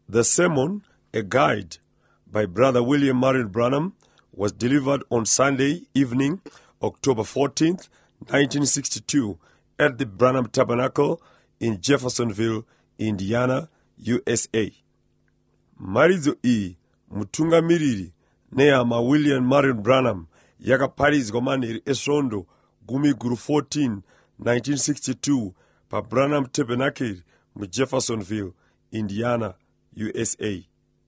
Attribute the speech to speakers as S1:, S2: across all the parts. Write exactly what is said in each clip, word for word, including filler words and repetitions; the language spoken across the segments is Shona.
S1: The sermon, A Guide, by Brother William Marion Branham, was delivered on Sunday evening, October fourteenth, nineteen sixty-two, at the Branham Tabernacle in Jeffersonville, Indiana, U S A. Maridzo iyi mutungamiriri nehama William Marion Branham yakaparidzwa manheru esvondo gumi guru fourteen, nineteen sixty-two pa Branham Tabernacle mu Jeffersonville, Indiana, U S A.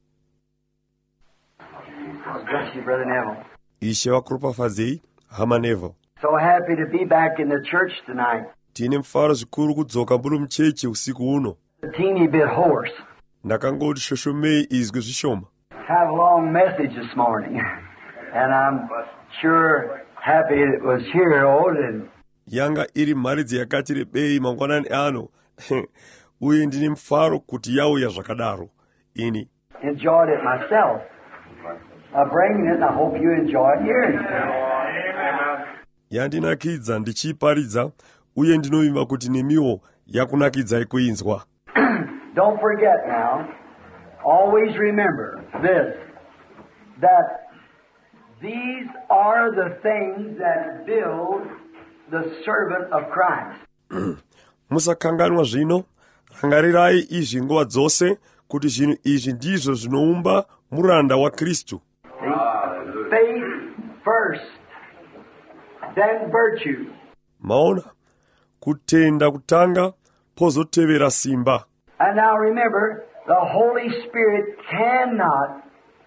S2: God bless you, Brother Neville.
S1: Ishe vakuropafadzei, hama Neville.
S2: So happy to be back in the church tonight.
S1: Tine mufaro zvikuru kudzoka muri mucheche usiku uno.
S2: A teeny bit hoarse.
S1: Ndakangoti shoshomei izwi zvishoma.
S2: Had a long message this morning, and I'm sure happy it was here, old and
S1: Yanga iri mharidzi yakati rebei mangwanani ano. Uye ndine mufaro kuti yauya zvakadaro. Ini
S2: enjoyed it myself. I'm bringing it, and I hope you enjoy it hearing it.
S1: yandinakidza ndichiparidza uye ndinovimba kuti nemiwo yakunakidzai kuinzwa.
S2: Don't forget now, always remember this, that these are the things that build the servant of Christ.
S1: Musakanganwa zvino, rangarirai izvi nguva dzose kuti zvinhu izvi ndizvo zvinoumba muranda wa Kristu.
S2: Faith first, then virtue.
S1: Maona, kutenda kutanga, pozotevera simba.
S2: And now remember, the Holy Spirit cannot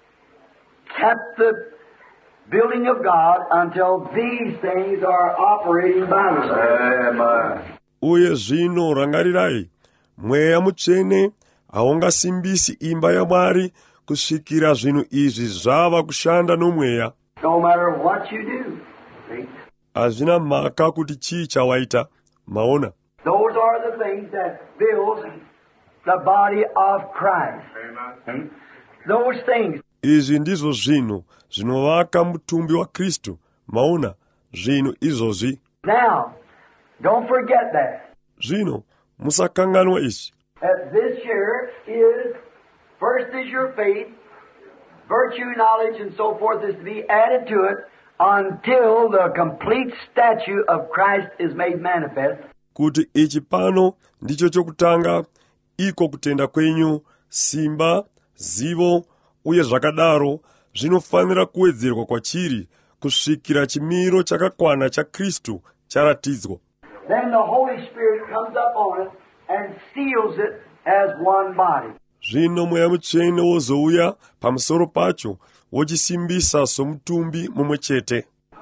S2: keep the building of God until these things are operating by the Spirit. Amen.
S1: Uye zvino rangarirai, mweya mutsvene haungasimbisi imba yaMwari kusvikira zvinhu izvi zvava kushanda nomweya.
S2: No matter what you do. See?
S1: Hazvina mhaka kuti chii chawaita. Maona,
S2: Those are the things that build the body of Christ. Amen. Those things.
S1: izvi ndizvo zvinhu zvinovaka mutumbi wa Kristu. Maona, zvinhu izvozvi.
S2: Now, don't forget that.
S1: Zvino, musakanganwa izvi.
S2: That this year is, first is your faith, virtue, knowledge, and so forth is to be added to it until the complete statue of Christ is made manifest.
S1: Kuti ichi pano ndicho chokutanga, iko kutenda kwenyu, simba, zivo, uye zvakadaro, zvinofanira kuwedzerwa kwachiri kusvikira chimiro chakakwana cha Kristu charatidzwa.
S2: Then the Holy Spirit comes up on it and seals it as one body.
S1: Zvino mweya mutsvene wozouya pamusoro pacho wochisimbisa somutumbi mumwe chete.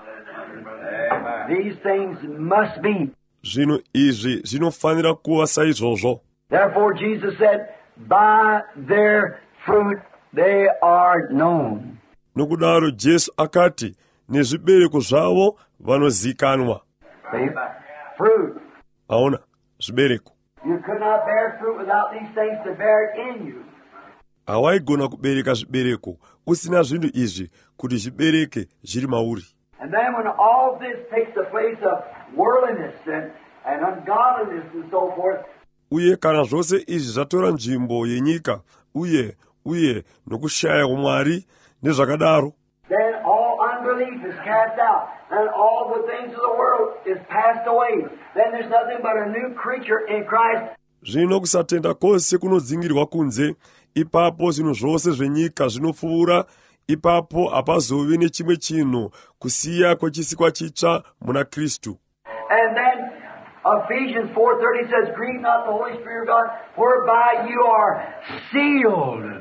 S2: These things must be.
S1: Zvinhu izvi zvinofanira kuva saizvozvo.
S2: Therefore Jesus said, by their fruit they are known.
S1: Nokudaro Jesu akati, nezvibereko zvavo vanozikanwa.
S2: See? Fruit.
S1: Aona, zvibereko.
S2: You could not bear fruit without these things to bear it in you.
S1: Hawaigona kubereka zvibereko usina zvinhu izvi kuti zvibereke zviri mauri.
S2: And then when all this takes the place of worldliness and, and ungodliness and so forth,
S1: Uye kana zvose izvi zvatora nzvimbo yenyika uye uye nokushaya kwaMwari nezvakadaro,
S2: then all unbelief is cast out, and all the things of the world is passed away. Then there's nothing but a new creature in Christ.
S1: zvino kusatenda kwose kunodzingirwa kunze, ipapo zvinhu zvose zvenyika zvinopfuura, ipapo hapazovi nechimwe chinhu kusiya kwechisikwa chitsva muna Kristu.
S2: And then Ephesians four thirty says, grieve not the Holy Spirit of God, whereby you are sealed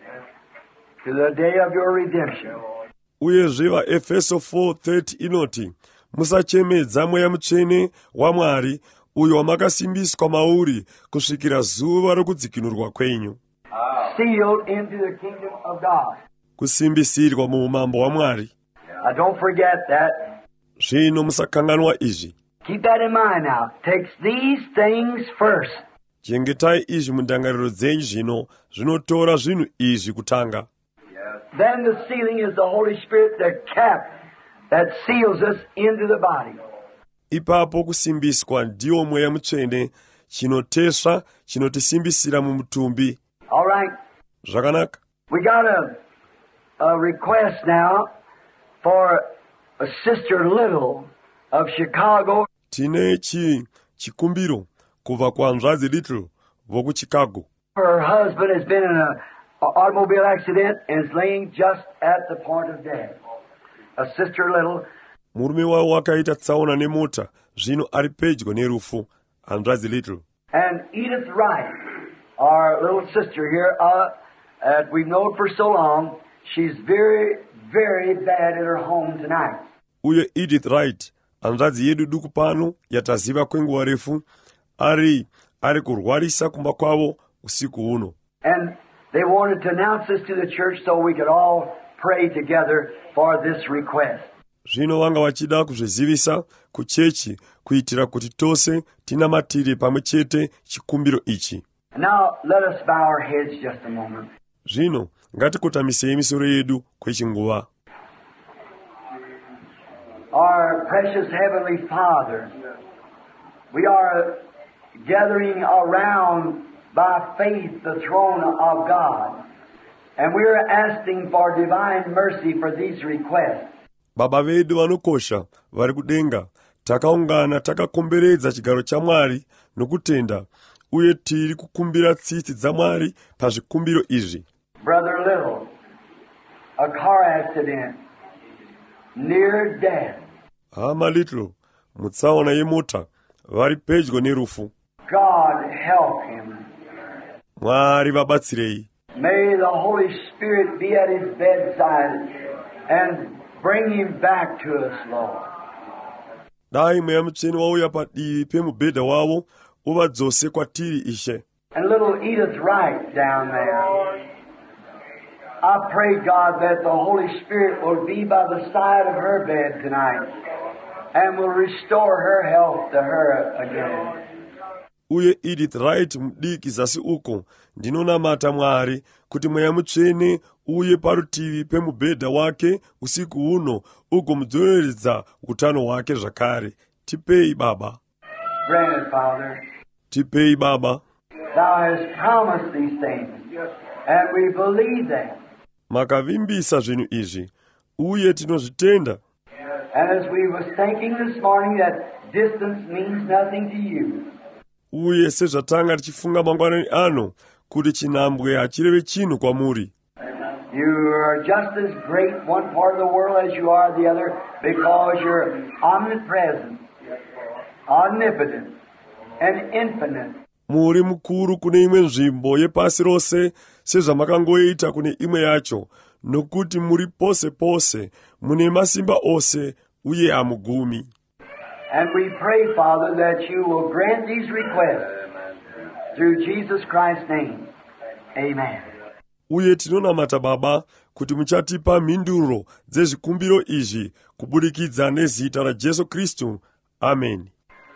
S2: to the day of your redemption.
S1: Uyezve vaEfeso four thirty inoti, musachemedza mweya mutsvene waMwari, uyo wamakasimbiswa mauri kusvikira zuva rokudzikinurwa kwenyu.
S2: Sealed into the kingdom of God.
S1: Kusimbisirwa muumambo waMwari.
S2: Now don't forget that.
S1: Zvino musakanganwa izvi.
S2: Keep that in mind now. Takes these things first.
S1: Chengetai izvi mundangariro dzenyu zvino, zvinotora zvinhu izvi kutanga.
S2: Then the sealing is the Holy Spirit, the cap that seals us into the body.
S1: Ipapo kusimbiswa ndiwo mweya mutsvene, chinotesva, chinotisimbisira mumutumbi.
S2: All right.
S1: Zvakanaka.
S2: We got a, a request now for a Sister Little of Chicago.
S1: Tine chi chikumbiro kubva kuhanzvadzi Little voku Chicago.
S2: Her husband has been in an automobile accident and is laying just at the point of death. A Sister Little.
S1: Murume wavo wakaita tsaona nemota, zvino ari pedyo nerufu, hanzvadzi Little.
S2: And Edith Wright, our little sister here, uh, that we've known for so long, she's very, very bad at her home tonight.
S1: Uye Edith Wright, hanzvadzi yedu duku pano, yataziva kwenguva refu, ari ari kurwarisa kumba kwavo usiku uno.
S2: And they wanted to announce this to the church so we could all pray together for this request.
S1: Zvino vanga vachida kuzvizivisa kuchechi kuitira kuti tose tinamatire pamwe chete chikumbiro ichi.
S2: Now let us bow our heads just a moment.
S1: Zvino ngatikotamisei misoro yedu kwechinguva.
S2: Our precious Heavenly Father, we are gathering around by faith the throne of God, and we are asking for divine mercy for these requests.
S1: Baba vedu vanokosha vari kudenga, takaungana takakomberedza chigaro chaMwari nokutenda, uye tiri kukumbira tsitsi dzaMwari pazvikumbiro izvi.
S2: Brother Little, a car accident, near death.
S1: Hama Little, mutsaona yemota, vari pedyo nerufu.
S2: God help him.
S1: Mwari vabatsirei.
S2: May the Holy Spirit be at his bedside and bring him back to us, Lord.
S1: Dai mweya mutsvene wauya padivi pemubhedha wavo, uvadzose kwatiri Ishe.
S2: And little Edith Wright down there, I pray, God, that the Holy Spirit will be by the side of her bed tonight and will restore her health to her again.
S1: Uye Edith Wright mudiki zasi uko, ndinonamata Mwari kuti mweya mutsvene uye parutivi pemubhedha wake usiku uno ugomudzoreredza utano hwake zvakare. Tipei Baba.
S2: Grant it, Father.
S1: Tipei Baba.
S2: Thou hast promised these things, and we believe them.
S1: Makavimbisa zvinhu izvi, uye tinozvitenda.
S2: And as we was thinking this morning that distance means nothing to you,
S1: uye sezvatanga tichifunga mangwanani ano kuti chinhambwe hachireve chinhu kwamuri.
S2: you are just as great one part of the world as you are the other because you're omnipresent, omnipotent, and infinite.
S1: Muri mukuru kune imwe nzvimbo yepasi rose sezvamakangoita kune imwe yacho, nokuti muri pose pose, mune masimba ose uye hamugumi.
S2: And we pray, Father, that you will grant these requests through Jesus Christ's name. Amen.
S1: Uye tinonamata Baba kuti muchatipa mhinduro dzezvikumbiro izvi kubudikidza nezita raJesu Kristu. Amen.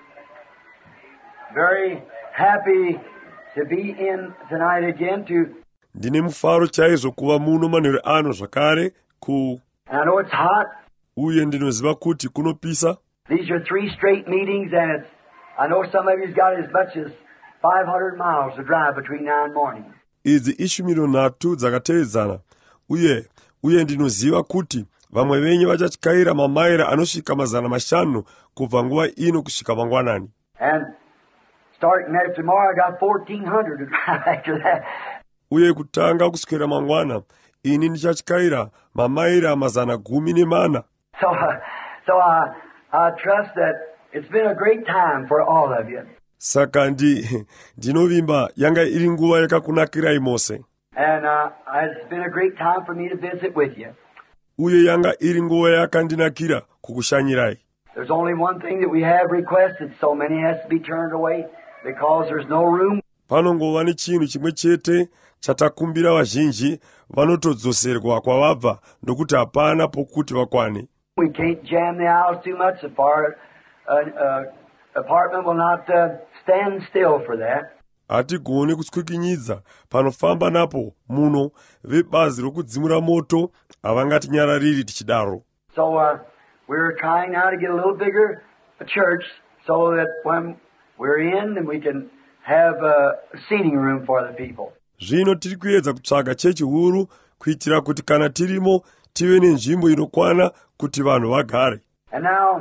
S2: Very happy to be in tonight again to...
S1: Ndine mufaro chaizvo kuva muno manheru ano zvakare ku...
S2: I know it's hot.
S1: Uye ndinoziva kuti kunopisa.
S2: These are three straight meetings, and it's, I know some of you's got as much as five hundred miles to drive between now and morning.
S1: Idzi ishumiro nhatu dzakateedzana, uye uye ndinoziva kuti vamwe venyu vachatyaira mamaira anosvika mazana mashanu kubva nguva ino kusvika mangwanani.
S2: And starting there tomorrow, I got fourteen hundred to drive after that.
S1: Uye kutanga kuswera mangwana, ini ndichatyaira mamaira mazana gumi nemana.
S2: So, uh, so I, I trust that it's been a great time for all of you.
S1: Saka ndi ndinovimba yanga iri nguva yakakunakirai mose.
S2: And uh, it's been a great time for me to visit with you.
S1: Uye yanga iri nguva yakandinakira kukushanyirai.
S2: There's only one thing that we have requested, so many has to be turned away because there's no room.
S1: Panongova nechinhu chimwe chete chatakumbira vazhinji vanotodzoserwa kwavabva nokuti hapana pokuti vakwane.
S2: We can't jam the aisles too much. The far uh, uh, apartment will not uh, stand still for that.
S1: Hatigoni kutsvikinyidza panofamba napo muno, vebazi rokudzimura moto havangatinyarariri tichidaro.
S2: So uh, we're trying now to get a little bigger a church so that when we're in, then we can have a seating room for the people.
S1: Zvino tiri kuedza kutsvaga chechi huru kuitira kuti kana tirimo tive nenzvimbo inokwana kuti vanhu vagare.
S2: And now,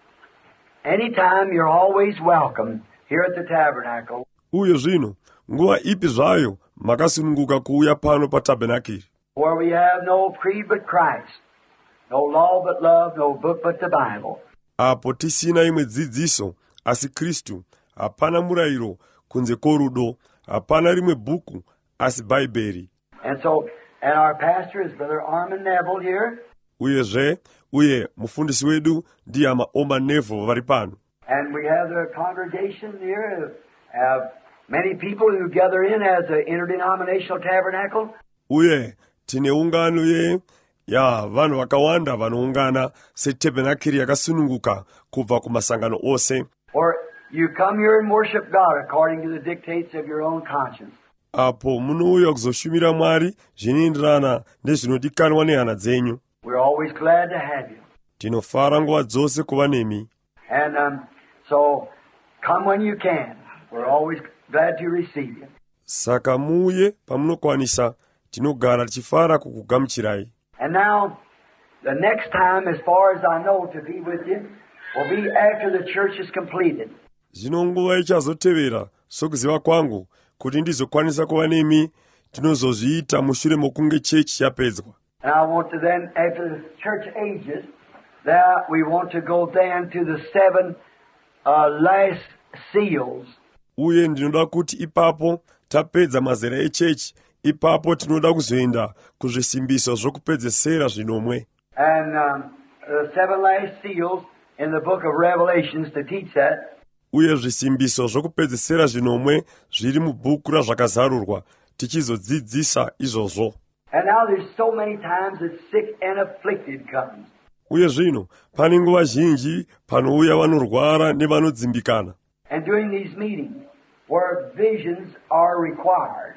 S2: anytime you're always welcome here at the tabernacle.
S1: Uye zvino, nguva ipi zvayo makasununguka kuuya pano patabhenakiri.
S2: Where we have no creed but Christ, no law but love, no book but the Bible.
S1: Apo tisina imwe dzidziso, asi Kristu, hapana murayiro kunze korudo, hapana rimwe bhuku, asi Bhaibheri.
S2: And so, and our pastor is Brother Armin Neville here.
S1: Uye zve, uye mufundisi wedu ndiye ama Armin Neville vari pano.
S2: And we have the congregation here, have many people who gather in as an interdenominational tabernacle.
S1: Uye tine ungano ye ya vanhu vakawanda vanoungana setabhenakiri yakasununguka kubva kumasangano ose.
S2: Or you come here and worship God according to the dictates of your own conscience.
S1: Apo munouya kuzoshumira Mwari zvinoenderana nezvinodikanwa nehana dzenyu.
S2: We're always glad to have you.
S1: Tinofara nguva dzose kuva nemi.
S2: And um, so come when you can. We're always glad to receive you.
S1: Saka muuye pamunokwanisa, tinogara tichifara kukugamuchirai.
S2: And now, the next time, as far as I know, to be with you, will be after the church is completed.
S1: Zvino nguva ichazotevera sokuziva kwangu kuti ndizokwanisa kuva nemi, tinozozviita mushure mokunge chechi yapedzwa.
S2: And I want to then, after the church ages, that we want to go then to the seven uh, last seals.
S1: Uye ndinoda kuti ipapo tapedza mazera echechi, ipapo tinoda kuzoenda kuzvisimbiso zvokupedzesera zvinomwe.
S2: And um, the seven last seals in the book of Revelations to teach that.
S1: Uye zvisimbiso zvokupedzesera zvinomwe zviri mubhuku razvakazarurwa, tichizodzidzisa izvozvo.
S2: And now there's so many times that sick and afflicted comes.
S1: Uye zvino, pane nguva zhinji panouya vanorwara nevanodzimbikana.
S2: And during these meetings, where visions are required,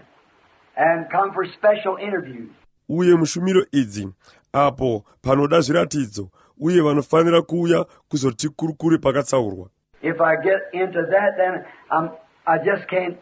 S2: and come for special interviews.
S1: Uye mushumiro idzi, apo panoda zviratidzo, uye vanofanira kuuya kuzoti kurukure pakatsaurwa.
S2: If I get into that, then I'm, I just can't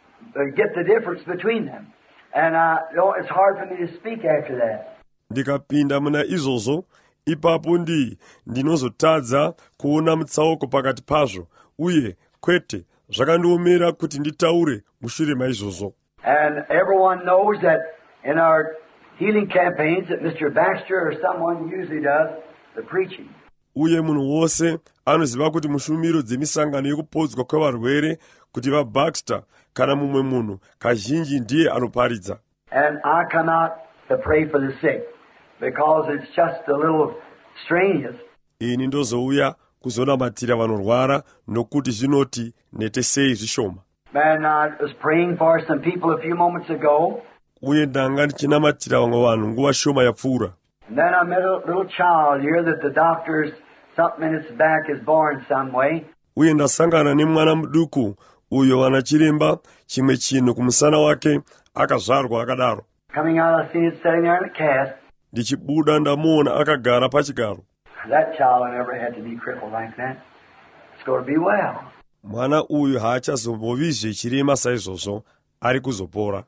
S2: get the difference between them. And I, you know, it's hard for me to speak after that.
S1: Ndikapinda muna izvozvo, ipapo ndi ndinozotadza kuona mutsauko pakati pazvo, uye kwete zvakandiomera kuti nditaure mushure maizvozvo.
S2: And everyone knows that in our healing campaigns that Mister Baxter or someone usually does the preaching.
S1: Uye munhu wose anoziva kuti mushumiro dzemisangano yekupodzwa kwevarwere kuti vaBaxter kana mumwe munhu kazhinji ndiye anoparidza.
S2: And I come out to pray for the sick because it's just a little strenuous.
S1: Ini ndozouya kuzonamatira vanorwara nokuti zvinoti netesei zvishoma.
S2: Man, I was praying for some people a few moments ago.
S1: Uye ndanga ndichinamatira vamwe vanhu nguva shoma yapfuura.
S2: And then I met a little child here that the doctors, something in its back is born some way.
S1: Uye ndasangana nemwana muduku uyo vanachiremba chimwe chinhu kumusana wake akazvarwa akadaro.
S2: Coming out, I seen it sitting there in a cast.
S1: Ndichibuda ndamuona akagara pachigaro.
S2: That child never had to be crippled like that. It's going to be well.
S1: Mwana uyu haachazombovizve chirema saizvozvo, ari kuzopora.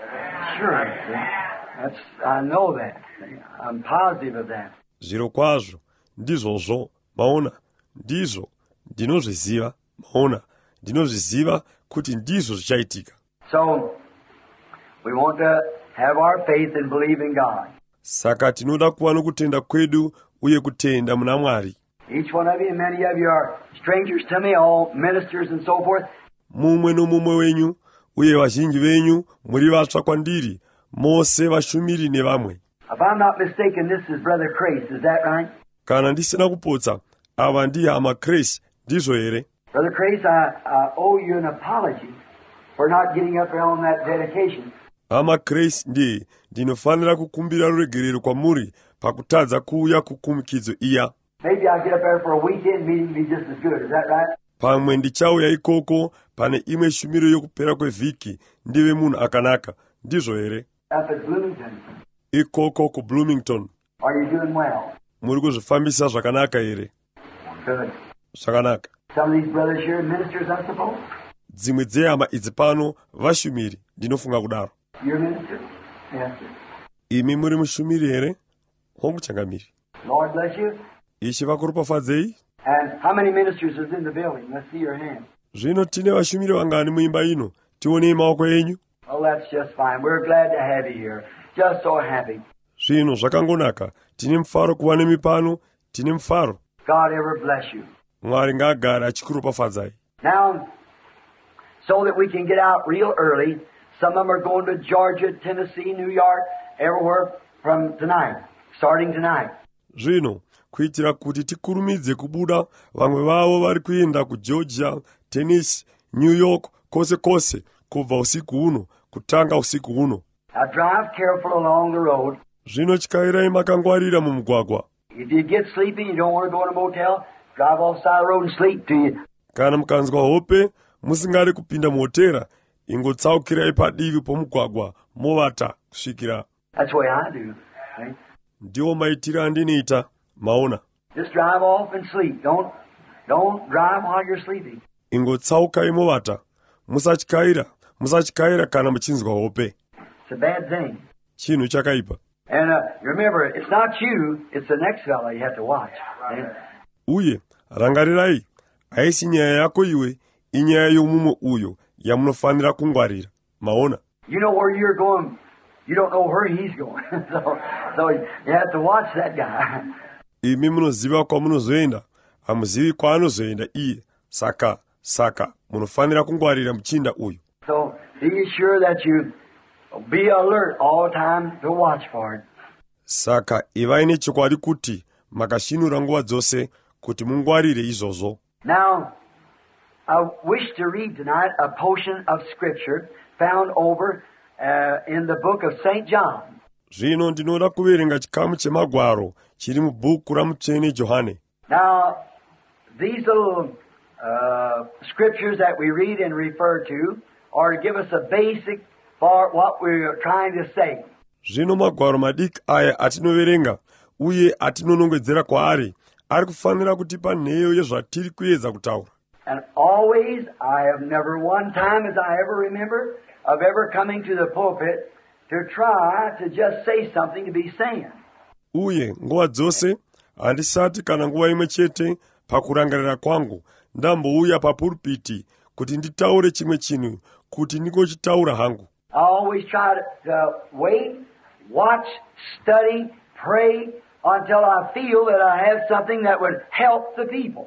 S2: Sure, that's, I know that. I'm positive of that.
S1: Zviro kwazvo, ndizvozvo, maona, ndizvo, ndinozviziva, maona, ndinozviziva kuti ndizvo zvichaitika.
S2: So, we want to have our faith and believe in God.
S1: Saka tinoda kuva nokutenda kwedu uye kutenda muna Mwari.
S2: Each one of you, and many of you are strangers to me, all ministers and so forth.
S1: Mumwe nomumwe wenyu, uye vazhinji venyu, muri vatsva kwandiri, mose vashumiri nevamwe.
S2: If I'm not mistaken, this is Brother Crace, is that right?
S1: Kana ndisina kupotsa, ava ndiye hama Crace, ndizvo here?
S2: Brother Crace, I, I owe you an apology for not getting up there on that dedication.
S1: Hama Crace ndiye, ndinofanira kukumbira ruregerero kwamuri pakutadza kuuya kukumikidzo iya.
S2: Maybe I'll get up there for a weekend meeting and be just as good, is that right?
S1: Pamwe ndichauya ikoko pane imwe shumiro yokupera kwevhiki ndive munhu akanaka, ndizvo here?
S2: Up at Bloomington.
S1: Ikoko ku Bloomington.
S2: Are you doing well?
S1: Muri kuzvifambisa zvakanaka here?
S2: Good.
S1: Zvakanaka.
S2: Some of these brothers here are ministers, I suppose?
S1: Dzimwe dzehama idzi pano vashumiri, ndinofunga kudaro.
S2: Your minister? Yes, sir.
S1: imi muri mushumiri here hongu changamiri.
S2: Lord bless you.
S1: Ishi vakuropafadzei.
S2: And how many ministers is in the building? Let's see your hand.
S1: Zvino tine vashumiri vangani muimba ino? Tionei maoko enyu.
S2: Oh, that's just fine. We're glad to have you here. Just so happy.
S1: Zvino zvakangonaka. Tine mufaro kuva nemi pano. Tine mufaro.
S2: God ever bless you.
S1: Mwari ngaagare achikuropafadzai.
S2: Now, so that we can get out real early, some of them are going to Georgia, Tennessee, New York, everywhere from tonight, starting tonight.
S1: Zvino kuitira kuti tikurumidze kubuda, vamwe vavo vari kuenda kuGeorgia, Tennessee, New York, kose kose kubva usiku uno, kutanga usiku uno.
S2: Now drive careful along the road.
S1: Zvino chikairai makangwarira mumugwagwa.
S2: If you get sleepy, you don't want to go in a motel, drive off side of the road and sleep till you.
S1: Kana mukanzwa hope, musingari kupinda muhotera, ingotsaukirai padivi pomugwagwa, movata kusvikira.
S2: That's the way I do. See?
S1: Ndiwo maitiro andinoita, maona.
S2: Just drive off and sleep. Don't don't drive while you're sleeping.
S1: Ingotsaukai movata, musachikaira, musachikaira kana muchinzwa hope.
S2: It's a bad thing.
S1: Chinhu chakaipa.
S2: And uh, remember, it's not you, it's the next fella you have to watch. See?
S1: Uye, rangarirai, haisi nyaya yako iwe, inyaya yomumwe uyo, yamunofanira kungwarira. Maona.
S2: You know where you're going. You don't know where he's going. so, so you have to watch that guy.
S1: Imi munoziva kwamunozoenda, hamuzivi kwaanozoenda iye. Saka, saka, munofanira kungwarira muchinda uyu.
S2: So be sure that you be alert all the time to watch for it.
S1: Saka, ivai nechokwadi kuti, makashinura nguva dzose, kuti mungwarire izvozvo.
S2: Now, I wish to read tonight a portion of Scripture found over uh, in the book of Saint John.
S1: Zvino ndinoda kuverenga chikamu chemagwaro chiri mubhuku ramutsvene Johane.
S2: Now, these little uh, scriptures that we read and refer to are to give us a basic for what we're trying to say.
S1: Zvino magwaro madiki aya atinoverenga uye atinonongedzera kwaari ari kufanira kutipa nheyo yezvatiri kuedza kutaura.
S2: And always, I have never one time as I ever remember of ever coming to the pulpit to try to just say something to be saying.
S1: Uye nguva dzose handisati kana nguva imwe chete pakurangarira kwangu ndambouya papuripiti kuti nditaure chimwe chinhu kuti ndingochitaura hangu.
S2: I always try to uh, wait, watch, study, pray until I feel that I have something that would help the people.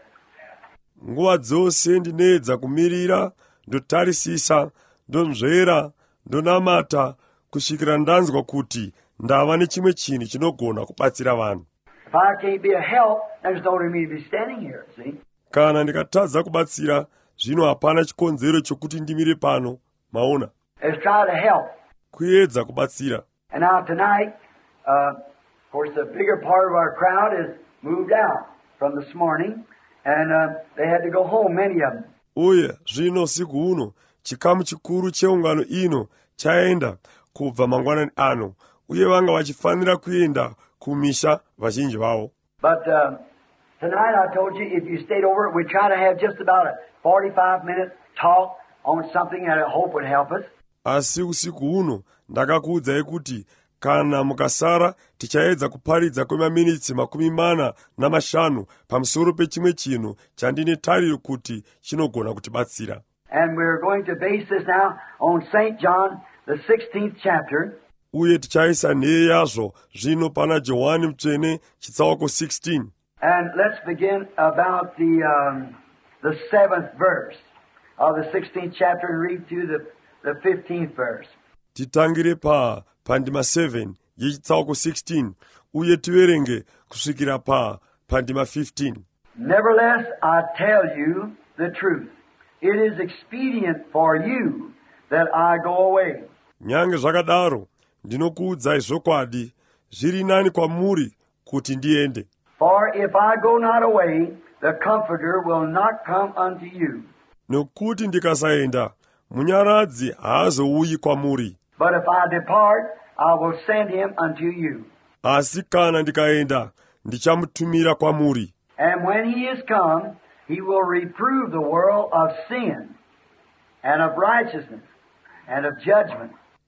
S1: Nguva dzose ndinoedza kumirira, ndotarisisa, ndonzvera, ndonamata, kusvikira ndanzwa kuti ndava nechimwe chinhu chinogona kubatsira vanhu.
S2: If I can't be a help, there's no reason to be standing here, see?
S1: Kana ndikatadza kubatsira, zvino hapana chikonzero chokuti ndimire pano, maona.
S2: Let's try to help.
S1: Kuedza kubatsira.
S2: And now tonight, uh, of course, the bigger part of our crowd is moved out from this morning, and uh, they had to go home, many of them.
S1: Uye, zvino siku uno, chikamu chikuru cheungano ino, chaenda kubva mangwanani ano, uye vanga vachifanira kuenda kumisha vazhinji vavo.
S2: But uh, tonight I told you, if you stayed over, we'd try to have just about a forty-five minute talk on something that I hope would help us.
S1: Asi usiku uno, ndakakuudzai kuti, kana mukasara, tichaedza kuparidza kwemaminitsi makumi mana namashanu pamusoro pechimwe chinhu chandine tariro kuti chinogona kutibatsira.
S2: And we're going to base this now on Saint John, the sixteenth chapter.
S1: Uye tichaisa nheyo yazvo zvino pana Johani mutsvene chitsauko sixteen.
S2: And let's begin about the um, the seventh verse of the sixteenth chapter and read through the, the fifteenth verse.
S1: Titangire pa pandima seven yechitsauko sixteen uye tiverenge kusvikira pa pandima fifteen.
S2: Nevertheless, I tell you the truth. It is expedient for you that I go away.
S1: Nyange zvakadaro, ndinokuudzai zvokwadi, zviri nani kwamuri kuti ndiende.
S2: For if I go not away, the Comforter will not come unto you.
S1: Nokuti ndikasaenda, munyaradzi haazouyi kwamuri.
S2: But if I depart, I will send him unto you.
S1: Asi kana ndikaenda, ndichamutumira kwamuri.
S2: And when he is come, he will reprove the world of sin, and of righteousness, and of judgment.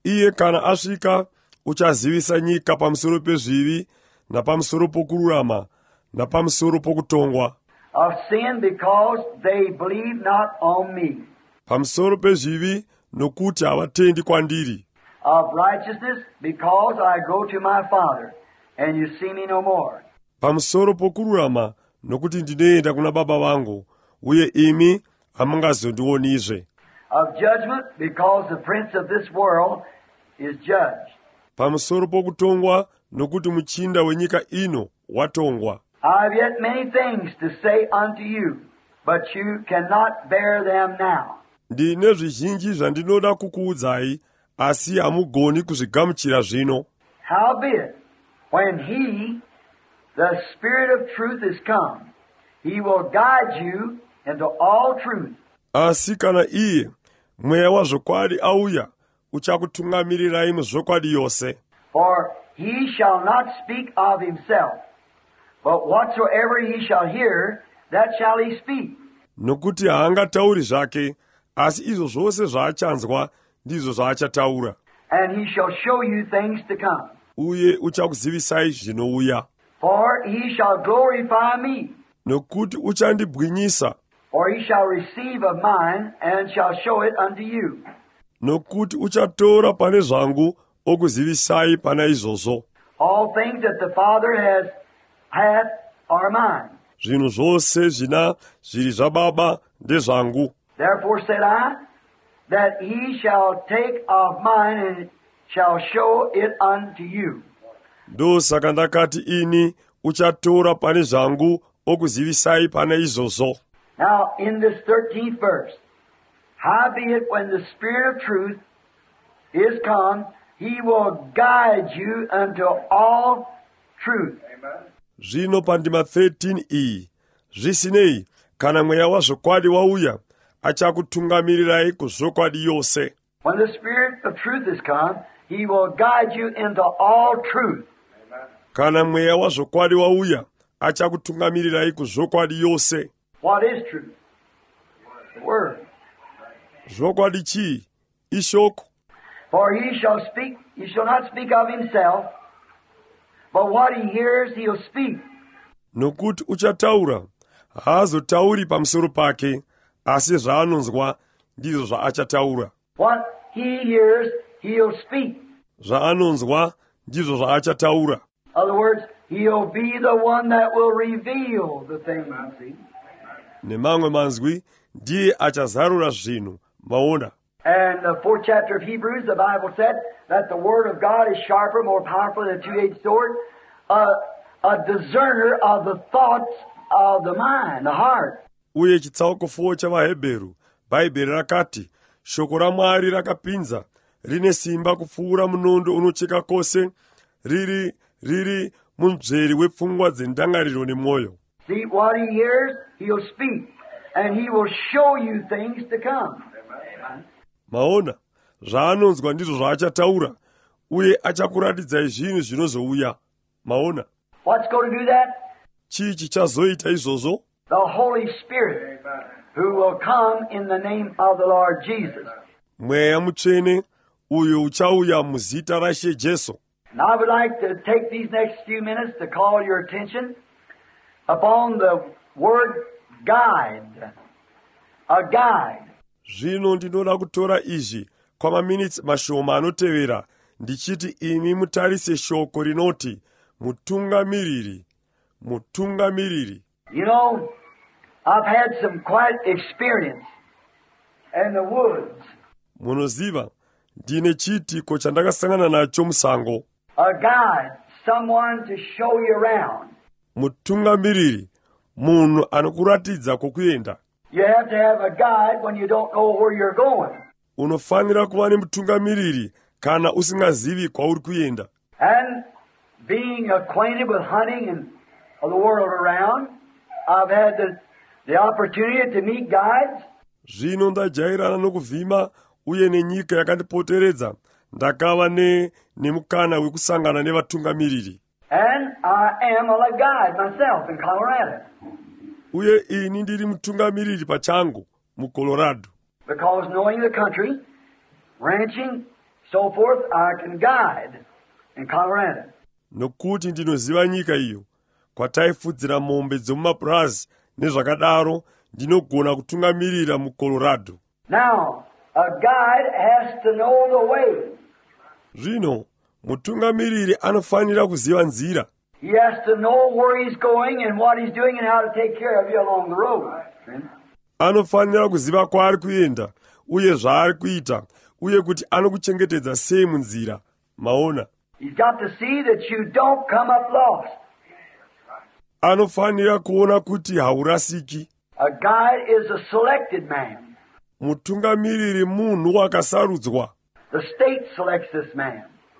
S1: iye kana asvika uchazivisa nyika pamusoro pezvivi napamusoro pokururama napamusoro pokutongwa.
S2: Of sin because they believe not on me.
S1: Pamusoro pezvivi nokuti havatendi kwandiri.
S2: Of righteousness because I go to my Father and you see me no more.
S1: Pamusoro pokururama nokuti ndinoenda kuna baba vangu uye imi hamungazondionizve.
S2: Of judgment because the prince of this world is judged.
S1: Pamusoro pokutongwa nokuti muchinda wenyika ino watongwa.
S2: I have yet many things to say unto you, but you cannot bear them now.
S1: Ndine zvizhinji zvandinoda kukuudzai, asi hamugoni kuzvigamuchira zvino.
S2: Howbeit, when he, the Spirit of truth, is come, he will guide you into all truth.
S1: Asi kana iye, mweya wazvokwadi auya, uchakutungamirirai muzvokwadi yose.
S2: For he shall not speak of himself, but whatsoever he shall hear, that shall he speak.
S1: Nokuti haangatauri zvake, asi izvo zvose zvaachanzwa ndizvo zvaachataura.
S2: And he shall show you things to come.
S1: Uye uchakuzivisai zvinouya.
S2: For he shall glorify me.
S1: Nokuti uchandibwinyisa.
S2: For he shall receive of mine, and shall show it unto you.
S1: Nokuti uchatora pane zvangu, okuzivisai pana izvozvo.
S2: All things that the Father has hath are mine.
S1: Zvinhu zvose zvina zviri zvababa ndezvangu.
S2: Therefore said I, that he shall take of mine and shall show it unto you.
S1: Ndosaka ndakati ini uchatora pane zvangu okuzivisai pana izvozvo.
S2: Now in this thirteenth verse, howbeit when the Spirit of truth is come, he will guide you unto all truth. Amen.
S1: Zvino pandima thirteen iyi, zvisinei kana mweya wazvokwadi wauya, achakutungamirirai kuzvokwadi yose.
S2: When the Spirit of truth is come, he will guide you into all truth. Amen.
S1: Kana mweya wazvokwadi wauya, achakutungamirirai kuzvokwadi yose.
S2: What is truth? The Word.
S1: Zvokwadi chii? Ishoko.
S2: For he shall speak, he shall not speak of himself, but what he hears he'll speak.
S1: Nokuti uchataura, haazotauri pamusoro pake, asi zvaanonzwa ndizvo zvaachataura.
S2: What he hears he'll speak.
S1: Zvaanonzwa ndizvo zvaachataura.
S2: In other words, he'll be the one that will reveal the things. See?
S1: Nemamwe manzwi, ndiye achazarura zvinhu, maona.
S2: And the fourth chapter of Hebrews, the Bible said that the Word of God is sharper, more powerful than a two-edged sword, a, a discerner of the thoughts of the mind, the heart.
S1: Uye chitsauko four chavahebheru, Bhaibheri rakati, shoko raMwari rakapinza, rine simba kupfuura munondo unocheka kose, riri riri munzveri wepfungwa dzendangariro nemwoyo.
S2: See, what he hears, he'll speak, and he will show you things to come.
S1: Maona, zvaanonzwa ndizvo zvaachataura, uye achakuratidzai zvinhu zvinozouya. Maona.
S2: What's going to do that?
S1: Chii chichazoita izvozvo?
S2: The Holy Spirit, who will come in the name of the Lord Jesus.
S1: Mweya mutsvene, uyo uchauya muzita raShe Jesu.
S2: And I would like to take these next few minutes to call your attention upon the word guide. A guide.
S1: Zvino ndinoda kutora izvi kwamaminitsi mashoma anotevera ndichiti imi mutarise shoko rinoti mutungamiriri, mutungamiriri.
S2: You know, I've had some quite experience in the woods.
S1: Munoziva, ndine chitiko chandakasangana nacho musango.
S2: A guide, someone to show you around.
S1: Mutungamiriri, munhu anokuratidza kokuenda.
S2: You have to have a guide when you don't know where you're going.
S1: Unofanira kuva nemutungamiriri kana usingazivi kwauri kuenda.
S2: And being acquainted with hunting and of the world around, I've had the, the opportunity to meet guides.
S1: Zvino ndajairana nokuvhima uye nenyika yakandipoteredza, ndakava ne nemukana wekusangana nevatungamiriri.
S2: And I am a guide myself in Colorado.
S1: Uye ini ndiri mutungamiriri pachangu muColorado.
S2: Because knowing the country, ranching, so forth, I can guide in Colorado.
S1: Nokuti ndinoziva nyika iyo, kwataifudzira mombe dzomumapurazi nezvakadaro, ndinogona kutungamirira muColorado.
S2: Now, a guide has to know the way.
S1: Zvino, mutungamiriri anofanira kuziva nzira.
S2: He has to know where he's going and what he's doing and how to take care of you along the road.
S1: Anofanira kuziva kwaari kuenda, uye zvaari kuita, uye kuti anokuchengetedza sei munzira. Maona.
S2: He's got to see that you don't come up lost.
S1: Anofanira kuona kuti haurasiki.
S2: A guide is a selected man.
S1: Mutungamiriri munhu wakasarudzwa.
S2: The state selects this man.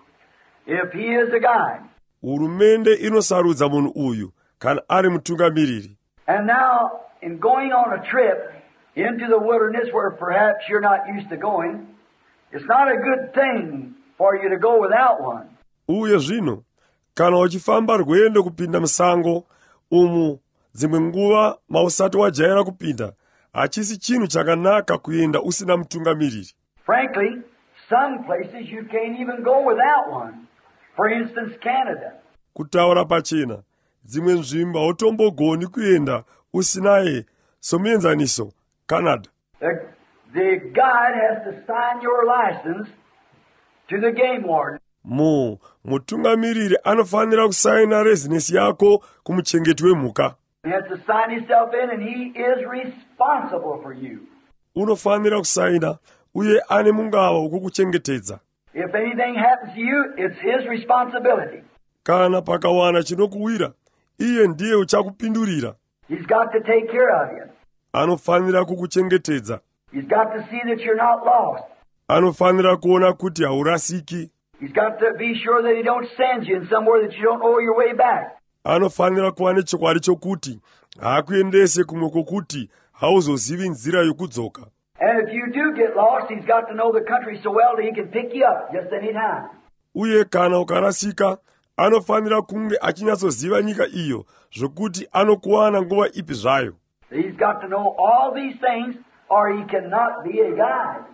S2: If he is a guide.
S1: Hurumende inosarudza munhu uyu kana ari mutungamiriri.
S2: And now, in going on a trip into the wilderness where perhaps you're not used to going, it's not a good thing for you to go without one.
S1: Uye zvino, kana uchifamba rwendo kupinda musango, umu dzimwe nguva mausati wajaira kupinda, hachisi chinhu chakanaka kuenda usina mutungamiriri.
S2: Frankly, some places you can't even go without one. For instance, Canada.
S1: Kutaura pachena, dzimwe nzvimbo hautombogoni kuenda usinaye, somuenzaniso, Canada.
S2: The, the guide has to sign your license to the game warden.
S1: Mo, mutungamiriri anofanira kusaina residence yako kumuchengeti wemhuka.
S2: He has to sign himself in and he is responsible for you.
S1: Unofanira kusaina, uye ane mungava wokukuchengetedza.
S2: If anything happens to you, it's his responsibility.
S1: Kana pakawana chinokuwira, iye ndiye uchakupindurira.
S2: He's got to take care of you.
S1: Anofanira kukuchengetedza.
S2: He's got to see that you're not lost.
S1: Anofanira kuona kuti haurasiki.
S2: He's got to be sure that he don't send you in somewhere that you don't know your way back.
S1: Anofanira kuva nechokwadi chokuti haakuendese kumwe kwokuti hauzozivi nzira yokudzoka.
S2: And if you do get lost, he's got to know the country so well that he can pick you up just any time.
S1: Uye kana ukarasika, anofanira kunge achinyatsoziva nyika iyo, zvokuti anokuwana nguva ipi zvayo.
S2: He's got to know all these things or he cannot be a guide.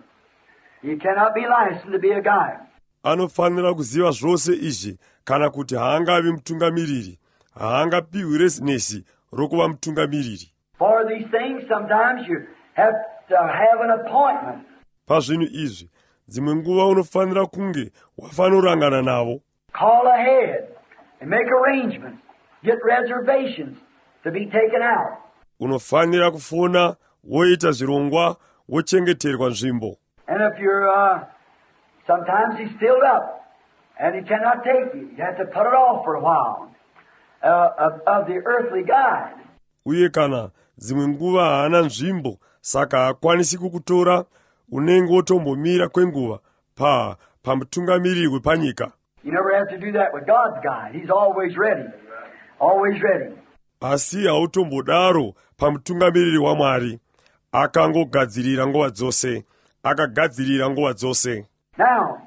S2: He cannot be licensed to be a guide.
S1: Anofanira kuziva zvose izvi, kana kuti haangavi mutungamiriri, haangapiwi rezinesi rokuva mutungamiriri.
S2: For these things, sometimes you have to have an appointment.
S1: Pazvinhu izvi, dzimwe nguva unofanira kunge wafanorangana navo.
S2: Call ahead and make arrangements. Get reservations to be taken out.
S1: Unofanira kufona, woita zvirongwa, wochengeterwa nzvimbo.
S2: And if you're, uh, sometimes he's filled up and he cannot take you. You have to put it off for a while uh, of, of the earthly guide.
S1: Uye kana dzimwe nguva haana nzvimbo, saka haakwanisi kukutora, unenge wotombomira kwenguva pa pamutungamiriri wepanyika.
S2: You never have to do that with God's guide. He's always ready. Always ready.
S1: Asi hautombodaro pamutungamiriri waMwari. Akangogadzirira nguva dzose. Akagadzirira nguva dzose.
S2: Now,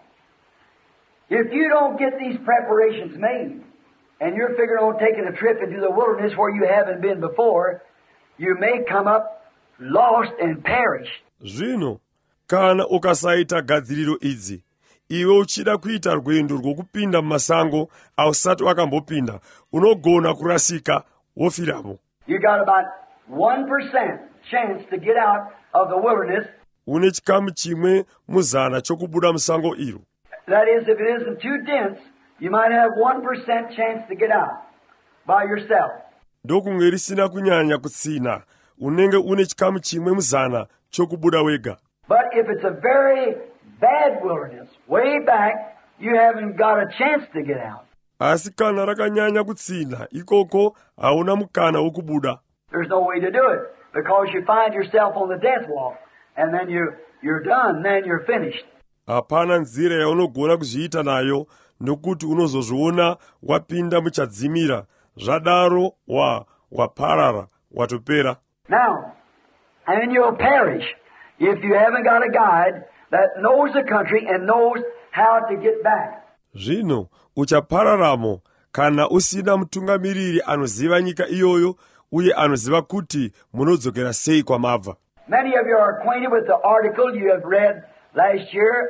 S2: if you don't get these preparations made, and you're figuring on taking a trip into the wilderness where you haven't been before, you may come up lost and perish.
S1: Zvino, kana ukasaita gadziriro idzi, iwe uchida kuita rwendo rwokupinda mumasango ausati wakambopinda, unogona kurasika wofiramo.
S2: You got about one percent chance to get out of the wilderness.
S1: Une chikamu chimwe muzana chokubuda musango iro.
S2: That is, if it isn't too dense, you might have one percent chance to get out by yourself.
S1: Ndokunge risina kunyanya kutsina, unenge une chikamu chimwe muzana chokubuda wega.
S2: But if it's a very bad wilderness, way back, you haven't got a chance to get out.
S1: Asi kana rakanyanya kutsina, ikoko hauna mukana wokubuda.
S2: There's no way to do it, because you find yourself on the death walk, and then you, you're done, then you're finished.
S1: Hapana nzira yaunogona kuzviita nayo, nokuti unozozviona wapinda muchadzimira, zvadaro wa waparara watopera.
S2: Now, and you'll perish if you haven't got a guide that knows the country and knows how to get back.
S1: Zvino uchapararamo kana usina mutungamiriri anoziva nyika iyoyo uye anoziva kuti munodzokera sei kwamabva.
S2: Many of you are acquainted with the article you have read last year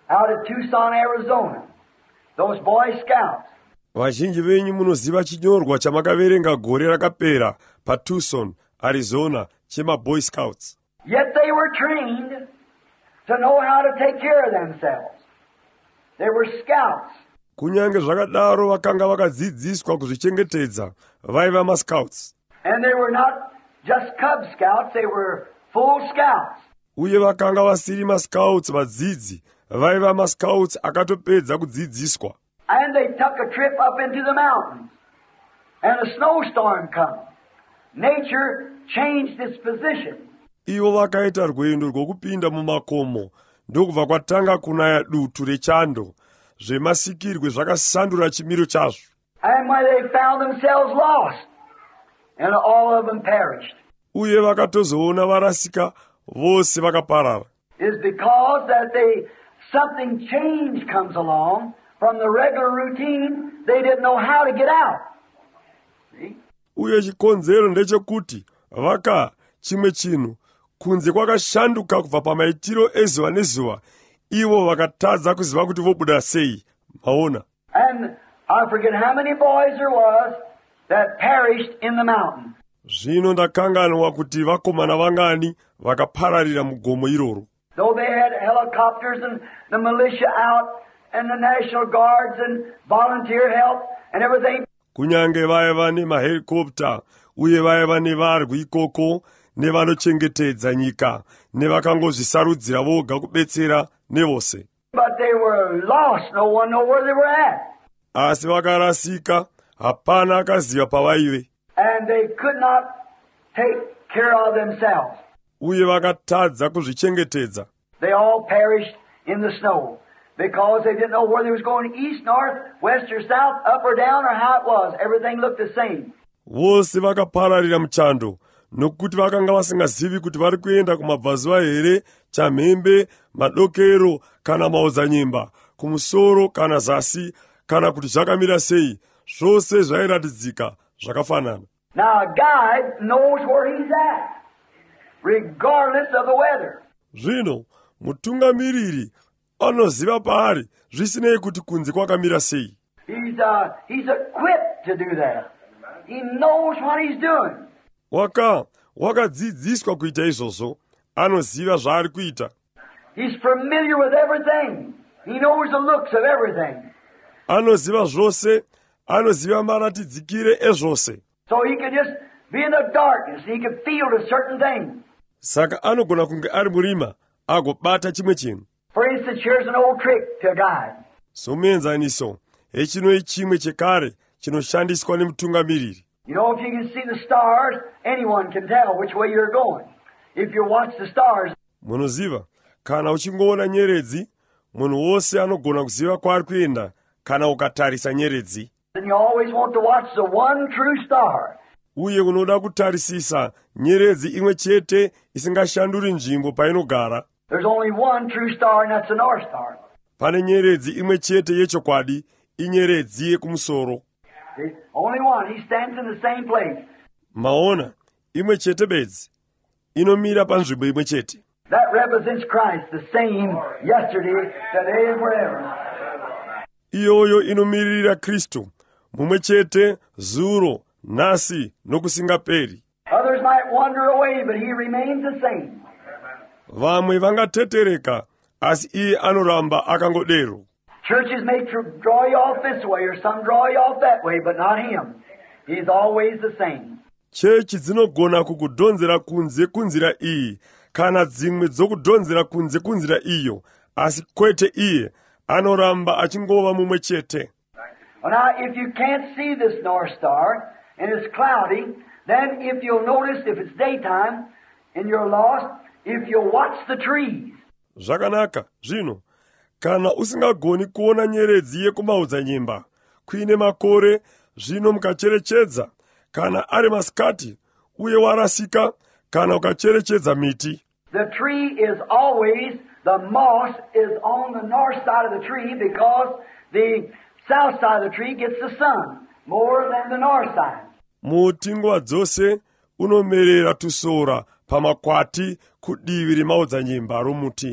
S2: out at Tucson, Arizona. Those Boy Scouts.
S1: Vazhinji venyu munoziva chinyorwa chamakaverenga gore rakapera pa Tucson, Arizona, chema Boy Scouts.
S2: Yet they were trained to know how to take care of themselves. They were scouts.
S1: Kunyange zvakadaro vakanga vakadzidziswa kuzvichengetedza, vaiva ma-scouts.
S2: And they were not just Cub Scouts, they were full scouts.
S1: Uye vakanga vasiri ma-scouts vadzidzi, vaiva ma-scouts akatopedza kudzidziswa.
S2: And they took a trip up into the mountains. And a snowstorm come. Nature changed its position.
S1: Ivo vakaita rwendo rwokupinda mumakomo, ndokubva kwatanga kunaya dutu rechando, zvemasikirwe zvakasandura chimiro chazvo.
S2: And when they found themselves lost, and all of them perished.
S1: Uye vakatozoona varasika vose vakaparara.
S2: Is because that they something change comes along from the regular routine, they didn't know how to get out. See?
S1: Uye chikonzero ndechekuti vaka chimwe chinhu kunze kwakashanduka kubva pamaitiro ezuva nezuva, ivo vakatadza kuziva kuti vobuda sei. Maona.
S2: And I forget how many boys there was that perished in the mountain.
S1: Zvino ndakanganwa kuti vakomana vangani vakapararira mugomo iroro.
S2: Though they had helicopters and the militia out and the National Guards and volunteer help and everything.
S1: Kunyange vaiva nemahelikopta uye vaiva nevarwi ikoko nevanochengetedza nyika nevakangozvisarudzira voga kubetsera nevose.
S2: But they were lost. No one knew where they were at.
S1: Asi vakarasika, hapana akaziva pavaive.
S2: And they could not take care of themselves.
S1: Uye vakatadza kuzvichengetedza.
S2: They all perished in the snow because they didn't know whether they was going east, north, west, or south, up or down, or how it was. Everything looked the same.
S1: Vose vakapararira muchando, nokuti vakanga vasingazivi kuti vari kuenda kumabvazuva here, chamhembe, madokero kana maodzanyemba, kumusoro kana zasi, kana kuti zvakamira sei, zvose zvairatidzika zvakafanana.
S2: Now a guide knows where he's at, regardless of the weather.
S1: Zvino, mutungamiriri anoziva paari zvisinei kuti kunze kwakamira sei.
S2: He's uh, he's equipped to do that. He knows what he's doing.
S1: Waka, wakadzidziswa kuita izvozvo, anoziva zvaari kuita.
S2: He's familiar with everything. He knows the looks of everything.
S1: Anoziva zvose, anoziva maratidzikire ezvose.
S2: So he could just be in the darkness. He could feel a certain thing.
S1: Saka anogona kunge ari murima, agobata chimwe chinhu.
S2: For instance, here's an old trick to a guide.
S1: Somuenzaniso, hechino chimwe chekare chinoshandiswa nemutungamiriri.
S2: You know, if you can see the stars, anyone can tell which way you're going. If you watch the stars.
S1: Munoziva, kana uchingoona nyeredzi, munhu wose anogona kuziva kwaari kuenda kana ukatarisa nyeredzi.
S2: And you always want to watch the one true star.
S1: Uye unoda kutarisisa nyeredzi imwe chete isingashanduri nzvimbo painogara.
S2: There's only one true star, and that's the North Star.
S1: Pane nyeredzi imwe chete yechokwadi, inyeredzi yekumusoro.
S2: See? Only one. He stands in the same place.
S1: Maona, imwe chete bedzi, inomira panzvimbo imwe chete.
S2: That represents Christ, the same yesterday, today, and forever.
S1: Iyoyo inomirira Kristu, mumwe chete, zuro, nhasi, nokusingaperi.
S2: Others might wander away, but he remains the same.
S1: Vamwe vangatetereka, asi iye anoramba akangodero.
S2: Churches may tr- draw you off this way, or some draw you off that way, but not him. He's always the same.
S1: Chechi dzinogona kukudhonzera kunze kunzira iyi, kana dzimwe dzokudhonzera kunze kunzira iyo, asi kwete iye, anoramba achingova mumwe chete.
S2: Well, now, if you can't see this North Star, and it's cloudy, then if you'll notice, if it's daytime, and you're lost, if you'll watch the trees.
S1: Zvakanaka, zvino, kana usingagoni kuona nyeredzi yekumaodzanyemba, kuine makore, zvino mukacherechedza, kana ari masikati, uye warasika, kana ukacherechedza miti.
S2: The tree is always, the moss is on the north side of the tree because the south side of the tree gets the sun more than the north side.
S1: Muti nguva dzose unomerera tusora pamakwati kudivi remaodzanyemba romuti,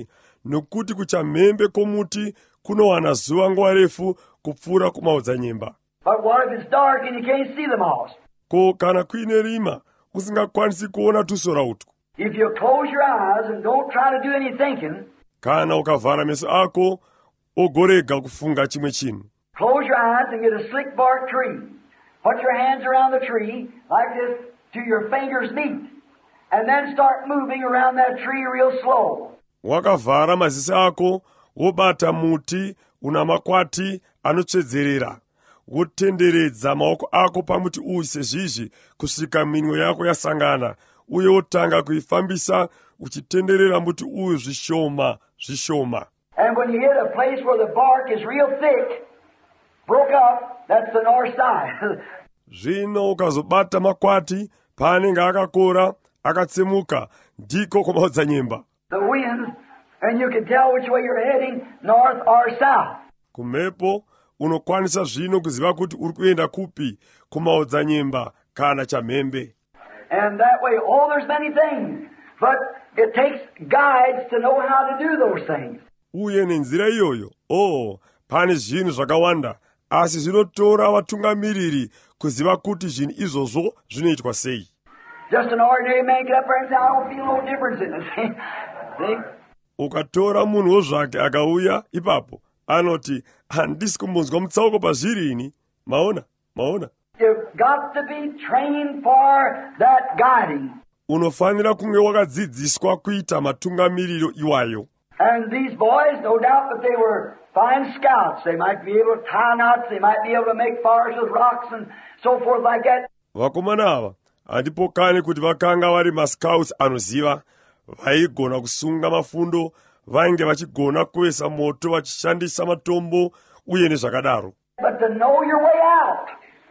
S1: nokuti kuchamhembe kwomuti kunowana zuva nguva refu kupfuura kumaodzanyemba.
S2: But what if it's dark and you can't see the moss?
S1: Ko kana kuine rima usingakwanisi kuona tusora utwu.
S2: If you close your eyes and don't try to do any thinking,
S1: kana ukavhara meso ako ogorega kufunga chimwe chinhu.
S2: Close your eyes and get a slick bark tree. Put your hands around the tree like this till your fingers meet. And then start moving around that tree real slow.
S1: Wakavhara maziso ako, wobata muti una makwati anotsvedzerera. Wotenderedza maoko ako pamuti uyu sezvizvi kusvika minwe yako yasangana, uye wotanga kuifambisa uchitenderera muti uyu zvishoma zvishoma.
S2: And when you hit a place where the bark is real thick, broke up, that's the north side.
S1: Zvino ukazobata makwati paanenge akakora akatsemuka ndiko kumaodzanyemba.
S2: The wind, and you can tell which way you're heading, north or south.
S1: Kumhepo unokwanisa zvino kuziva kuti uri kuenda kupi, kumaodzanyemba kana chamhembe.
S2: And that way, oh, there's many things, but it takes guides to know how to do those things.
S1: Uye nenzira iyoyo, oh, pane zvinhu zvakawanda, asi zvinotora vatungamiriri kuziva kuti zvinhu izvozvo zvinoitwa sei.
S2: Just an ordinary man get up there and say, I don't feel no difference in it. See?
S1: Ukatora munhu zvake akauya ipapo, anoti, handisi kumbonzwa mutsauko pazvirini. Maona, maona.
S2: You've got to be trained for that guiding.
S1: Unofanira kunge wakadzidziswa kuita matungamiriro iwayo.
S2: And these boys, no doubt that they were fine scouts. They might be able to tie knots, they might be able to make fires with rocks and so forth like that.
S1: Vakomana ava, handipokane kuti vakanga vari mascouts anoziva, vaigona kusunga mafundo, vainge vachigona kuvesa moto vachishandisa matombo uye nezvakadaro.
S2: But to know your way out,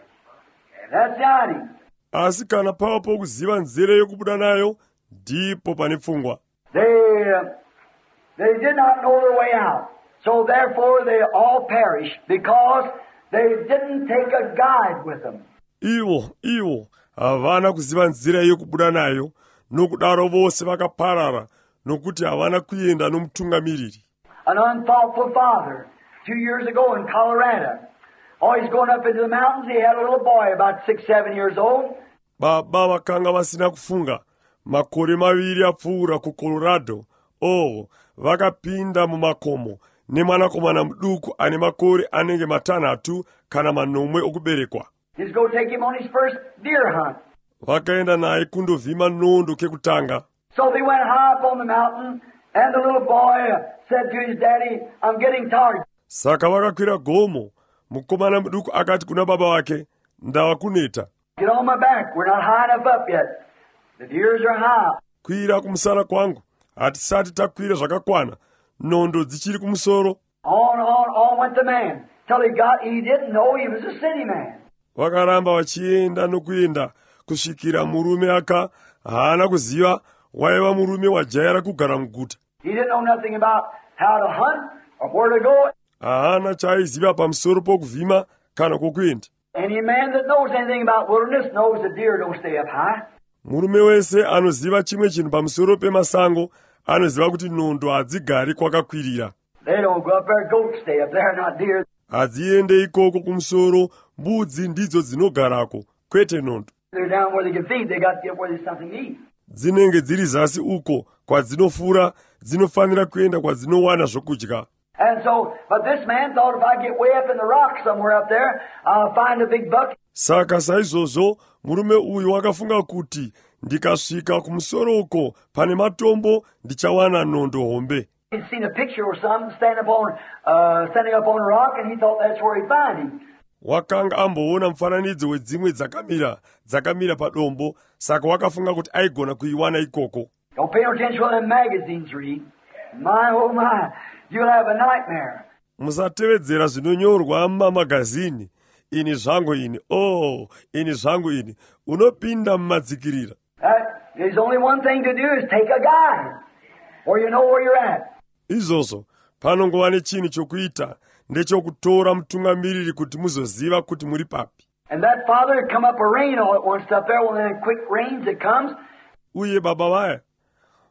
S2: that's the idea.
S1: Asi kana pava pokuziva nzira yokubuda nayo, ndipo pane pfungwa.
S2: They, uh, they did not know their way out. So therefore they all perished because they didn't take a guide with them.
S1: Ivo, ivo, havana kuziva nzira yokubuda nayo, nokudaro vose vakaparara, nokuti havana kuenda nomutungamiriri.
S2: An unthoughtful father, two years ago in Colorado, always going up into the mountains, he had a little boy about six, seven years old.
S1: Baba vakanga vasina kufunga, makore maviri apfuura kuColorado, oh, vakapinda mumakomo, nemwanakomana muduku ane makore anenge matanhatu kana manomwe okuberekwa.
S2: He's going to take him on his first deer hunt.
S1: Vakaenda naye kundovhima nondo kekutanga.
S2: So they went high up on the mountain, and the little boy said to his daddy, I'm getting tired.
S1: Saka vakakwira gomo, mukomana muduku akati kuna baba wake, ndava kuneta.
S2: Get on my back, we're not high enough up yet. The deers are high.
S1: Kwira kumusana kwangu, hatisati takwira zvakakwana, nondo dzichiri kumusoro.
S2: On, on, on went the man, till he got, he didn't know he was a city man.
S1: Vakaramba vachienda nokuenda, kusvikira murume aka, haana kuziva, waiva murume wajaira kugara muguta.
S2: He didn't know nothing about how to hunt or where to go.
S1: Haana chaaiziva pamusoro pokuvhima kana kwokuenda.
S2: Any man that knows anything about wilderness knows the deer don't stay up high.
S1: Murume wese anoziva chimwe chinhu pamusoro pemasango, anoziva kuti nondo hadzigari kwakakwirira.
S2: They don't go up there, goats stay up there, not deer.
S1: Hadziende ikoko kumusoro, mbudzi ndidzo dzinogarako, kwete nondo.
S2: They're down where they can feed, they got to get where there's something to eat.
S1: Dzinenge dziri zasi uko, kwadzinofura, dzinofanira kuenda kwadzinowana zvokudya.
S2: And so, but this man thought if I get way up in the rock somewhere up there, I'll find a big buck.
S1: Saka saizvozvo, murume uyu wakafunga kuti, ndikasvika kumusoro uko, pane matombo, ndichawana nondo hombe.
S2: He'd seen a picture or something standing up on, uh, standing up on a rock, and he thought that's where he'd find him.
S1: Wakanga amboona mufananidzo wedzimwe dzakamira, dzakamira padombo, saka wakafunga kuti aigona kuiwana ikoko.
S2: Don't pay no attention what them magazines read. My, oh my, you'll have a nightmare.
S1: Musatevedzera zvinonyorwa mumamagazini. Ini zvangu ini, oh, ini zvangu ini. Unopinda mumadzikirira.
S2: That, there's only one thing to do is take a guide, where you know where you're at.
S1: Izvozvo, panongova nechinhu chokuita, ndechokutora mutungamiriri kuti muzoziva kuti muri papi.
S2: And that father had come up a rain all at once up there, well then quick rains it comes.
S1: Uye baba vaya,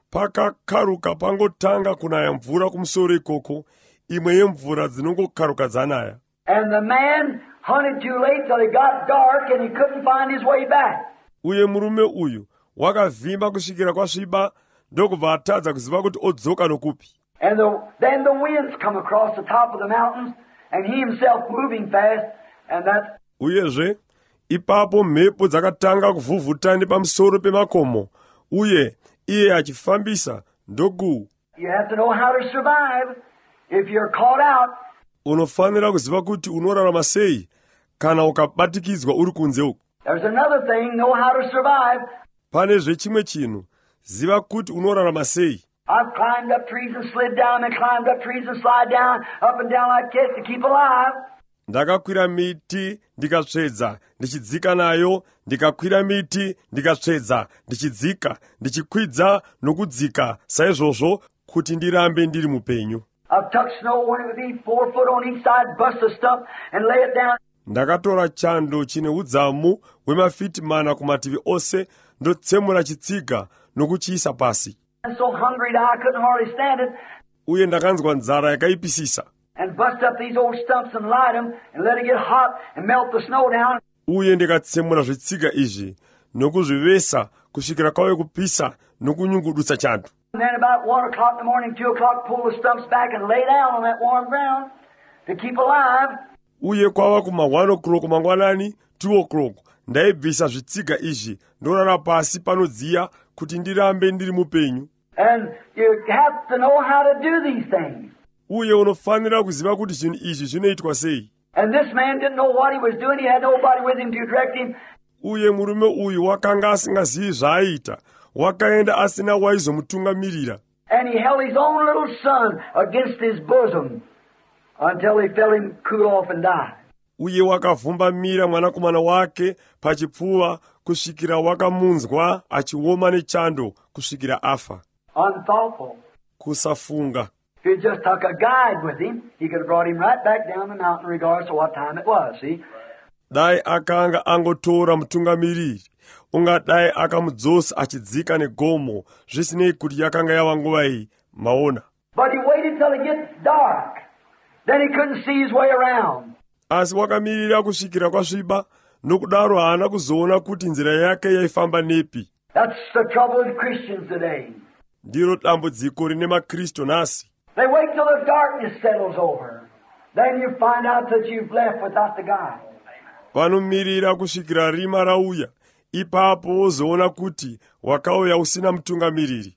S1: pakakharuka pangotanga kunaya mvura kumusoro ikoko, imwe yemvura dzinongokharuka dzanaya.
S2: And the man hunted too late till it got dark and he couldn't find his way back.
S1: Uye murume uyu wakavhimba kusvikira kwasviba, ndokubva atadza kuziva kuti odzoka nokupi.
S2: And the, then the winds come across the top of the mountains and he himself moving fast, and that's
S1: Uyezve ipapo mhepo dzakatanga kuvhuvhuta nepamusoro pemakomo, uye iye achifambisa ndoku.
S2: You have to know how to survive if you're caught out.
S1: Unofanira kuziva kuti unorarama sei kana ukabatikidzwa uri kunze uku.
S2: There's another thing, know how to survive.
S1: Pane zvechimwe chinhu, ziva kuti unorarama sei.
S2: I've climbed up trees and slid down and climbed up trees and slide down, up and down like this to keep alive.
S1: Ndakakwira miti ndikatsvedza ndichidzika nayo, ndikakwira miti ndikatsvedza ndichidzika, ndichikwidza nokudzika saizvozvo kuti ndirambe ndiri mupenyu.
S2: I've tucked snow when it would be four foot on each side, bust a stump and lay it down.
S1: Ndakatora chando chine udzamu hwemafiti mana kumativi ose, ndotsemura chitsiga nokuchiisa pasi.
S2: I'm so hungry that I couldn't hardly stand it.
S1: Uye ndakanzwa nzara yakaipisisa.
S2: And bust up these old stumps and light them and let it get hot and melt the snow down.
S1: Uye ndikatsemura zvitsiga izvi nokuzvivesa kusvikira kwave kupisa nokunyungudutsa chando.
S2: And then about one o'clock in the morning, two o'clock, pull the stumps back and lay down on that warm ground to keep alive.
S1: Uye kwava kuma one o'clock mangwanani, two o'clock, ndaibvisa zvitsiga izvi ndorara pasi panodziya kuti ndirambe ndiri mupenyu.
S2: And you have to know how to do these things.
S1: Uye unofanira kuziva kuti zvinhu izvi zvinoitwa sei.
S2: And this man didn't know what he was doing. He had nobody with him to direct him.
S1: Uye murume uyu wakanga asingazivi zvaaita, wakaenda asina waizomutungamirira.
S2: And he held his own little son against his bosom until he felt him cool off and die.
S1: Uye wakavhumbamira mwanakomana wake pachipfuva kusvikira wakamunzwa achioma nechando kusvikira afa.
S2: Unthoughtful.
S1: Kusafunga.
S2: If he just took a guide with him, he could have brought him right back down the mountain regardless of what time it was, see?
S1: Dai akanga angotora mutungamiriri, ungadai akamudzosa achidzika negomo, zvisinei kuti yakanga yava nguva iyi, maona.
S2: But he waited till it gets dark. Then he couldn't see his way around.
S1: Asi wakamirira kusvikira kwasviba, nokudaro haana kuzoona kuti nzira yake yaifamba nepi.
S2: That's the trouble with Christians today.
S1: Ndiro dambudziko rine maKristu nhasi.
S2: They wait till the darkness settles over. Then you find out that you've left without the guide.
S1: Vanomirira kusvikira rima rauya, ipapo wozoona kuti wakauya usina mutungamiriri.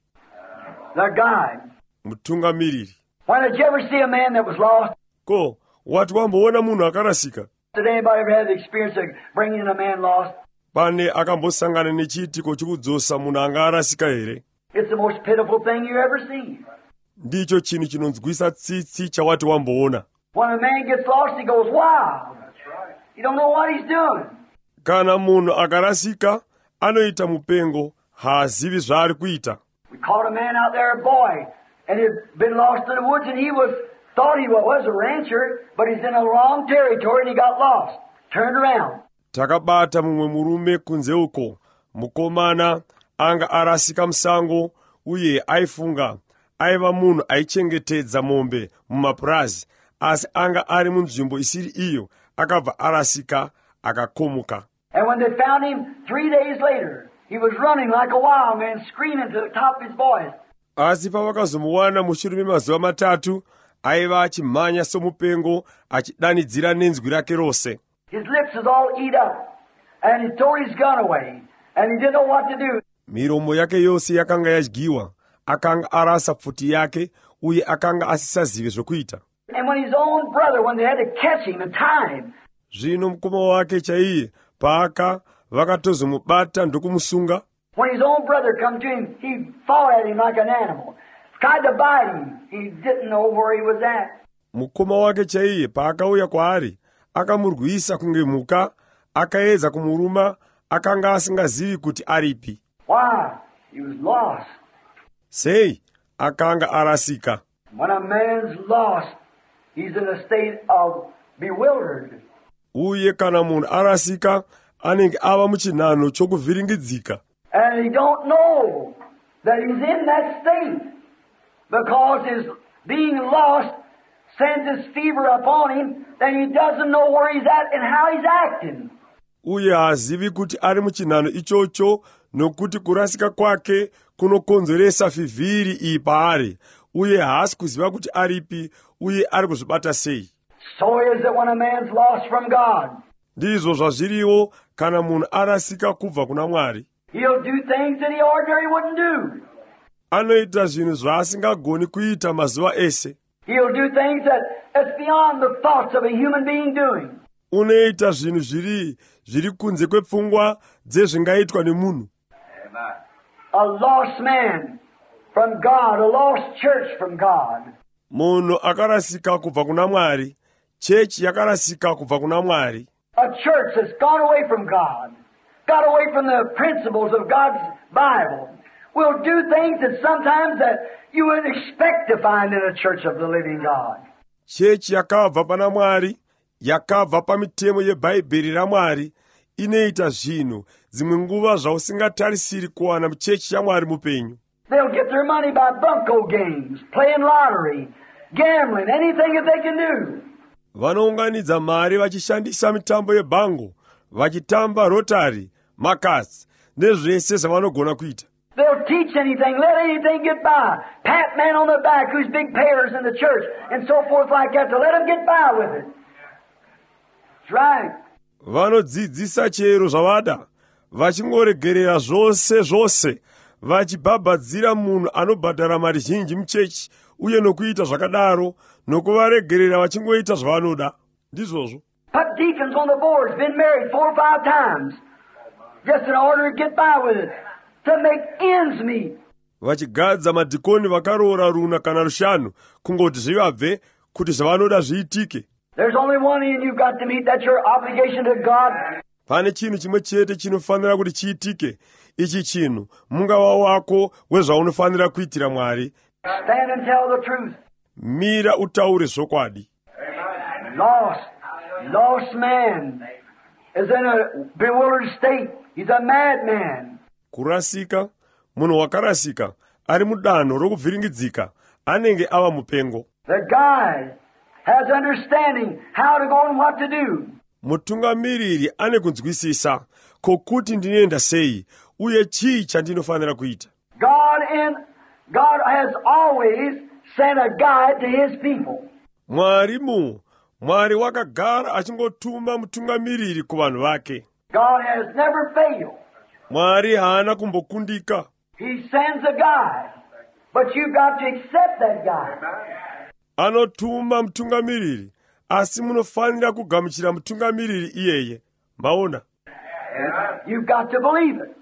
S2: The guide.
S1: Mutungamiriri.
S2: When did you ever see a man that was lost?
S1: Ko, wati wamboona munhu akarasika?
S2: Did anybody ever have the experience of bringing a man lost?
S1: Pane akambosangana nechiitiko chokudzosa munhu anga arasika here?
S2: It's the most pitiful thing you ever see.
S1: Ndicho chinhu chinonzwisa tsitsi chawati wamboona.
S2: When a man gets lost, he goes wild. You don't know what he's doing.
S1: Kana munhu akarasika, anoita mupengo, haazivi zvaari kuita.
S2: We caught a man out there, a boy, and he'd been lost in the woods, and he was thought he was a rancher, but he's in a wrong territory, and he got lost. Turned around.
S1: Takabata mumwe murume kunze uko, mukomana anga arasika musango, uye aifunga, aiva munhu aichengetedza mombe mumapurazi, asi anga ari munzvimbo isiri iyo, akabva arasika, akakomuka.
S2: And when they found him three days later, he was running like a wild man, screaming to the top of his voice.
S1: Asi pavakazomuwana mushure memazuva matatu, aiva achimhanya somupengo, achidanidzira nenzwi rake rose.
S2: His lips was all eat up, and he tore his gun away, and he didn't know what to do.
S1: Miromo yake yose yakanga yadyiwa, akanga arasa pfuti yake, uye akanga asisazive zvokuita.
S2: And when his own brother, when they had to catch him and tie him,
S1: zvino mukoma wake chaiye paaka vakatozomubata ndokumusunga.
S2: when his own brother come to him, he fought at him like an animal, tried to bite him. He didn't know where he was at.
S1: Mukoma wake chaiye paakauya kwaari, akamurwisa kunge mhuka, akaedza kumuruma, akanga asingazivi kuti aripi.
S2: Why? He was lost.
S1: Sei, akanga arasika.
S2: When a man's lost, he's in a state of bewildered.
S1: Uye kana munhu arasika, anenge ava muchinhano chokuvhiringidzika.
S2: And he don't know that he's in that state because his being lost sends his fever upon him, then he doesn't know where he's at and how he's acting.
S1: Uye haazivi kuti ari muchinhano ichocho, nokuti kurasika kwake kunokonzeresa fivhiri iyi paari, uye haasi kuziva kuti aripi uye ari kuzvibata sei.
S2: So is it when a man's lost from God.
S1: Ndizvo zvazviriwo kana munhu arasika kubva kuna Mwari.
S2: He'll do things that he ordinarily wouldn't do.
S1: Anoita zvinhu zvaasingagoni kuita mazuva ese.
S2: He'll do things that that's beyond the thoughts of a human being doing.
S1: Unoita zvinhu zviri zviri kunze kwepfungwa dzezvingaitwa nemunhu.
S2: A lost man from God, a lost church from God.
S1: Munhu akarasika kubva kuna Mwari, chechi yakarasika kubva kuna Mwari.
S2: A church that's gone away from God, got away from the principles of God's Bible, will do things that sometimes that you wouldn't expect to find in a church of the living God.
S1: Chechi yakabva pana Mwari, yakabva pamitemo yeBhaibheri raMwari, inoita zvinhu dzimwe nguva zvausingatarisiri kuwana muchechi yaMwari mupenyu.
S2: They'll get their money by bunco games, playing lottery, gambling, anything that they can do.
S1: Vanounganidza mari vachishandisa mitambo yebhango, vachitamba rotari, makasi, nezvese zvavanogona kuita.
S2: They'll teach anything, let anything get by. Pat man on the back who's big payers in the church, and so forth like that, to let them get by with it. That's right.
S1: Vanodzidzisa chero zvavada, vachingoregerera zvose zvose, vachibhabhadzira munhu anobhadhara mari zhinji muchechi, uye nokuita zvakadaro, nokuvaregerera vachingoita zvavanoda. Ndizvozvo.
S2: Put deacons on the boards, been married four or five times, just in order to get by with it, to make ends meet.
S1: Vachigadza madhikoni vakaroora runa kana rushanu, kungoti zvivabve kuti zvavanoda zviitike.
S2: There's only one end you've got to meet, that's your obligation to God.
S1: Pane chinhu chimwe chete chinofanira kuti chiitike, ichi chinhu mungava wako wezvaunofanira kuitira Mwari.
S2: Stand and tell the truth.
S1: Mira utaure zvokwadi.
S2: Lost, lost man is in a bewildered state. He's a madman.
S1: Kurasika, munhu wakarasika, ari mudanho rokuvhiringidzika, anenge ava mupengo.
S2: The guide has understanding how to go and what to do.
S1: Mutungamiriri ane kunzwisisa kokuti ndinoenda sei uye chii chandinofanira kuita.
S2: God in God has always sent a guide to his people.
S1: Mwari mu, Mwari wakagara achingotuma mutungamiriri kuvanhu vake.
S2: God has never failed.
S1: Mwari haana kumbokundika.
S2: He sends a guide, but you've got to accept that guide.
S1: Anotuma mutungamiriri, asi munofanira kugamuchira mutungamiriri iyeye. Maona?
S2: You've got to believe it.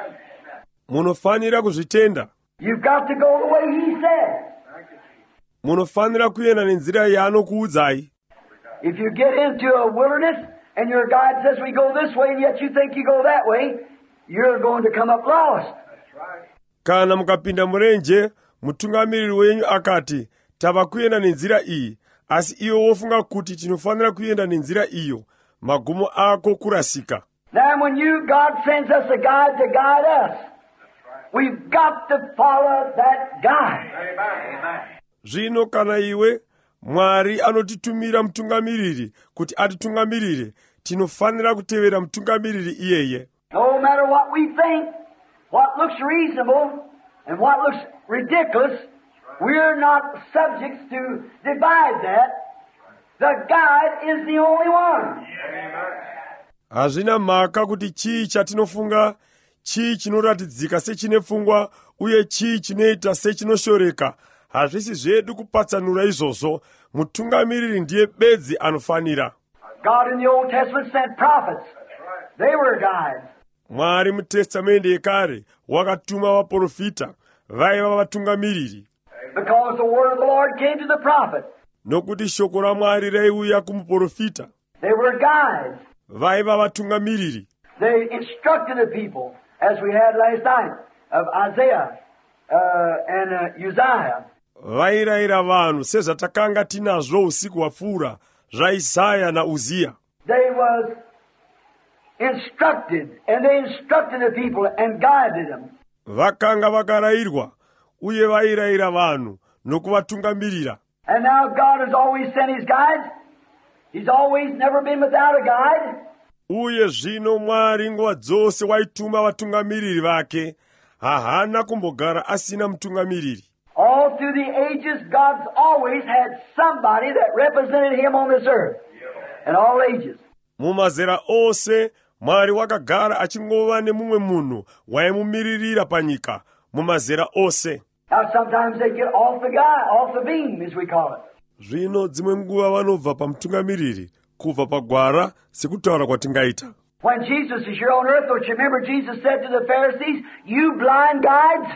S1: Munofanira kuzvitenda.
S2: You've got to go the way he says.
S1: Munofanira kuenda nenzira yaanokuudzai.
S2: If you get into a wilderness and your guide says we go this way and yet you think you go that way, you're going to come up lost.
S1: Kana mukapinda murenje, mutungamiriri wenyu akati, tava kuenda nenzira iyi, asi iwe wofunga kuti tinofanira kuenda nenzira iyo, magumo ako kurasika.
S2: Now when you, God sends us a guide to guide us, we've got to follow that guide.
S1: Zvino kana iwe, Mwari anotitumira mutungamiriri kuti atitungamirire, tinofanira kutevera mutungamiriri iyeye.
S2: No matter what we think, what looks reasonable and what looks ridiculous, we're not subjects to divide that. The guide is the only one.
S1: Hazvina mhaka kuti chii chatinofunga, chii chinoratidzika sechinepfungwa, uye chii chinoita sechinotyoreka. Hazvisi zvedu kupatsanura izvozvo, mutungamiriri ndiye bedzi anofanira.
S2: God in the Old Testament sent prophets. They were guides.
S1: Mwari muTestamende yekare wakatuma vaprofita, vaiva vatungamiriri.
S2: Because the word of the Lord came to the prophet.
S1: Nokuti shoko raMwari raiuya kumuprofita.
S2: They were guides.
S1: Vaiva vatungamiriri.
S2: They instructed the people, as we had last night, of Isaiah uh, and uh, Uzziah.
S1: Vairayira vanhu sezvatakanga tinazvo usiku hwapfuura, zvaIsaya naUziya.
S2: They was instructed, and they instructed the people and guided them.
S1: vakanga vakarayirwa uye vairayira vanhu nokuvatungamirira.
S2: And now God has always sent His guides. He's always never been without a guide.
S1: Uye zvino Mwari nguva dzose waituma vatungamiriri vake, hahana kumbogara asina mutungamiriri.
S2: All through the ages, God's always had somebody that represented Him on this earth. In all ages.
S1: Mumazera ose, Mwari wakagara achingova nemumwe munhu waimumiririra panyika, mumazera ose.
S2: Now sometimes they get off the guy, off the beam, as we call it.
S1: Zvino dzimwe nguva vanobva pamutungamiriri, kubva pagwara, sekutaura kwatingaita.
S2: When Jesus is here on earth, don't you remember Jesus said to the Pharisees, "You blind guides"?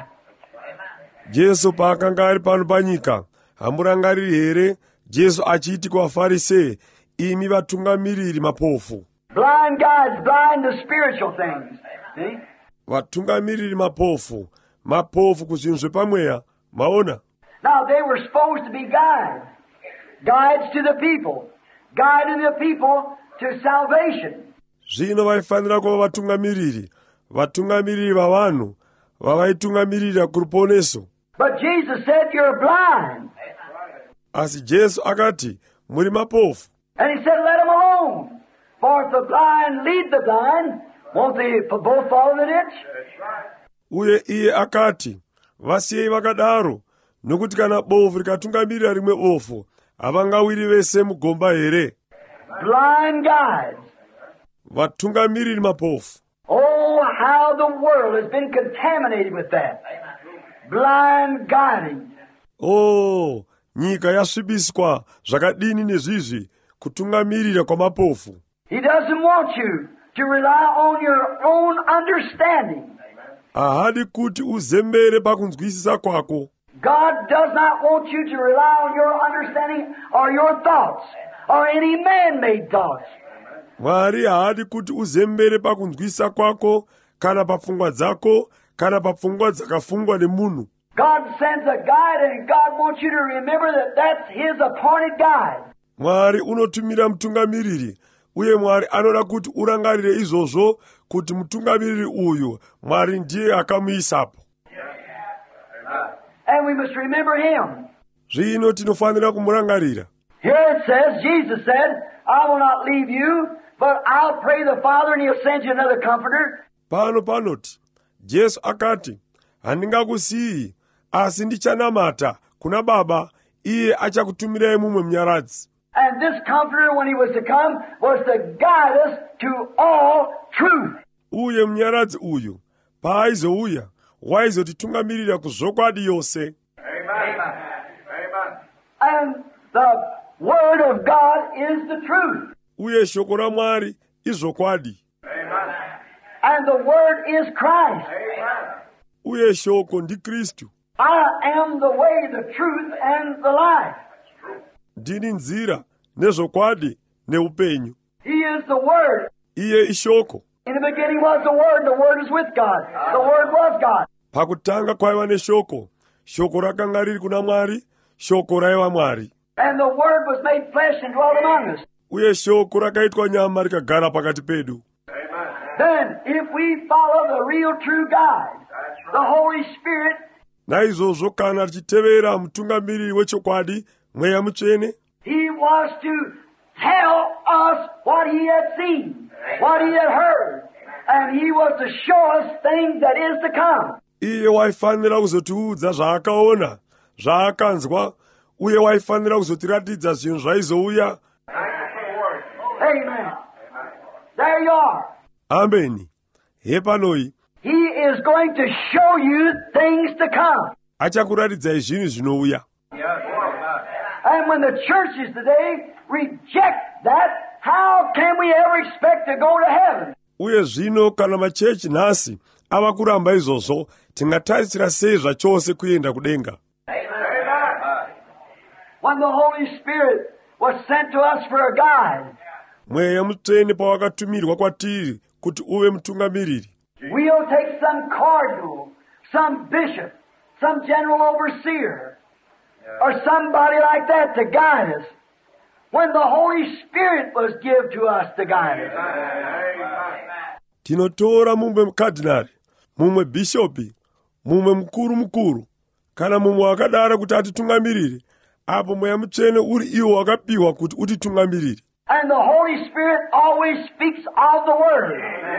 S1: Jesu paakanga ari pano panyika, hamurangariri here Jesu achiti kuvaFarisei, imi vatungamiriri mapofu.
S2: Blind guides, blind to spiritual things. See?
S1: Vatungamiriri mapofu, mapofu kuzvinhu zvepamweya, maona?
S2: Now they were supposed to be guides. Guides to the people. Guiding the people to salvation.
S1: Zvino vaifanira kuva vatungamiriri, vatungamiriri vavanhu, vavaitungamirira kuruponeso.
S2: But Jesus said, "You're blind."
S1: Asi Jesu akati, muri mapofu.
S2: And He said, "Let them alone. For if the blind lead the blind, won't they both fall in the ditch?"
S1: Uye iye akati, vasiyei vakadaro, nokuti kana bofu rikatungamirira rimwe bofu, havangawiri vese mugomba here?
S2: Blind guides.
S1: Vatungamiriri mapofu.
S2: Oh, how the world has been contaminated with that. Blind guiding.
S1: Oh, nyika yasvibiswa zvakadini nezvizvi, kutungamirira kwa mapofu.
S2: He doesn't want you to rely on your own understanding.
S1: Ahadi kuti uzembere pakunzwisisa kwako.
S2: God does not want you to rely on your understanding or your thoughts or any man-made thoughts.
S1: Mwari haadi kuti uzembere pakunzwisisa kwako, kana papfungwa dzako, kana papfungwa dzakafungwa nemunhu.
S2: God sends a guide, and God wants you to remember that that's His appointed guide.
S1: Mwari unotumira mutungamiriri, uye Mwari anoda kuti urangarire izvozvo, kuti mutungamiriri uyu Mwari ndiye akamuisapo.
S2: And we must remember Him.
S1: Zvino tinofanira kumurangarira.
S2: Here it says, Jesus said, "I will not leave you, but I'll pray the Father and He'll send you another comforter."
S1: Pano panoti, Jesu akati, handingakusiyi, asi ndichanamata kuna Baba, iye achakutumirai mumwe munyaradzi.
S2: And this comforter, when He was to come, was to guide us to all truth.
S1: Uye munyaradzi uyu, paaizouya, waizotitungamirira kuzvokwadi yose.
S2: Amen. And the Word of God is the truth.
S1: Uye shoko raMwari izvokwadi.
S2: And the Word is Christ.
S1: Uye shoko ndi Kristu.
S2: I am the way, the truth, and the life.
S1: Ndini nzira, nezvokwadi, neupenyu.
S2: He is the Word.
S1: Iye ishoko.
S2: In the beginning was the Word, and the Word is with God. The Word was God.
S1: Pakutanga kwaiva neshoko, shoko rakanga riri kuna Mwari, shoko raiva Mwari.
S2: And the Word was made flesh and dwelt among us.
S1: Uye shoko rakaitwa nyama rikagara pakati pedu.
S2: Then, if we follow the real true guide, the Holy Spirit,
S1: naizvozvo kana tichitevera mutungamiriri wechokwadi, Mweya Mutsvene,
S2: He was to tell us what He had seen, what He had heard, and He was to show us things that is to come.
S1: Iye waifanira kuzotiudza zvaakaona, zvaakanzwa, uye waifanira kuzotiratidza zvinhu zvaizouya.
S2: Amen. There you are.
S1: Ameni. Hepanoi.
S2: He is going to show you things to come.
S1: Achakuratidzai zvinhu zvinouya.
S2: And when the churches today reject that, how can we ever expect to go to heaven?
S1: Uye zvino kana machechi nhasi ava kuramba izvozvo, tingatarisira sei zvachose kuenda kudenga.
S2: When the Holy Spirit was sent to us for a guide,
S1: Mweya Mutsvene pawakatumirwa kwatiri kuti uve mutungamiriri.
S2: we'll take some cardinal, some bishop, some general overseer, or somebody like that to guide us, when the Holy Spirit was given to us to guide us.
S1: Tinotora mumwe mukadhinari, mumwe bishopi, mumwe mukuru mukuru kana mumwe wakadara kuti atitungamirire, apo mweya mutsvene uri iwo wakapiwa kuti utitungamirire.
S2: And the Holy Spirit always speaks of the Word.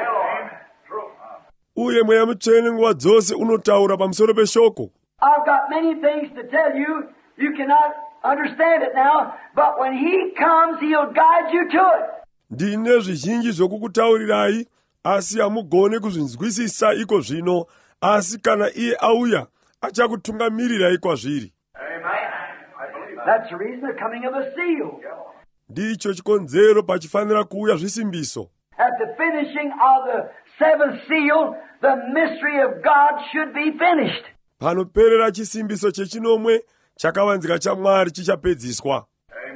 S1: Uye mweya mutsvene nguva dzose unotaura pamusoro peshoko.
S2: I've got many things to tell you. You cannot understand it now, but when He comes, He'll guide you to it.
S1: Ndine zvizhinji zvokukutaurirai, asi hamugone kuzvinzwisisa iko zvino, asi kana iye auya achakutungamirirai kwazviri.
S2: That's the reason the coming of a seal.
S1: Ndicho chikonzero pachifanira kuuya zvisimbiso.
S2: At the finishing of the seventh seal, the mystery of God should be finished.
S1: Panoperera chisimbiso chechinomwe, chakavanzika chaMwari chichapedziswa.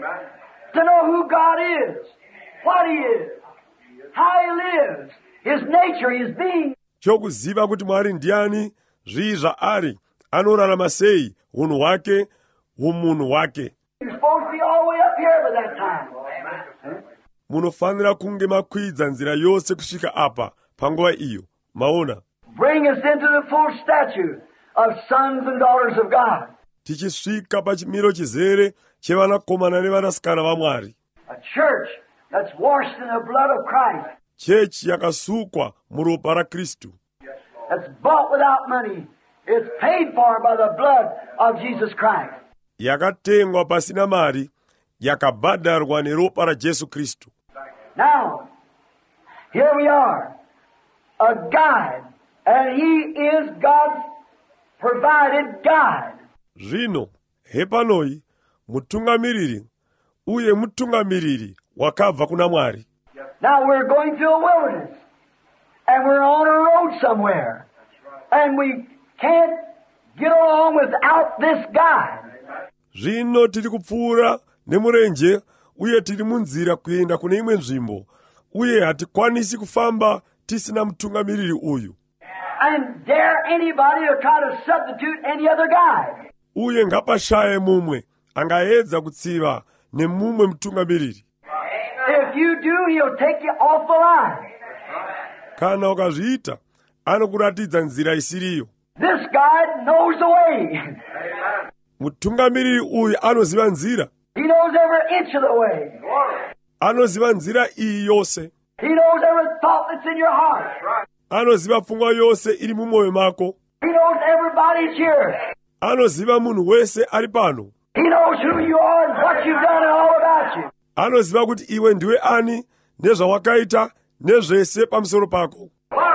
S2: To know who God is, what He is, how He lives, His nature, His being.
S1: Chokuziva kuti Mwari ndiani, zvii zvaari, anorarama sei, hunhu hwake, humunhu hwake.
S2: You're supposed to be all the way up here by that time.
S1: Munofanira kunge makwidza nzira yose kusvika apa panguva iyo. Maona?
S2: Bring us into the full stature of sons and daughters of God.
S1: Tichisvika pachimiro chizere chevanakomana nevanasikana vaMwari.
S2: A church that's washed in the blood of Christ.
S1: Chechi yakasukwa muropa raKristu.
S2: That's bought without money. It's paid for by the blood of Jesus Christ.
S1: Yakatengwa pasina mari, yakabhadharwa neropa raJesu Kristu.
S2: Now, here we are, a guide, and He is God's provided guide.
S1: Zvino, hepanoi, mutungamiriri, uye mutungamiriri, wakabva kuna Mwari.
S2: Now we're going through a wilderness, and we're on a road somewhere, and we can't get along without this guide.
S1: Zvino tiri kupfuura nemurenje, uye tiri munzira kuenda kune imwe nzvimbo, uye hatikwanisi kufamba tisina mutungamiriri uyu.
S2: And dare anybody to try to substitute any other guide.
S1: Uye ngapashaye mumwe angaedza kutsiva nemumwe mutungamiriri.
S2: If you do, He'll take you off the line.
S1: Kana ukazviita, anokuratidza nzira isiriyo.
S2: This guide knows the way.
S1: Mutungamiriri uyu anoziva nzira.
S2: He knows every inch of the way.
S1: Anoziva nzira iyi yose.
S2: He knows every thought that's in your heart.
S1: Anoziva pfungwa yose iri mumwoyo mako.
S2: He knows everybody's here.
S1: Anoziva munhu wese ari pano.
S2: He knows who you are and what you've done and all about you.
S1: Anoziva kuti iwe ndiwe ani, nezvawakaita, nezvese pamusoro pako.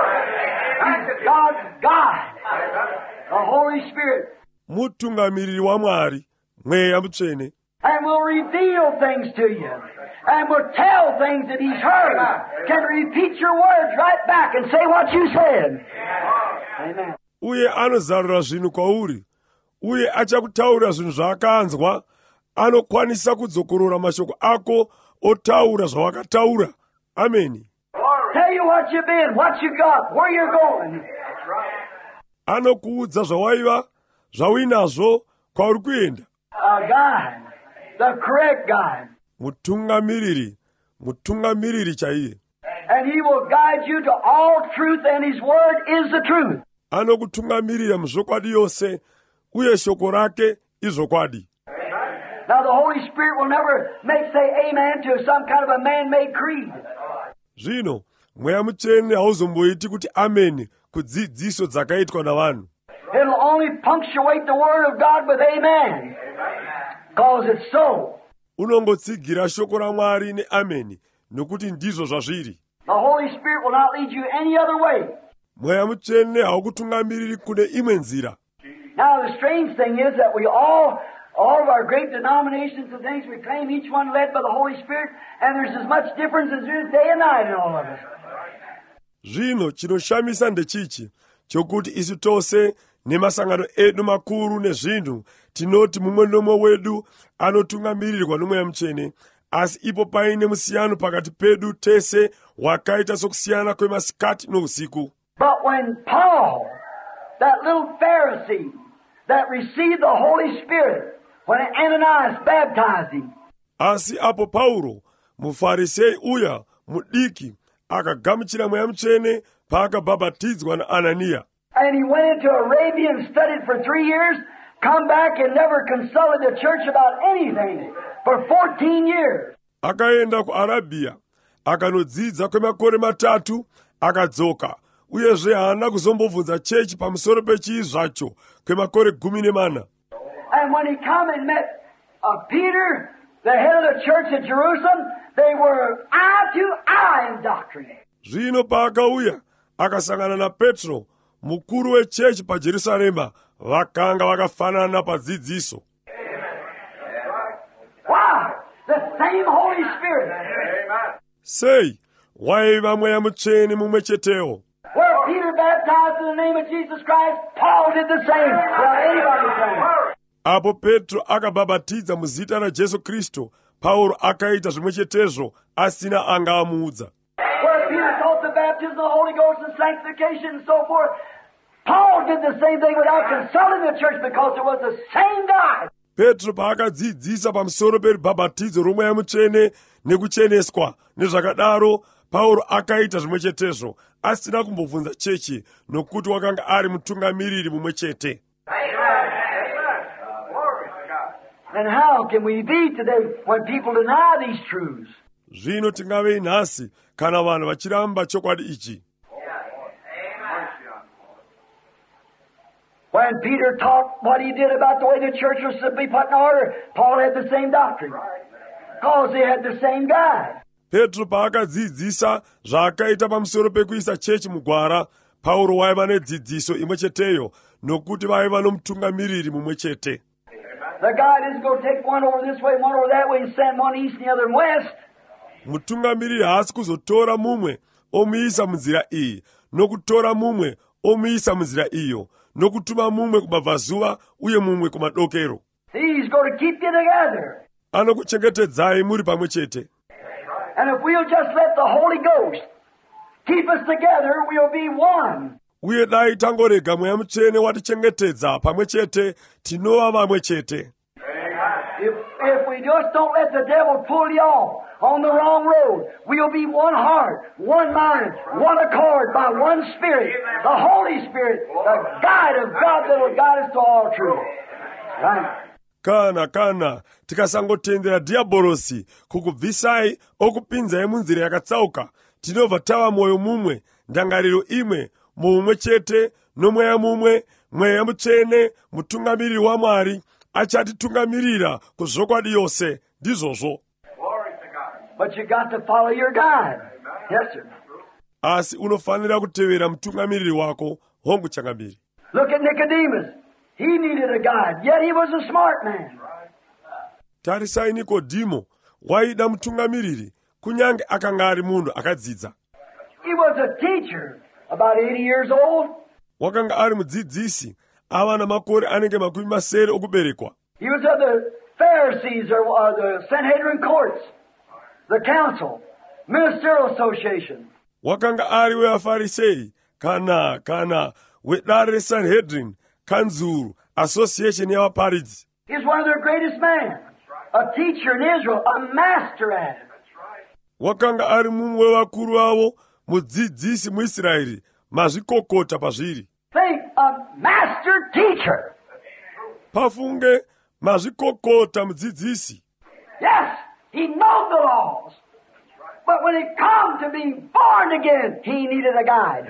S2: God's God, the Holy Spirit,
S1: Mutungamiriri waMwari, mweya mutsvene.
S2: and will reveal things to you, and will tell things that He's heard, can repeat your words right back and say what you said. Amen.
S1: Uye anozarura zvinhu kwauri, uye achakutaurira zvinhu zvaakanzwa, anokwanisa kudzokorora mashoko ako, otaura zvawakataura. Ameni.
S2: Tell you what you've been, what you got, where you're going.
S1: Anokuudza zvawaiva, zvauinazvo, kwauri kuenda.
S2: A guide, the correct guide.
S1: Mutungamiriri, mutungamiriri chaiye.
S2: And He will guide you to all truth, and His word is the truth.
S1: Anokutungamirira muzvokwadi yose, uye shoko rake izvokwadi.
S2: Now the Holy Spirit will never make say amen to some kind of a man-made creed.
S1: Zvino, mweya mutsvene hauzomboiti kuti ameni kudzidziso dzakaitwa navanhu.
S2: It'll only punctuate the word of God with amen. Because it's so.
S1: Unongotsigira shoko raMwari neameni, nokuti ndizvo zvazviri.
S2: The Holy Spirit will not lead you any other way.
S1: Mweya mutsvene haukutungamiriri kune imwe nzira.
S2: Now the strange thing is that we all, all of our great denominations and things, we claim each one led by the Holy Spirit, and there's as much difference as there is day and night in all of us.
S1: Zvino chinoshamisa ndechichi, chokuti isu tose nemasangano edu makuru nezvinhu, tinoti mumwe nomwe wedu anotungamirirwa nomweya mutsvene, asi ipo paine musiyano pakati pedu tese wakaita sokusiyana kwemasikati nousiku.
S2: But when Paul, that little Pharisee that received the Holy Spirit, when Ananias baptized him,
S1: asi apo Pauro, mufarisei uya, mudiki, akagamuchira mweya mutsvene paakabhabhatidzwa naAnania.
S2: And he went into Arabia and studied for three years, come back and never consulted the church about anything for fourteen years.
S1: Akaenda ku Arabia, akanodzidza kwemakore matatu, akadzoka. Uyezve haana kuzombobvunza chechi pamusoro pechii zvacho kwemakore gumi nemana.
S2: And when he come and met uh, Peter, the head of the church at Jerusalem, they were eye to eye in doctrine.
S1: Zvino paakauya, akasangana na Petro, mukuru wechechi paJerusarema, vakanga vakafanana padzidziso.
S2: Why? The same Holy Spirit.
S1: Sei, waiva mweya mutsvene mumwe chetewo.
S2: Where Peter baptized in the name of Jesus Christ, Paul did the same. Well, anybody can.
S1: Apo Petro akabhabhatidza muzita raJesu Kristu, Pauro akaita zvimwe chetezvo asina angaamuudza.
S2: Where Peter taught the baptism of the Holy Ghost and sanctification and so forth, Paul did the same thing without consulting the church because it was the same guy.
S1: Petro paakadzidzisa pamusoro perubhabhatidzo romweya mutsvene nekucheneswa nezvakadaro, Pauro akaita zvimwe chetezvo asina kumbobvunza chechi nokuti wakanga ari mutungamiriri mumwe chete.
S2: And how can we be today when people deny these truths?
S1: Zvino tingavei nhasi kana vanhu vachiramba chokwadi ichi.
S2: When Peter taught what he did about the way the church was to be put in order, Paul had the same doctrine. Because they had the same guide.
S1: Petro paakadzidzisa zvaakaita pamusoro pekuisa chechi mugwara, Pauro waiva nedzidziso imwe cheteyo nokuti vaiva nomutungamiriri mumwe chete.
S2: The guide isn't going to take one over this way, one over that way, and send one east and the other west.
S1: Mutungamiriri haasi kuzotora mumwe omuisa munzira iyi, nokutora mumwe omuisa munzira iyo, nokutuma mumwe kumabvazuva uye mumwe kumadokero.
S2: He's going to keep you together.
S1: Anokuchengetedzai muri pamwe chete.
S2: And if we'll just let the Holy Ghost keep us together, we'll be one.
S1: Uye dai tangorega mweya mutsvene watichengetedza pamwe chete, tinova vamwe chete.
S2: If, if we just don't let the devil pull you off on the wrong road, we'll be one heart, one mind, one accord by one Spirit, the Holy Spirit, the guide of God that will guide us to all truth. Right?
S1: Kana kana tikasangotendera dhiabhorosi kukubvisai okupinzai munzira yakatsauka, tinobva tava mwoyo mumwe, ndangariro imwe, mumwe chete, nomweya mumwe, mweya mutsvene, mutungamiriri waMwari achatitungamirira kuzvokwadi yose, ndizvozvo.
S2: But you got to follow your guide. Yes, sir.
S1: Asi unofanira kutevera mutungamiriri wako, hongu changamiri.
S2: Look at Nicodemus. He needed a guide, yet he was a smart man.
S1: Tarisai Nikodimo, waida mutungamiriri, kunyange akanga ari munhu akadzidza.
S2: He was a teacher, about eighty years old.
S1: Wakanga ari mudzidzisi, ava namakore anenge makumi masere okuberekwa.
S2: He was of the Pharisees or uh, the Sanhedrin courts, the council, ministerial association.
S1: Wakanga ari wevafarisei, kana kana wedare reSanhedrin, kanzuru, association yavaparidzi.
S2: He's one of their greatest men, a teacher in Israel, a master at it.
S1: Wakanga ari mumwe wevakuru vavo, mudzidzisi muIsraeri, mazvikokota pazviri.
S2: Think, a master teacher.
S1: Pafunge mazvikokota mudzidzisi.
S2: Yes, he knows the laws. But when it come to be born again, he needed a guide.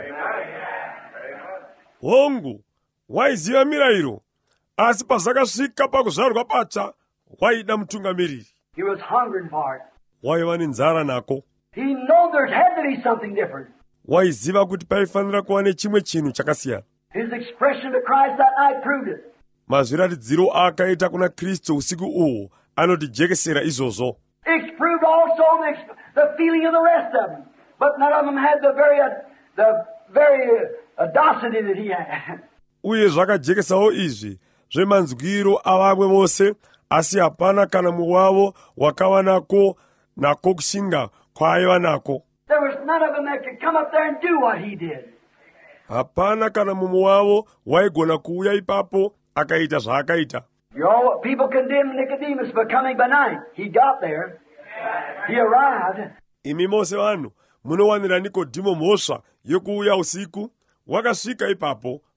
S1: Hongu, waiziva mirayiro, asi pazakasvika pakuzvarwa patsva, waida mutungamiriri.
S2: He was hungering for it.
S1: Waiva nenzara nako.
S2: He knew there had to be something different.
S1: Waiziva kuti paifanira kuva nechimwe chinhu chakasiyana.
S2: His expression to Christ that night proved it.
S1: Mazviratidziro akaita kuna Kristu usiku uhwo anotijekesera izvozvo.
S2: It proved also the, the feeling of the rest of them. But none of them had the very, uh, the very audacity that he had.
S1: Uye zvakajekesawo izvi zvemanzwiro avamwe vose, asi hapana kana mumwe wavo wakava nako nako kushinga kwaaiva nako.
S2: There was none of them that could come up there and do what he did.
S1: Hapana kana mumwe wavo waigona kuuya ipapo akaita zvaakaita.
S2: You know, people condemned Nicodemus for coming by night. He got there. He arrived.
S1: Imi mose vanhu munowanira Nikodimo mhosva yokuuya usiku. Wakasvika ipapo,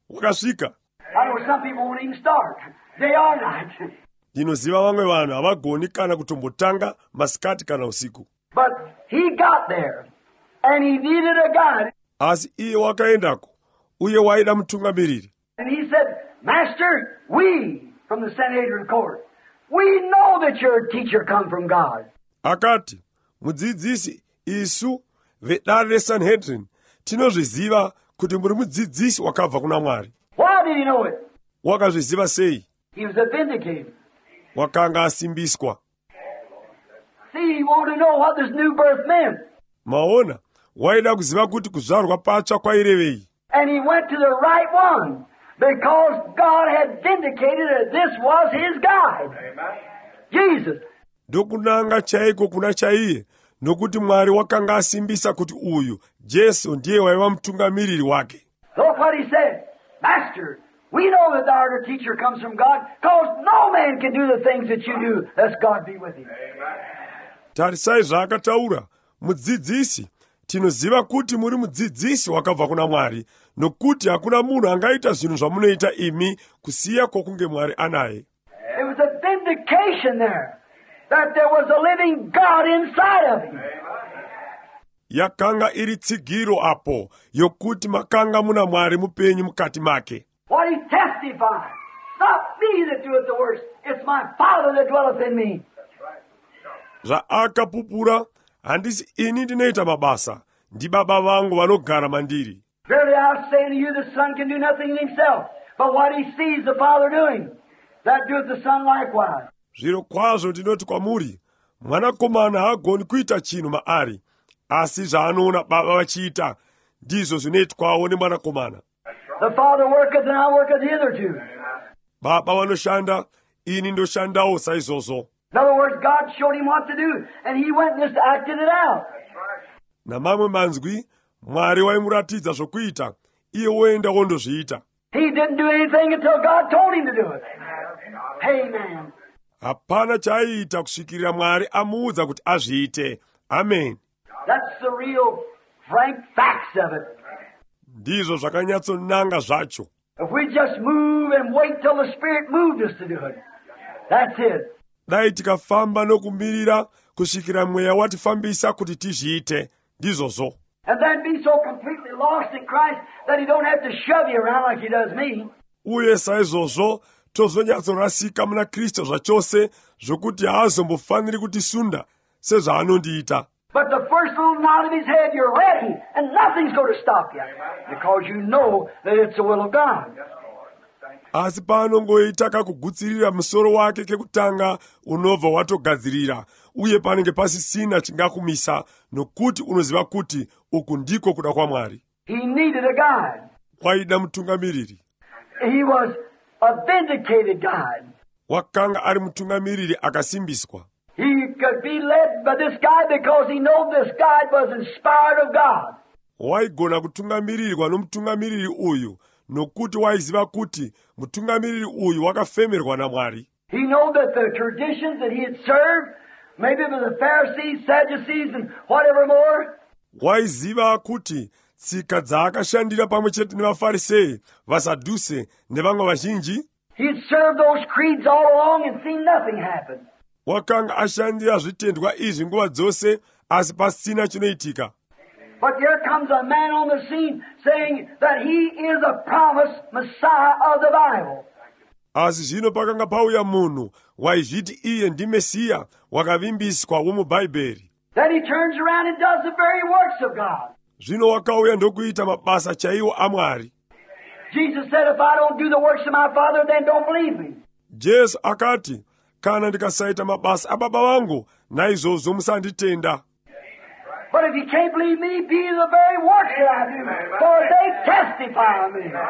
S1: wakasvika.
S2: I know some people won't even start, day or night.
S1: Ndinoziva vamwe vanhu havagoni kana kutombotanga masikati kana usiku.
S2: But he got there, and he needed a guide.
S1: Asi iye wakaendako, uye waida mutungamiriri.
S2: And he said, Master, we, from the Sanhedrin court, we know that your teacher come from God.
S1: Akati, mudzidzisi, isu, vedare reSanhedrin, tinozviziva kuti muri mudzidzisi wakabva kuna Mwari.
S2: Why did he know it?
S1: Wakazviziva sei?
S2: He was a vindicator.
S1: Wakanga asimbiswa.
S2: See, he wanted to know what this new birth meant.
S1: Maona, waida kuziva kuti kuzvarwa patsva kwairevei.
S2: And he went to the right one, because God had vindicated that this was his guide. Amen. Jesus.
S1: Ndokunanga chaiko kuna chaiye, nokuti Mwari wakanga asimbisa kuti uyu, Jesu ndiye waiva mutungamiriri wake.
S2: Look what he said. Master, we know that our teacher comes from God, because no man can do the things that you do, lest God be with him.
S1: Tarisai zvaakataura, mudzidzisi, tinoziva kuti muri mudzidzisi wakabva kuna Mwari, nokuti hakuna munhu angaita zvinhu zvamunoita imi kusiya kwokunge Mwari anaye.
S2: It was a vindication there, that there was a living God inside of him.
S1: Yakanga iri tsigiro apo, yokuti makanga muna Mwari mupenyu mukati make.
S2: What he testified, it's not me that doeth the works, it's my Father that dwelleth in me.
S1: Zvaakapupura, handisi ini ndinoita mabasa, ndi Baba vangu vanogara mandiri.
S2: Verily I say unto you, the Son can do nothing in himself, but what he sees the Father doing, that doeth the Son likewise.
S1: Zviro kwazvo ndinoti kwamuri, mwanakomana haagoni kuita chinhu maari, asi zvaanoona Baba vachiita, ndizvo zvinoitwawo nemwanakomana.
S2: The Father worketh and I worketh hitherto.
S1: Baba vanoshanda, ini ndoshandawo saizvozvo.
S2: In other words, God showed him what to do, and he went and just acted it out.
S1: Namamwe manzwi, Mwari waimuratidza zvokuita, iye woenda wondozviita.
S2: He didn't do anything until God told him to do it. Amen.
S1: Hapana chaiita kusvikira Mwari amuudza kuti azviite. Amen.
S2: That's the real frank facts of it.
S1: Ndizvo zvakanyatsonanga zvacho.
S2: If we just move and wait till the Spirit moved us to do it, that's it.
S1: Dai tikafamba nokumirira kusvikira mweya watifambisa kuti tizviite, ndizvozvo.
S2: And then be so completely lost in Christ that he don't have to shove you around like he does me.
S1: Uye saizvozvo tozonyatsorasika muna Kristu zvachose zvokuti haazombofaniri kutisunda sezvaanondiita.
S2: But the first little nod of his head, you're ready, and nothing's going to stop you, because you know that it's the will of God.
S1: Asi paanongoita kakugutsirira musoro wake kekutanga, unobva watogadzirira, uye panenge pasisina chingakumisa, nokuti unoziva kuti uku ndiko kuda kwaMwari.
S2: He needed a guide.
S1: Waida mutungamiriri.
S2: He was a vindicated guide.
S1: Wakanga ari mutungamiriri akasimbiswa.
S2: He could be led by this guide because he knew this guide was inspired of God.
S1: Waigona kutungamirirwa nomutungamiriri uyu, nokuti waiziva kuti mutungamiriri uyu wakafemerwa naMwari.
S2: He knew that the traditions that he had served, maybe it was the Pharisees, Sadducees, and whatever more.
S1: Waiziva kuti tsika dzaakashandira pamwe chete nevaFarisei, vaSaduse nevamwe vazhinji.
S2: He had served those creeds all along and seen nothing happen.
S1: Wakanga ashandira zvitendwa izvi nguva dzose, asi pasina chinoitika.
S2: But here comes a man on the scene saying that he is a promised Messiah of the Bible.
S1: Asi zvino pakanga pauya munhu waizviti iye ndiMesiya wakavimbiswa womubhaibheri.
S2: Then he turns around and does the very works of God.
S1: Zvino wakauya ndokuita mabasa chaiwo aMwari.
S2: Jesus said, if I don't do the works of my Father, then don't believe me.
S1: Jesu akati, kana ndikasaita mabasa ababa vangu, naizvozvo musanditenda.
S2: But if you can't believe me, be the very works that I do, for they testify of me.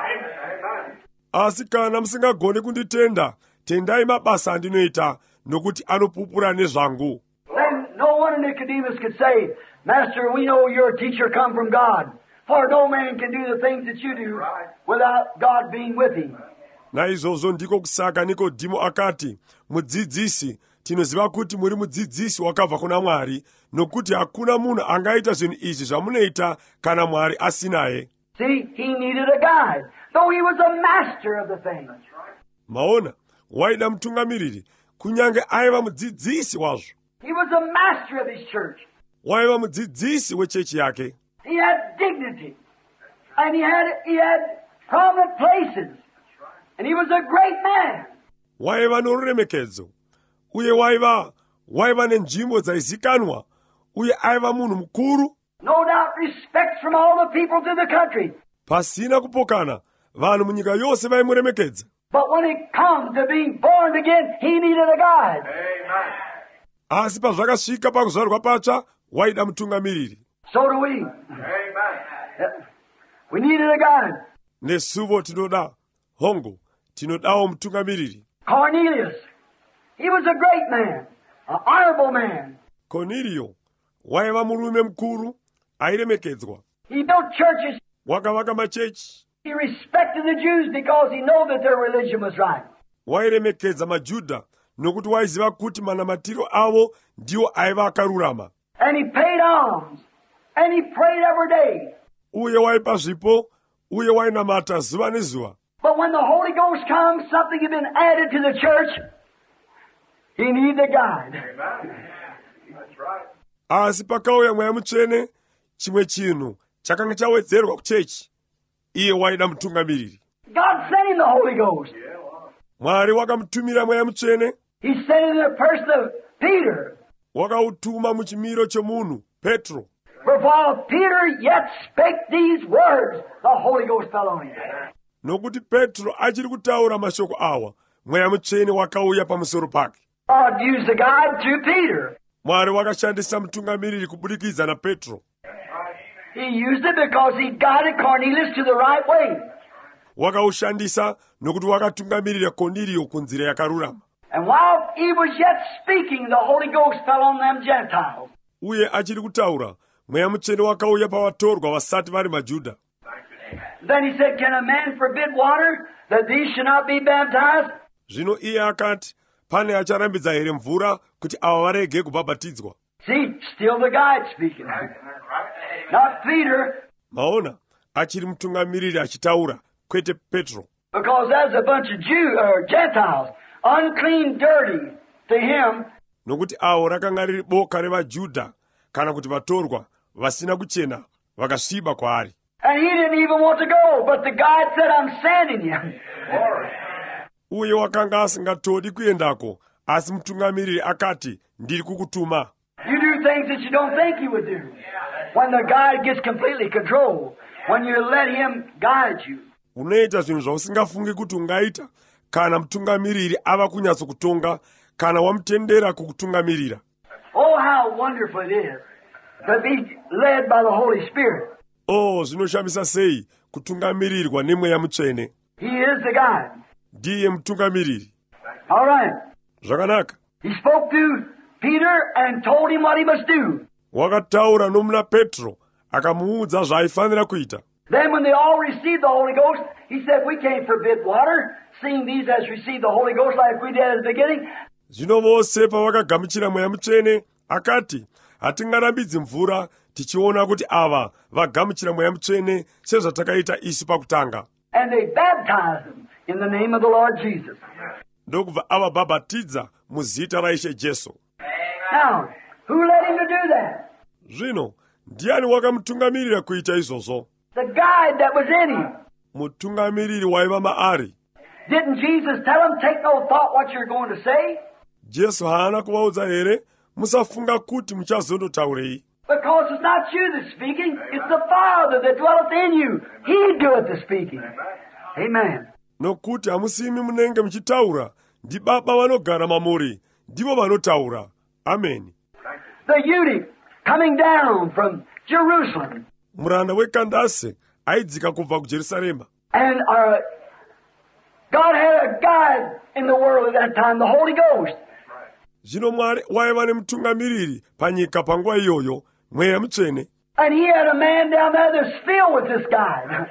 S1: Asi kana musingagoni kunditenda, tendai mabasa andinoita, nokuti anopupura nezvangu.
S2: Then no one in Nicodemus could say, Master, we know your teacher come from God, for no man can do the things that you do without God being with him.
S1: Naizvozvo ndiko kusaka Nikodimo akati, mudzidzisi, tinoziva kuti muri mudzidzisi wakabva kuna Mwari, nokuti hakuna munhu angaita zvinhu izvi zvamunoita kana Mwari asinaye.
S2: See, he needed a guide. So he was a master of the thing.
S1: maona waida mtungamiriri kunyange aiva mudzidzisi wazvo.
S2: He was a master of his church.
S1: Waiva mudzidzisi wechechi yake.
S2: He had dignity. And he had, he had prominent places. And he was a great man.
S1: Waiva noruremekedzo. Uye waiva, waiva nenzvimbo dzaizikanwa. Uye aiva munhu mukuru.
S2: No doubt respect from all the people to the country.
S1: Pasina kupokana, vanhu munyika yose vaimuremekedza.
S2: But when it comes to being born again, he needed a guide.
S3: Amen.
S1: Asi pazvakasvika pakuzvarwa patsva, waida mutungamiriri.
S2: So do we.
S3: Amen.
S2: We needed a guide.
S1: Nesuvo tinoda, hongo, tinodawo mutungamiriri.
S2: Cornelius, he was a great man, an honorable man.
S1: Cornelio, waiva murume mukuru, airemekedzwa.
S2: He built churches.
S1: Wakavaka machechi.
S2: He respected the Jews because he knew that their religion was right.
S1: Wairemekedza majudha nokuti waiziva kuti manamatiro avo ndiwo aiva akarurama.
S2: And he paid alms. And he prayed every day.
S1: Uye waipa zvipo, uye wainamata zuva nezuva.
S2: But when the Holy Ghost comes, something had been added to the church. He needed a guide.
S3: Amen. That's right.
S1: Asi pakauya mweya mutsvene, chimwe chinhu chakanga chawedzerwa kuchechi. Iye waida mutungamiriri.
S2: God sent him the Holy Ghost.
S1: Mwari wakamutumira mweya mutsvene.
S2: He sent it in the person of Peter.
S1: Wakautuma muchimiro chomunhu, Petro.
S2: For while Peter yet spake these words, the Holy Ghost fell on him.
S1: Nokuti Petro achiri kutaura mashoko awa, mweya mutsvene wakauya pamusoro pake.
S2: God used the guide through Peter.
S1: Mwari wakashandisa mutungamiriri kubudikidza naPetro.
S2: He used it because he guided Cornelius to the right way.
S1: Wakaushandisa nokuti wakatungamirira Cornelio kunzira yakarurama.
S2: And while he was yet speaking, the Holy Ghost fell on them Gentiles.
S1: Uye achiri kutaura, mweya mutsvene wakauya pavatorwa vasati vari maJudha.
S2: Then he said, can a man forbid water that these should not be baptized?
S1: Zvino iye akati, pane acharambidza here mvura kuti ava varege kubhabhatidzwa.
S2: See, still the guide speaking. Not Peter,
S1: Maona, achiri mutungamiriri achitaura, kwete Petro.
S2: because that's a bunch of Jew or Gentiles, unclean, dirty to him.
S1: Nokuti avo rakanga riri boka revaJudha, kana kuti vatorwa, vasina kuchena, vakasviba kwaari.
S2: And he didn't even want to go, but the guide said, I'm sending you.
S1: Uye wakanga asingatodi kuendako, asi mutungamiriri akati, ndiri kukutuma.
S2: You do things that you don't think you would do. When the guide gets completely controlled, when you let him guide you.
S1: Unoita zvinhu zvausingafungi kuti ungaita, kana mutungamiriri ava kunyatsokutonga, kana wamutendera kukutungamirira.
S2: Oh, how wonderful it is to be led by the Holy Spirit.
S1: Oh, zvinoshamisa sei kutungamirirwa nemweya mutsvene.
S2: He is the guide.
S1: Ndiye mutungamiriri.
S2: All right.
S1: Zvakanaka.
S2: He spoke to Peter and told him what he must do.
S1: Wakataura nomuna Petro, akamuudza zvaifanira kuita.
S2: Then when they all received the Holy Ghost, he said, we can't forbid water, seeing these has received the Holy Ghost like we did at the beginning.
S1: Zvino vose pavakagamuchira mweya mutsvene, akati, hatingarambidzi mvura tichiona kuti ava vagamuchira mweya mutsvene sezvatakaita isu pakutanga.
S2: And they baptized them in the name of the Lord Jesus.
S1: Ndokubva avabhabhatidza muzita raIshe Jesu.
S2: Now, who led him to do that?
S1: Zvino, ndiani wakamutungamirira kuita izvozvo?
S2: The guide that was in him.
S1: Mutungamiriri waiva maari.
S2: Didn't Jesus tell him, take no thought what you're going to say?
S1: Jesu haana kuvaudza here, musafunga kuti muchazondotaurei.
S2: Because it's not you that's speaking, it's the Father that dwelleth in you. He doeth the speaking. Amen.
S1: Nokuti hamusimi munenge muchitaura, ndi Baba vanogara mamuri, ndivo vanotaura. Amen.
S2: The eunuch coming down from Jerusalem.
S1: Muranda weKandase aidzika kubva kuJerusarema.
S2: And uh, God had a guide in the world at that time, the Holy Ghost.
S1: Zvino Mwari waiva nemutungamiriri panyika panguva iyoyo, mweya mutsvene.
S2: And he had a man down there that's filled with this guide.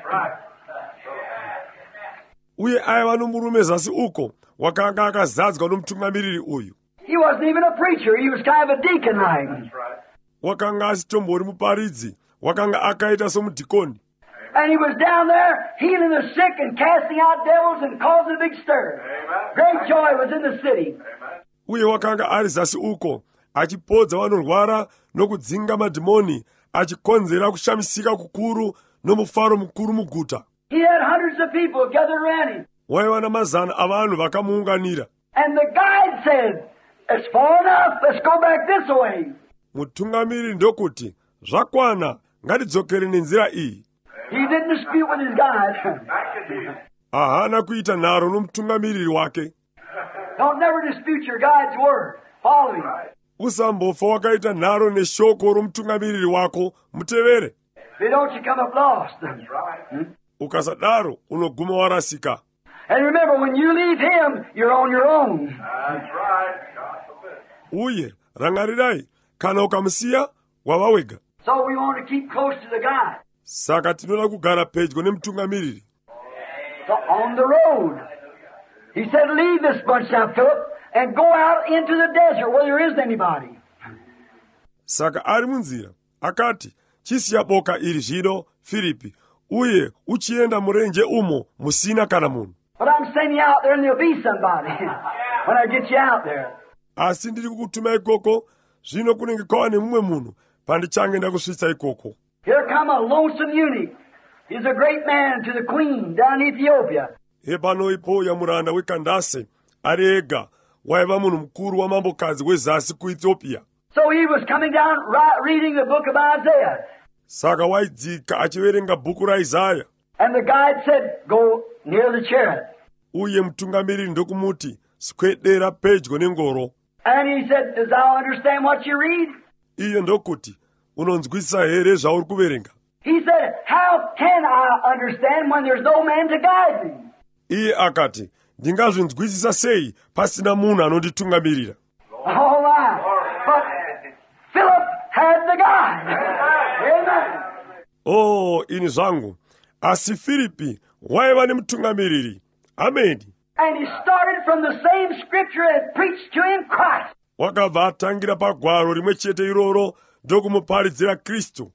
S1: Uye aiva nomurume zasi uko, wakanga akazadzwa nomutungamiriri uyu.
S2: He wasn't even a preacher, he was kind of a deacon like.
S1: Wakanga asitombori muparidzi, wakanga akaita somudhikoni.
S2: And he was down there healing the sick and casting out devils and causing a big stir.
S3: Amen.
S2: Great joy was in the city.
S3: Amen.
S1: uye wakanga ari zasi uko achipodza vanorwara nokudzinga madhimoni achikonzera kushamisika kukuru nomufaro mukuru muguta.
S2: He had hundreds of people gathered around him.
S1: waiva namazana avanhu vakamuunganira.
S2: And the guide said, it's far enough, let's go back this way.
S1: mutungamiri ndokuti zvakwana ngatidzokere nenzira iyi.
S2: He didn't dispute with his guide.
S3: Back to Jesus.
S1: Hahana kuita nharo nomutungamiriri wake.
S2: Don't never dispute your guide's word. Follow him.
S1: usambofa wakaita nharo neshoko romutungamiriri wako, mutevere.
S2: If you don't, you come up lost.
S3: That's right.
S1: ukasadaro unoguma warasika.
S2: And remember, when you leave him, you're on your own.
S3: That's right. God forbid.
S1: uye rangarirai, kana ukamusiya wava wega.
S2: So we want to keep close to the guide.
S1: Saka tinoda kugara pedyo nemutungamiriri.
S2: So on the road, he said, leave this bunch now, Philip, and go out into the desert where there isn't anybody.
S1: Saka ari munzira akati, chisiya boka iri zvino Filipi, uye uchienda murenje umo musina kana munhu.
S2: But I'm sending you out there and there'll be somebody when I get you out there.
S1: Asi ndiri kukutuma ikoko, zvino kunenge kwava nemumwe munhu pandichange ndakusvitsa ikoko.
S2: Here come a lonesome eunuch. He's a great man to the queen down in Ethiopia.
S1: Hepano ipo ya muranda wekandase ari ega waiva munhu mukuru wamambokadzi wezasi kuEthiopia.
S2: So he was coming down right, reading the book of Isaiah.
S1: Saka waidzika achiverenga bhuku raIsaya.
S2: And the guide said, go near the chariot.
S1: Uye mutungamiriri ndokumuti, swedera pedyo nengoro.
S2: And he said, does thou understand what you read?
S1: Iye ndokuti, unonzwisisa here zvauri kuverenga?
S2: He said, how can I understand when there's no man to guide me?
S1: Iye akati, ndingazvinzwisisa sei pasina munhu anonditungamirira?
S2: All right. But Philip had the guide. Amen.
S1: Oh, ini zvangu. Asi Filipi waiva nemutungamiriri. Amen.
S2: And he started from the same scripture and preached to him Christ.
S1: Wakabva atangira pagwaro rimwe chete iroro ndokumuparidzira Kristu.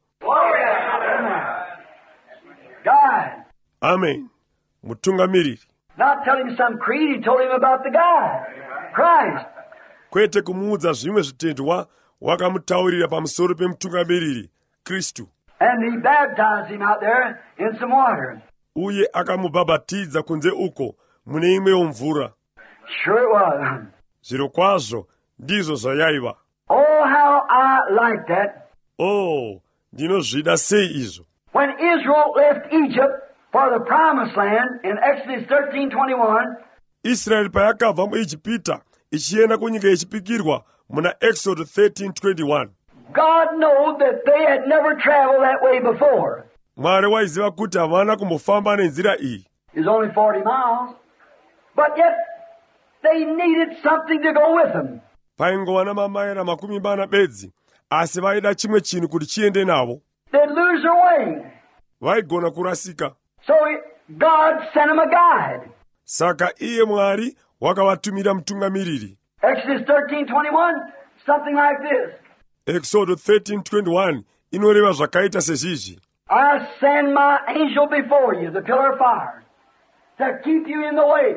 S2: Guide.
S1: Amen. Mutungamiriri.
S2: Not telling him some creed, he told him about the guide. Christ.
S1: Kwete kumuudza zvimwe zvitendwa, wakamutaurira pamusoro pemutungamiriri, Kristu.
S2: And he baptized him out there in some water.
S1: Uye akamubhabhatidza kunze uko mune imweyo mvura.
S2: Sure it was.
S1: Zviro kwazvo ndizvo zvayaiva.
S2: Oh, how I like that.
S1: Oh, ndinozvida sei izvo.
S2: When Israel left Egypt for the promised land in Exodus thirteen twenty-one,
S1: Israeli payakabva muIjipita ichienda kunyika yechipikirwa muna Exodus thirteen twenty-one.
S2: God knew that they had never traveled that way before.
S1: Mwari waiziva kuti havana kumbofamba nenzira iyi.
S2: It's only forty miles. But yet, they needed something to go with them.
S1: Paingova namamaira makumi mana bedzi, asi vaida chimwe chinhu kuti chiende navo.
S2: They'd lose their way.
S1: Vaigona kurasika.
S2: So God sent them a guide.
S1: Saka iye Mwari wakavatumira mutungamiriri.
S2: Exodus thirteen twenty-one, something like this.
S1: Exodus thirteen twenty-one inoreva zvakaita sezvizvi.
S2: I send my angel before you, the pillar of fire, to keep you in the way,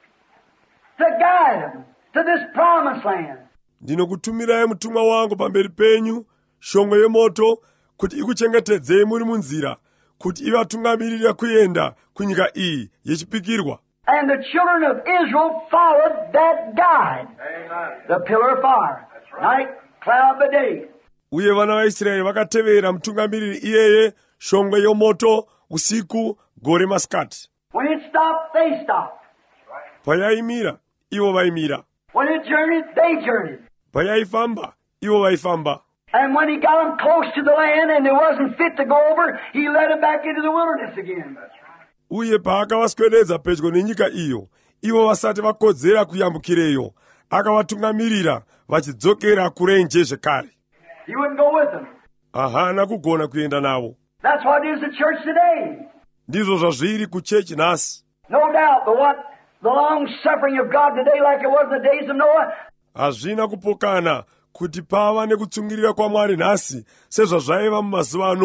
S2: to guide them to this promised land.
S1: Ndinokutumirai mutumwa wangu pamberi penyu, shongwe yemoto, kuti ikuchengetedzei muri munzira, kuti ivatungamirire kuenda kunyika iyi yechipikirwa.
S2: And the children of Israel followed that guide,
S3: Amen.
S2: the pillar of fire, night, cloud by day.
S1: Uye vana vaIsraeri vakatevera mutungamiriri iyeye, shongwe yomoto, usiku, gore masikati.
S2: When it stopped, they stopped.
S1: Payaimira, ivo vaimira.
S2: When it journeyed, they journeyed.
S1: Payaifamba, ivo vaifamba.
S2: And when he got them close to the land and it wasn't fit to go over, he led them back into the wilderness again.
S1: Uye paakavaswededza pedyo nenyika iyo, ivo vasati vakodzera kuyambukireyo, akavatungamirira vachidzokera kurenje zvekare.
S2: He wouldn't go with them.
S1: Hahana kugona kuenda navo.
S2: That's what is the church today.
S1: Ndizvo zvazviri kuchechi nhasi.
S2: No doubt, but what the long suffering of God today, like it was in the days of Noah,
S1: Hazvina kupokana kuti pava nekutsungirira kwaMwari nhasi sezvazvaiva mumazuva aNoa.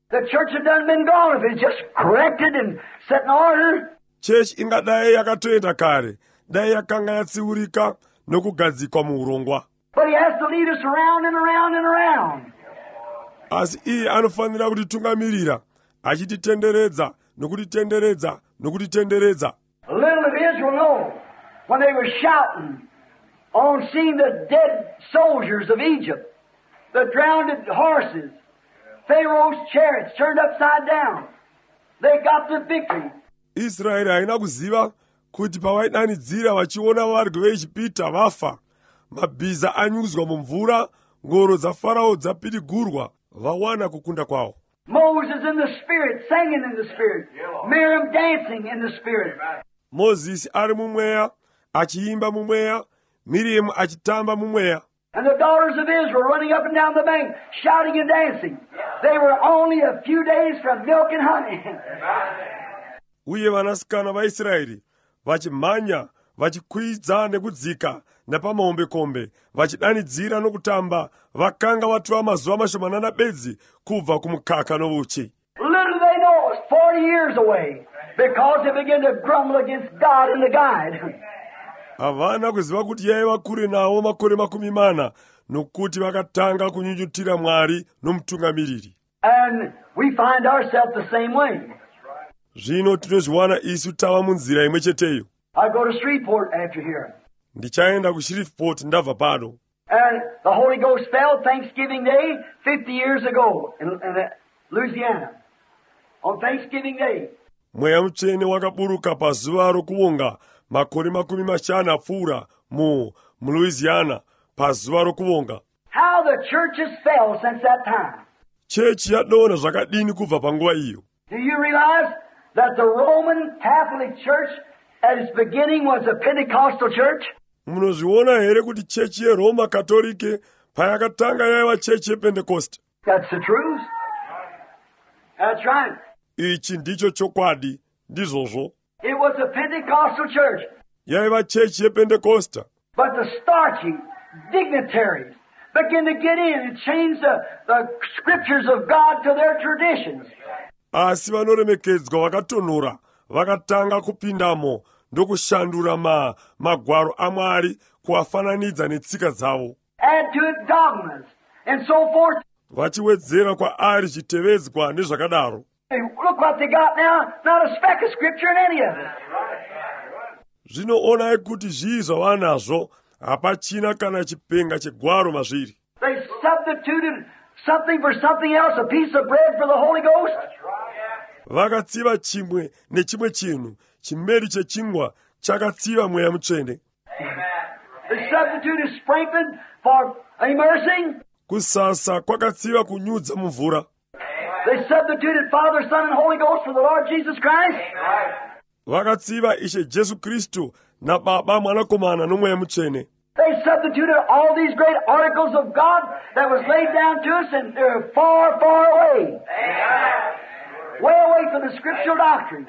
S2: The church had done been gone if it's just corrected and set in order.
S1: chechi ingadai yakatoenda kare, dai yakanga yatsiurika nokugadzikwa muurongwa.
S2: But he has to lead us around and around and around.
S1: Asi iye anofanira kutitungamirira, achititenderedza, nokutitenderedza, nokutitenderedza.
S2: Little of Israel know when they were shouting on seeing the dead soldiers of Egypt, the drowned horses, Pharaoh's chariots turned upside down. They got the victory.
S1: Israeli haina kuziva kuti pavaidanidzira vachiona varwi vechipita vafa, mabhiza anyuzwa mumvura, ngoro dzaFarao dzapitigurwa, vawana kukunda kwawo.
S2: Moses in the Spirit, singing in the Spirit. Miriam dancing in the Spirit.
S1: Moses ari mumweya, achiimba mumweya, Miriam achitamba mumweya.
S2: And the daughters of Israel running up and down the bank, shouting and dancing. They were only a few days from milk and honey.
S1: Uye vanasikana vaIsraeri vachimhanya, vachikwidza nekudzika napamahombekombe, vachidanidzira nokutamba, vakanga vatora mazuva mashomanana bedzi kubva kumukaka novuchi.
S2: Little they know it was forty years away because they began to grumble against God and the guide.
S1: Havana kuziva kuti yaiva kure nawo makore makumi mana, nokuti vakatanga kunyunyutira Mwari nomutungamiriri.
S2: And we find ourselves the same way.
S1: Zvino tinozviwana isu tava munzira imwe cheteyo.
S2: I go to Shreveport after here.
S1: Ndichaenda kuShreveport ndabva pano.
S2: And the Holy Ghost fell Thanksgiving Day fifty years ago in, in Louisiana. On Thanksgiving Day.
S1: Mweya mutsvene wakaburuka pazuva rokuonga makore makumi mashanu apfuura mu muLouisiana pazuva rokuonga.
S2: How the church has fell since that time.
S1: Chechi yadonha zvakadini kubva panguva iyo.
S2: Do you realize that the Roman Catholic Church at its beginning was a Pentecostal church?
S1: Munozviona here kuti chechi yeRoma Katolike payakatanga yaiva chechi yePentecost.
S2: That's the truth. That's right.
S1: Ichi ndicho chokwadi, ndizvozvo.
S2: It was a Pentecostal church.
S1: Yaiva chechi yePentecost.
S2: But the starchy dignitaries began to get in and change the, the scriptures of God to their traditions.
S1: Asi vanoremekedzwa vakatonhora vakatanga kupindamo ndokushandura ma, magwaro aMwari kuafananidza netsika dzavo.
S2: Add to it dogmas and so forth.
S1: Vachiwedzera kwaari zvitevezwa nezvakadaro.
S2: And look what they got now, not a speck of scripture in any of it.
S1: Zvino onai kuti zvii zvavanazvo, hapachina kana chipenga chegwaro mazviri.
S2: They substituted something for something else, a piece of bread for the Holy Ghost.
S1: Vakatsiva chimwe nechimwe chinhu, chimeri chechingwa chakatsiva Mweya Mutsvene.
S2: They substituted sprinkling for immersing.
S1: Kusasa kwakatsiva kunyudza mumvura.
S2: They substituted Father, Son, and Holy Ghost for the Lord Jesus Christ.
S1: Vakatsiva Ishe Jesu Kristu na Baba Mwanakomana noMweya Mutsvene.
S2: They substituted all these great articles of God that was laid down to us, and they're far, far away. Way away from the scriptural doctrine.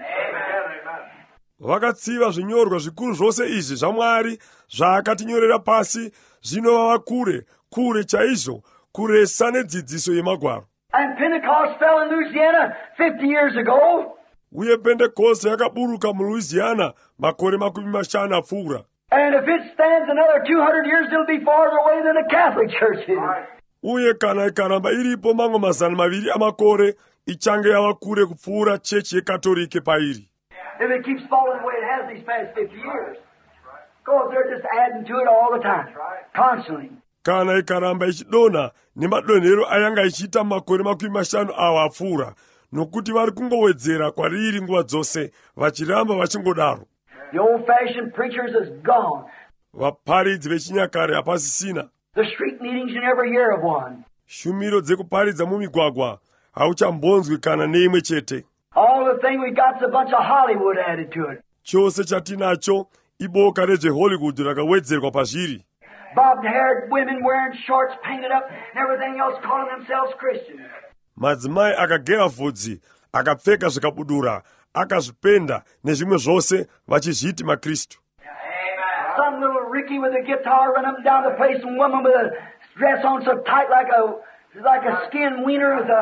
S1: Vakatsiva zvinyorwa zvikuru zvose izvi zvaMwari zvaakatinyorera pasi, zvinovava kure, kure chaizvo, kuresa nedzidziso yemagwaro.
S2: And Pentecost fell in Louisiana fifty years ago.
S1: Uye Pentecost yakaburuka muLouisiana makore makumi mashanu apfuura.
S2: And if it stands another two hundred years, it'll be farther away than the Catholic Church is.
S1: Uye kana ikaramba iripo mamwe mazana maviri amakore, ichange yava kure kupfuura chechi yekatolike pairi.
S2: If it keeps falling the way it has these past fifty years. Because they're just adding to it all the time. Constantly.
S1: Kana ikaramba ichidonha nemadonhero ayanga ichiita makore makumi mashanu awa apfuura, nokuti vari kungowedzera kwariri nguva dzose, vachiramba vachingodaro.
S2: The old-fashioned preachers is gone.
S1: Vaparidzi vechinyakare hapasisina.
S2: The street meetings, you never hear of one.
S1: Shumiro dzekuparidza mumigwagwa hauchambonzwi kana neimwe chete.
S2: All the thing we got's a bunch of Hollywood added to it.
S1: Chose chatinacho iboka rezveHollywood rakawedzerwa pazviri.
S2: Bobbed-haired women wearing shorts painted up and everything else calling themselves Christians.
S1: Madzimai akagera vhudzi, akapfeka zvikabudura, akazvipenda nezvimwe zvose vachizviti maKristu.
S2: Some little Ricky with a guitar running up and down the place, and woman with a dress on so tight like a like a skin wiener with a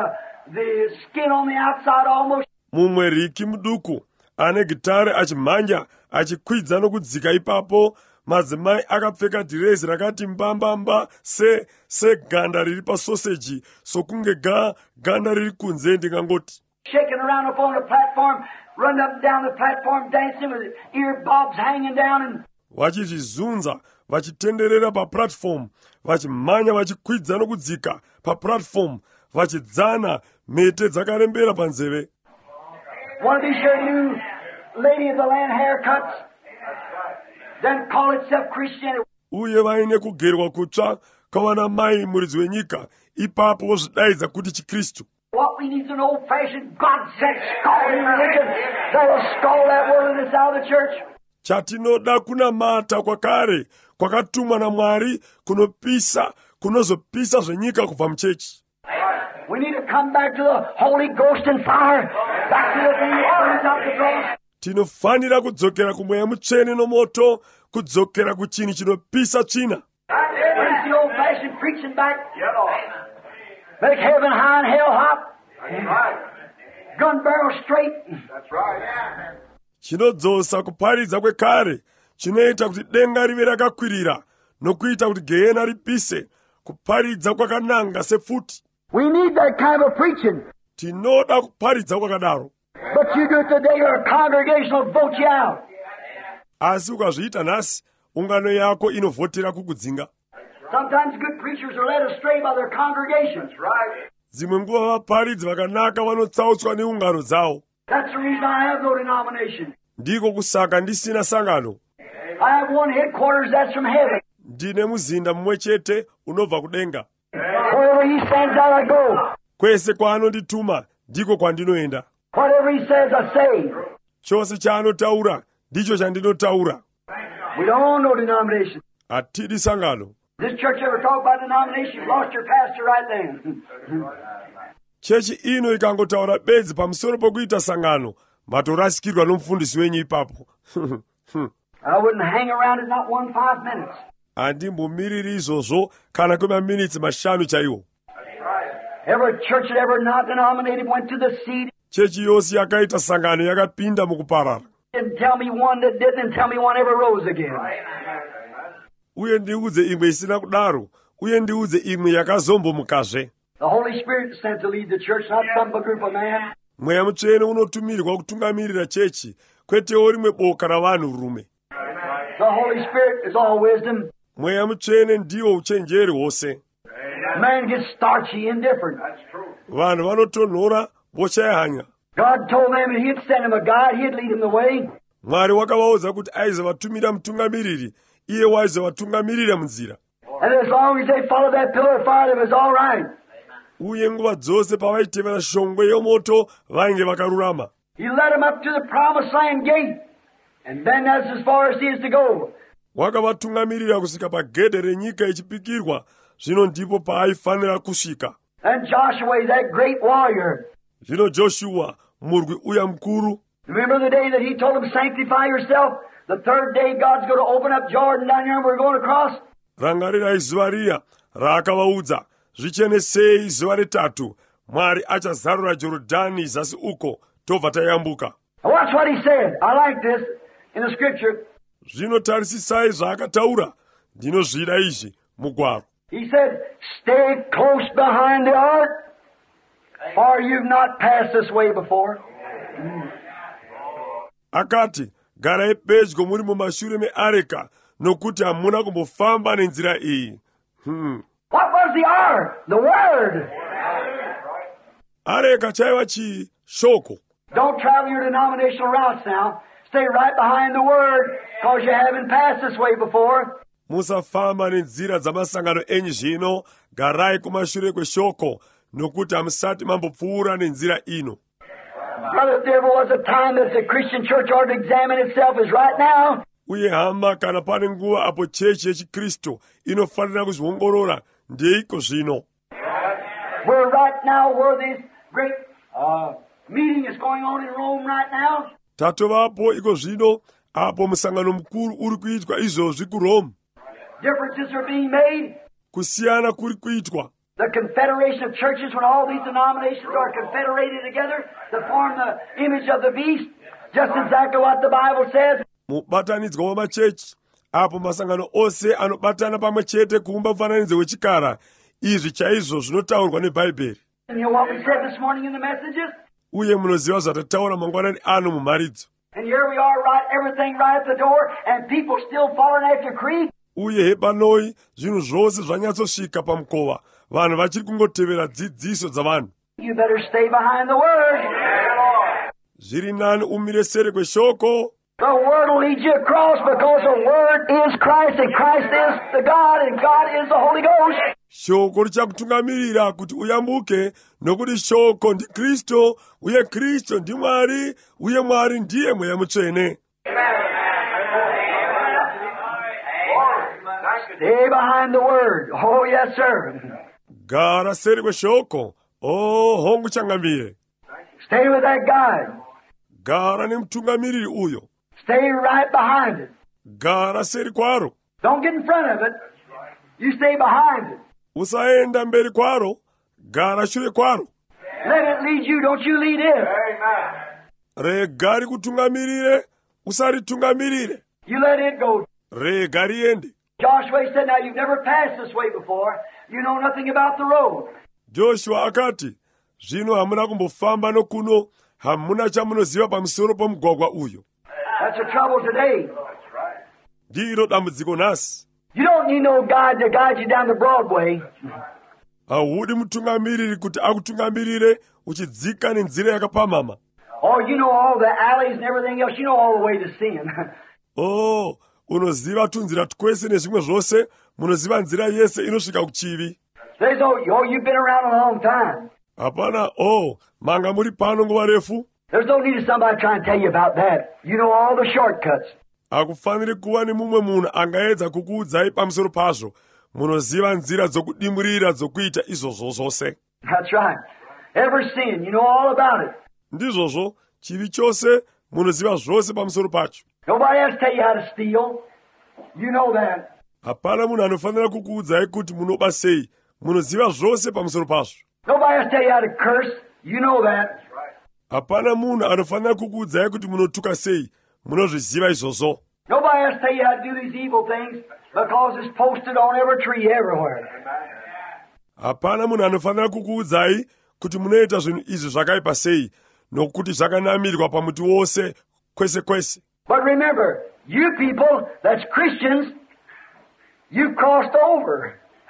S2: the skin on the outside almost.
S1: mumwe riki muduku ane gitare achimhanya achikwidza nokudzika ipapo, madzimai akapfeka dhirezi rakati mbambamba se seganda riri pasoseji, sokunge ga ganda riri kunze ndingangoti.
S2: Shaking around up on the platform, running up and down the platform, dancing with ear bobs hanging down and
S1: vachizvizunza vachitenderera paplatform, vachimhanya vachikwidza nokudzika paplatform, vachidzana mhete dzakarembera panzeve.
S2: one of these here new lady of the land haircuts, then call itself Christianity.
S1: uye vaine kugerwa kutsva kwavana mai muridzi wenyika, ipapo vozvidaidza kuti chikristu.
S2: What we need is an old-fashioned God-sent scalding religion that will scald that worldliness out of the church.
S1: Chatinoda kunamata kwakare kwakatumwa naMwari kunopisa kunozopisa zvenyika kubva muchechi.
S2: We need to come back to the Holy Ghost and fire, back to the thing that burns out the cross.
S1: Tinofanira kudzokera kumweya mutsvene nomoto, kudzokera kuchinhu chinopisa tsvina.
S2: Where's the old-fashioned preaching back? Make heaven high and hell hot. Gun barrel straight.
S3: That's right.
S1: Chinodzosa kuparidza kwekare, chinoita kuti denga rive rakakwirira, nokuita kuti gehena ripise, kuparidza kwakananga sefuti.
S2: We need that kind of preaching.
S1: Tinoda kuparidza kwakadaro.
S2: But you do it today, your congregation will vote you out.
S1: Asi ukazviita nhasi, ungano yako inovhotera kukudzinga.
S2: Sometimes good preachers are led astray by their congregations.
S3: That's right.
S1: Dzimwe nguva vaparidzi vakanaka vanotsautswa neungano dzavo.
S2: That's the reason I have no denomination.
S1: Ndiko kusaka ndisina sangano.
S2: I have one headquarters that's from heaven.
S1: Ndine muzinda mumwe chete unobva kudenga.
S2: Wherever he sends out, I go.
S1: Kwese kwaanondituma ndiko kwandinoenda.
S2: Whatever he says, I say.
S1: Chose chaanotaura ndicho chandinotaura.
S2: We don't own no denomination.
S1: Hatidi sangano.
S2: This church ever talk about denomination, you lost your pastor right then.
S1: Chechi ino ikangotaura bedzi pamusoro pokuita sangano, matorasikirwa nomufundisi wenyu ipapo.
S2: I wouldn't hang around it not one five minutes.
S1: Handimbomiriri izvozvo kana kwemaminitsi mashanu chaiwo.
S2: Every church that ever not denominated went to the seed.
S1: Chechi yose yakaita sangano yakapinda mukuparara.
S2: And tell me one that didn't, and tell me one ever rose again.
S1: Uye ndiudze imwe isina kudaro, uye ndiudze imwe yakazombomukazve.
S2: The Holy Spirit is sent to lead the church, not some group of men.
S1: Mweya mutsvene unotumirwa kutungamirira chechi, kwetewo rimwe boka ravanhurume.
S2: The Holy Spirit is all wisdom.
S1: Mweya mutsvene ndiwo uchenjeri hwose.
S2: Man gets starchy, indifferent.
S3: That's true.
S1: Vanhu vanotonhora voshaya hanya.
S2: God told them that he'd send him a guide, he'd lead him the way.
S1: Mwari wakavaudza kuti aizovatumira mutungamiriri, iye waizovatungamirira munzira.
S2: And as long as they followed that pillar of fire, it was all right.
S1: Uye nguva dzose pavaitevera shongwe yomoto vainge vakarurama.
S2: He led them up to the promised land gate. And then that's as far as he is to go.
S1: Wakavatungamirira kusvika pagedhe renyika ichipikirwa, zvino ndipo paaifanira kusvika.
S2: And Joshua, that great warrior.
S1: Zvino Joshua, murwi uya mukuru,
S2: Remember the day that he told them, sanctify yourself? The third day God's going to open up Jordan down here and we're going across.
S1: rangarirai zuva riya raakavaudza, zvichenesei zuva retatu, Mwari achazarura Jorodhani zasi uko, tobva tayambuka.
S2: And watch what he said. I like this in the scripture.
S1: Zvino tarisisai zvaakataura, ndinozvida izvi mugwaro.
S2: He said, stay close behind the ark, for you've not passed this way before.
S1: Akati, garai pedyo muri mumashure meareka, nokuti hamuna kumbofamba nenzira iyi. Hmm.
S2: What was the ark? The Word.
S1: Areka chaiva chii? Shoko.
S2: Don't travel your denominational routes now. Stay right behind the Word, because you haven't passed this way before.
S1: Musafamba nenzira dzamasangano enyu zvino, garai kumashure kweshoko, nokuti hamusati mambopfuura nenzira ino.
S2: Brother, if there ever was a time that the Christian church ought to examine itself is right now.
S1: Uye hama kana pane nguva apo chechi yechikristu inofanira kuzviongorora, ndeiko zvino.
S2: We're right now where this great uh, meeting is going on in Rome right now.
S1: Tatovapo iko zvino, apo musangano mukuru uri kuitwa izvozvi kuRome.
S2: Differences are being made.
S1: Kusiyana kuri kuitwa.
S2: The confederation of churches, when all these denominations are confederated together to form the image of the beast, just exactly what the Bible says.
S1: Mubatanidzwa wamachechi apo masangano ose anobatana pamwe chete kuumba mufananidzo wechikara. Izvi chaizvo zvinotaurwa nebhaibheri.
S2: And you know what we said this morning in the messages?
S1: Uye munoziva zvatataura mangwanani ano mumharidzi.
S2: And here we are, right, everything right at the door, and people still following after creed.
S1: Uye hepanoi zvinhu zvose zvanyatsosvika pamukova, vanhu vachiri kungotevera dzidziso dzavanhu.
S2: You better stay behind the Word.
S1: Zviri nani umire seri kweshoko.
S2: The Word will lead you across because the Word is Christ, and Christ is the God, and God is the Holy Ghost.
S1: Shoko richakutungamirira kuti uyambuke, nokuti shoko ndi Kristo, uye Kristo ndi Mwari, uye Mwari ndiye Mweya Mutsvene.
S2: Stay behind the Word. Oh, yes, sir.
S1: Gara seri kweshoko. Oh, hongu changamire.
S2: Stay with that guide.
S1: Gara nemtungamiriri uyo.
S2: Stay right behind it.
S1: Gara seri kwaro.
S2: Don't get in front of it. You stay behind it.
S1: Usaenda mberi kwaro, gara shure kwaro.
S2: Let it lead you, don't you lead it.
S1: Rega rikutungamirire, usaritungamirire.
S2: You let it go.
S1: Rega riende.
S2: Joshua said, now you've never passed this way before. You know nothing about the road.
S1: Joshua akati, zvino hamuna kumbofamba nokuno, hamuna chamunoziva pamusoro pomugwagwa uyo.
S2: That's the trouble today.
S1: Ndiro dambudziko nhasi.
S2: You don't need no guide to guide you down the Broadway.
S1: Haudi mutungamiriri kuti akutungamirire uchidzika nenzira yakapamhama.
S2: Oh, you know all the alleys and everything else. You know all the way to sin.
S1: Oh, unoziva tunzira twese nezvimwe zvose, munoziva nzira yese inosvika kuchivi.
S2: There's no, oh, you've been around a long time.
S1: Hapana, oh, manga muri pano nguva refu.
S2: There's no need of somebody trying to tell you about that. You know all the shortcuts.
S1: Hakufaniri kuva nemumwe munhu angaedza kukuudzai pamusoro pazvo. Munoziva nzira dzokudimurira dzokuita izvozvo zvose.
S2: That's right. Every sin, you know all about it.
S1: Ndizvozvo, chivi chose, munoziva zvose pamusoro pacho.
S2: Nobody has to tell you how to steal. You know that.
S1: Hapana munhu anofanira kukuudzai kuti munoba sei. Munoziva zvose pamusoro pazvo.
S2: Nobody has to tell you how to curse. You know that.
S1: Hapana munhu anofanira kukuudzai kuti munotuka sei. Munozviziva izvozvo.
S2: Nobody has to tell you how to do these evil things because it's posted on every tree everywhere.
S1: Hapana munhu anofanira kukuudzai kuti munoita zvinhu izvi zvakaipa sei, nokuti zvakanamirwa pamuti wose kwese kwese.
S2: But remember, you people that's Christians, you've crossed over.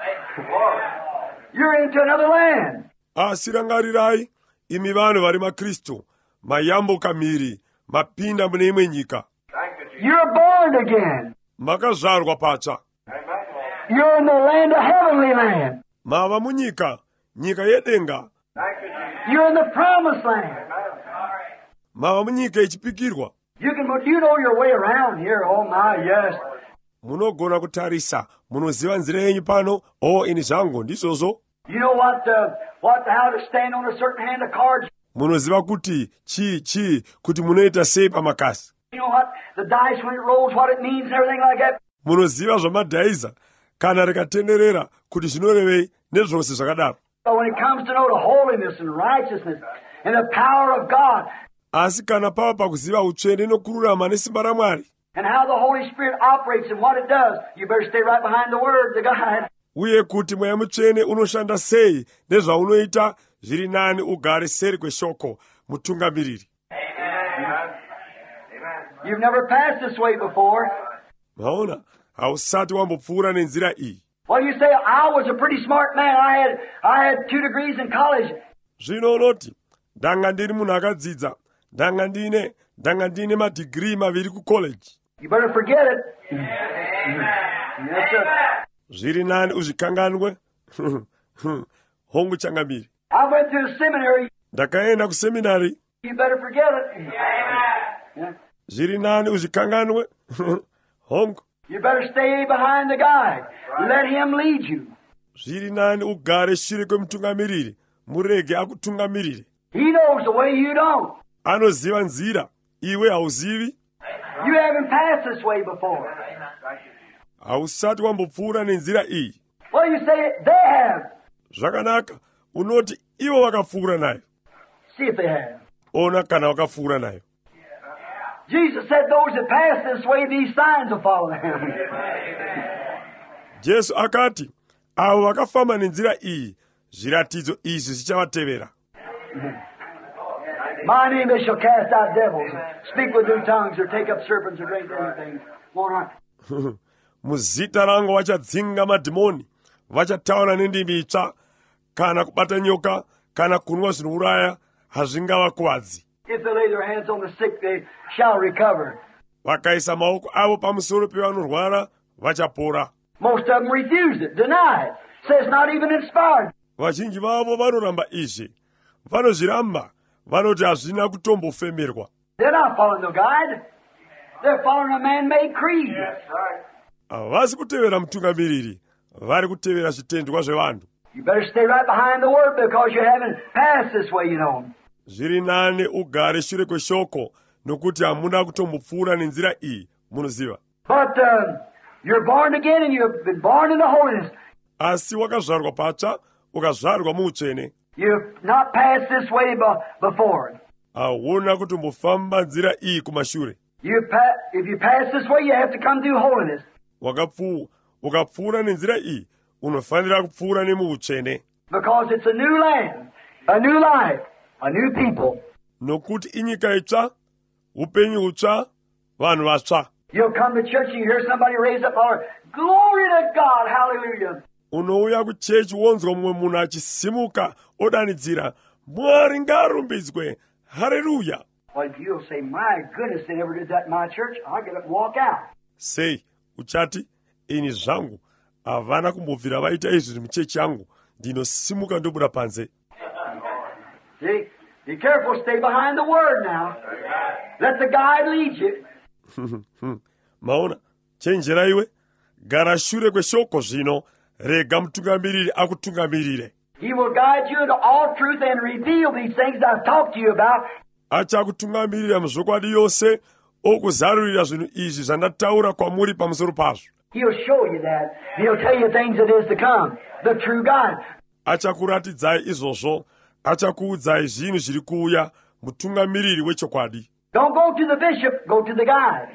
S2: You're into another land.
S1: Asi rangarirai, imi vanhu vari maKristu, mayambuka mhiri, mapinda mune imwe nyika.
S2: You're born again.
S1: Makazvarwa pacha.
S2: You're in the land of heavenly land.
S1: Mava munyika, nyika yedenga.
S2: You're in the promised land.
S1: Mava munyika ichipikirwa.
S2: You can, you know your way around here. Oh my, yes.
S1: Munogona kutarisa, munoziva nzira yenyu pano, oh ini zvangu ndizvozvo.
S2: You know what, uh, what, how to stand on a certain hand of cards.
S1: Munoziva kuti chi chi kuti munoita sei pamakasi.
S2: You know what, the dice when it rolls, what it means and everything like that.
S1: Munoziva zvamadhaiza kana rikatenderera kuti zvinorevei nezvose zvakadaro.
S2: But when it comes to know the holiness and righteousness and the power of God,
S1: asi kana pava pakuziva utsvene nokururama nesimba raMwari,
S2: and how the Holy Spirit operates and what it does, you better stay right behind the Word, the guide.
S1: Uye kuti Mweya Mutsvene unoshanda sei nezvaunoita, zviri nani ugare seri kweshoko, mutungamiriri.
S2: You've never passed this way before.
S1: Maona, hausati wambopfuura nenzira iyi.
S2: Well, you say, I was a pretty smart man. I had, I had two degrees in college.
S1: Zvino unoti, ndanga ndiri munhu akadzidza, ndanga ndine, ndanga ndine madhigiri maviri kucollege.
S2: You better forget it. Yes, sir.
S1: Zviri nani uzvikanganwe. Hongu changamiri.
S2: I went to a seminary.
S1: Ndakaenda kuseminari.
S2: You better forget it. Yeah.
S1: Zviri nani uzvikanganwe. Hongu.
S2: You better stay behind the guy. Let him lead you.
S1: Zviri nani ugare shure kwemutungamiriri, murege akutungamirire.
S2: He knows the way you don't.
S1: Anoziva nzira, iwe hauzivi.
S2: You haven't passed this way before.
S1: Hausati wambopfuura nenzira iyi.
S2: Well, you say they have.
S1: Zvakanaka, unoti ivo vakapfuura nayo.
S2: See if they have.
S1: Ona kana vakapfuura nayo.
S2: Jesus said those that pass this way, these signs will follow them.
S1: Jesu akati, avo vakafamba nenzira iyi, zviratidzo izvi zvichavatevera.
S2: My name they shall cast out devils, speak with new tongues, or take up serpents, or drink anything. Won't harm.
S1: Muzita rangu vachadzinga madhimoni, vachataura nendimi itsva, kana kubata nyoka, kana kunwa zvinouraya, hazvingavakuwadzi.
S2: If they lay their hands on the sick, they shall recover.
S1: Vakaisa maoko avo pamusoro pevanorwara, vachapora.
S2: Most of them refuse it, deny it. Says not even inspired.
S1: Vazhinji vavo vanoramba izvi, vanozviramba, vanoti hazvina kutombofemerwa.
S2: They're not following the guide. They're following a man-made creed.
S1: Havasi kutevera mutungamiriri, vari kutevera zvitendwa zvevanhu.
S2: You better stay right behind the word because you haven't passed this way, you know.
S1: Zviri nane ugare shure kweshoko, nokuti hamuna kutombopfuura nenzira iyi, munoziva.
S2: But uh, you're born again and you've been born in the holiness.
S1: Asi wakazvarwa patsva, ukazvarwa muutsvene.
S2: You've not passed this way be- before.
S1: Hauna kutombofamba nzira iyi kumashure.
S2: You pa- if you pass this way, you have to come through holiness.
S1: Wakapfuura, ukapfuura nenzira iyi, unofanira kupfuura nemuutsvene.
S2: Because it's a new land, a new life, a new people.
S1: Nokuti inyika itsva, upenyu utsva, vanhu vatsva.
S2: You'll come to church and you hear somebody raise up, holler, glory to God, hallelujah.
S1: Unouya kuchechi wonzwa mumwe munhu achisimuka odanidzira, Mwari ngaarumbidzwe, haleluya.
S2: Well, you'll say, my goodness, they never did that in my church. I'll get up and walk out.
S1: Sei, uchati, ini zvangu, havana kumbobvira vaita izvi muchechi yangu, ndinosimuka ndobuda panze.
S2: See, be careful, stay behind the word now. Let the guide lead you.
S1: Maona, chenjera iwe, gara shure kweshoko zvino, rega mutungamiriri akutungamirire.
S2: He will guide you into all truth and reveal these things I've talked to you about.
S1: Achakutungamirira muzvokwadi yose, okuzarurira zvinhu izvi zvandataura kwamuri pamusoro pazvo.
S2: He'll show you that. He'll tell you things that is to come. The true God.
S1: Achakuratidzai izvozvo, achakuudzai zvinhu zviri kuuya, mutungamiriri wechokwadi.
S2: Don't go to the bishop, go to the guide.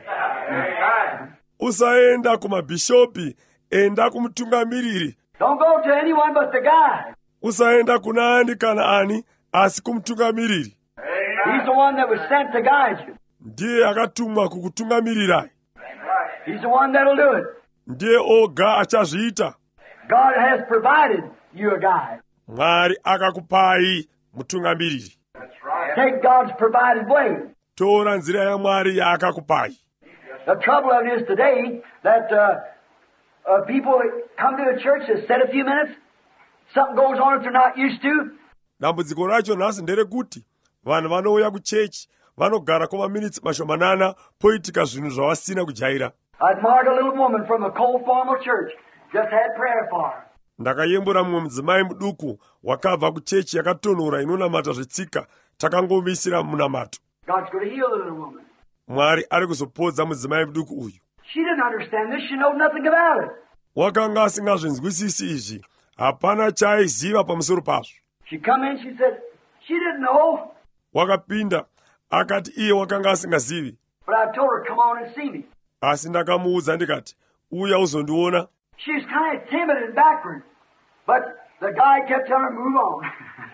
S1: Usaenda kumabhishopi, enda kumutungamiriri.
S2: Don't go to anyone but the guide.
S1: Usaenda kuna ani kana ani, asi kumutungamiriri.
S2: He's the one that was sent to guide you.
S1: Ndiye akatumwa kukutungamirirai.
S2: He's the one that'll do it.
S1: Ndiye oga achazviita.
S2: God has provided you a guide.
S1: Mwari akakupai mutungamiriri.
S2: Take God's provided way.
S1: Tora nzira yaMwari yaakakupai.
S2: The trouble of it is today that uh, uh, people come to a church that sit a few minutes, something goes on that they're not used to.
S1: Dambudziko racho nhasi nderekuti vanhu vanouya kuchechi vanogara kwamaminitsi mashomanana poitika zvinhu zvavasina kujaira.
S2: I admired a little woman from a cold formal church, just had prayer for her.
S1: Ndakayembura mumwe mudzimai muduku wakabva kuchechi yakatonhora inonamata zvetsika, takangomisira munamato.
S2: God's going to heal the little woman.
S1: Mwari ari kuzopodza mudzimai muduku uyu.
S2: She didn't understand this. She knew nothing about it.
S1: Wakanga asingazvinzwisisi izvi, hapana chaaiziva pamusoro pazvo.
S2: She come in, she said, she didn't know.
S1: Wakapinda, akati iye wakanga asingazivi.
S2: But I told her, come on and see me.
S1: Asi ndakamuudza ndikati, uya uzondiona.
S2: She was kind of timid and backward. But the guy kept telling her, move on.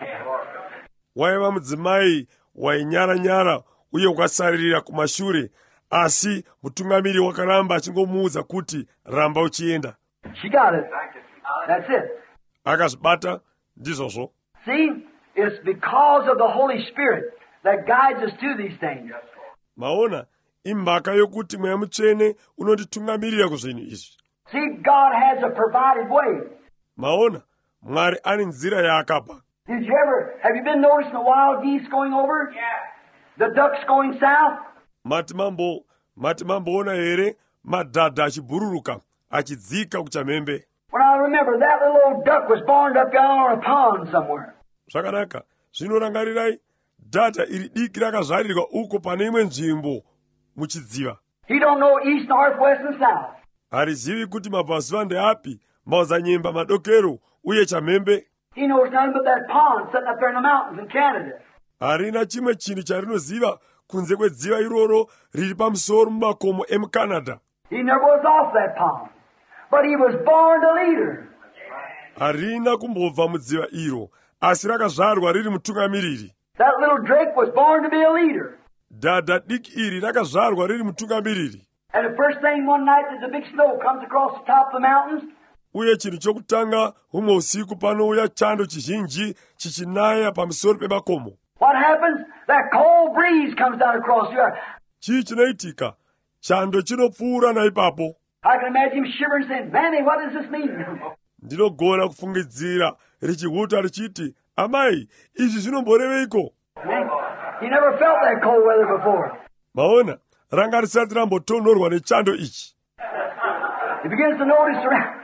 S1: Waiva mudzimai wainyara-nyara uye ukasaririra kumashure, asi mutungamiri wakaramba achingomuudza kuti ramba uchienda.
S2: She got it. That's it.
S1: Akazvibata, ndizvozvo.
S2: See, it's because of the Holy Spirit that guides us to these things.
S1: Maona, imhaka yokuti mweya mutsvene unonditungamirira kuzvinhu izvi.
S2: See, God has a provided way.
S1: Maona, Mwari ane nzira yaakapa.
S2: Did you ever, have you been noticing the wild geese going over? Yeah. The ducks going south?
S1: Mati mambo, mati mamboona here, madhadha achibhururuka, achidzika kuchamhembe.
S2: When I remember that little old duck was born up down on a pond somewhere.
S1: Zvakanaka, zvinorangarirai, dhadha iri diki rakazvarirwa uko pane imwe nzvimbo muchidziva.
S2: He don't know east, north, west, and south.
S1: Harizivi kuti mabvazuva ndeapi, maodzanyemba, madokero uye chamhembe.
S2: He knows nothing but that pond sitting up there in the mountains in Canada.
S1: harina chimwe chinhu charinoziva kunze kwedziva iroro riri pamusoro mumakomo emucanada.
S2: He never was off that pond, but he was born a leader.
S1: harina kumbobva mudziva iro asi rakazvarwa riri mutungamiriri.
S2: That little Drake was born to be a leader.
S1: Dhadha diki iri rakazvarwa riri mutungamiriri.
S2: And the first thing one night that the big snow comes across the top of the mountains,
S1: uye chinhu chokutanga humwe usiku panouya chando chizhinji chichinaya pamusoro pemakomo.
S2: what happens? That cold breeze comes down across the earth.
S1: chii chinoitika? chando chinopfuura naipapo.
S2: I can imagine him shivering saying, Manny, what does this mean?
S1: ndinogona kufungidzira richihuta richiti, amai, izvi zvinomboreveiko?
S2: He never felt that cold weather before.
S1: maona ranga risati rambotonhorwa nechando ichi.
S2: He begins to notice around.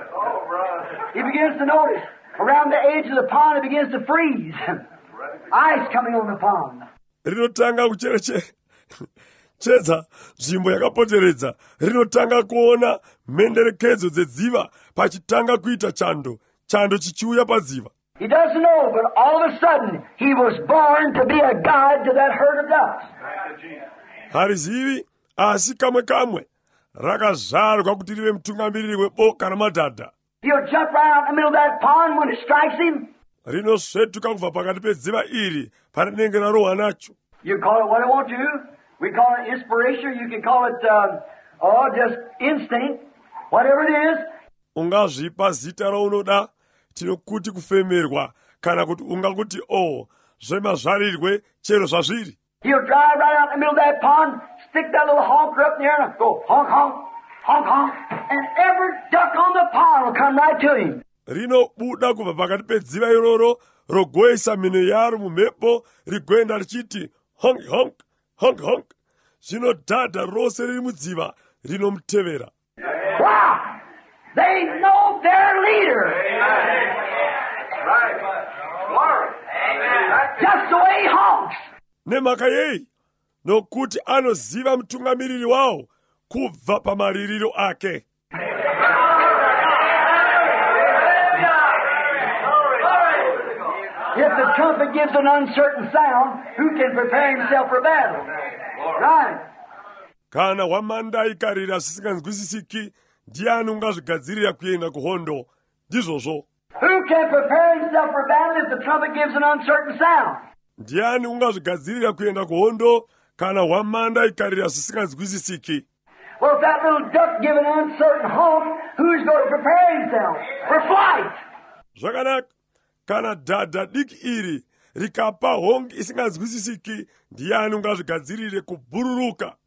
S2: He begins to notice around the edge of the pond. It begins to freeze. Ice coming on the pond.
S1: rinotanga kucherechedza nzvimbo yakapoteredza, rinotanga kuona mhenderekedzo dzedziva pachitanga kuita chando, chando chichiuya padziva.
S2: He doesn't know, but all of a sudden he was born to be a guide to that herd of ducks.
S1: harizivi, asi kamwe kamwe rakazvarwa kuti rive mutungamiriri weboka ramadhadha.
S2: He'll jump right out in the middle of that pond when it strikes him.
S1: rinosvetuka kubva pakati pedziva iri parinenge rarohwa nacho.
S2: You call it what I want to. We call it inspiration. You can call it, uh, oh, just instinct. Whatever it is.
S1: ungazvipa zita raunoda, tinokuti kufemerwa, kana kuti ungakuti oh, zvemazvarirwe chero zvazviri.
S2: He'll drive right out in the middle of that pond, stick that little honker up in the air and go honk, honk, honk, honk, and every duck on the pond will come right to him.
S1: rinobuda kubva pakati pedziva iroro, rogoisa mhino yaro mumhepo, rigoenda richiti honk honk honk honk. zvino dhadha rose riri mudziva rinomutevera.
S2: Wow! They know their leader.
S3: Right. Glory.
S2: Just the way he honks.
S1: nemhaka yei? nokuti anoziva mutungamiriri wavo kubva pamaririro ake.
S2: If the trumpet gives an uncertain sound, who can prepare himself for battle? Right.
S1: kana hwamanda ikarira zvisinganzwisisiki, ndiani ungazvigadzirira kuenda kuhondo? ndizvozvo.
S2: Who can prepare himself for battle if the trumpet gives an uncertain sound?
S1: ndiani ungazvigadzirira kuenda kuhondo kana hwamanda ikarira zvisinganzwisisiki?
S2: Well, if that little duck give an uncertain honk, who's going to prepare himself for flight?
S1: zvakanaka, kana dhadha diki iri rikapa hongi isinganzwisisiki, ndiani ungazvigadzirire kubhururuka?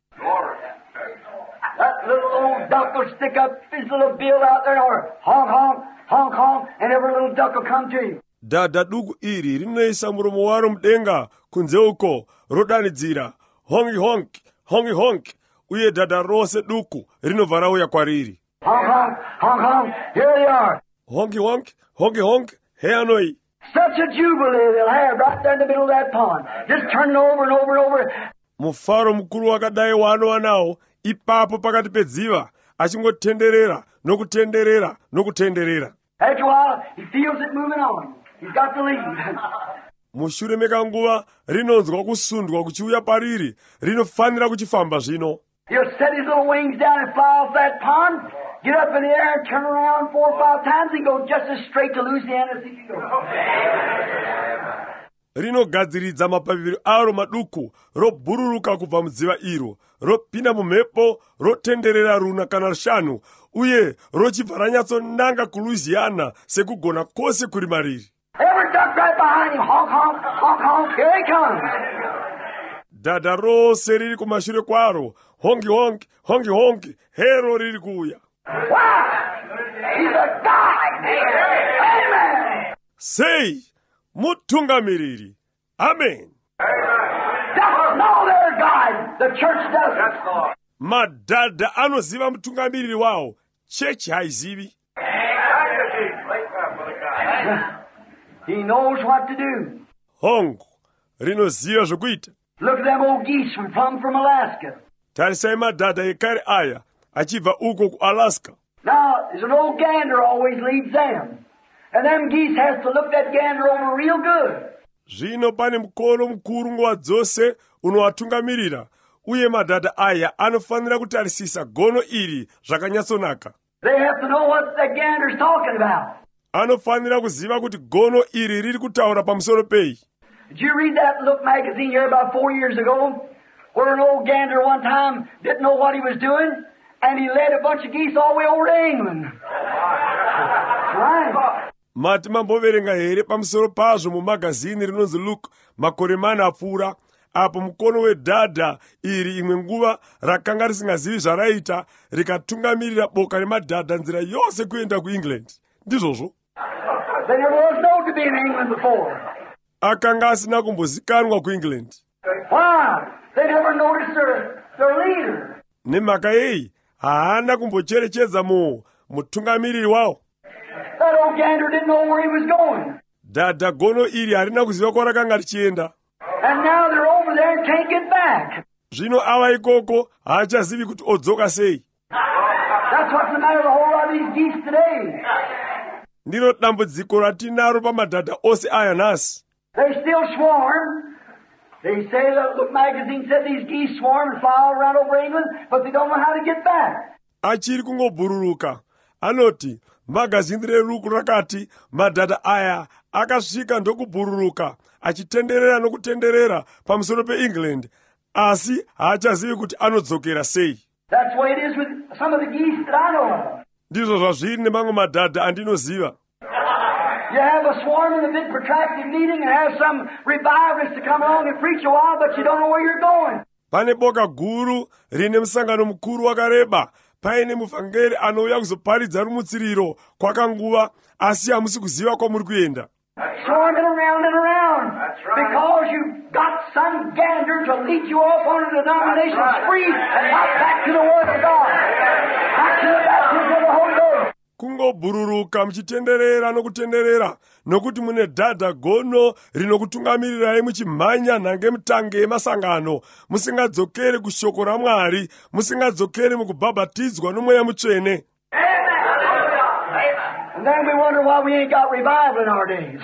S2: That little old duck will stick up his little bill out there and honk, honk, honk, honk, and every little duck will come to him.
S1: dhadha duku iri rinoisa muromo waro mudenga kunze uko, rodanidzira hongi hongi hongi hongi, uye dhadha rose duku rinobva rauya kwariri.
S2: Honk, honk, honk, honk, here they are.
S1: hongi hongi hongi hongi, heanoi.
S2: Such a jubilee they'll have right there in the middle of that pond, just turning over and over and over.
S1: mufaro mukuru wakadai waanova nawo ipapo pakati pedziva, achingotenderera nokutenderera nokutenderera.
S2: After a while, he feels it moving on. He's got to leave.
S1: mushure mekanguva rinonzwa kusundwa kuchiuya pariri, rinofanira kuchifamba zvino.
S2: He'll set his little wings down and fly off that pond, get up in the air and turn around four or five times and go just as straight to Louisiana as he can go.
S1: rinogadziridza mapapiro aro maduku, robhururuka kubva mudziva iro, ropinda mumhepo, rotenderera runa kana shanu, uye rochibva ranyatsonanga kuLouisiana sekugona kwose kuri mariri.
S2: Every duck right behind him, honk, honk, honk, honk, here he comes.
S1: dhadha rose riri kumashure kwaro, hongi hongi hongi hongi, hero riri kuuya.
S2: Wow! He's a guy! Amen!
S1: sei mutungamiriri. Amen.
S2: Ducks know their guide. The church doesn't.
S1: madhadha anoziva mutungamiriri wavo, chechi haizivi.
S2: He knows what to do.
S1: hongo rinoziva zvokuita.
S2: Look at them old geese from come from Alaska.
S1: tarisai madhadha ekare aya achibva uko kualaska.
S2: Now, there's an old gander always leads them. And them geese has to look that gander over real good.
S1: Zvino pane mukono mukuru nguva dzose unowatungamirira, uye madhadha aya anofanira kutarisisa gono iri zvakanyatsonaka.
S2: They have to know what that gander's talking about.
S1: Anofanira kuziva kuti gono iri riri kutaura pamusoro pei.
S2: Did you read that Look magazine here about four years ago, where an old gander one time didn't know what he was doing, and he led a bunch of geese all the way over to England? Right.
S1: Mati mamboverenga here pamusoro pazvo mumagazini rinonzi Look makore mana apfuura, apo mukono wedhadha iri imwe nguva rakanga risingazivi zvaraita rikatungamirira boka remadhadha nzira yose kuenda kuEngland. Ndizvozvo.
S2: There never was known to be in England before.
S1: Akanga asina kumbozikanwa kuEngland.
S2: Why? They never noticed their, their leader.
S1: Nemhaka yei haana kumbocherechedza mo mutungamiriri wavo.
S2: That old gander didn't know where he was going.
S1: Dhadha gono iri harina kuziva kwarakanga richienda.
S2: And now they're over there and can't get back.
S1: Zvino ava ikoko haachazivi kuti odzoka sei.
S2: That's what's the matter with a whole lot of these geese today.
S1: Ndiro dambudziko ratinaro pamadhadha ose aya nhasi.
S2: They still swarm. They say that Look magazine said these geese swarm and fly all around over England, but they don't know how to get back.
S1: Achiri kungobhururuka. Anoti magazini reLook rakati madhadha aya akasvika ndokubhururuka achitenderera nokutenderera pamusoro peEngland, asi haachazivi kuti anodzokera sei.
S2: That's the way it is with some of the geese that I know of.
S1: Ndizvo zvazviri nemamwe madhadha andinoziva.
S2: You have a swarm in a big protracted meeting and have some revivalist to come along and preach a while, but you don't know where you're going.
S1: Pane boka guru rine musangano mukuru wakareba, paine muvhangeri anouya kuzoparidza rumutsiriro kwakanguva, asi hamusi kuziva kwamuri kuenda.
S2: Swarming around and around. That's right. Because you got some gander to lead you off on a denomination spree and not back to the Word of God. Back to the baptism of the Holy Ghost.
S1: Kungobhururuka muchitenderera nokutenderera, nokuti mune dhadha gono rinokutungamirirai muchimhanya nhange mutange yemasangano, musingadzokeri kushoko raMwari, musingadzokeri mukubhabhatidzwa noMweya Mutsvene.
S2: And then we wonder why we ain't got revival in our days.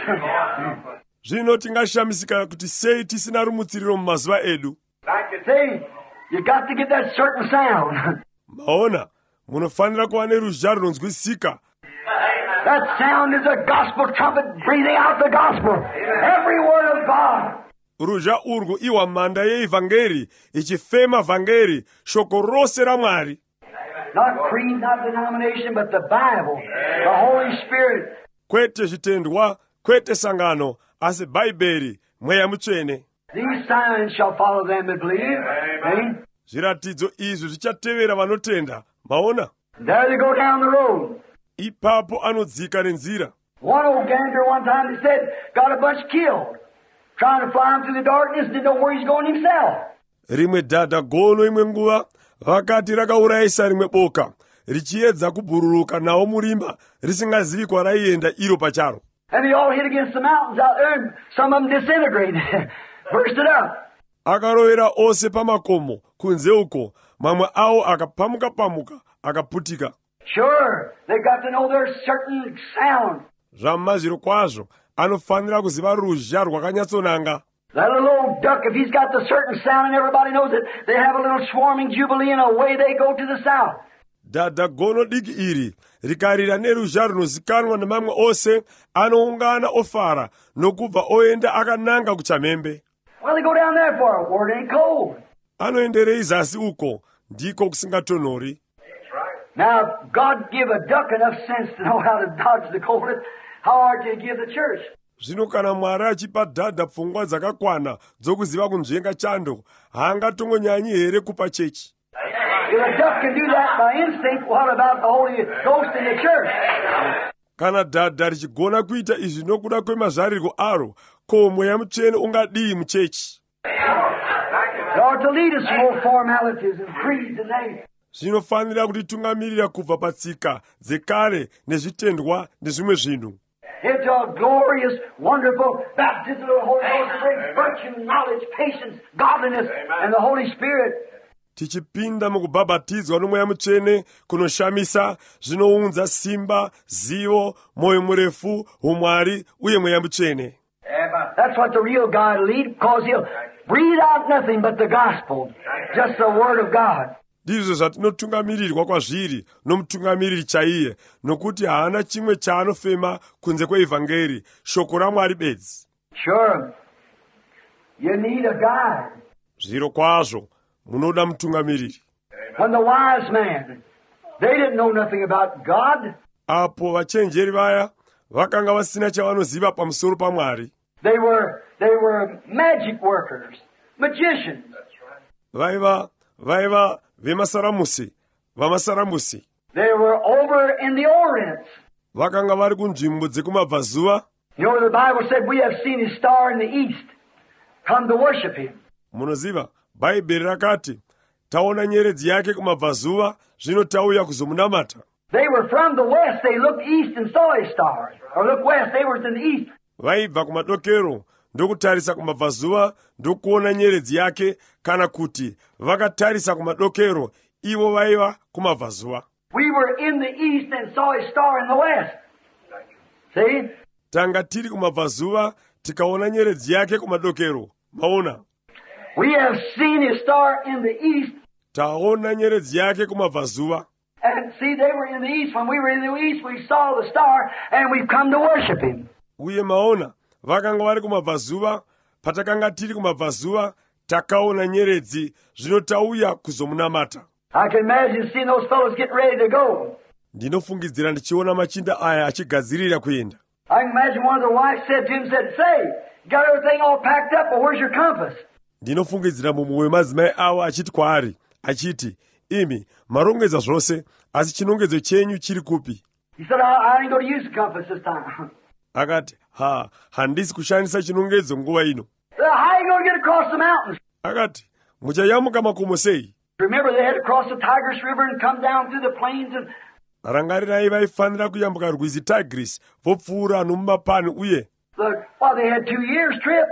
S1: Zvino tingashamisika kuti sei tisina rumutsiriro mumazuva edu.
S2: See, you got to get that certain sound.
S1: Maona, munofanira kuva neruzha runonzwisika.
S2: That sound is a gospel trumpet breathing out the gospel. Every word of God.
S1: Ruzha urwu ihwamanda yeivhangeri, ichifema vhangeri, shoko rose raMwari.
S2: Not creed, not denomination, but the Bible, the Holy Spirit.
S1: Kwete zvitendwa, kwete sangano, asi Bhaibheri, Mweya Mutsvene.
S2: These signs shall follow them that believe. Amen.
S1: Zviratidzo izvi zvichatevera vanotenda. Maona?
S2: There they go down the road.
S1: Ipapo anodzika nenzira.
S2: One old gander one time, they said, got a bunch killed. Trying to fly him through the darkness, didn't know where he's going himself.
S1: Rimwe dhadha gono imwe nguva, vakati rakaurayisa rimwe boka, richiedza kubhururuka nawo murimba, risingazivi kwaraienda iro pacharo.
S2: And they all hit against the mountains out there, and some of them disintegrated, bursted up.
S1: Akarovera ose pamakomo, kunze uko, mamwe awo akapamuka-pamuka, akaputika.
S2: Sure, they got to know their certain sound.
S1: Zvamazviro kwazvo, anofanira kuziva ruzha rwakanyatsonanga.
S2: That little old duck, if he's got the certain sound and everybody knows it, they have a little swarming jubilee and away they go to the south.
S1: Dhadha gono diki iri, rikarira neruzha runozikanwa nemamwe ose, anoungana ofara, nokubva oenda akananga kuchamhembe.
S2: Well, they go down there for it, where it ain't cold.
S1: Anoenderei zasi uko, ndiko kusingatonhori.
S2: Now, God give a duck enough sense to know how to dodge the coldest. How hard to give the church?
S1: Zvino kana Mwari achipa dhadha pfungwa dzakakwana dzokuziva kunzvenga chando, haangatongonyanyi here kupa chechi.
S2: If a duck can do that by instinct, what about the Holy Ghost in the church?
S1: Kana dhadha richigona kuita izvi nokuda kwemazvarirwo aro, ko Mweya Mutsvene ungadii muchechi?
S2: Lord, to lead us more formalities and creeds and names.
S1: Zvinofanira kutitungamirira kubva patsika dzekare nezvitendwa nezvimwe zvinhu.
S2: Into a glorious, wonderful baptism of the Holy Ghost to bring virtue, knowledge, patience, godliness, and the Holy Spirit.
S1: tichipinda mukubhabhatidzwa nomweya mutsvene kunoshamisa, zvinounza simba, zivo, moyo murefu, umwari uye mweya mutsvene.
S2: That's what the real God will lead, because He'll breathe out nothing but the gospel, just the word of God.
S1: Ndizvo zvatinotungamirirwa kwazviri nomutungamiriri chaiye, nokuti haana chimwe chaanofema kunze kweivhangeri, shoko raMwari bedzi.
S2: Sure, you need a guide.
S1: Zviro kwazvo munoda mutungamiriri.
S2: When the wise man, they didn't know nothing about God.
S1: Apo vachenjeri vaya vakanga vasina chavanoziva pamusoro paMwari.
S2: They were they were magic workers, magicians.
S1: Vaiva vaiva vemasaramusi, vamasaramusi.
S2: They were over in the Orient.
S1: Vakanga vari kunzvimbo dzekumabvazuva.
S2: You know, the Bible said we have seen His star in the east, come to worship Him.
S1: Munoziva, Bhaibheri rakati, taona nyeredzi yake kumabvazuva, zvino tauya kuzomunamata.
S2: They were from the west, they looked east and saw His star. Or looked west, they were in the east.
S1: Vaibva kumadokero, ndokutarisa kumabvazuva, ndokuona nyeredzi yake, kana kuti vakatarisa kumadokero, ivo vaiva kumabvazuva.
S2: We were in the east and saw His star in the west. See?
S1: Tanga tiri kumabvazuva, tikaona nyeredzi yake kumadokero. Maona?
S2: We have seen His star in the east.
S1: Taona nyeredzi yake kumabvazuva.
S2: And see, they were in the east. When we were in the east, we saw the star, and we've come to worship Him.
S1: Uye maona, vakanga vari kumabvazuva, patakanga tiri kumabvazuva, takaona nyeredzi, zvino tauya kuzomunamata.
S2: I can imagine seeing those fellows get ready to go.
S1: Ndinofungidzira ndichiona machinda aya achigadzirira kuenda.
S2: I can imagine one of their wives said to him, said, "Say, you got everything all packed up, but where's your compass?"
S1: Ndinofungidzira mumwe wemadzimai avo achiti kwaari, achiti, imi, marongedza zvose, asi chinongedzo chenyu chiri kupi?
S2: He said, I, I ain't going to use the compass this time.
S1: Akati, ha, handisi kushandisa chinongedzo nguva ino.
S2: Said, how are you going to get across the mountains?
S1: Akati, muchayamuka makomo sei?
S2: Remember, they had to cross the Tigris River and come down through the plains and...
S1: Rangarirai vaifanira kuyambuka rwizi Tigris, vopfuura nomumapani uye.
S2: Look, well, they had two years' trip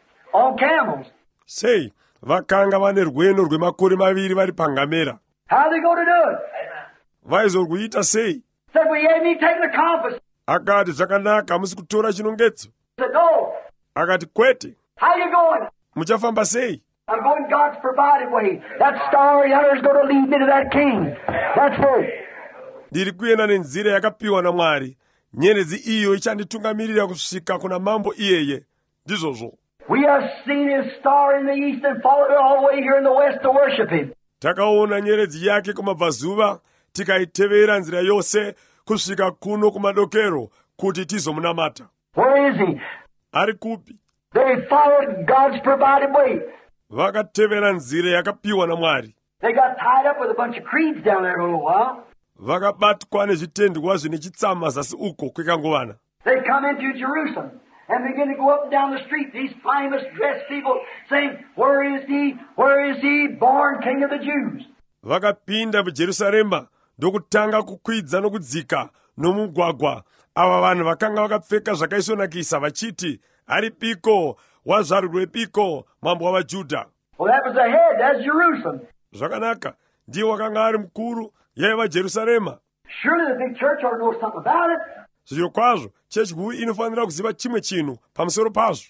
S2: on camels.
S1: Sei, vakanga vane rwendo rwemakore maviri vari pangamera.
S2: How are they going to do it?
S1: Vaizorwuita sei?
S2: Said, well, you ain't need taking the compass.
S1: Akati, zvakanaka, hamusi kutora chinongedzo.
S2: Said, no.
S1: Akati, kwete.
S2: How you going?
S1: Muchafamba sei?
S2: I'm going God's provided way. That star yonder is going to lead me to that king. That's it.
S1: Ndiri kuenda nenzira yakapiwa naMwari. Nyeredzi iyo ichanditungamirira kusvika kuna mambo iyeye. Ndizvozvo.
S2: We have seen His star in the east and followed it all the way here in the west to worship Him.
S1: Takaona nyeredzi yake kumabvazuva, tikaitevera nzira yose kusvika kuno kumadokero kuti tizomunamata.
S2: Where is He?
S1: Ari kupi?
S2: They followed God's provided way.
S1: Vakatevera nzira yakapiwa naMwari.
S2: They got tied up with a bunch of creeds down there for a little while.
S1: Vakabatwa nezvitendwa zvine chitsama zasi uko kwekangovana.
S2: They come into Jerusalem and begin to go up and down the street, these famous dressed people saying, where is He? Where is He? Born King of the Jews.
S1: Vakapinda muJerusarema ndokutanga kukwidza nokudzika nomugwagwa. Ava vanhu vakanga vakapfeka zvakaisvonakisa vachiti, aripiko, wazvarurwepiko, mambo wavaJudha.
S2: Well, that was the head. That's Jerusalem.
S1: Zvakanaka, ndiye wakanga ari mukuru, yaiva Jerusarema.
S2: Surely the big church ought to know something about it.
S1: Zviro kwazvo, chechi huru inofanira kuziva chimwe chinhu pamusoro pazvo.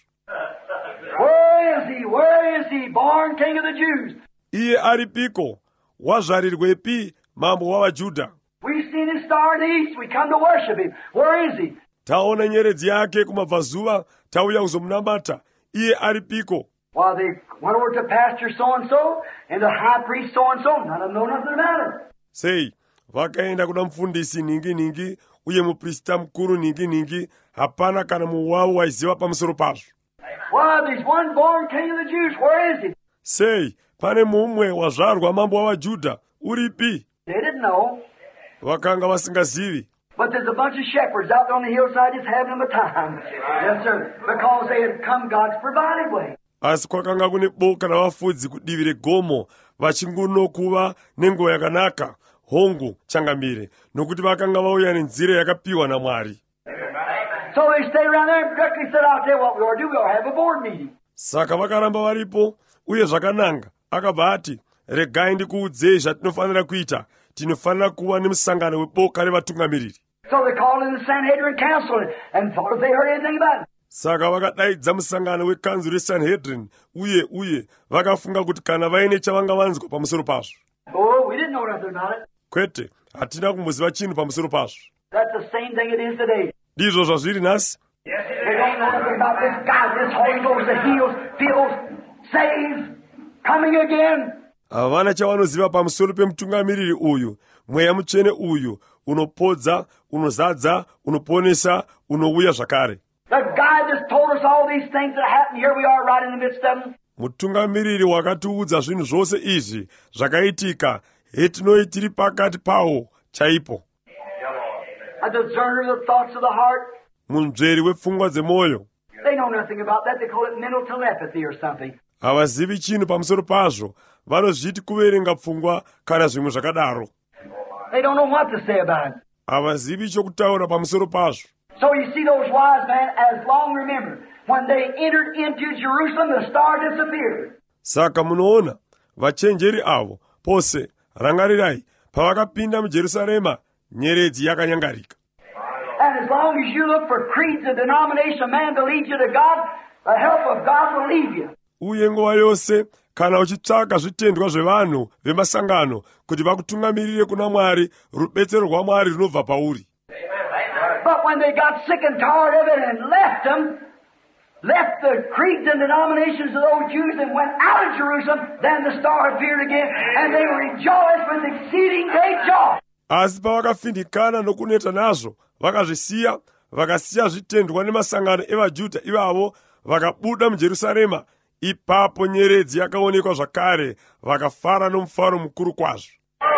S2: Where is He? Where is He? Born King of the Jews.
S1: Iye aripiko, wazvarirwepi, mambo wavaJudha.
S2: We've seen His star in the east. We come to worship Him. Where is He?
S1: Taona nyeredzi yake kumabvazuva, tauya kuzomunamata. Iye aripiko.
S2: Well, they went over to pastor so-and-so and the high priest so-and-so. None of them know nothing about it.
S1: Sei, vakaenda kuna mufundisi ningi ningi, uye muprista mukuru ningi ningi, hapana kana muwawo waiziva pamusoro pazvo.
S2: Well, there's one born King of the Jews. Where is He?
S1: Sei, pane mumwe wazvarwa mambo wavaJudha, uripi?
S2: They didn't know.
S1: Vakanga vasingazivi.
S2: But there's a bunch of shepherds out there on the hillside just having them a time. Yes, sir. Because they had come God's provided way.
S1: Asi kwakanga kune boka ravafudzi kudivi regomo, vachingunokuva nenguva yakanaka, hongu, changamire, nokuti vakanga vauya nenzira yakapiwa naMwari.
S2: So they stayed around there and directly said, I'll tell you what we ought to do. We ought to have a board meeting.
S1: Saka vakaramba varipo, uye zvakananga, akabva ati, regai ndikuudzei zvatinofanira kuita. Tinofanira kuva nemusangano weboka revatungamiriri.
S2: So they called in the Sanhedrin Council and thought if they heard anything about it.
S1: Saka vakadaidza musangano wekanzu reSanhedrin uye uye vakafunga kuti kana vaine chavangavanzwa pamusoro pazvo.
S2: Oh, we didn't know nothing about it.
S1: Kwete, hatina kumboziva chinhu pamusoro pazvo.
S2: That's the same thing it is today.
S1: Ndizvo zvazviri nhasi.
S2: They don't know nothing about this God, this Holy Ghost that heals, fills, saves, coming again.
S1: Havana chavanoziva pamusoro pemutungamiriri uyu, mweya mutsvene uyu, unopodza, unozadza, unoponesa, unouya zvakare.
S2: The God that's told us all these things that happen, here we are right in the midst of them.
S1: Mutungamiriri wakatiudza zvinhu zvose izvi zvakaitika, hetinoi tiri pakati pawo chaipo.
S2: A discerner of the thoughts of the heart.
S1: Munzveri wepfungwa dzemwoyo.
S2: They know nothing about that. They call it mental telepathy or something.
S1: Havazivi chinhu pamusoro pazvo, vanozviti kuverenga pfungwa kana zvimwe zvakadaro.
S2: They don't know what to say about it.
S1: Havazivi chokutaura pamusoro pazvo.
S2: So you see those wise men, as long remember, when they entered into Jerusalem, the star disappeared.
S1: Saka munoona, vachenjeri avo, pose, rangarirai, pavakapinda muJerusarema, nyeredzi yakanyangarika.
S2: And as long as you look for creeds and denomination of man to lead you to God, the help of God will lead you.
S1: Uye nguva yose, kana uchitsvaka zvitendwa zvevanhu vemasangano, kuti vakutungamirire kuna Mwari, rubetsero rwaMwari runobva pauri.
S2: But when they got sick and tired of it and left them, left the creeds and denominations of those Jews and went out of Jerusalem, then the star appeared again, and they rejoiced with exceeding great joy.
S1: Asi pavakafindikana nokuneta nazvo, vakazvisiya, vakasiya zvitendwa nemasangano evaJudha ivavo, vakabuda muJerusarema, ipapo nyeredzi yakaonekwa zvakare, vakafara nomufaro mukuru kwazvo.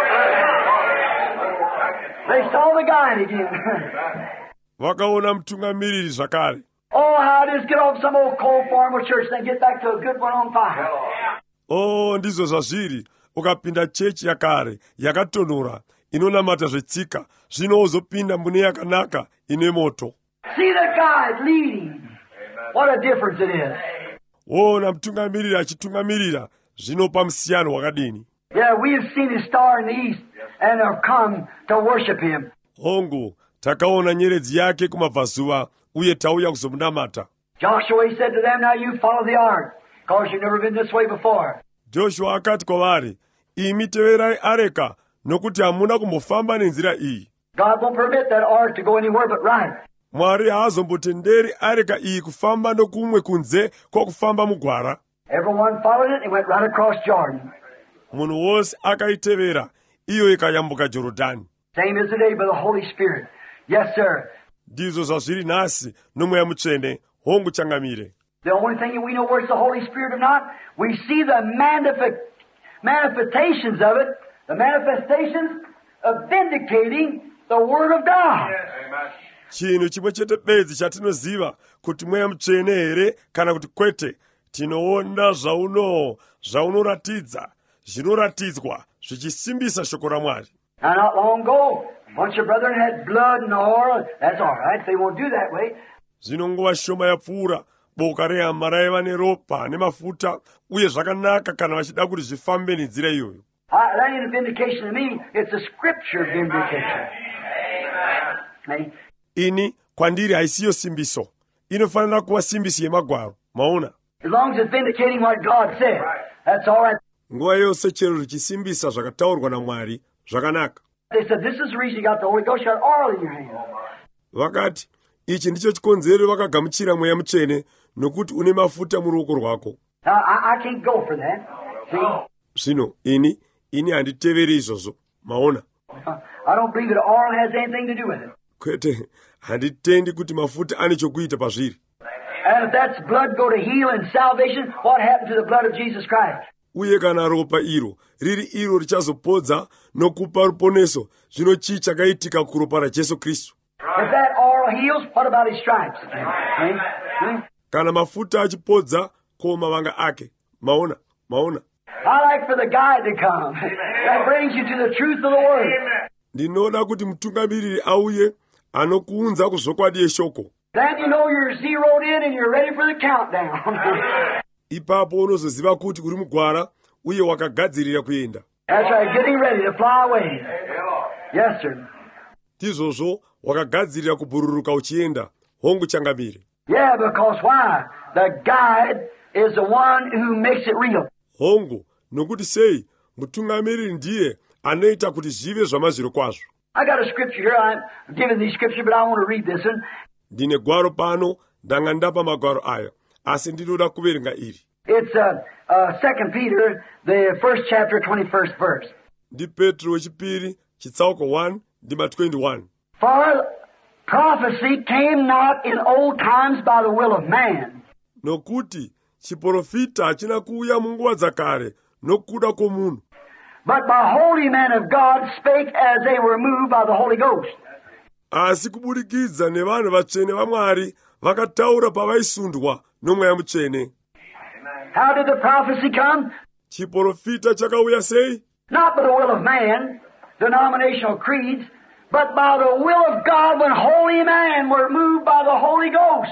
S2: They saw the guide again.
S1: Vakaona mutungamiriri zvakare.
S2: Oh, how it is get off some old cold formal church and get back to a good one on fire.
S1: Oh, ndizvo zvazviri, ukapinda chechi yakare, yakatonhora, inonamata zvetsika, zvino uzopinda mune yakanaka, ine moto.
S2: See the guide leading. What a difference it is.
S1: Ona mutungamiriri achitungamirira, zvinopa musiyano wakadini.
S2: Yeah, we have seen his star in the east and have come to worship him.
S1: Hongu, takaona nyeredzi yake kumabvazuva, uye tauya kuzomunamata.
S2: Joshua, he said to them, now you follow the ark, because you've never been this way before.
S1: Joshua akati kwavari, imi teverai areka, nokuti hamuna kumbofamba nenzira iyi.
S2: God won't permit that ark to go anywhere but right.
S1: Mwari haazombotenderi areka iyi kufamba nokumwe kunze kwakufamba mugwara.
S2: Everyone followed it and went right across Jordan.
S1: Munhu wose akaitevera, iyo ikayambuka Jorodhani.
S2: Same as today by the Holy Spirit. Yes, sir.
S1: Ndizvo zvazviri nhasi nomweya mutsvene, hongu changamire.
S2: The only thing that we know where it's the Holy Spirit or not, we see the manifest, manifestations of it, the manifestations of vindicating the Word of God.
S1: Chinhu chimwe chete bedzi chatinoziva kuti mweya mutsvene here kana kuti kwete, tinoona zvauno, zvaunoratidza, zvinoratidzwa, zvichisimbisa shoko raMwari.
S2: Now, not long ago, a bunch of brethren had blood and oil. That's all right. They won't do that way.
S1: Zvino nguva shoma yapfuura, boka rehama raiva neropa nemafuta, uye zvakanaka kana vachida kuti zvifambe nenzira iyoyo.
S2: Uh, that ain't a vindication to me. It's a scripture vindication. Amen.
S1: Ini kwandiri haisiyo simbiso, inofanira kuva simbisi yemagwaro. Maona?
S2: As long as it's vindicating what God said, that's all right.
S1: Nguva yose chero richisimbisa zvakataurwa naMwari, zvakanaka.
S2: They said, this is the reason you got the Holy Ghost. You got oil in your hand.
S1: Vakati, ichi ndicho chikonzero vakagamuchira mweya mutsvene, nokuti une mafuta muruoko rwako.
S2: Now, I, I can't go for that. See?
S1: Zvino, ini, ini handiteveri izvozvo. Maona?
S2: I don't believe that oil has anything to do with it.
S1: Kwete, handitendi kuti mafuta ane chokuita pazviri.
S2: And if that's blood go to heal and salvation, what happened to the blood of Jesus Christ?
S1: Uye kana ropa iro, riri iro richazopodza nokupa ruponeso, zvino chii chakaitika kuropa raJesu Kristu?
S2: If that oil heals, what about his stripes? See? See?
S1: Kana mafuta achipodza, ko mavanga ake. Maona? Maona?
S2: I like for the guide to come. That brings you to the truth of the word.
S1: Ndinoda kuti mutungamiriri auye, anokuunza kuzvokwadi yeshoko.
S2: Then you know you're zeroed in and you're ready for the countdown.
S1: Ipapo unozoziva kuti uri mugwara, uye wakagadzirira kuenda.
S2: That's right, getting ready to fly away. Yes, sir.
S1: Tizozvo wakagadzirira kubhururuka uchienda. Hongu changamire.
S2: Yeah, because why? The guide is the one who makes it real.
S1: Hongu, nokuti sei, mutungamiriri ndiye anoita kuti zvive zvamazviro kwazvo.
S2: I got a scripture here. I'm giving these scripture, but I want to read this one.
S1: Ndine gwaro pano, ndanga ndapa magwaro aya, asi ndinoda kuverenga iri.
S2: It's uh, uh, Second Peter, the first chapter, twenty-first verse.
S1: Ndi Petro wechipiri, chitsauko one, ndima twenty-one.
S2: For prophecy came not in old times by the will of man.
S1: Nokuti chiprofita hachina kuuya munguva dzakare nokuda kwomunhu,
S2: But by holy men of God spake as they were moved by the Holy Ghost.
S1: asi kubudikidza nevanhu vatsvene vaMwari vakataura pavaisundwa nomweya mutsvene.
S2: How did the prophecy come?
S1: Chiprofita chakauya sei?
S2: Not by the will of man, denominational creeds, but by the will of God when holy men were moved by the Holy Ghost.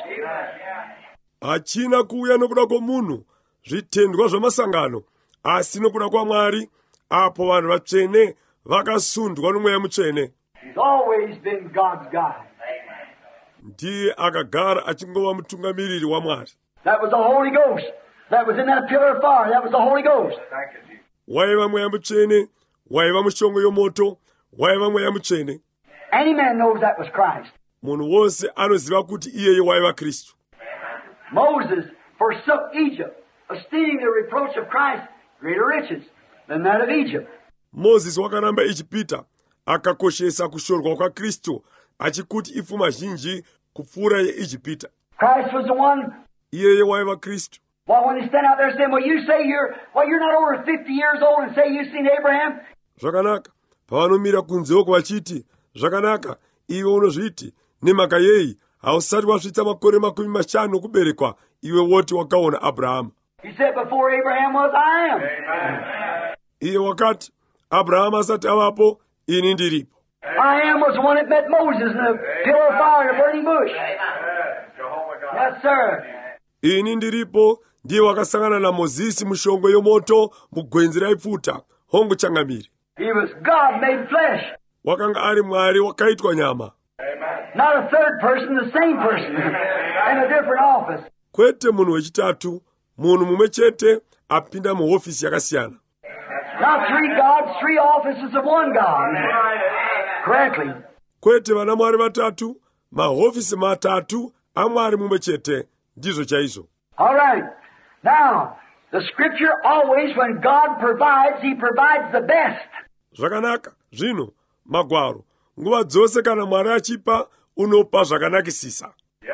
S1: Hachina kuuya nokuda kwomunhu, zvitendwa zvamasangano, asi nokuda kwaMwari, apo vanhu vatsvene vakasundwa nomweya mutsvene.
S2: He's always been God's guide.
S1: Ndiye akagara achingova mutungamiriri waMwari.
S2: That was the Holy Ghost. That was in that pillar of fire. That was the Holy Ghost.
S1: Waiva mweya mutsvene, waiva mushongo yomoto, waiva mweya mutsvene.
S2: Any man knows that was Christ.
S1: Munhu wose anoziva kuti iyeye waiva Kristu.
S2: Moses forsook Egypt, esteeming the reproach of Christ greater riches than that of Egypt.
S1: Moses wakaramba ichipita, akakoshesa kushorwa kwaKristu, achikuti ipfuma zhinji kupfuura yeIjipita.
S2: Christ was the one.
S1: Iyeye waiva Kristu.
S2: Well, when they stand out there saying, well, you say you're, well, you're not over fifty years old and say you've seen Abraham.
S1: Zvakanaka, pavanomira kunzeko vachiti, zvakanaka, iwe unozviti, nemhaka yei, hausati wasvitsa makore makumi mashanu kuberekwa, iwe woti wakaona Abrahama.
S2: He said, before Abraham was, I am.
S1: Iye wakati, Abrahama asati avapo, ini ndiripo.
S2: I am was the one that met Moses in the pillar of fire in a burning bush. Yes, sir.
S1: Ini ndiripo, ndiye wakasangana naMozisi mushongo yomoto mugwenzi raipfuta. Hongu changamiri.
S2: He was God made flesh.
S1: Wakanga ari Mwari wakaitwa nyama.
S2: Not a third person, the same person in a different office.
S1: Kwete munhu wechitatu, munhu mumwe chete apinda muhofisi yakasiyana.
S2: Not three gods, three offices of one God. Correctly.
S1: Kwete vana Mwari vatatu, mahofisi matatu aMwari mumwe chete, ndizvo chaizvo.
S2: All right. Now, the scripture always, when God provides, He provides the best.
S1: Zvakanaka, zvino, magwaro, nguva dzose kana Mwari achipa, unopa zvakanakisisa.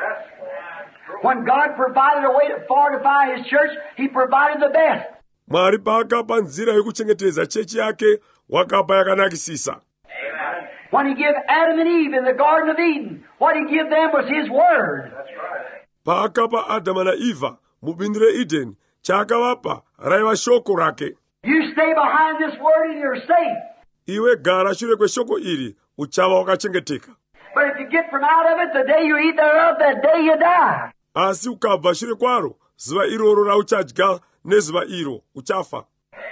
S2: When God provided a way to fortify His church, He provided the best.
S1: Mwari paakapa nzira yokuchengetedza chechi yake, wakapa yakanakisisa.
S2: When He gave Adam and Eve in the Garden of Eden, what He gave them was His Word.
S1: Paakapa Adama naEvha mubindu reEdeni, chaakavapa raiva shoko rake.
S2: You stay behind this Word and you're safe.
S1: Iwe gara shure kweshoko iri, uchava wakachengeteka.
S2: But if you get from out of it, the day you eat thereof, that day you die.
S1: Asi ukabva shure kwaro, zuva iroro rauchadya, nezuva iro, uchafa.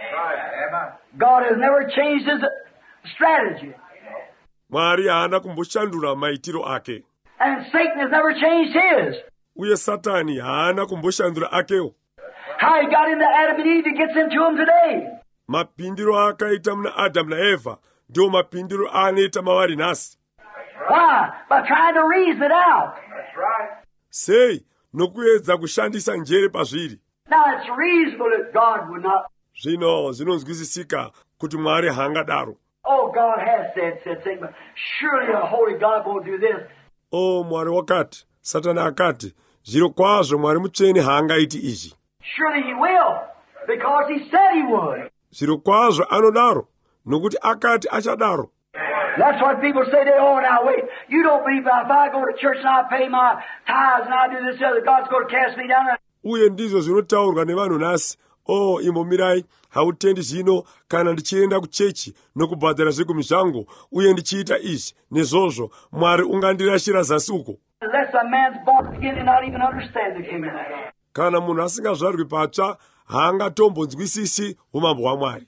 S2: God has never changed His strategy.
S1: Mwari haana kumboshandura maitiro ake.
S2: And Satan has never changed his.
S1: Uye Satani haana kumboshandura akewo.
S2: How he got into Adam and Eve, he gets into them today.
S1: Mapindiro akaita muna Adamu naEvha, ndio mapindiro anoita mavari nhasi.
S2: Why? By trying to reason it out.
S1: Sei, nokuedza kushandisa njere pazviri.
S2: Now it's reasonable that God would not.
S1: Zvino zvinonzwisisika kuti Mwari haangadaro.
S2: Oh, God has said, said Satan, but surely a holy God won't do this.
S1: Oh, Mwari wakati, Satani akati, zviro kwazvo Mwari mutsvene haangaiti izvi.
S2: Surely He will, because He said He would.
S1: Zviro kwazvo anodaro, nokuti akati achadaro.
S2: That's what people say. They, oh, now wait, you don't believe that if I go to church and I pay my tithes and I do this other, God's going to cast me down there.
S1: Uye ndizvo zvinotaurwa nevanhu nhasi. Oh, imbomirai, hautendi zvino kana ndichienda kuchechi nokubhadhara zvigumi zvangu uye ndichiita izvi nezvozvo, Mwari ungandirashira zasi uko.
S2: Unless a man's born again and not even understand the kingdom of God.
S1: Kana munhu asingazvarwi patsva, haangatombonzwisisi umambo wa Mwari.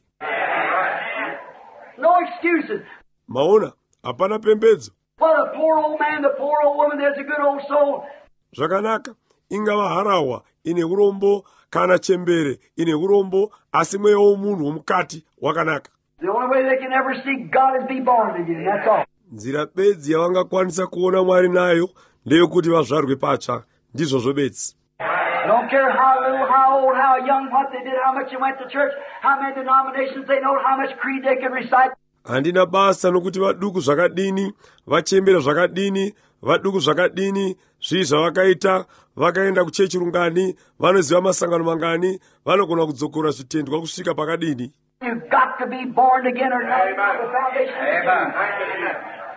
S2: No excuses.
S1: Maona, hapana pembedzo.
S2: Well, the poor old man, the poor old woman, there's a good old soul.
S1: Zvakanaka, ingava harawa ine urombo kana chembere ine urombo, asi mweya womunhu womukati wakanaka.
S2: The only way they can ever see God is be born again, that's all.
S1: Nzira bedzi yavangakwanisa kuona Mwari nayo ndeyekuti vazvarwe patsva, ndizvozvo bedzi.
S2: I don't care how little, how old, how young, what they did, how much they went to church, how many denominations they know, how much creed they could recite.
S1: Handina basa nokuti vaduku zvakadini, vachembera zvakadini, vaduku zvakadini, zvii zvavakaita, vakaenda kuchechi rungani, vanoziva masangano mangani, vanogona kudzokora zvitendwa kusvika pakadini.
S2: You've got to be born again or not. The foundation.
S3: Amen.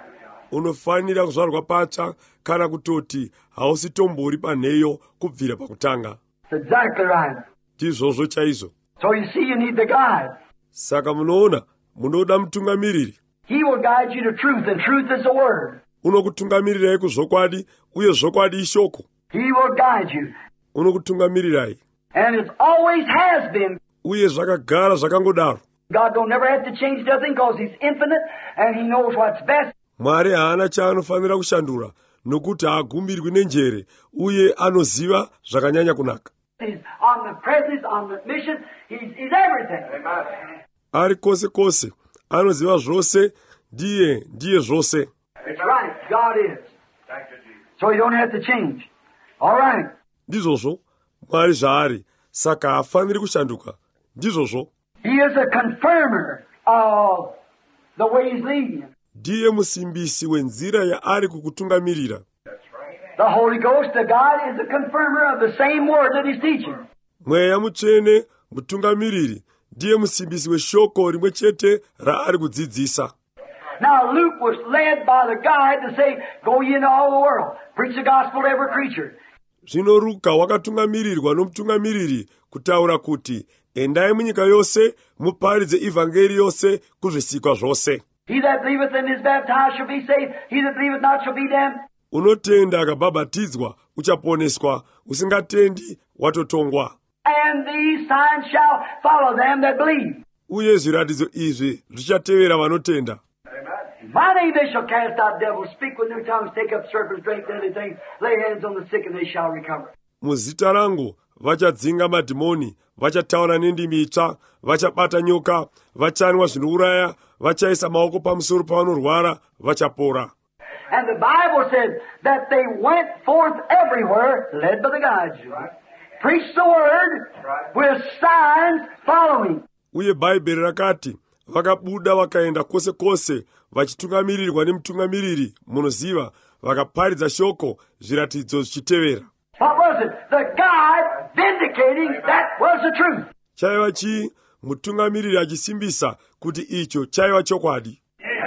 S1: Unofanira kuzvarwa patsva kana kutoti hausitombori panheyo kubvira pakutanga.
S2: That's exactly right.
S1: Ndizvozvo chaizvo.
S2: So you see, you need the guide.
S1: Saka munoona, munoda mutungamiriri.
S2: He will guide you to truth, and truth is the word.
S1: Unokutungamirirai kuzvokwadi, uye zvokwadi ishoko.
S2: He will guide you.
S1: Unokutungamirirai.
S2: And it always has been.
S1: Uye zvakagara zvakangodaro.
S2: God don't never have to change nothing because He's infinite and He knows what's best.
S1: Mwari haana chaanofanira kushandura, nokuti haagumbirwi nenjere, uye anoziva zvakanyanya kunaka.
S2: He's omnipresent, He's omniscient, He's, he's everything.
S3: Amen.
S1: Ari kose kose, anoziva zvose, ndiye, ndiye zvose.
S2: It's right, God is.
S3: Thank you, Jesus.
S2: So you don't have to change. All right.
S1: Ndizvozvo, Mwari zvaari, saka haafaniri kushanduka. Ndizvozvo.
S2: He is a confirmer of the way He's leading you.
S1: Ndiye musimbisi wenzira yaari kukutungamirira.
S2: The Holy Ghost, the God, is a confirmer of the same word that He's teaching.
S1: Mweya mutsvene, mutungamiriri, ndiye musimbisi weshoko rimwe chete raari kudzidzisa.
S2: Now Luke was led by the guide to say, go ye into all the world, preach the gospel to every creature.
S1: Zvino Luka wakatungamirirwa nomutungamiriri kutaura kuti, endai munyika yose, muparidze ivhangeri yose kuzvisikwa zvose.
S2: He that believeth and is baptized shall be saved. He that believeth not shall be damned.
S1: Unotenda akabhabhatidzwa uchaponeswa, usingatendi watotongwa.
S2: And these signs shall follow them that believe.
S1: Uye zviratidzo izvi zvichatevera vanotenda.
S2: In my name they shall cast out devils, speak with new tongues, take up serpents, drink deadly things, lay hands on the sick and they shall recover.
S1: Muzita rangu vachadzinga madhimoni, vachataura nendimi itsva, vachabata nyoka, vachanwa zvinouraya, vachaisa maoko pamusoro pavanorwara, vachapora.
S2: And the Bible said that they went forth everywhere, led by the guides. Preached the word with signs following.
S1: Uye Bhaibheri rakati, vakabuda vakaenda kwose kwose, vachitungamirirwa nemutungamiriri, munoziva, vakaparidza shoko, zviratidzo zvichitevera.
S2: What was it? The guide vindicating that was the truth.
S1: Chaiva chii? Mutungamiriri achisimbisa kuti icho chaiva chokwadi.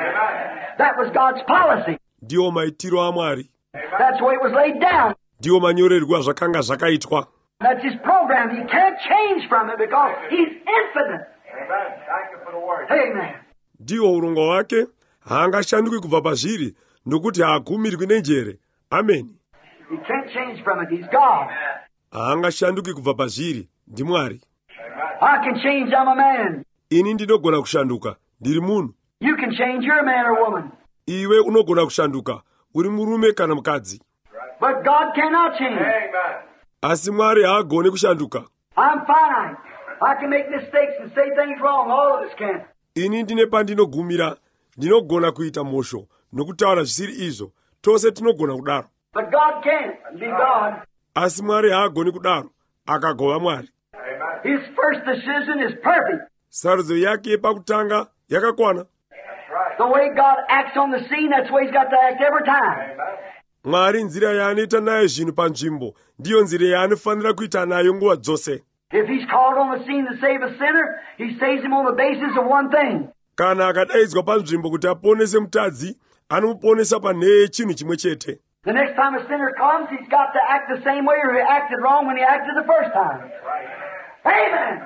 S2: That was God's policy.
S1: Ndiwo maitiro aMwari.
S2: That's the way it was laid down.
S1: Ndiwo manyorerwa zvakanga zvakaitwa.
S2: That's His program. He can't change from it because He's infinite.
S3: Amen. Thank you for the word.
S2: Amen.
S1: Ndiwo urongwa wake, haangashanduki kubva pazviri, nokuti haagumirwi nenjere. Amen.
S2: He can't change from it. He's God.
S1: Haangashanduki kubva pazviri, ndiMwari.
S2: I can change. I'm a man.
S1: Ini ndinogona kushanduka, ndiri munhu.
S2: You can change. You're a man or woman.
S1: Iwe unogona kushanduka, uri murume kana mukadzi.
S2: But God cannot change.
S3: Amen.
S1: Asi Mwari haagoni kushanduka.
S2: I'm finite. I can make mistakes and say things wrong. All of us can.
S1: Ini ndine pandinogumira, ndinogona kuita mhosho, nokutaura zvisiri izvo. Tose tinogona kudaro.
S2: But God can't be God.
S1: Asi Mwari haagoni kudaro, akagova Mwari.
S2: His first decision is perfect.
S1: Sarudzo yake yepakutanga yakakwana.
S2: The way God acts on the scene, that's the way He's got to act every time.
S1: Mwari nzira yaanoita nayo zvinhu panzvimbo, ndiyo nzira yaanofanira kuita nayo nguva dzose.
S2: If He's called on the scene to save a sinner, He saves him on the basis of one thing.
S1: Kana akadaidzwa panzvimbo kuti aponese mutadzi, anomuponesa panhee yechinhu chimwe chete.
S2: The next time a sinner comes, he's got to act the same way or he acted wrong when he acted the first time. Amen.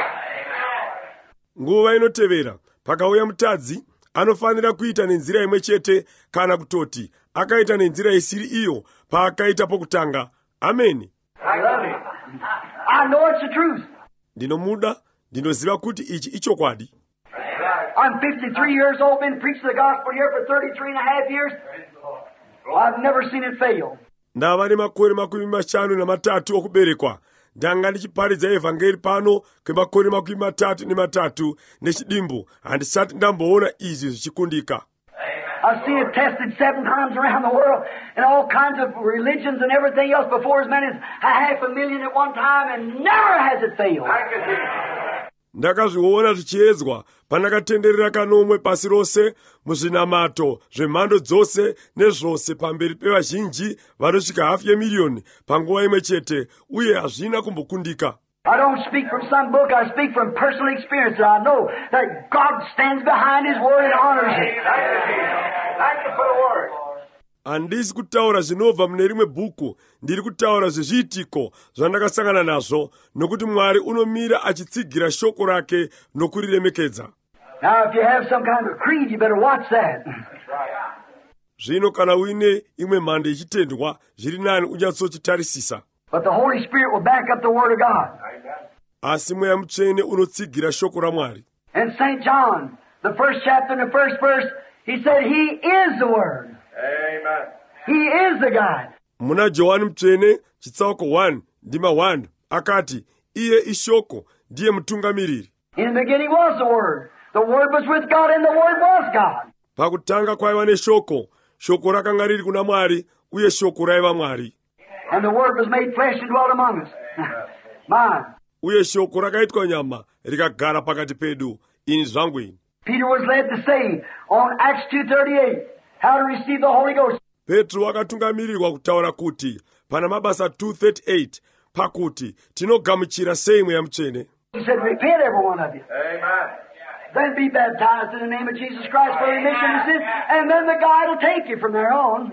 S1: Nguva inotevera, pakauya mutadzi, anofanira kuita nenzira imwe chete, kana kutoti akaita nenzira isiri iyo paakaita pokutanga. Amen.
S2: I love it. I know it's the truth.
S1: ndino muda ndinoziva kuti ichi ichokwadi.
S2: I'm fifty-three years old, been preaching the gospel here for thirty-three and a half years. I've never seen it fail.
S1: Ndava nemakore makumi mashanu namatatu okuberekwa. Ndanga ndichiparidza evhangeri pano kwemakore makumi matatu nematatu nechidimbu. Handisati ndamboona izvi zvichikundika.
S2: I've seen it tested seven times around the world in all kinds of religions and everything else before as many as a half a million at one time, and never has it failed.
S1: Ndakazviona zvichiedzwa pandakatenderera kanomwe pasi rose muzvinamato zvemhando dzose nezvose pamberi pevazhinji vanosvika hafu yemiliyoni panguva imwe chete, uye hazvina kumbokundika.
S2: I don't speak from some book, I speak from personal experience. I know that God stands behind His Word and honors it.
S3: Thank you for the word.
S1: Handisi kutaura zvinobva mune rimwe bhuku, ndiri kutaura zvezviitiko zvandakasangana nazvo, nokuti Mwari unomira achitsigira shoko rake nokuriremekedza.
S2: Now, if you have some kind of creed, you better watch that.
S1: Zvino kana uine imwe mhando yechitendwa, zviri nani unyatsochitarisisa.
S2: But the Holy Spirit will back up the Word of God.
S1: Asi Mweya Mutsvene unotsigira shoko raMwari.
S2: In Saint John, the first chapter and the first verse, he said, He is the Word.
S3: Amen.
S2: He is the God.
S1: Muna Johani Mutsvene, chitsauko one, ndima one, akati, iye ishoko, ndiye mutungamiriri.
S2: In the beginning was the Word. The Word was with God and the Word was God.
S1: Pakutanga kwaiva neshoko, shoko rakanga riri kuna Mwari, uye shoko raiva Mwari.
S2: And the Word was made flesh and dwelt among us. Mine.
S1: Uye shoko rakaitwa nyama, rikagara pakati pedu, ini zvangu ini.
S2: Peter was led to say on Acts two thirty-eight, how to receive the Holy Ghost.
S1: Petro akatungamirirwa kutaura kuti, pana mabasa two thirty-eight, pakuti, tinogamuchira sei Mweya Mutsvene.
S2: He said, repent every one of you.
S3: Amen.
S2: Then be baptized in the name of Jesus Christ for remission of sins, and then the guide will take you from there on.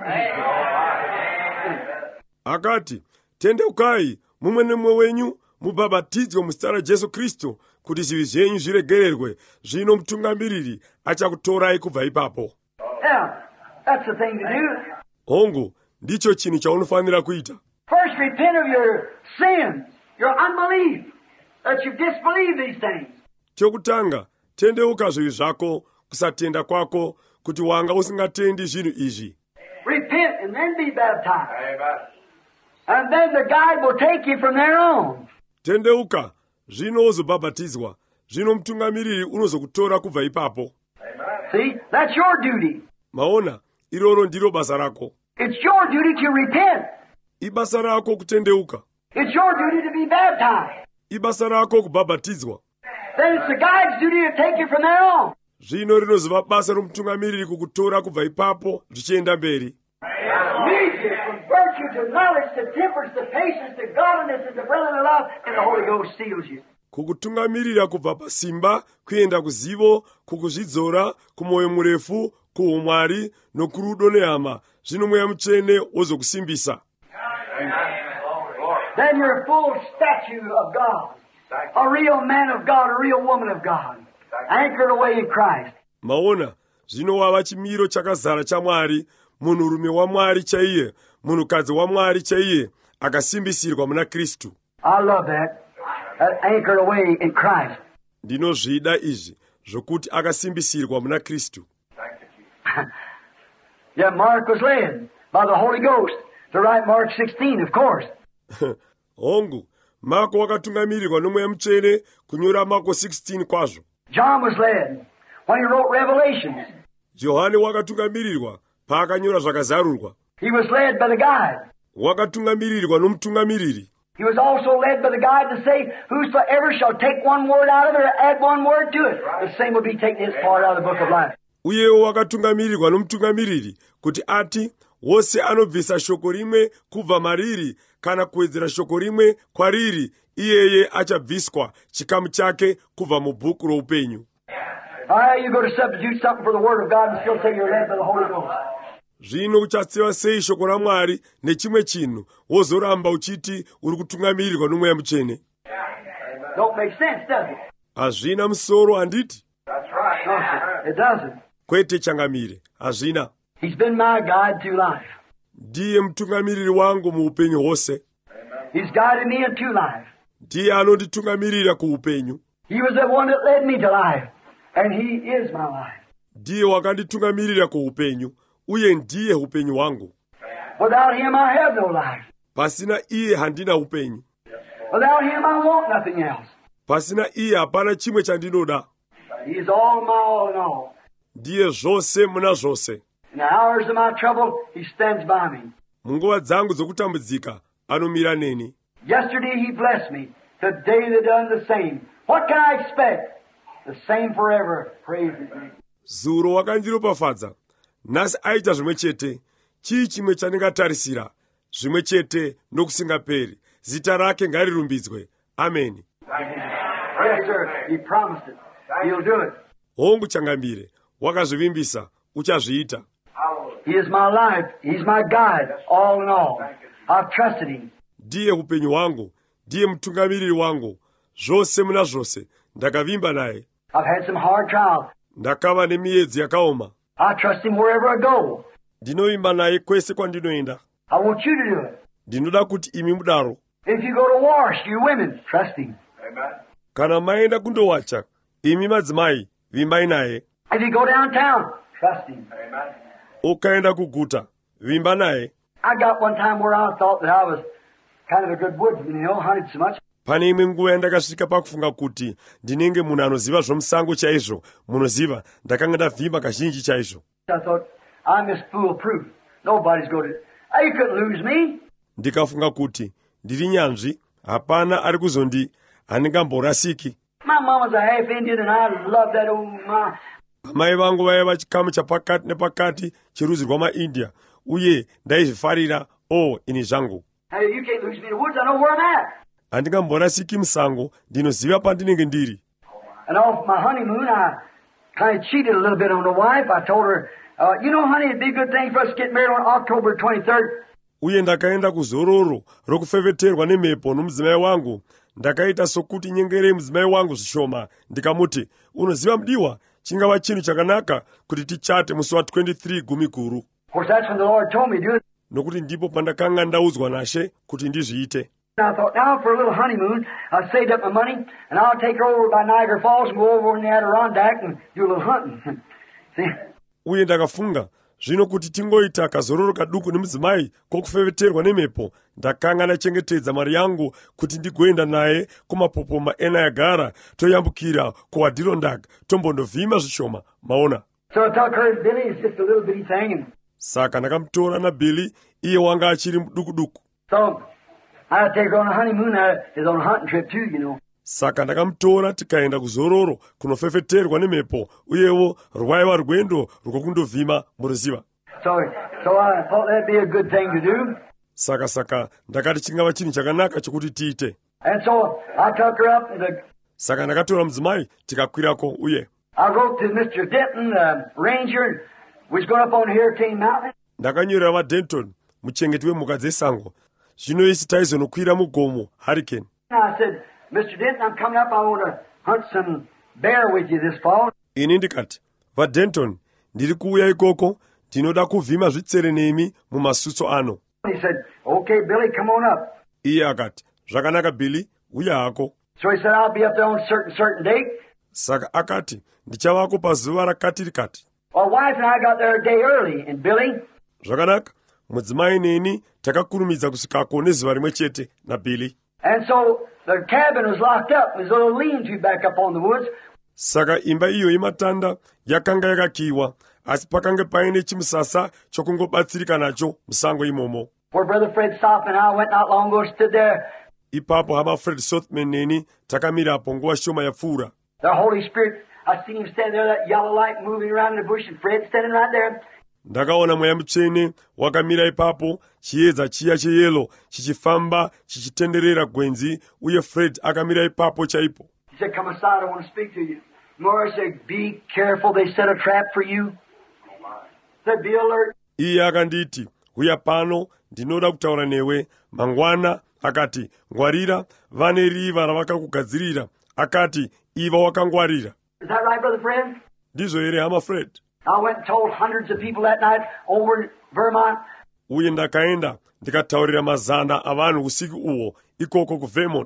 S1: Akati, tendeukai, mumwe nemumwe wenyu, mubhabhatidzwe muzita raJesu Kristu, kuti zvivi zvenyu zviregererwe, zvino mutungamiriri achakutorai kubva ipapo.
S2: Yeah, that's the thing to do.
S1: Hongu, ndicho chinhu chaunofanira kuita.
S2: First, repent of your sins, your unbelief, that you disbelieve these things.
S1: Chokutanga, tendeuka zvivi zvako, kusatenda kwako, kuti wanga usingatendi zvinhu izvi.
S2: Repent and then be baptized.
S3: Amen.
S2: And then the guide will take you from there on.
S1: Tendeuka, zvino uzobhabhatidzwa, zvino mutungamiriri unozokutora kubva ipapo.
S2: See, that's your duty.
S1: Maona, iroro ndiro basa rako.
S2: It's your duty to repent.
S1: Ibasa rako kutendeuka.
S2: It's your duty to be baptized.
S1: Ibasa rako kubhabhatidzwa.
S2: Then it's the guide's duty to take you from there on.
S1: Zvino rinozova basa romutungamiriri kukutora kubva ipapo zvichienda mberi.
S2: Leads you from virtue to knowledge to temperance to patience to godliness and to brotherly love, and the Holy Ghost seals you.
S1: Kukutungamirira kubva pasimba kuenda kuzivo, kukuzvidzora, kumwoyo murefu, kuumwari, nokurudo nehama, zvino Mweya Mutsvene wozokusimbisa.
S2: Then you're a full statue of God, a real man of God, a real woman of God, anchored away in Christ.
S1: Maona, zvino wava chimiro chakazara chaMwari, munhurume waMwari chaiye, munhukadzi waMwari chaiye, akasimbisirwa muna Kristu.
S2: I love that. That anchored away in Christ.
S1: Ndinozvida izvi, zvokuti akasimbisirwa muna Kristu.
S2: Yeah, Mark was led by the Holy Ghost to write Mark sixteen, of course.
S1: Hongu, Marko wakatungamirirwa noMweya Mutsvene kunyora Marko sixteen kwazvo.
S2: John was led when he wrote Revelations.
S1: Johani wakatungamirirwa paakanyora zvakazarurwa.
S2: He was led by the guide.
S1: Wakatungamirirwa nomutungamiriri.
S2: He was also led by the guide to say, whosoever shall take one word out of it or add one word to it, the same will be taken his part out of the book of life.
S1: Uyewo wakatungamirirwa nomutungamiriri kuti ati, wose anobvisa shoko rimwe kubva mariri kana kuwedzera shoko rimwe kwariri, iyeye achabviswa chikamu chake kubva mubhuku roupenyu.
S2: Ah, you go to substitute something for the word of God and still say you're led by the Holy Ghost.
S1: Zvino uchatsiva sei shoko raMwari nechimwe chinhu wozoramba uchiti uri kutungamirirwa noMweya Mutsvene?
S2: Don't make sense, does it?
S1: Hazvina musoro handiti?
S3: That's right.
S2: No, sir. It doesn't.
S1: Kwete changamire, hazvina.
S2: He's been my guide through life.
S1: Ndiye mutungamiriri wangu muupenyu hwose.
S2: He's guided me into life.
S1: ndiye anonditungamirira ku upenyu.
S2: He was the one that led me to life, and He is my life.
S1: Ndiye wakanditungamirira ku upenyu, uye ndiye upenyu wangu.
S2: Without Him I have no life.
S1: Pasina iye handina upenyu.
S2: Without Him I want nothing else.
S1: Pasina iye hapana chimwe chandinoda.
S2: He is all my all in all.
S1: Ndiye zvose muna zvose.
S2: In the hours of my trouble, He stands by me.
S1: Munguva dzangu dzokutambudzika anomira neni.
S2: Yesterday He blessed me. Today they done the same. What can I expect? The same forever. Praise His name.
S1: Zuro wakandiropafadza. Nhasi aita zvimwe chete. Chii chimwe chandingatarisira? Zvimwe chete nokusingaperi. Zita rake ngarirumbidzwe. Amen.
S2: Yes, sir. He promised it. He'll do it.
S1: Hongu changambire. Wakazvivimbisa. Uchazviita.
S2: He is my life. He's my guide, all in all. I've trusted Him.
S1: Ndiye upenyu wangu. Ndiye mtungamiriri wangu. Zvose muna zvose. Ndakavimba naye.
S2: I've had some hard trials.
S1: Ndakava nemiedzi yakaoma.
S2: I trust Him wherever I go.
S1: Ndinovimba naye kwese kwandinoenda.
S2: I want you to do it.
S1: Ndinoda kuti imi mudaro.
S2: If you go to wash, you women, trust Him.
S3: Amen.
S1: Kana maenda kundowacha, imi madzimai, vimbai naye.
S2: If you go downtown, trust Him.
S3: Amen.
S1: Ukaenda kuguta, vimba naye.
S2: I got one time where I thought that I was kind of a good woodsman, you know, hunted so much.
S1: Pane imwe nguva yandakasvika pakufunga kuti ndinenge munhu anoziva zvomusango chaizvo, munoziva, ndakanga ndavhimba kazhinji chaizvo.
S2: I thought, I'm just foolproof. Nobody's going to... You couldn't lose me.
S1: Ndikafunga kuti ndiri nyanzvi, hapana ari kuzondi, handingamborasiki.
S2: My mom was a half Indian and I loved that old my...
S1: Mai vangu vaiva chikamu chapakati nepakati cherudzi rwamaIndia, uye ndaizvifarira, oh, ini zvangu.
S2: Hey, you can't lose me in the woods. I know where I'm at.
S1: Handingamborasiki musango, ndinoziva pandinenge ndiri.
S2: And off my honeymoon, I kind of cheated a little bit on the wife. I told her, uh, you know, honey, it'd be a good thing for us to get married on October twenty-third.
S1: Uye ndakaenda kuzororo rokufeveterwa nemhepo nomudzimai wangu. Ndakaita sokuti nyengere mudzimai wangu zvishoma. Ndikamuti, unoziva mudiwa, chingava chinhu chakanaka kuti tichate musi wa-twenty-three gumi guru.
S2: Of course, that's when the Lord told me to do it.
S1: Nokuti ndipo pandakanga ndaudzwa naShe kuti ndizviite.
S2: And I thought, now for a little honeymoon, I saved up my money, and I'll take her over by Niagara Falls and go over in the Adirondack and do a little hunting. See?
S1: Uye ndakafunga, zvino kuti tingoita kazororo kaduku nemudzimai kokufeveterwa nemhepo, ndakanga ndachengetedza mari yangu kuti ndigoenda naye kumapopoma eNiagara toyambukira kuAdirondack tombondovhima zvishoma, maona.
S2: So I took her and Billy, it's just a little bitty thing. And
S1: Saka ndakamutora naBilly, iye wanga achiri mudukuduku.
S2: so I had to take her on a honeymoon. I was on a hunting trip too, you know.
S1: Saka ndakamutora tikaenda kuzororo kunofefeterwa nemhepo, uyewo rwaiva rwendo rwokundovhima, muruziva.
S2: So, so I thought that'd be a good thing to do.
S1: Saka saka ndakati chingava chinhu chakanaka chokuti tiite.
S2: And so I took her up, and the,
S1: Saka ndakatora mudzimai tikakwirako, uye
S2: I wrote to Mister Denton, uh, ranger, and we was going up on Hurricane Mountain.
S1: ndakanyorera vaDenton, muchengeti wemhuka dzesango. Zvino isi taizonokwira mugomo Hurricane.
S2: And I said, Mister Denton, I'm coming up. I want to hunt some bear with you this fall.
S1: Ini ndikati, vaDenton, ndiri kuuya ikoko, ndinoda kuvhima zvitsere nemi mumasutso ano.
S2: He said, okay, Billy, come on up.
S1: Iye akati, zvakanaka Billy, uya hako.
S2: So he said, I'll be up there on a certain, certain date.
S1: Saka akati, ndichavako pazuva rakati rikati.
S2: My wife and I got there a day early, and Billy,
S1: Zvakanaka, mudzimai neni takakurumidza kusvikako nezuva rimwe chete naBilly.
S2: and so the cabin was locked up. There's a little lean-to back up on the woods.
S1: Saka imba iyo yematanda yakanga yakakiwa, asi pakange paine chimusasa chokungobatsirika nacho musango imomo.
S2: Where Brother Fred Soft and I went not long ago, stood there.
S1: Ipapo hama Fred Sothman neni takamirapo nguva shoma yapfuura.
S2: The Holy Spirit, I seen him standing there, that yellow light moving around in the bush, and Fred standing right there.
S1: Ndakaona mweya mutsvene wakamira ipapo, chiedza chiya cheyelo chichifamba chichitenderera gwenzi, uye Fred akamira ipapo chaipo.
S2: He said, come aside, I want to speak to you. Morris said, be careful, they set a trap for you. Said, be alert.
S1: Iye akanditi, uya pano, ndinoda kutaura newe. Mangwana akati, ngwarira, vane riva ravakakugadzirira. Akati, iva wakangwarira.
S2: Is that right, Brother Fred?
S1: Ndizvo here hama Fred.
S2: I went and told hundreds of people that night over in Vermont.
S1: Uye ndakaenda ndikataurira mazana avanhu usiku uho ikoko kuVermont.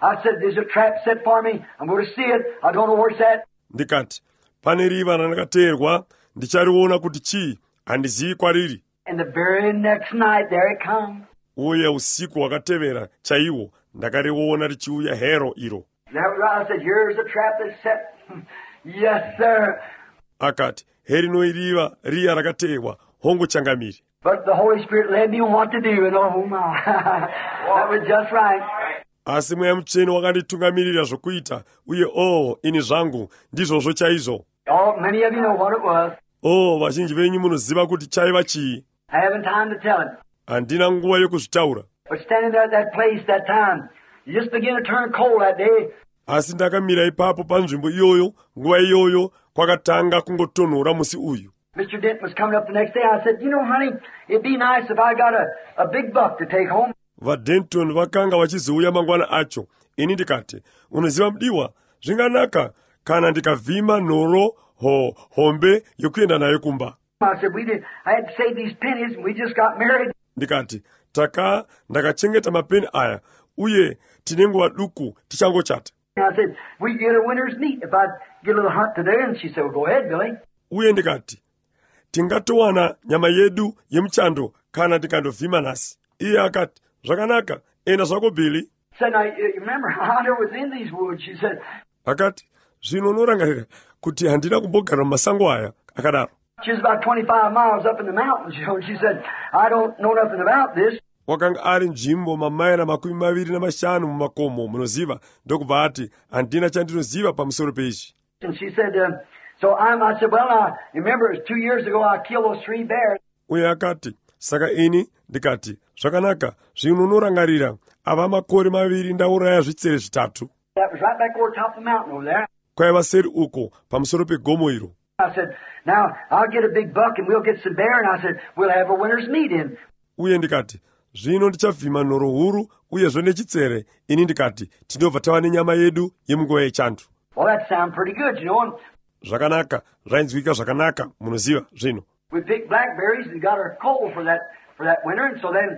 S2: I said, there's a trap set for me. I'm going to see it. I don't know where it's at.
S1: Ndikati, pane riva randakateerwa, ndichariona kuti chii, handizivi kwariri.
S2: And the very next night, there it comes.
S1: Uye usiku wakatevera chaiwo, ndakariona richiuya hero iro.
S2: I said, here's a trap that's set. Yes, sir.
S1: Akati, herino iriva riya rakateerwa, hongo changamiri.
S2: But the Holy Spirit led me on what to do, and oh my, that was just right.
S1: Asi mweya mutsvene wakanditungamirira zvokuita, uye oh, ini zvangu, ndizvozvo chaizvo.
S2: Oh, many of you know what it was.
S1: Oh, vazhinji venyu munoziva kuti chaiva chii.
S2: I haven't time to tell it.
S1: Handina nguva yokuzvitaura.
S2: But standing there at that place that time, you just began to turn cold that day.
S1: Asi ndakamira ipapo panzvimbo iyoyo, nguva iyoyo, kwakatanga kungotonhora musi uyu.
S2: Mister Denton was coming up the next day. I said, you know, honey, it'd be nice if I got a, a big buck to take home.
S1: VaDenton vakanga vachizouya mangwana acho. Ini ndikati, unoziva mudiwa, zvinganaka kana ndikavhima nhoro ho hombe yokuenda nayo kumba.
S2: I said, we did. I had to save these pennies, and we just got married.
S1: Ndikati, taka ndakachengeta mapeni aya, uye tine nguva duku tichangochata.
S2: I said, we get a winter's meat if I get a little hunt today. And she said, well, go ahead, Billy.
S1: Uye ndikati, tingatowana nyama yedu yemuchando kana tikandovhima nhasi. Iye akati, zvakanaka, enda zvako Billy.
S2: Said, now, you remember, Hunter was in these woods. She said,
S1: akati, zvino unorangarira kuti handina kumbogara mumasango aya. Akadaro.
S2: She was about twenty-five miles up in the mountains, you know, and she said, I don't know nothing about this.
S1: Wakanga ari nzvimbo mamaira makumi maviri namashanu mumakomo munoziva, ndokubva ati handina chandinoziva pamusoro peizvi.
S2: And she said, uh, so I'm, I said, well, now, remember, it was two years ago I killed those three bears.
S1: Uye akati, saka ini ndikati, zvakanaka, zvino unorangarira, ava makore maviri ndauraya zvitsere zvitatu.
S2: That was right back over top of the mountain over there.
S1: Kwaiva seri uko, pamusoro pegomo iro.
S2: I said, now, I'll get a big buck and we'll get some bear, and I said, we'll have a winter's meat in.
S1: Uye ndikati, zvino ndichavhima nhoro huru, uyezvo nechitsere, ini ndikati, tinobva tava nenyama yedu yemunguva yechando.
S2: Well, that sounded pretty good, you know. And
S1: zvakanaka, zvainzwika zvakanaka, munoziva, zvino.
S2: we picked blackberries and got our coal for that for that winter, and so then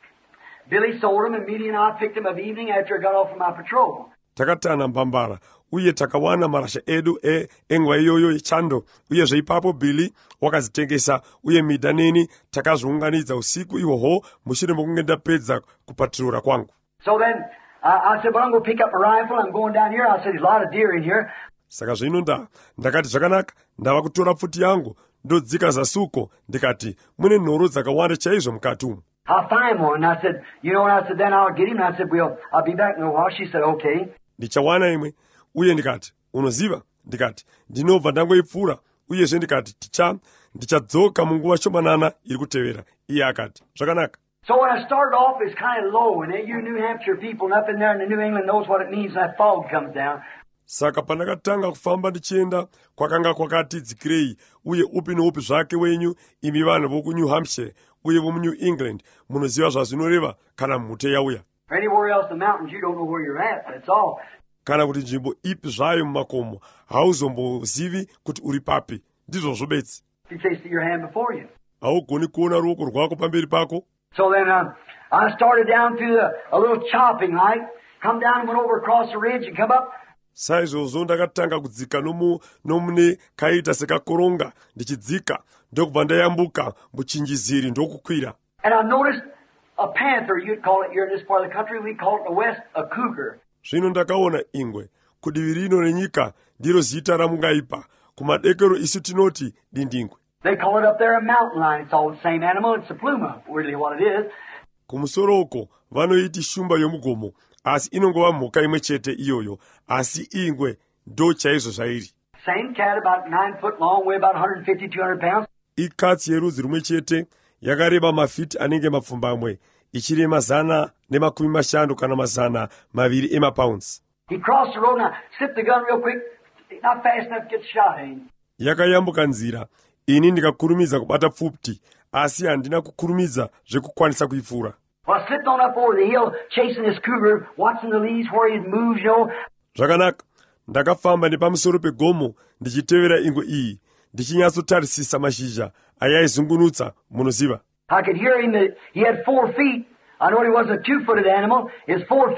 S2: Billy sold them, and Mealy and I picked them of evening after I got off of my patrol.
S1: Takatana mbambara, uye takawana marasha edu e engwa iyoyo yechando, uye zveipapo Billy wakazitengesa, uye midhaneni takazviunganidza usiku ihwohwo mushure mokunge ndapedza kupatrura kwangu.
S2: So then I, I said, well, I'm going to pick up my rifle. I'm going down here. I said, there's a lot of deer in here.
S1: Saka zvino nda ndakati zvakanaka, ndava kutora pfuti yangu ndodzika zasuko, ndikati mune nhoro dzakawanda chaizvo mukati umu.
S2: I'll find one. And I said, you know, and I said, then I'll get him. And I said, well, I'll be back in a while. She said, okay.
S1: Ndichawana imwe, uye ndikati, unoziva, ndikati, ndinobva ndangoipfuura, uyezve ndikati, ticha, ndichadzoka munguva shomanana iri kutevera. Iye akati, zvakanaka.
S2: So when I started off, it's kind of low, and you New Hampshire people, nothing there in the New England knows what it means when that fog comes down.
S1: Saka pandakatanga kufamba ndichienda, kwakanga kwakati dzikirei, uye upi noupi zvake wenyu, imi vanhu voku New Hampshire, uye vomu New England, munoziva zvazvinoreva kana mhute yauya.
S2: Anywhere else in the mountains, you don't know where you're at, that's all.
S1: Kana kuti nzvimbo ipi zvayo mumakomo, hauzombozivi kuti uri papi, ndizvozvo bedzi.
S2: You can't see your hand before you.
S1: Haugoni kuona ruoko rwako pamberi pako.
S2: So then uh, I started down through the, a little chopping light, come down and went over across the ridge and come up.
S1: Saizvozvo ndakatanga kudzika nomu nomune kaita sekakoronga ndichidzika ndokubva ndayambuka muchinjiziri ndokukwira.
S2: And I noticed a panther, you'd call it here in this part of the country, we call it in the west a cougar.
S1: Zvino ndakaona ingwe, kudivi rino renyika ndiro zita ramungaipa, kumadekero isu tinoti dindingwe.
S2: They call it up there a mountain lion. It's all the same animal. It's a pluma, really what it is.
S1: Kumusoroko vanoiti shumba yomugomo, asi inongova mhuka imwe chete iyoyo, asi ingwe ndo chaizvo zvairi.
S2: Same cat, about nine foot long, weigh about one fifty, two hundred pounds.
S1: Ikatsi yerudzi rumwe chete, yakareba mafiti anenge mapfumbamwe, ichirema zana nemakumi mashanu kana mazana maviri emapounds.
S2: He crossed the road and I slipped the gun real quick, not fast enough to get shot in.
S1: Yakayambuka nzira, ini ndikakurumidza kubata pfupti, asi handina kukurumidza zvekukwanisa kuipfuura.
S2: Well, I slipped on up over the hill, chasing this cougar, watching the leaves where he moves, you know.
S1: Zvakanaka, ndakafamba nepamusoro pegomo, ndichitevera ingwe iyi, ndichinyatsotarisisa mashizha ayaizungunutsa, munoziva.
S2: I could hear him that he had four feet. I know he wasn't a two-footed animal. His four feet.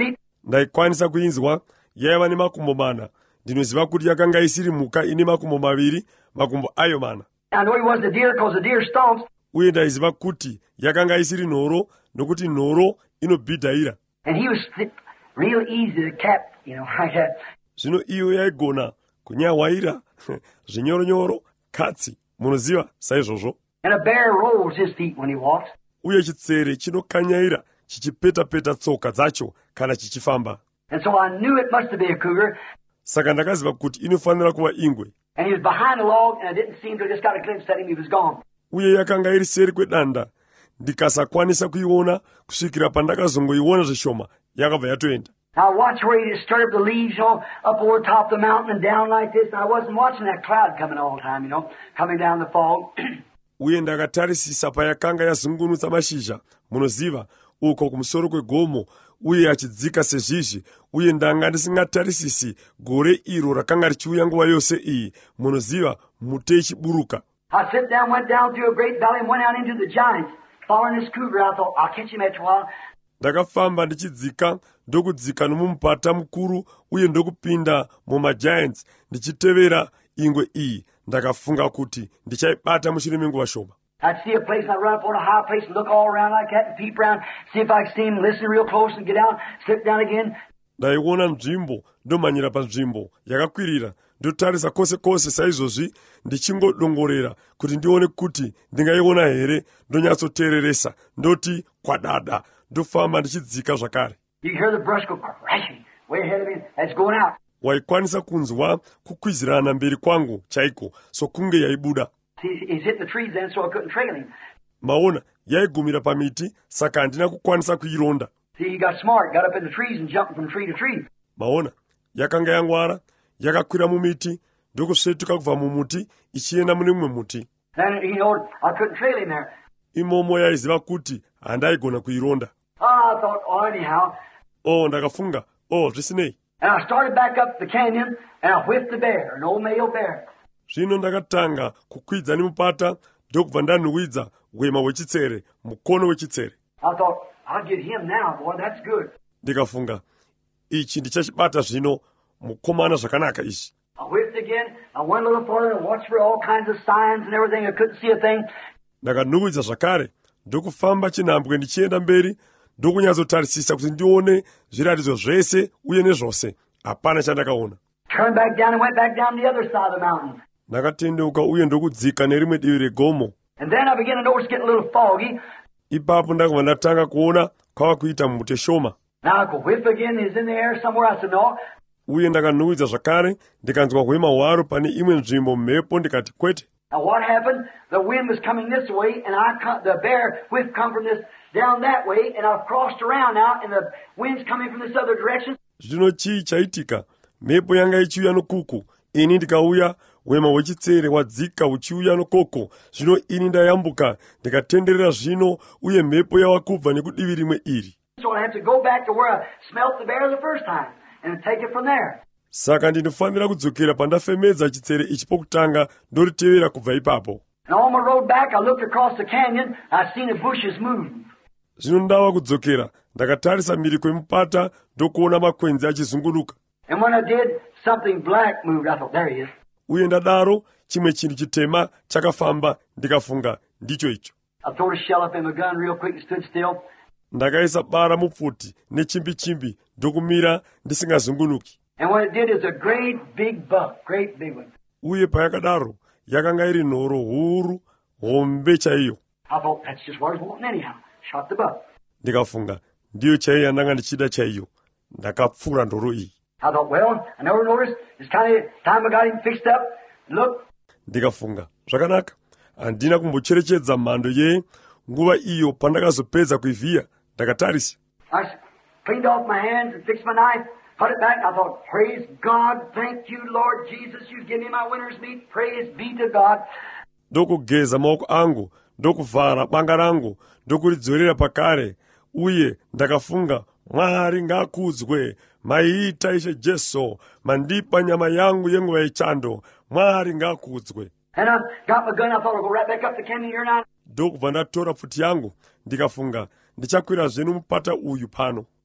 S1: ndaikwanisa kuinzwa yaiva nemakumbo mana. Ndinoziva kuti yakanga isiri mhuka ine makumbo maviri, makumbo ayo mana.
S2: I know he wasn't a deer because the deer stomps.
S1: Uye ndaiziva kuti yakanga isiri nhoro, nokuti nhoro inobhidhaira.
S2: And he was real easy to cap, you know, like that.
S1: Zvino iyo yaigona kunyawaira zvinyoronyoro, katsi, munoziva saizvozvo.
S2: And a bear rolls his feet when he walks.
S1: Uye chitsere chinokanyaira chichipeta-peta tsoka dzacho kana chichifamba.
S2: And so I knew it must have been a cougar.
S1: Saka ndakaziva kuti inofanira kuva ingwe.
S2: And he was behind a log, and I didn't see him till I just got a glimpse at him. He was gone.
S1: Uye yakanga iri seri kwedanda, ndikasakwanisa kuiona kusvikira pandakazongoiona zvishoma, yakabva yatoenda.
S2: Now watch where he disturbed the leaves, you know, up over top the mountain and down like this. And I wasn't watching that cloud coming all the time, you know, coming down the fog.
S1: Uye ndakatarisisa payakanga yazungunutsa mashizha, munoziva, uko kumusoro kwegomo, uye achidzika sezvizvi, uye ndanga ndisingatarisisi gore iro rakanga richiuya nguva yose iyi, munoziva, muti ichiburuka.
S2: I sit down, went down through a great valley and went out into the giants, following this cougar. I thought, I'll catch him after a while.
S1: Ndakafamba ndichidzika, ndokudzika nomumupata mukuru, uye ndokupinda mumagiants, ndichitevera ingwe iyi. Ndakafunga kuti ndichaibata mushure menguva shoma.
S2: I'd see a place and I'd run up on a high place and look all around like that and peep around, see if I could see him, listen real close and get down, slip down again.
S1: Ndaiona nzvimbo, ndomhanyira panzvimbo yakakwirira, ndotarisa kose kose saizvozvi, ndichingodongorera kuti ndione kuti ndingaiona here, ndonyatsoteereresa, ndoti kwadada, ndofamba ndichidzika zvakare.
S2: You hear the brush go crashing way ahead of me. It's going out.
S1: Waikwanisa kunzwa kukwizirana mberi kwangu chaiko, sokunge yaibuda.
S2: See, he's hitting the trees then, so I couldn't trail him.
S1: Maona, yaigumira pamiti, saka handina kukwanisa kuironda.
S2: See, he got smart, got up in the trees and jumping from tree to tree.
S1: Maona, yakanga yangwara, yakakwira mumiti, ndokusvetuka kubva mumuti, ichienda mune mumwe muti.
S2: Then, you know, I couldn't trail him there.
S1: Imomo yaiziva kuti handaigona kuironda.
S2: Oh, I thought, oh, anyhow.
S1: Oh, ndakafunga, oh, zvisinei.
S2: And I started back up the canyon, and I whipped the bear, an old male bear.
S1: Zvino ndakatanga kukwidza nemupata, ndokubva ndanhuhwidza hwema hwechitsere, mukono wechitsere.
S2: I thought, I'll get him now, boy, that's good.
S1: Ndikafunga, ichi ndichachibata zvino, mukomana zvakanaka izvi.
S2: I whipped again, I went a little farther and watched for all kinds of signs and everything. I couldn't see a thing.
S1: Ndakanhuhwidza zvakare, ndokufamba chinhambwe ndichienda mberi, ndokunyatsotarisisa kuti ndione zviratidzo zvese uye nezvose. Hapana chandakaona.
S2: Turned back down and went back down the other side of the mountain.
S1: Ndakatendeuka uye ndokudzika nerimwe divi regomo.
S2: And then I began to notice getting a little foggy.
S1: Ipapo ndakabva ndatanga kuona kwava kuita mhute shoma.
S2: Now I go whip again, he's in the air somewhere. I said, no.
S1: Uye ndakanhuhwidza zvakare, ndikanzwa hwema hwaro pane imwe nzvimbo mhepo, ndikati kwete.
S2: Now what happened? The wind was coming this way, and I co- the bear whip come from this down that way, and I've crossed around now, and the wind's coming from this other direction.
S1: Zvino chii chaitika? Mhepo yanga ichiuya nokuku, ini ndikauya, hwema hwechitsere hwadzika huchiuya nokoko. Zvino ini ndayambuka, ndikatenderera zvino, uye mhepo yava kubva nekudivi rimwe iri.
S2: So I have to go back to where I smelt the bear the first time, and take it from there.
S1: Saka ndinofanira kudzokera pandafemedza chitsere ichi pokutanga, ndoritevera kubva ipapo.
S2: And on my road back, I looked across the canyon, I seen the bushes move.
S1: Zvino ndava kudzokera, ndakatarisa mhiri kwemupata, ndokuona makwenzi achizunguruka.
S2: And when I did, something black moved. I thought, there he is.
S1: Uye ndadaro, chimwe chinhu chitema chakafamba, ndikafunga, ndicho icho.
S2: I threw a shell up in my gun real quick and stood still.
S1: Ndakaisa bara mupfuti nechimbi-chimbi, ndokumira ndisingazungunuki.
S2: And what it did is a great big buck, great big one.
S1: Uye payakadaro, yakanga iri nhoro huru, hombe chaiyo.
S2: I thought, that's just what I was wanting anyhow. Shot the buck.
S1: Ndikafunga, ndiyo chaiyo yandanga ndichida chaiyo. Ndakapfura ndoro iyi.
S2: I thought, well, I never noticed. It's kind of time I got him fixed up. Look.
S1: Ndikafunga, zvakanaka. Handina kumbocherechedza mhando ye, nguva iyo pandakazopedza kuivhiya, ndakatarisa.
S2: I cleaned off my hands and fixed my knife, put it back. I thought, praise God, thank you, Lord Jesus, you give me my winter's meat. Praise be to God.
S1: Ndokugeza maoko angu, ndokuvhara banga rangu, ndokuridzorera pakare, uye ndakafunga, Mwari ngakudzwe, maita Ishe Jesu, mandipa nyama yangu yenguva yechando, Mwari ngakudzwe.
S2: And I got my gun, I thought I'd go right back up the canyon here now.
S1: Ndokubva ndatora pfuti yangu, ndikafunga, ndichakwira zvenu mupata uyu pano.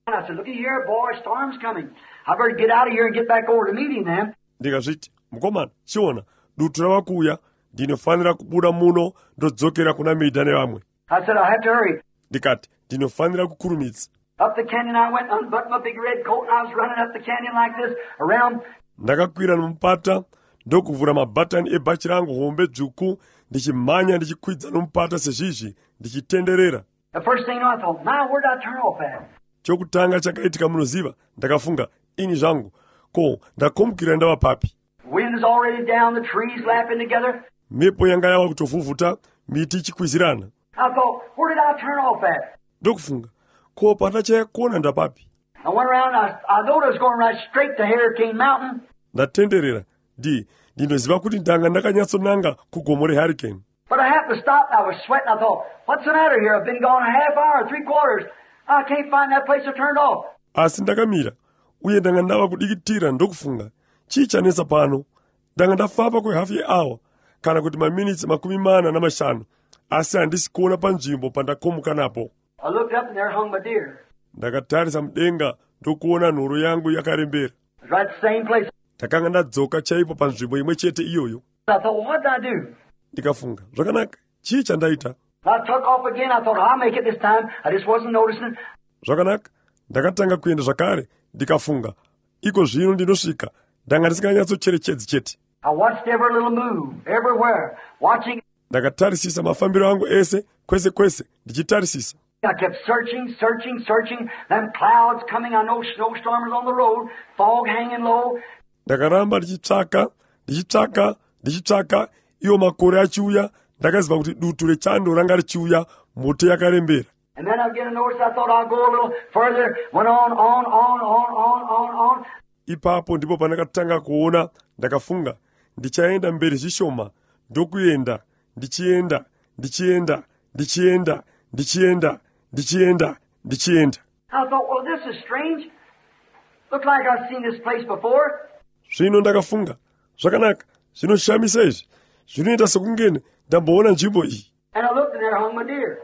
S2: And I said, looky here, boy, storm's coming. I better get out of here and get back over to meeting them.
S1: ndikazviti mukomana chiona dutu rava kuuya ndinofanira kubuda muno ndodzokera kuna midha nevamwe.
S2: I said, I have to hurry.
S1: ndikati ndinofanira kukurumidza.
S2: Up the canyon I went, unbuttoned my big red coat, and I was running up the canyon like this, around.
S1: ndakakwira nomupata ndokuvhura mabhatani ebhachi rangu hombe dzvuku ndichimhanya ndichikwidza nomupata sezvizvi ndichitenderera.
S2: The first thing I thought, my, where did I turn off at?
S1: chokutanga chakaitika munoziva ndakafunga ini zvangu ko ndakomukira ndava papi.
S2: Wind is already down, the trees lapping together.
S1: mhepo yanga yava kutovhuvhuta miti ichikwizirana.
S2: I thought, where did I turn off at?
S1: ndokufunga ko pandachayakona ndapapi.
S2: I went around, I, I thought I was going right straight to Hurricane Mountain.
S1: ndatenderera ndi ndinoziva kuti ndanga ndakanyatsonanga kugomo rehurricane.
S2: But I happened to stop, I was sweating, I thought, what's the matter here? I've been gone a half hour, three quarters. I can't find that place I turned off.
S1: asi ndakamira uye ndanga ndava kudikitira ndokufunga chii chanetsa pano. ndanga ndafamba kwehafu yeawa kana kuti maminitsi makumi mana namashanu asi handisi kuona panzvimbo pandakomuka napo.
S2: I looked up and there hung my deer.
S1: ndakatarisa mudenga ndokuona nhoro yangu yakarembera.
S2: It was right at the same place.
S1: ndakanga ndadzoka chaipo panzvimbo imwe chete iyoyo.
S2: I thought, well, what did I do?
S1: ndikafunga zvakanaka chii chandaita.
S2: I took off again. I thought, I'll make it this time. I just wasn't noticing.
S1: zvakanaka ndakatanga kuenda zvakare ndikafunga iko zvino ndinosvika ndanga ndisinganyatsocherechedzi chete.
S2: I watched every little move, everywhere, watching.
S1: ndakatarisisa mafambiro angu ese kwese kwese ndichitarisisa.
S2: I kept searching, searching, searching. Them clouds coming. I know snowstorms on the road, fog hanging low.
S1: ndakaramba ndichitsvaka ndichitsvaka ndichitsvaka iwo makore achiuya ndakaziva kuti dutu rechando ranga richiuya moto yakarembera.
S2: And then I get a notice. I thought I'll go a little further. Went on, on, on, on, on, on, on.
S1: ipapo ndipo pandakatanga kuona ndakafunga ndichaenda mberi zvishoma ndokuenda ndichienda ndichienda ndichienda ndichienda ndichienda ndichienda.
S2: I thought, well, this is strange. Looks like I've seen this place before.
S1: zvino ndakafunga zvakanaka zvinoshamisa izvi zvinoita sekungene ndamboona nzvimbo iyi.
S2: And I looked and there hung my deer.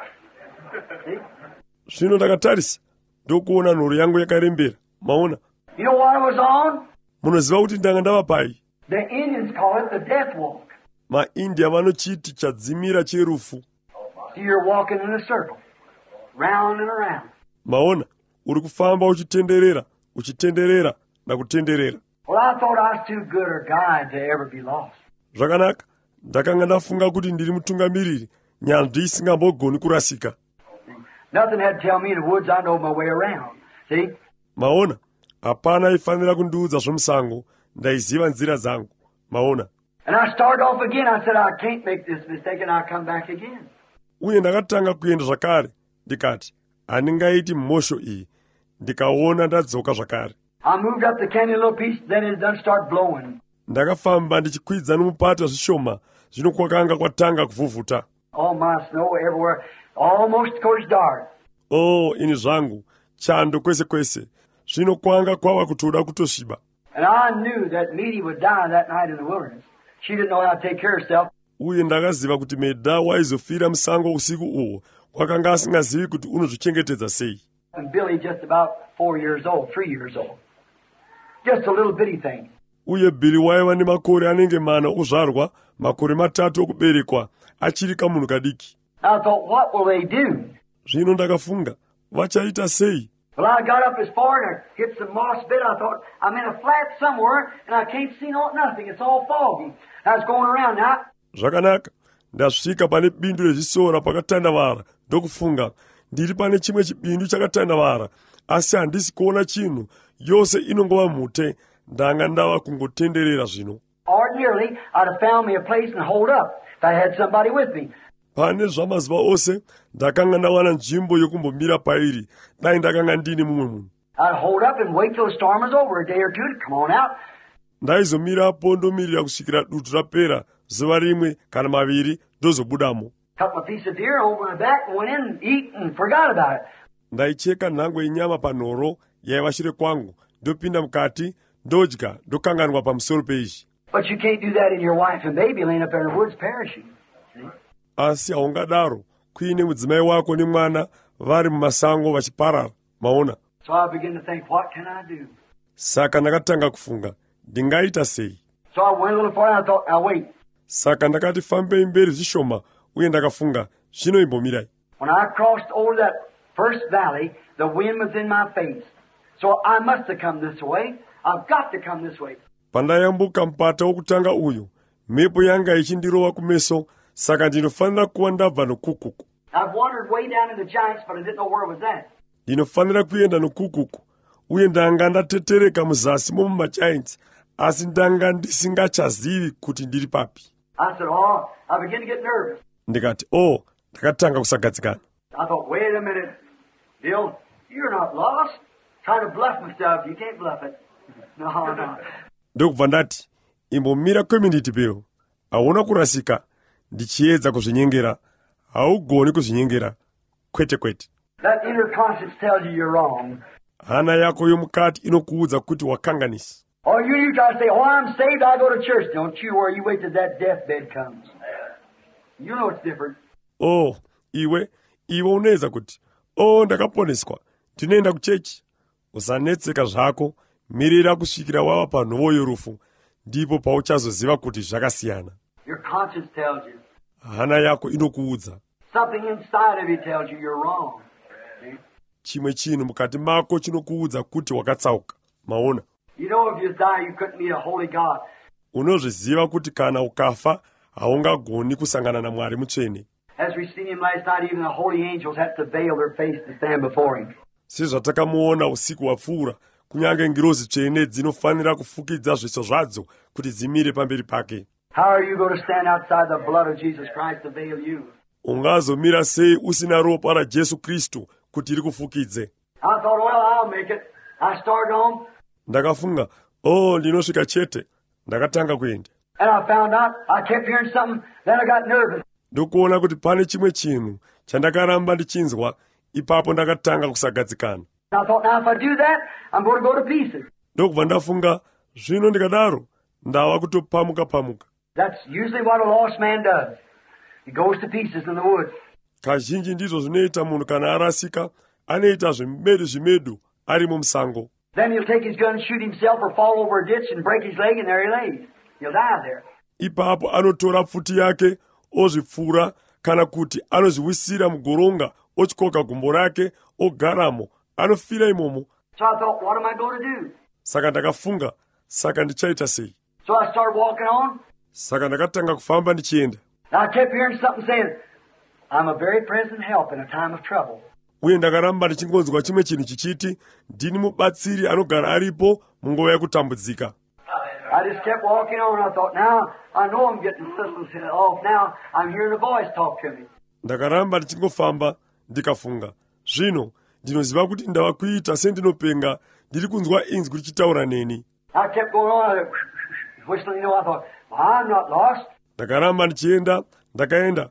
S2: See?
S1: zvino ndakatarisa ndokuona nhoro yangu yakarembera. maona.
S2: You know what I was on?
S1: munoziva kuti ndanga ndava pai.
S2: The Indians call it the death walk.
S1: maindia vanochiti chadzimira cherufu.
S2: So you're walking in a circle, round and around.
S1: maona uri kufamba uchitenderera uchitenderera nakutenderera.
S2: Well, I thought I was too good a guide to ever be lost.
S1: zvakanaka ndakanga ndafunga kuti ndiri mutungamiriri nyanzvi isingambogoni kurasika.
S2: Nothing had to tell me in the woods I know my way around. See?
S1: maona hapana aifanira kundiudza zvomusango ndaiziva nzira dzangu. maona.
S2: And I started off again. I said, I can't make this mistake, and I'll come back again.
S1: uye ndakatanga kuenda zvakare ndikati handingaiti mhosho iyi ndikaona ndadzoka zvakare.
S2: I moved up the canyon a little piece, then it done start blowing.
S1: ndakafamba ndichikwidza nomupata zvishoma zvino kwakanga kwatanga kuvhuvhuta.
S2: All my snow everywhere, almost towards dark.
S1: o oh, ini zvangu chando kwese kwese zvino kwanga kwava kutoda kutosviba.
S2: And I knew that Meaty would die that night in the wilderness. She didn't know how to take care of herself.
S1: uye ndakaziva kuti medha waizofira musango usiku uhwo kwakanga asingazivi kuti unozvichengetedza sei.
S2: And Billy just about four years old, three years old. Just a little bitty thing.
S1: uye bhiri waiva nemakore anenge mana uzvarwa makore matatu okuberekwa achiri kamunhu kadiki.
S2: I thought, what will they do?
S1: zvino ndakafunga vachaita sei.
S2: Well, I got up as far and I hit some moss bed. I thought, I'm in a flat somewhere and I can't see no, nothing. It's all foggy. I was going around now.
S1: zvakanaka ndasvika pane bindu rezvisora pakatandavara ndokufunga ndiri pane chimwe chibindu chakatandavara asi handisi kuona chinhu yose inongova mhute ndanga ndava kungotenderera zvino.
S2: Ordinarily, I'd have found me a place and hold up if I had somebody with me.
S1: pane zvamazuva ose ndakanga ndawana nzvimbo yokumbomira pairi dai ndakanga ndini mumwe munhu.
S2: I'd hold up and wait till the storm was over a day or two to come on out.
S1: ndaizomirapo ndomirira kusvikira dutu rapera zuva rimwe kana maviri ndozobudamo.
S2: Cut my piece of deer over my back and went in and eat and forgot about it.
S1: ndaicheka nhango yenyama panhoro yaiva shure kwangu ndopinda mukati ndodya ndokanganwa pamusoro peizvi.
S2: But you can't do that in your wife and baby laying up there in the woods perishing. See?
S1: asi haungadaro kuine mudzimai wako nemwana vari mumasango vachiparara. maona.
S2: So I began to think, what can I do?
S1: Saka ndakatanga kufunga, ndingaita sei?
S2: So I went a little farther and I thought, now wait.
S1: Saka ndakati fambei mberi zvishoma uye ndakafunga zvino imbomirai.
S2: When I crossed over that first valley, the wind was in my face. So I must have come this way. I've got to come this way.
S1: Pandayambuka mpata wokutanga uyu, mhepo yanga ichindirowa kumeso, saka ndinofanira kuva ndabva nokukuku.
S2: I've wandered way down in the giants, but I didn't know where it was at.
S1: Ndinofanira kuenda nokukuku, uye ndanga ndatetereka muzasi momumagiants, asi ndanga ndisingachazivi kuti ndiri papi.
S2: I said, oh, I began to get nervous.
S1: Ndikati, oh, ndakatanga kusagadzikana.
S2: I thought, wait a minute, Bill, you're not lost. Trying to bluff myself, you can't bluff it. No, no.
S1: Ndokubva ndati, imbomira community bill, hauna kurasika, ndichiedza kuzvinyengera, haugoni kuzvinyengera, kwete kwete.
S2: That inner conscience tells you you're wrong.
S1: Hana yako yomukati inokuudza kuti wakanganisi.
S2: Or you, you try to say, oh, I'm saved, I go to church. Don't you worry, you wait till that deathbed comes. You know it's different.
S1: Oh, iwe, iwe uneza kuti, oh, ndakaponeswa, tinoenda kuchechi. Usanetseka zvako, mirira kusvikira wava panhoo yorufu, ndipo pauchazoziva kuti zvakasiyana.
S2: Your conscience tells you.
S1: Hana yako inokuudza.
S2: Something inside of you tells you you're wrong. See?
S1: Chimwe chinhu mukati mako chinokuudza kuti wakatsauka. Maona?
S2: You know if you die, you couldn't meet a holy God.
S1: Unozviziva kuti kana ukafa, haungagoni kusangana naMwari mutsvene.
S2: As we seen him last night, even the holy angels had to veil their face to stand before him.
S1: Sezvatakamuona usiku wapfuura, kunyange ngirozi tsvene dzinofanira kufukidza zviso zvadzo kuti dzimire pamberi pake.
S2: How are you going to stand outside the blood of Jesus Christ to veil you?
S1: Ungazomira sei usina ropa raJesu Kristu kuti rikufukidze?
S2: I thought, well, I'll make it. I started on,
S1: Ndakafunga, oh, ndinosvika chete. Ndakatanga kuenda.
S2: and I found out I kept hearing something. Then I got nervous.
S1: Ndokuona kuti pane chimwe chinhu chandakaramba ndichinzwa, ipapo ndakatanga kusagadzikana.
S2: And I thought, now if I do that, I'm going to go to pieces.
S1: Ndokubva ndafunga, zvino ndikadaro, ndava kutopamuka pamuka.
S2: That's usually what a lost man does. He goes to pieces in the woods.
S1: Kazhinji ndizvo zvinoita munhu kana arasika, anoita zvimedu zvimedu ari mumusango.
S2: Then he'll take his gun and shoot himself or fall over a ditch and break his leg, and there he lays. He'll die there.
S1: Ipapo anotora pfuti yake, ozvipfura, kana kuti anozviwisira mugoronga, ochikoka gumbo rake, ogaramo, anofira imomo.
S2: So I thought, what am I going to do?
S1: Saka ndakafunga, saka ndichaita sei?
S2: So I started walking on.
S1: Saka ndakatanga kufamba ndichienda.
S2: And I kept hearing something saying, I'm a very present help in a time of trouble.
S1: Uye ndakaramba ndichingonzwa chimwe chinhu chichiti, ndini mubatsiri anogara aripo munguva yekutambudzika.
S2: I just kept walking on. I thought, now I know I'm getting systems off. Now I'm hearing a voice talk to me.
S1: Ndakaramba ndichingofamba ndikafunga. Zvino ndinoziva kuti ndava kuita sendinopenga, ndiri kunzwa inzwi richitaura neni.
S2: I kept going on, I whistling, you know. I thought, well, I'm not lost.
S1: Ndakaramba ndichienda, ndakaenda.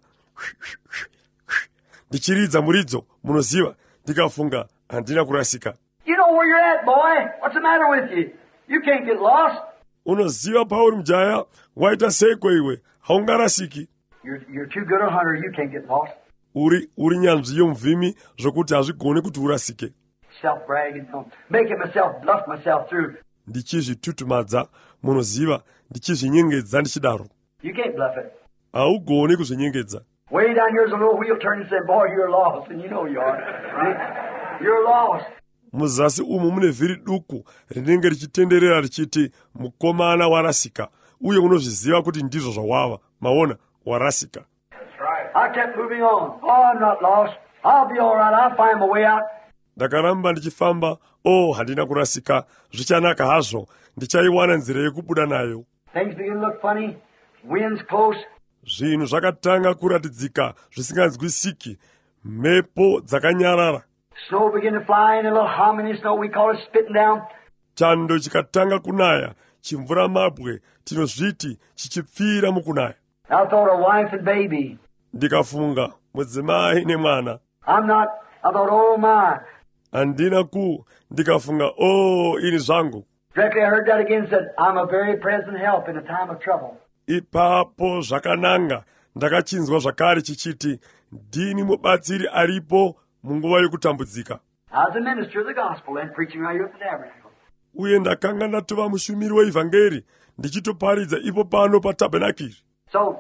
S1: Ndichiridza muridzo, munoziva, ndikafunga, handina kurasika.
S2: You know where you're at, boy. What's the matter with you? You can't get lost.
S1: Unoziva pauri mujaya, waita seiko iwe, haungarasiki.
S2: You're, you're too good a hunter. You can't get lost.
S1: Uri, uri nyanzvi yomuvhimi, zvokuti hazvigoni kuti urasike.
S2: Self-bragging, no. Making myself bluff myself through.
S1: Ndichizvitutumadza, munoziva, ndichizvinyengedza ndichidaro.
S2: You can't bluff it.
S1: Haugoni kuzvinyengedza.
S2: Way down here's a little wheel turning and saying, boy, you're lost. And you know you are. You're lost.
S1: Muzasi umu mune vhiri duku rinenge richitenderera richiti mukomana warasika, uye unozviziva kuti ndizvo zvawava. Maona, warasika.
S3: That's right.
S2: I kept moving on. Oh, I'm not lost. I'll be all right. I'll find my way out.
S1: Ndakaramba ndichifamba, oh, handina kurasika, zvichanaka hazvo, ndichaiwana nzira yekubuda nayo.
S2: Things begin to look funny. Wind's close.
S1: Zvinhu zvakatanga kuratidzika zvisinganzwisiki, mhepo dzakanyarara.
S2: Snow began to fly in a little hominy snow. We call it spitting down.
S1: Chando chikatanga kunaya, chimvura mabwe, tinozviti chichipfira mukunaya.
S2: I thought a wife and baby.
S1: Ndikafunga, mudzimai nemwana.
S2: I'm not. I thought, oh my.
S1: Handina ku, ndikafunga, oh, ini zvangu.
S2: Directly I heard that again, said, I'm a very present help in a time of trouble.
S1: Ipapo zvakananga, ndakachinzwa zvakare chichiti, ndini mubatsiri aripo munguva yokutambudzika.
S2: I was a minister of the gospel and preaching right here at the tabernacle.
S1: uye ndakanga ndatova mushumiri wevhangeri ndichitoparidza ipo pano patabhenakiri.
S2: So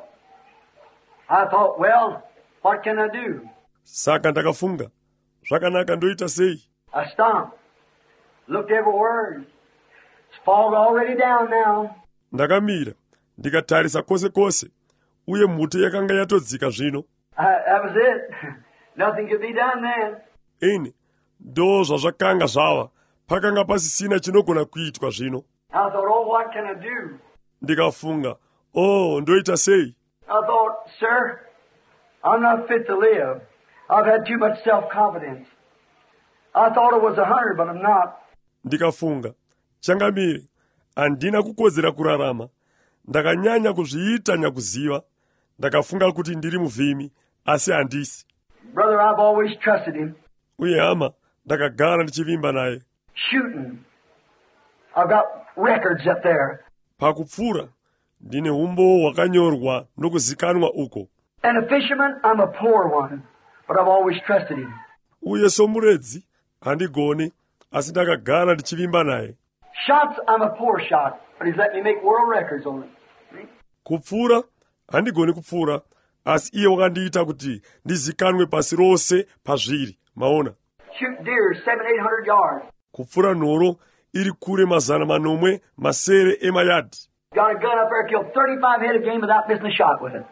S2: I thought, well, what can I do?
S1: Saka ndakafunga, zvakanaka ndoita sei?
S2: I stopped, looked everywhere. It's fog already down now.
S1: Ndakamira, ndikatarisa kwose kwose, uye mhute yakanga yatodzika zvino.
S2: I, that was it. Nothing could be done then.
S1: Ini, ndo zvazvakanga zvava, pakanga pasisina chinogona kuitwa zvino.
S2: I thought, oh, what can I do?
S1: Ndikafunga, oh, ndoita sei?
S2: I thought, sir, I'm not fit to live. I've had too much self-confidence. I thought I was a hunter, but I'm not.
S1: Ndikafunga, changamire, handina kukodzera kurarama. Ndakanyanya kuzviita nyakuziva. Ndakafunga kuti ndiri muvhimi, asi handisi.
S2: Brother, I've always trusted him.
S1: Uye hama, ndakagara ndichivimba naye.
S2: Shooting. I've got records up there.
S1: Pakupfura, ndine umbo hwakanyorwa nokuzikanwa uko.
S2: And a fisherman, I'm a poor one, but I've always trusted him.
S1: Uye somuredzi, handigoni, asi ndakagara ndichivimba naye.
S2: Shots, I'm a poor shot, but he's let me make world records on it. See?
S1: Kupfura, handigoni kupfura, asi iye wakandiita kuti ndizikanwe pasi rose pazviri, maona.
S2: Shoot deer seven, eight hundred yards.
S1: Kupfura nhoro iri kure mazana manomwe masere emayadhi.
S2: Got a gun up there, killed thirty-five head of game without missing a shot with it.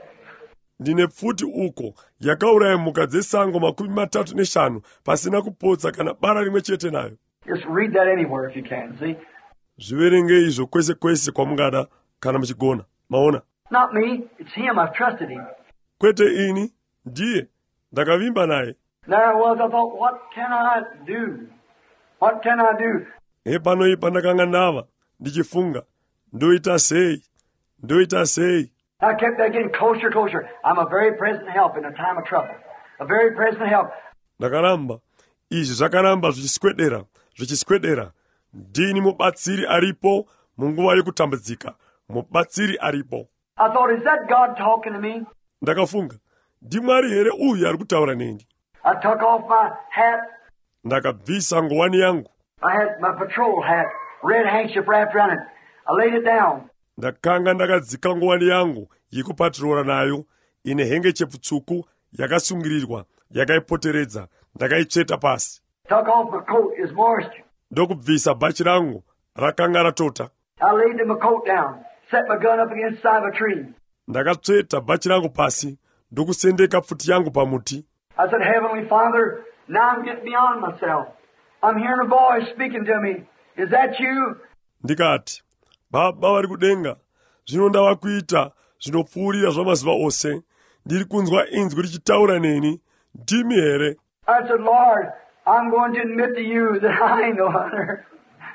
S1: Ndine pfuti uko yakauraya mhuka dzesango makumi matatu neshanu pasina kupotsa kana bara rimwe chete nayo.
S2: Just read that anywhere if you can, see?
S1: Zviverenge izvo kwese kwese kwamungada kana muchigona, maona.
S2: Not me, it's him, I've trusted him.
S1: Kwete ini, ndiye, ndakavimba naye.
S2: There I was, I thought, what can I do? What can I do?
S1: Epano ipa ndakanga ndava, ndichifunga, ndoita sei, ndoita sei.
S2: I kept that getting closer, closer. I'm a very present help in a time of trouble. A very present help.
S1: Ndakaramba, izvi zvakaramba zvichiswedera, zvichiswedera. Ndini mubatsiri aripo, munguva yekutambudzika, mubatsiri aripo.
S2: I thought, is that God talking to me?
S1: Ndakafunga, ndimwari here uyu ari kutaura neni.
S2: I took off my hat.
S1: Ndakabvisa nguwani yangu.
S2: I had my patrol hat, red handkerchief wrapped around it. I laid it down.
S1: Ndakanga ndakadzika nguwani yangu yekupatirora nayo, ine hengechefu tsvuku yakasungirirwa, yakaipoteredza, ndakaitsveta pasi.
S2: Took off my coat, it was moist.
S1: Ndokubvisa bhachi rangu, rakanga ratota.
S2: I laid my coat down, set my gun up against the side of a tree.
S1: Ndakatsveta bhachi rangu pasi, ndokusendeka pfuti yangu pamuti.
S2: I said, Heavenly Father, now I'm getting beyond myself. I'm hearing a voice speaking to me. Is that you?
S1: Ndikati, Baba vari kudenga, zvino ndava kuita zvinopfuurira zvamazuva ose. Ndiri kunzwa inzwi richitaura neni, ndimi here?
S2: I said, Lord, I'm going to admit to you that I ain't no hunter.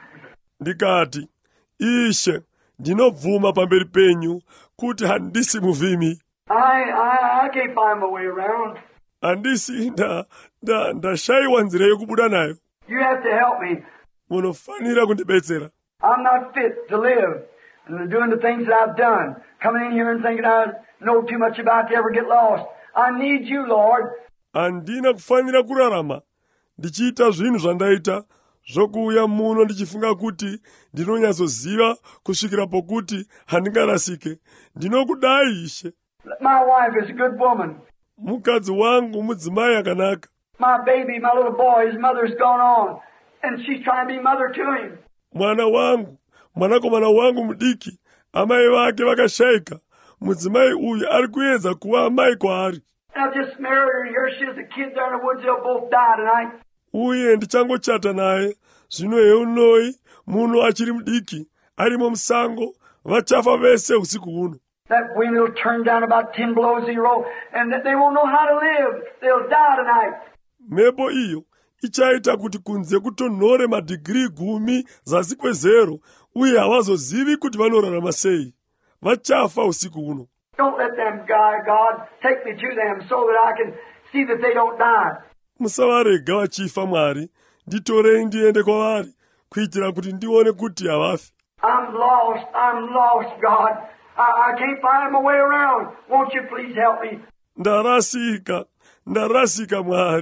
S1: Ndikati, Ishe, ndinobvuma pamberi penyu kuti handisi muvhimi.
S2: I, I, I can't find my way around.
S1: Handisi nda, nda, ndashaiwa nzira yekubuda nayo.
S2: You have to help me.
S1: Munofanira kundibetsera.
S2: I'm not fit to live and doing the things that I've done. Coming in here and thinking I know too much about to ever get lost. I need you, Lord.
S1: Handina kufanira kurarama. Ndichiita zvinhu zvandaita, zvokuuya muno ndichifunga kuti ndinonyatsoziva kusvikira pokuti handingarasike. Ndinokudai Ishe.
S2: My wife is a good woman.
S1: Mukadzi wangu mudzimai akanaka.
S2: My baby, my little boy, his mother's gone on, and she's trying to be mother to him.
S1: Mwana wangu, mwanakomana wangu mudiki, amai vake vakashaika. Mudzimai uyu ari kuedza kuva amai kwaari.
S2: And I just married her, and here she is, a kid there in the woods. They'll both die tonight.
S1: Uye ndichangochata naye, zvino heunoi, muno achiri mudiki, arimo musango, vachafa vese usiku uno.
S2: That wind will turn down about ten below zero, and they won't know how to live. They'll die tonight.
S1: Mhepo iyo ichaita kuti kunze kutonhore madhigiri gumi zasi kwezero, uye havazozivi kuti vanorarama sei. Vachafa usiku uno.
S2: Don't let them die, God. Take me to them so that I can see that they don't die.
S1: Musavarega vachifa Mwari, nditorei ndiende kwavari, kuitira kuti ndione kuti havafi.
S2: I'm lost. I'm lost, God. I, I can't find my way around. Won't you please help me?
S1: Ndarasika, ndarasika Mwari,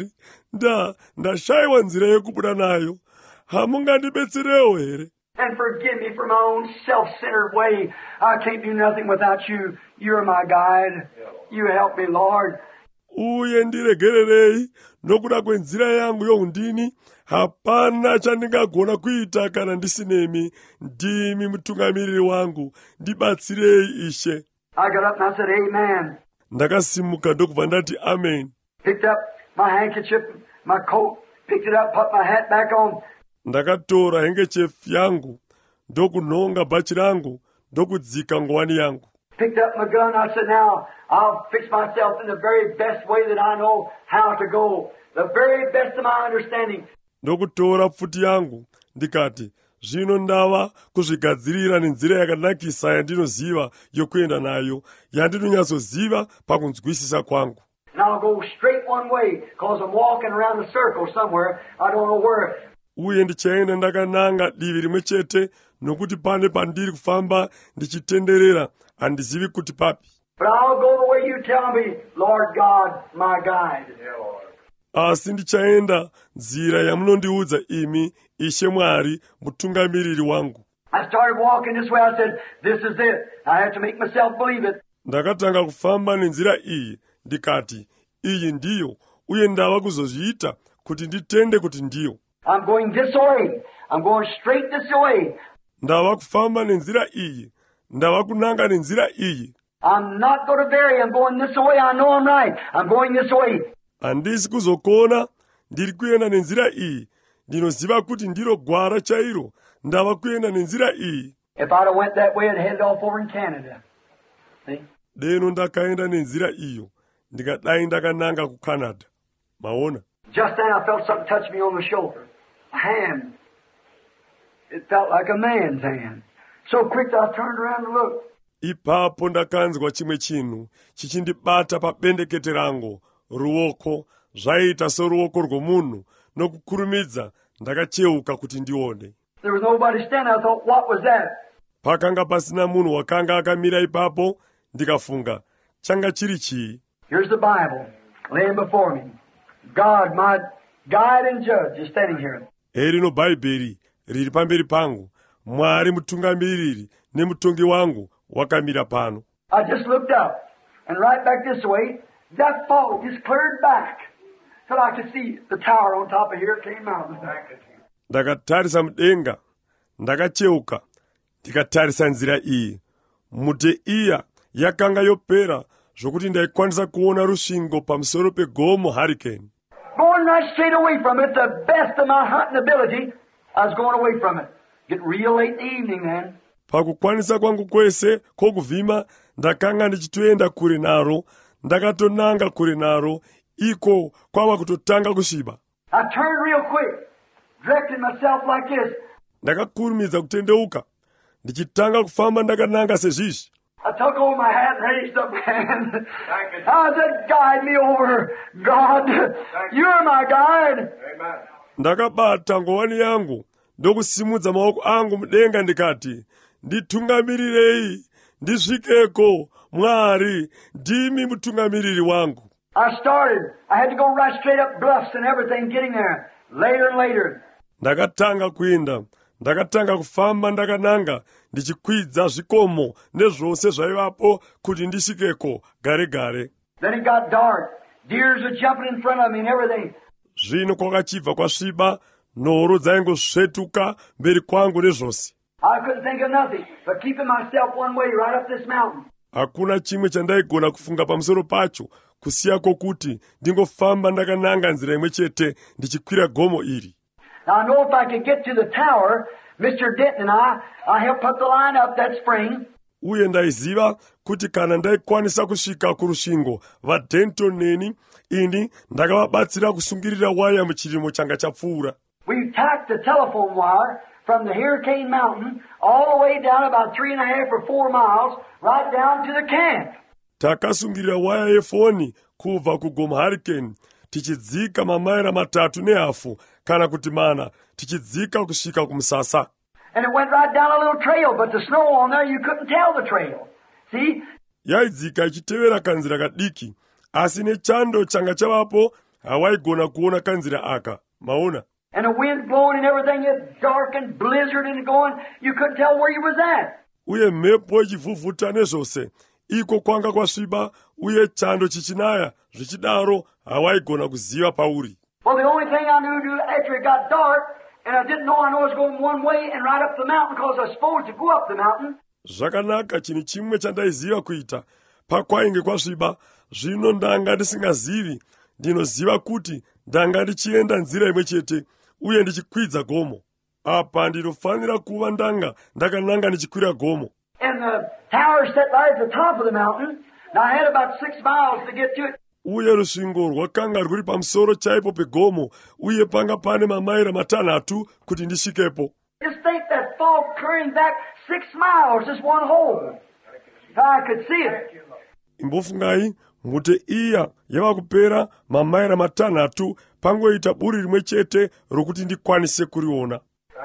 S1: nda ndashayiwa nzira yekubuda nayo. Hamungandibetserewo here?
S2: And forgive me for my own self-centered way. I can't do nothing without you. You're my guide. You help me, Lord.
S1: Uye ndiregererei nokuda kwenzira yangu youndini. Hapana chandingagona kuita kana ndisinemi. Ndimi mutungamiriri wangu. Ndibatsirei Ishe.
S2: I got up and I said, Amen.
S1: Ndakasimuka ndokubva ndati amen.
S2: Picked up my handkerchief, my coat, picked it up, put my hat back on.
S1: Ndakatora handkerchief yangu, ndokunonga bhachi rangu, ndokudzika ngowani yangu.
S2: Picked up my gun. I said, now I'll fix myself in the very best way that I know how to go. The very best of my understanding.
S1: Ndokutora pfuti yangu, ndikati, zvino ndava kuzvigadzirira nenzira yakanakisa yandinoziva yokuenda nayo, yandinonyatsoziva pakunzwisisa kwangu.
S2: And I'll go straight one way, because I'm walking around a circle somewhere. I don't know where.
S1: Uye ndichaenda ndakananga divi rimwe chete, nokuti pane pandiri kufamba ndichitenderera, handizivi kuti papi.
S2: But I'll go the way you tell me, Lord God, my guide.
S1: Asi ndichaenda nzira yamunondiudza imi, Ishe Mwari, mutungamiriri wangu.
S2: I started walking this way. I said, this is it. I have to make myself believe it.
S1: Ndakatanga kufamba nenzira iyi, ndikati, iyi ndiyo, uye ndava kuzozviita kuti nditende kuti ndiyo.
S2: I'm going this way. I'm going straight this way.
S1: Ndava kufamba nenzira iyi, ndava kunanga nenzira iyi.
S2: I'm not going to vary. I'm going this way. I know I'm right. I'm going this way.
S1: Handisi kuzokona, ndiri kuenda nenzira iyi. Ndinoziva kuti ndiro gwara chairo, ndava kuenda nenzira iyi.
S2: If I'd have went that way, I'd headed off over in Canada. See?
S1: Deno ndakaenda nenzira iyo, ndikadai ndakananga kuCanada. Maona?
S2: Just then I felt something touch me on the shoulder. A hand. It felt like a man's hand. So quick I turned around and looked.
S1: Ipapo ndakanzwa chimwe chinhu chichindibata pabendekete rangu, ruoko, zvaita soruoko rwomunhu, nokukurumidza ndakacheuka kuti ndione.
S2: There was nobody standing. I thought, what was that?
S1: Pakanga pasina munhu wakanga akamira ipapo, ndikafunga, changa chiri chii?
S2: Here's the Bible laying before me. God, my guide and judge, is standing here.
S1: Erino Bhaibheri riri pamberi pangu, Mwari mutungamiriri nemutongi wangu wakamira pano.
S2: I just looked up, and right back this way, that fog just cleared back till I could see the tower on top of Hurricane Mountain.
S1: Ndakatarisa mudenga, ndakacheuka, ndikatarisa nzira iyi. Mute iya yakanga yopera, zvokuti ndaikwanisa kuona rusvingo pamusoro pegomo Hurricane.
S2: Going right straight away from it, the best of my hunting ability, I was going away from it. Get real late in the evening then.
S1: Pakukwanisa kwangu kwese kokuvhima, ndakanga ndichitoenda kure naro, ndakatonanga kure naro, iko kwava kutotanga kusviba.
S2: I turned real quick, directing myself like this.
S1: Ndakakurumidza kutendeuka, ndichitanga kufamba ndakananga sezvizvi.
S2: I took over my hat and raised up my hand. I said, guide me over, God. You're my guide.
S3: Amen.
S1: Ndakabata ngowani yangu, ndokusimudza maoko angu mudenga ndikati, nditungamirirei, ndisvikeko, Mwari, ndimi mutungamiriri wangu.
S2: I started. I had to go right straight up bluffs and everything getting there. Later and later.
S1: Ndakatanga kuenda, ndakatanga kufamba ndakananga, ndichikwidza zvikomo nezvose zvaivapo kuti ndisvikeko gare gare.
S2: Then it got dark. Deers were jumping in front of me and everything.
S1: Zvino kwakachibva kwasviba, nhoro dzaingosvetuka mberi kwangu nezvose.
S2: I couldn't think of nothing but keeping myself one way right up this mountain.
S1: Hakuna chimwe chandaigona kufunga pamusoro pacho, kusiya kwokuti ndingofamba ndakananga nzira imwe chete ndichikwira gomo iri.
S2: Now I know if I could get to the tower, Mister Denton and I, I helped put the line up that spring.
S1: Uye ndaiziva kuti kana ndaikwanisa kusvika kurusvingo, vaDenton neni, ini ndakavabatsira kusungirira waya muchirimo changa chapfuura.
S2: We tacked the telephone wire from the Hurricane Mountain all the way down about three and a half or four miles, right down to the camp.
S1: Takasungirira waya yefoni kubva kugomo Hurricane, tichidzika mamaira matatu nehafu, kana kuti mana, tichidzika kusvika kumusasa.
S2: And it went right down a little trail, but the snow on there, you couldn't tell the trail. See?
S1: Yaidzika ichitevera kanzira kadiki, asi nechando changa chavapo, hawaigona kuona kanzira aka. Maona?
S2: And the wind blowing and everything, it's dark and blizzard and going, you couldn't tell where you was at.
S1: Uye mhepo ichivhuvhuta nezvose, iko kwanga kwasviba, uye chando chichinaya, zvichidaro hawaigona kuziva pauri.
S2: Well, the only thing I knew after it got dark, and I didn't know I know I was going one way and right up the mountain because I was supposed to go up the mountain.
S1: Zvakanaka, chini chimwe chandaiziva kuita, pakwainge kwasviba, zvino ndanga ndisingazivi, ndinoziva kuti ndanga ndichienda nzira imwe chete, uye ndichikwidza gomo. Apa ndinofanira kuva ndanga ndakananga ndichikwira gomo.
S2: And the tower set right at the top of the mountain. Now I had about six miles to get to it.
S1: Uye rusvingo rwakanga rwuri pamusoro chaipo pegomo, uye panga pane mamaira matanhatu kuti ndisvikepo.
S2: Just think that fog clearing back six miles, just one hole. I could see it.
S1: Imbofungai, mute iya yava kupera mamaira matanhatu pangoita buri rimwe chete rokuti ndikwanise kuriona.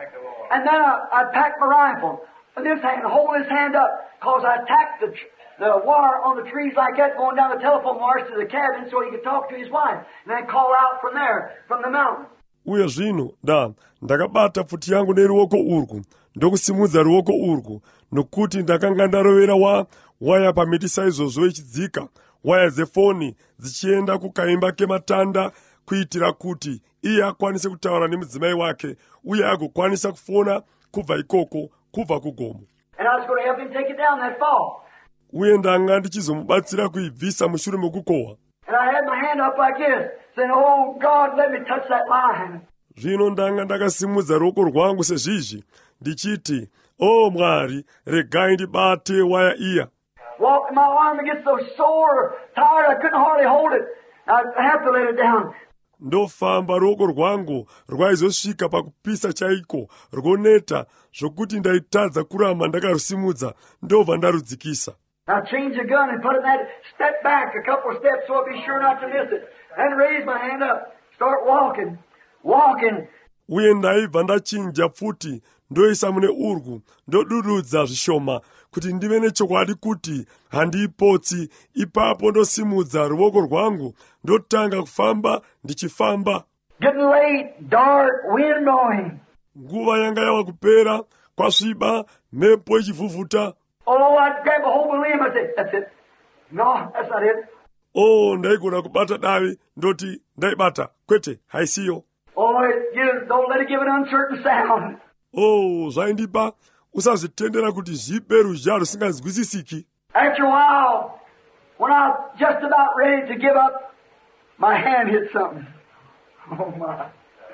S2: And then I, I packed my rifle in this hand, hold this hand up, because I tacked the, the wire on the trees like that going down the telephone wires to the cabin so he could talk to his wife, and then call out from there, from the mountain.
S1: Uye zvino, da, ndakabata pfuti yangu neruoko urwu, ndokusimudza ruoko urwu, nokuti ndakanga ndarovera wa waya pamiti saizvozvo ichidzika, waya dzefoni dzichienda kukaimba kematanda kuitira kuti iye akwanise kutaura nemudzimai wake uye agokwanisa kufona kubva ikoko kubva kugomo.
S2: And I was going to help him take it down that fall.
S1: Uye ndanga ndichizomubatsira kuibvisa mushure mokukohwa.
S2: And I had my hand up like this, saying, "Oh God, let me touch that line."
S1: Zvino ndanga ndakasimudza ruoko rwangu sezvizvi ndichiti, "O Mwari, regai ndibate waya iya."
S2: Walking my arm against so sore, tired, I couldn't hardly hold it. I had to let it down.
S1: Ndofamba ruoko rwangu rwaizosvika pakupisa chaiko, rwoneta zvokuti ndaitadza kuramba ndakarusimudza, ndobva ndarudzikisa.
S2: I changed the gun and put it in that, step back a couple of steps so I'd be sure not to miss it. And raise my hand up, start walking, walking.
S1: Uye ndaibva ndachinja pfuti, ndoisa mune urwu, ndodududza zvishoma, kuti ndive nechokwadi kuti handipotsi. Ipapo ndosimudza ruoko rwangu, ndotanga kufamba ndichifamba.
S2: Getting late, dark, wind blowing.
S1: Nguva yanga yava kupera, kwasviba, mhepo ichivhuvhuta.
S2: Oh, I'd grab a hold of the limb. I said, "That's it." No, that's not it.
S1: Oh, ndaigona kubata davi, ndoti ndaibata, kwete, haisiyo.
S2: Oh, it gives, don't let it give an uncertain sound.
S1: Oh, zvaindipa, usazvitendera kuti zvipe ruzha rusinganzwisisiki.
S2: After a while, when I was just about ready to give up, my hand hit something. Oh, my.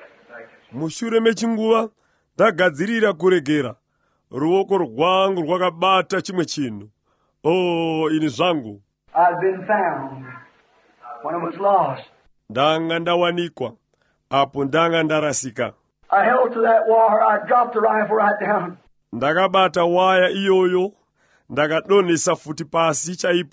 S1: Mushure mechinguva, ndagadzirira kuregera. Ruoko rwangu rwakabata chimwe chinhu. Oh, ini zvangu.
S2: I'd been found when I was lost.
S1: Ndanga ndawanikwa, apo ndanga ndarasika.
S2: I held to that wire. I dropped the rifle right down.
S1: Ndakabata waya iyoyo, ndakadonesa futi pasi chaipo.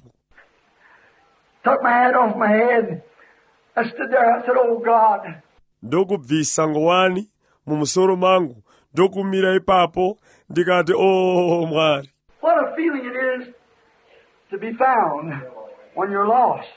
S2: Took my hat off my head. I stood there. I said, "Oh, God."
S1: Ndokubvisa ngowani mumusoro mangu, ndokumira ipapo, ndikati, "Oh, Mwari."
S2: What a feeling it is to be found when you're lost.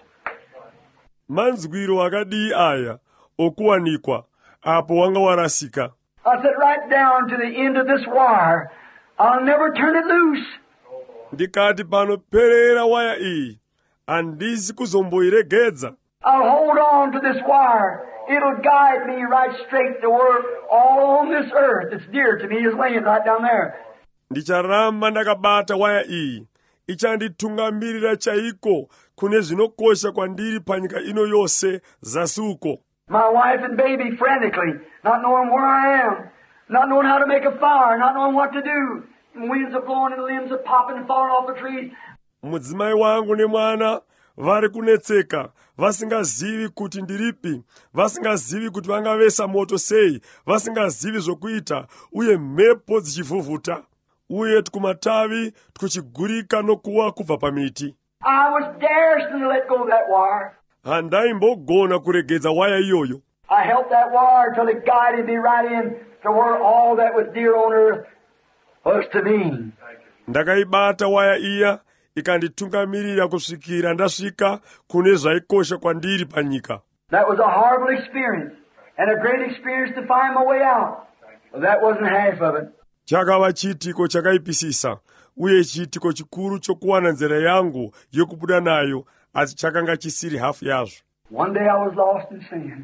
S1: Manzwiro akadii aya, okuwanikwa, apo wanga warasika.
S2: I said, right down to the end of this wire. I'll never turn it loose.
S1: Ndikati panoperera waya iyi, handisi kuzomboiregedza.
S2: I'll hold on to this wire. It'll guide me right straight to where all on this earth that's dear to me is laying right down there.
S1: Ndicharamba ndakabata waya iyi, ichanditungamirira chaiko kune zvinokosha kwandiri panyika ino yose zasuko.
S2: My wife and baby frantically, not knowing where I am, not knowing how to make a fire, not knowing what to do. And winds are blowing and limbs are popping and falling off the trees.
S1: Mudzimai wangu nemwana vari kunetseka, vasingazivi kuti ndiripi, vasingazivi kuti vangavesa moto sei, vasingazivi zvokuita, uye mhepo dzichivhuvhuta, uye tukumatavi tuchigurika nokuwa kubva pamiti.
S2: I was daring to let go of that wire.
S1: Handaimbogona kuregedza waya iyoyo.
S2: I held that wire till it guided me right in to where all that was dear on earth was to me.
S1: Ndakaibata waya iya, ikanditungamirira kusvikira ndasvika kune zvaikosha kwandiri panyika.
S2: That was a horrible experience and a great experience to find my way out. But that wasn't half of it.
S1: Chakava chitiko chakaipisisa, uye chitiko chikuru chokuwana nzira yangu yokubuda nayo, asi chakanga chisiri hafu yazvo.
S2: One day I was lost in sin.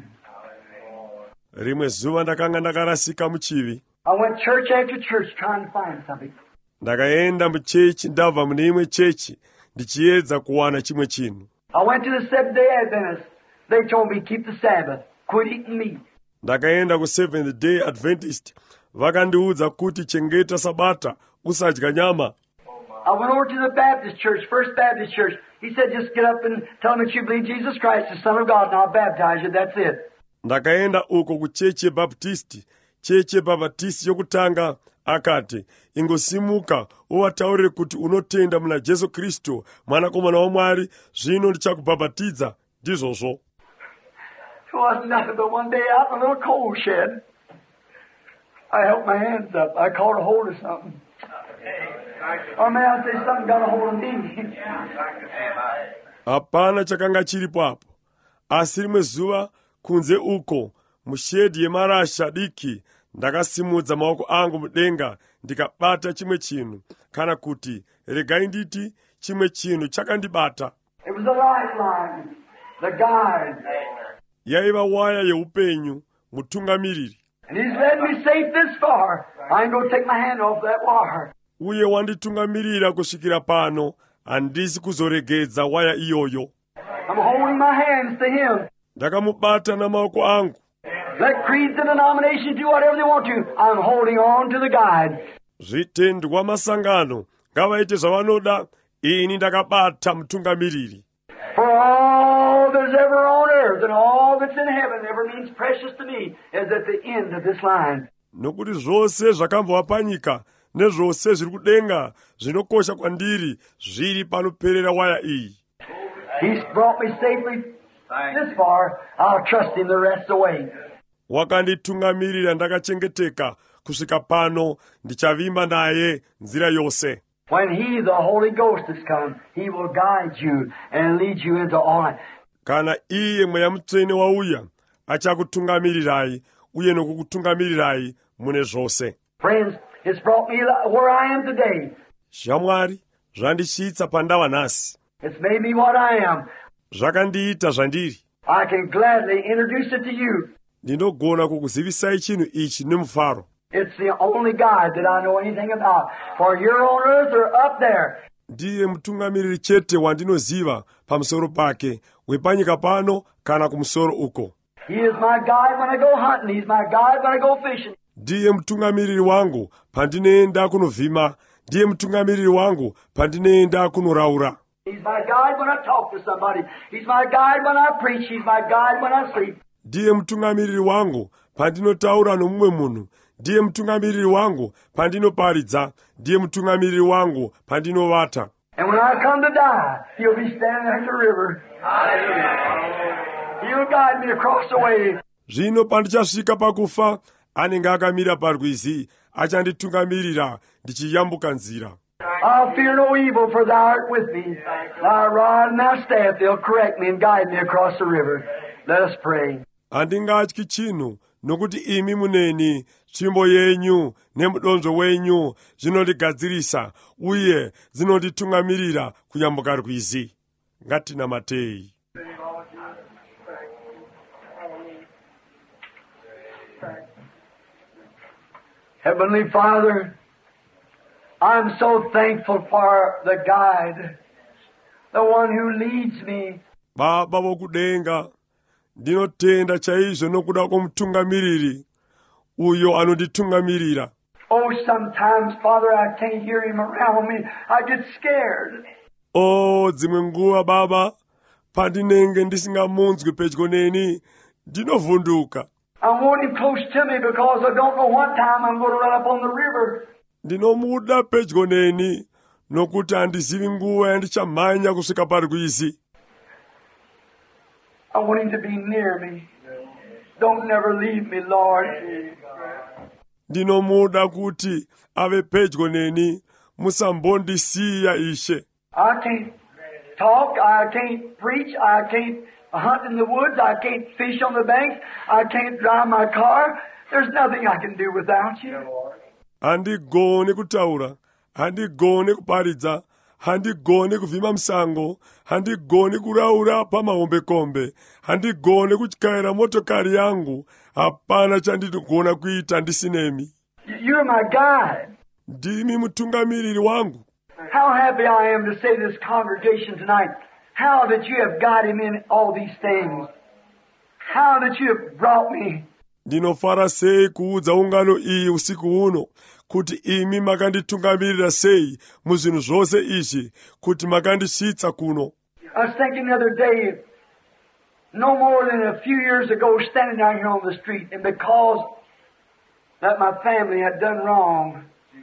S1: Rimwe zuva ndakanga ndakarasika muchivi.
S2: I went church after church trying to find something.
S1: Ndakaenda muchechi ndabva mune imwe chechi ndichiedza kuwana chimwe chinhu.
S2: I went to the Seventh-day Adventists. They told me keep the Sabbath, quit eating meat.
S1: Ndakaenda ku Seventh Day Adventist, vakandiudza kuti chengeta sabata, usadya nyama.
S2: I went over to the Baptist church, First Baptist church. He said just get up and tell them that you believe Jesus Christ, the Son of God, and I'll baptize you. That's it.
S1: Ndakaenda uko ku cheche Baptisti, cheche Baptisti yokutanga, akati, ingosimuka uvataurire kuti unotenda muna Jesu Kristu, mwanakomana waMwari, zvino ndichakubhabhatidza, ndizvozvo.
S2: It wasn't nothing but one day out in a little coal shed. I held my hands up. I caught a hold of something. Or may I say something got a hold of me.
S1: Hapana chakanga chiripo apo. Asi rimwe zuva kunze uko, mushedi yemarasha diki, ndakasimudza maoko angu mudenga, ndikabata chimwe chinhu, kana kuti, regai nditi, chimwe chinhu chakandibata.
S2: It was a lifeline, the guide.
S1: Yaiva waya yeupenyu, mutungamiriri.
S2: And he's led me safe this far. I ain't gonna take my hand off that wire.
S1: Uye wanditungamirira kusvikira pano, handisi kuzoregedza waya iyoyo.
S2: I'm holding my hands to him.
S1: Ndakamubata namaoko angu.
S2: Let creeds and denominations do whatever they want to. I'm holding on to the guide.
S1: Zvitendwa masangano, ngavaite zvavanoda, ini ndakabata mutungamiriri.
S2: For all that's ever on earth and all that's in heaven ever means precious to me is at the end of this line.
S1: Nokuti zvose zvakambova panyika, nezvose zviri kudenga, zvinokosha kwandiri, zviri panoperera waya iyi.
S2: He's brought me safely this far. I'll trust him the rest of the way.
S1: Wakanditungamirira ndakachengeteka, kusvika pano, ndichavimba naye nzira yose.
S2: When he, the Holy Ghost, has come, he will guide you and lead you into all life.
S1: Kana iye mweya mutsvene wauya, achakutungamirirai, uye nokukutungamirirai mune zvose.
S2: Friends, it's brought me where I am today.
S1: Shamwari, zvandisvitsa pandava nhasi.
S2: It's made me what I am.
S1: Zvakandiita zvandiri.
S2: I can gladly introduce it to you.
S1: Ndinogona kukuzivisai chinhu ichi nemufaro.
S2: It's the only guide that I know anything about. For you're on earth or up there.
S1: Ndiye mutungamiriri chete wandinoziva pamusoro pake, wepanyika pano kana kumusoro uko.
S2: He is my guide when I go hunting. He's my guide when I go fishing.
S1: Ndiye mutungamiriri wangu pandinoenda kunovhima. Ndiye mutungamiriri wangu pandinoenda kunoraura.
S2: He's my guide when I talk to somebody. He's my guide when I preach. He's my guide when I sleep.
S1: Ndiye mutungamiriri wangu pandinotaura nomumwe munhu. Ndiye mutungamiriri wangu pandinoparidza. Ndiye mutungamiriri wangu pandinovata.
S2: And when I come to die, he'll be standing at the river. He'll guide me across the way.
S1: Zvino pandichasvika pakufa, anenge akamira parwizi, achanditungamirira ndichiyambuka nzira.
S2: I'll fear no evil, for thou art with me. Thy rod and thy staff, they'll correct me and guide me across the river. Let us pray.
S1: Handingatyi chinhu, nokuti imi muneni, tsvimbo yenyu nemudonzvo wenyu zvinondigadzirisa, uye dzinonditungamirira kuyambuka rwizi. Ngatinamatei.
S2: Heavenly Father, I'm so thankful for the guide, the one who leads me.
S1: Baba vokudenga, ndinotenda chaizvo nokuda kwomutungamiriri, uyo anonditungamirira.
S2: Oh, sometimes, Father, I can't hear him around me. I get scared.
S1: Oh, dzimwe nguva Baba, pandinenge ndisingamunzwi pedyo neni, ndinovhunduka.
S2: I want him close to me because I don't know what time I'm going to run up on the river.
S1: Ndinomuda pedyo neni, nokuti handizivi nguva yandichamhanya kusvika parwizi.
S2: I want him to be near me. Don't never leave me, Lord.
S1: Ndinomuda kuti ave pedyo neni, musambondisiya Ishe.
S2: I can't talk, I can't preach, I can't hunt in the woods. I can't fish on the banks. I can't drive my car. There's nothing I can do without you.
S1: Handigone kutaura, handigone kuparidza, handigone kuvhima musango, handigone kuraura pamahombekombe, handigone kutyara motokari yangu. Hapana chandinogona kuita ndisinemi.
S2: You're my guide.
S1: Ndimi mutungamiriri wangu.
S2: How happy I am to say to this congregation tonight, how that you have guided me in all these things. How that you have brought me.
S1: Ndinofara sei kuudza ungano iyi usiku uno, kuti imi makanditungamirira sei muzvinhu zvose izvi, kuti makandisvitsa kuno.
S2: I was thinking the other day, no more than a few years ago, standing down here on the street, and because that my family had done wrong,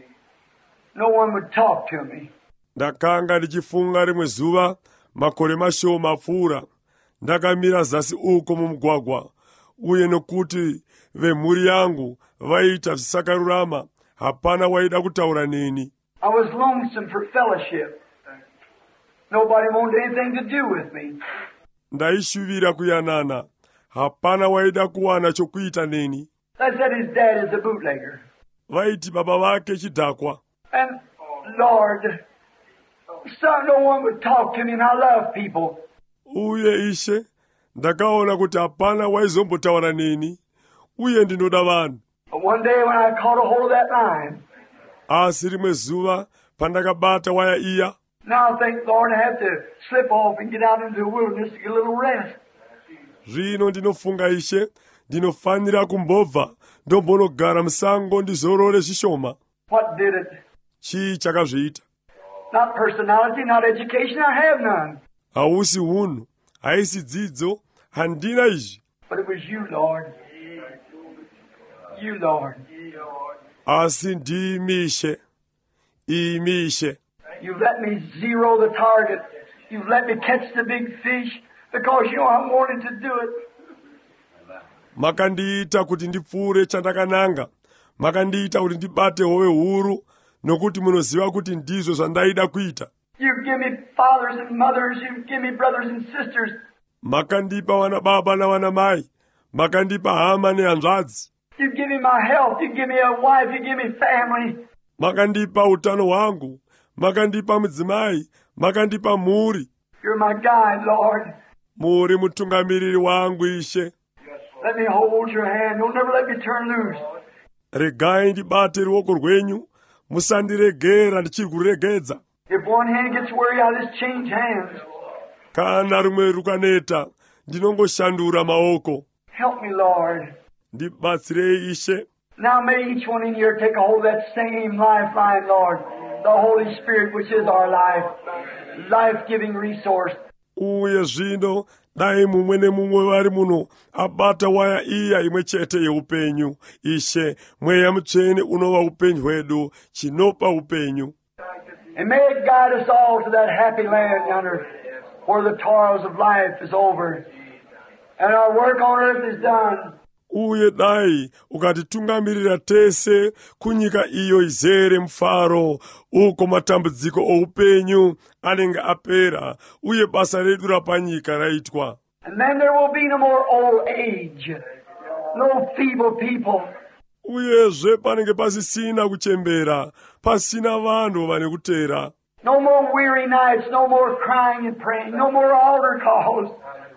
S2: no one would talk to me.
S1: Ndakanga ndichifunga rimwe zuva makore mashoma apfuura, ndakamira zasi uko mumugwagwa, uye nokuti vemhuri yangu vaita zvisakarurama, hapana waida kutaura neni.
S2: I was lonesome for fellowship. Nobody wanted anything to do with me.
S1: Ndaishuvira kuyanana, hapana waida kuwana chokuita neni.
S2: They said his dad is a bootlegger.
S1: Vaiti baba vake chidhakwa.
S2: And Lord, so no one would talk to me, and I love people.
S1: Uye ishe, ndakaona kuti hapana waizombotaura neni, uye ndinoda vanhu.
S2: But one day when I caught a hold of that line,
S1: asi rimwe zuva pandakabata waya iya,
S2: now I think, Lord, I have to slip off and get out into the wilderness to get a little rest.
S1: zvino ndinofunga ishe, ndinofanira kumbobva ndombonogara musango ndizorore zvishoma.
S2: What did it?
S1: Chii chakazviita?
S2: Not personality, not education, I have none.
S1: Hausi hunhu, haisi dzidzo, handina izvi.
S2: But it was you, Lord. You, Lord.
S1: Asi ndimi ishe, imi ishe.
S2: You've let me zero the target. You've let me catch the big fish because you know I wanted to do it.
S1: Makandiita kuti ndipfure chandakananga. Makandiita kuti ndibate hove huru, nokuti munoziva kuti ndizvo zvandaida kuita.
S2: You give me fathers and mothers. You give me brothers and sisters.
S1: Makandipa wana baba na wana mai. Makandipa hama nehanzvadzi.
S2: You give me my health. You give me a wife. You give me family.
S1: Makandipa utano hwangu. Makandipa mudzimai. Makandipa mhuri.
S2: You're my guide, Lord.
S1: Muri mutungamiriri wangu ishe.
S2: Let me hold your hand. Don't never let me turn loose.
S1: Regai ndibate ruoko rwenyu. Musandiregera ndichiri kuregedza.
S2: If one hand gets weary, I'll just change hands.
S1: Kana rumwe rukaneta, ndinongoshandura maoko.
S2: Help me, Lord.
S1: Ndibatsirei ishe.
S2: Now may each one in here take a hold of that same lifeline, Lord. The Holy Spirit, which is our life. Life-giving resource.
S1: Uye zvino, dai mumwe nemumwe vari muno, abata waya iya imwe chete yeupenyu. Ishe, mweya mutsvene unova upenyu hwedu, chinopa upenyu.
S2: And may it guide us all to that happy land yonder, where the toils of life is over, and our work on earth is done.
S1: Uye dai, ukatitungamirira tese, kunyika iyo izere mfaro, uko matambudziko oupenyu, anenge apera, uye basa redu rapanyika raitwa.
S2: And then there will be no more old age, no feeble people.
S1: Uyezve panenge pasisina kuchembera, pasina vanhu vane kutera.
S2: No more weary nights, no more crying and praying, no more altar calls.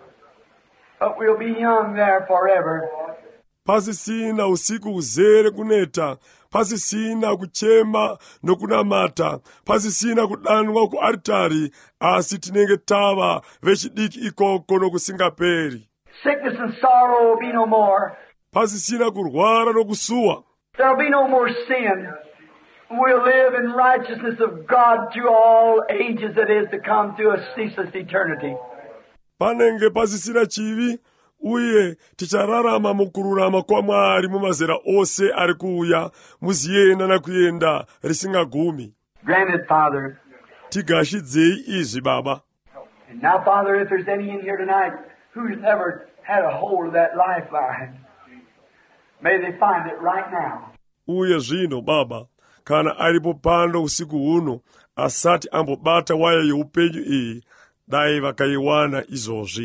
S2: But we'll be young there forever.
S1: Pasisina usiku uzere kuneta, pasisina kuchema nokunamata, pasisina kudanwa ku altari, asi tinenge tava vechidiki ikoko nokusingaperi.
S2: Sickness and sorrow will be no more.
S1: Pasisina kurwara nokusuwa.
S2: There'll be no more sin. We'll live in righteousness of God to all ages that is to come, to a ceaseless eternity.
S1: Panenge pasisina chivi, uye tichararama mukururama kwa Mwari mumazera ose ari kuuya, muziyenda na kuyenda risingagumi.
S2: Granted, Father.
S1: Tigashidzei izvi Baba.
S2: And now, Father, if there's any in here tonight who's never had a hold of that lifeline, may they find it right now.
S1: Uye zvino Baba, kana aripo pano usiku uno, asati ambobata waya yeupenyu iyi, dai vakaiwana izozvi.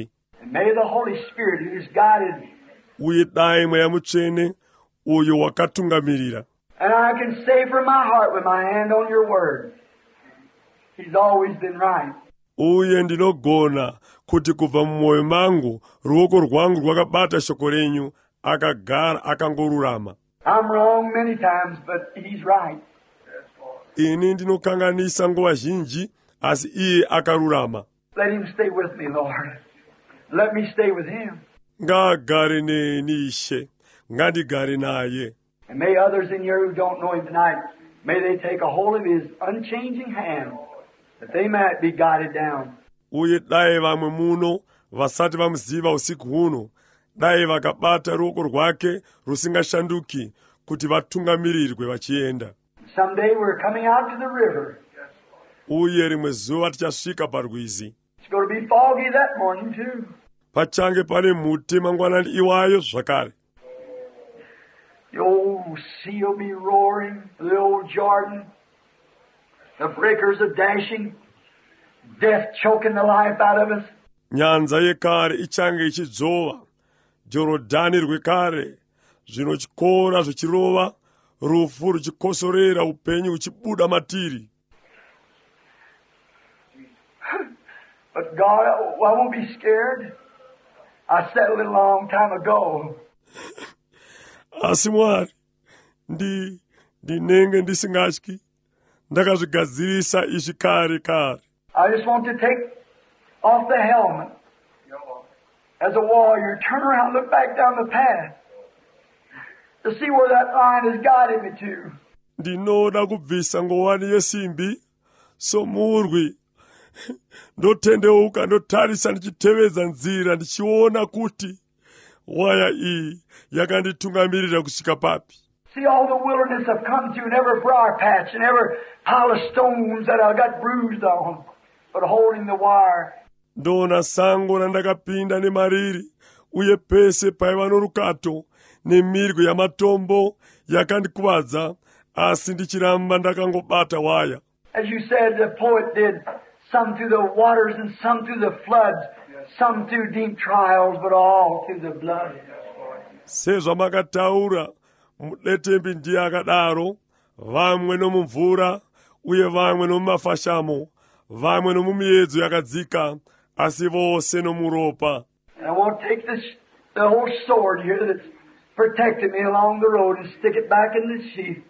S2: And may the Holy Spirit who's guided,
S1: uye dai mweya mutsvene uyo wakatungamirira.
S2: and I can say from my heart with my hand on your word, He's always been right.
S1: Uye ndinogona kuti kubva mumwoyo mangu ruoko rwangu rwakabata shoko renyu akagara akangorurama.
S2: I'm wrong many times, but He's right.
S1: Ini ndinokanganisa nguva zhinji asi iye akarurama.
S2: Let Him stay with me, Lord. Let me stay with Him.
S1: Ngaagare neni Ishe, ngandigare naye.
S2: And may others in here who don't know Him tonight, may they take a hold of His unchanging hand, that they might be guided down.
S1: Uye dai vamwe muno vasati vamuziva usiku huno, dai vakabata ruoko rwake rusingashanduki kuti vatungamirirwe vachienda.
S2: Someday we're coming out to the river.
S1: Uye rimwe zuva tichasvika parwizi.
S2: It's going to be foggy that morning too.
S1: Pachange pane mhuti mangwanani iwayo zvakare.
S2: The old sea will be roaring, the old Jordan. The breakers are dashing, death choking the life out of us.
S1: Nyanza yekare ichange ichidzova, Jorodhani rwekare zvinochikora zvichirova, rufu ruchikosorera upenyu uchibuda matiri.
S2: But God, I won't be scared. I settled it a long time ago.
S1: Asi Mwari, ndi ndinenge ndisingatyi, ndakazvigadzirisa izvi kare kare.
S2: I just want to take off the helmet. As a warrior, turn around, look back down the path to see where that line has guided me to.
S1: Ndinoda kubvisa ngowani yesimbi, somurwi. Ndotendeuka ndotarisa ndichitevedza nzira ndichiona kuti waya iyi yakanditungamirira kusvika papi.
S2: See all the wilderness I've come to, and every briar patch, and every pile of stones that I got bruised on, but holding the wire.
S1: Ndona sango randakapinda nemariri, uye pese paiva norukato, nemirwi yamatombo yakandikuvadza, asi ndichiramba ndakangobata waya.
S2: As you said, the poet did, some through the waters and some through the floods, some through deep trials, but all through the blood.
S1: Sezvamakataura, mudetembi ndiye akadaro, vamwe nomumvura, uye vamwe nomumafashamo, vamwe nomumiedzo yakadzika, asi vose nomuropa.
S2: And I want to take this, the whole sword here that's protected me along the road and stick it back in the sheath.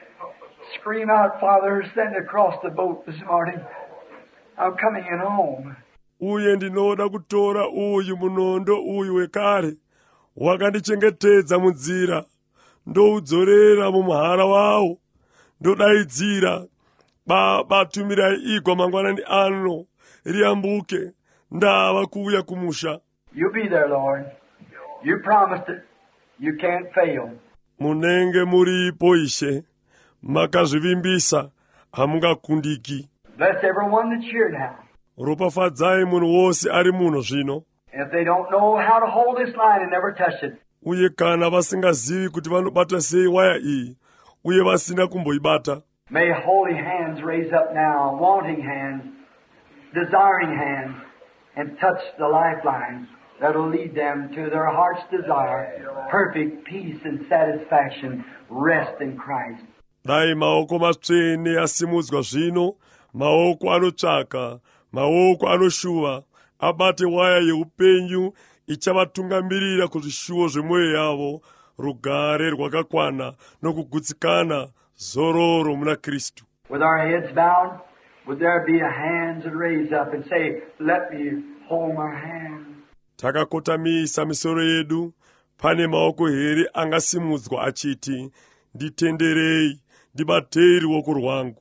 S2: Scream out, Father, stand across the boat this morning. I'm coming in home.
S1: Uye ndinoda kutora uyu munondo uyu wekare, wakandichengetedza munzira, ndoudzorera mumuhara wawo, ndodaidzira, Baba tumirai igwa mangwanani ano, riyambuke, ndava kuuya kumusha.
S2: You'll be there, Lord. You promised it. You can't fail.
S1: Munenge muripo Ishe, makazvivimbisa, hamungakundiki.
S2: Bless everyone that's here now.
S1: Ropafadzai munhu wose ari muno zvino.
S2: If they don't know how to hold this line and never touch it,
S1: Uye kana vasingazivi kuti vanobata sei waya iyi, uye vasina kumboibata.
S2: may holy hands raise up now, wanting hands, desiring hands, and touch the lifelines that'll lead them to their heart's desire, perfect peace and satisfaction, rest in Christ.
S1: Dai maoko matsvene asimudzwa zvino, maoko anotsvaka, maoko anoshuva, abate waya yeupenyu ichavatungamirira kuzvishuvo zvemwoyo yavo, rugare rwakakwana nokugutsikana zororo muna Kristu.
S2: With our heads bowed, would there be a hands that raise up and say, let me hold my hand?
S1: Takakotamisa misoro yedu, pane maoko here angasimudzwa achiti, nditenderei, ndibatei ruoko rwangu.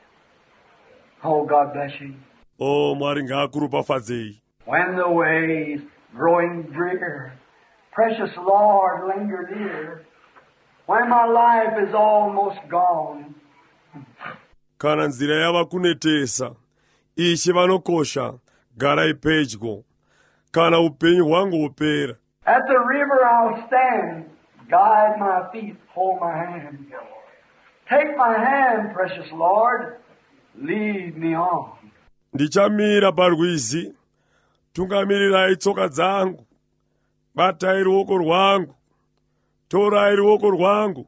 S2: Oh, God bless you.
S1: O Mwari ngaakuropafadzei.
S2: When the way's growing drear, precious Lord, linger near. When my life is almost gone,
S1: Kana nzira yava kunetesa, Ishe vanokosha, garai pedyo. Kana upenyu hwangu hupera,
S2: at the river I'll stand, guide my feet, hold my hand. Take my hand, precious Lord, lead me on.
S1: ndichamira parwizi, tungamirirai tsoka dzangu, batai ruoko rwangu, torai ruoko rwangu,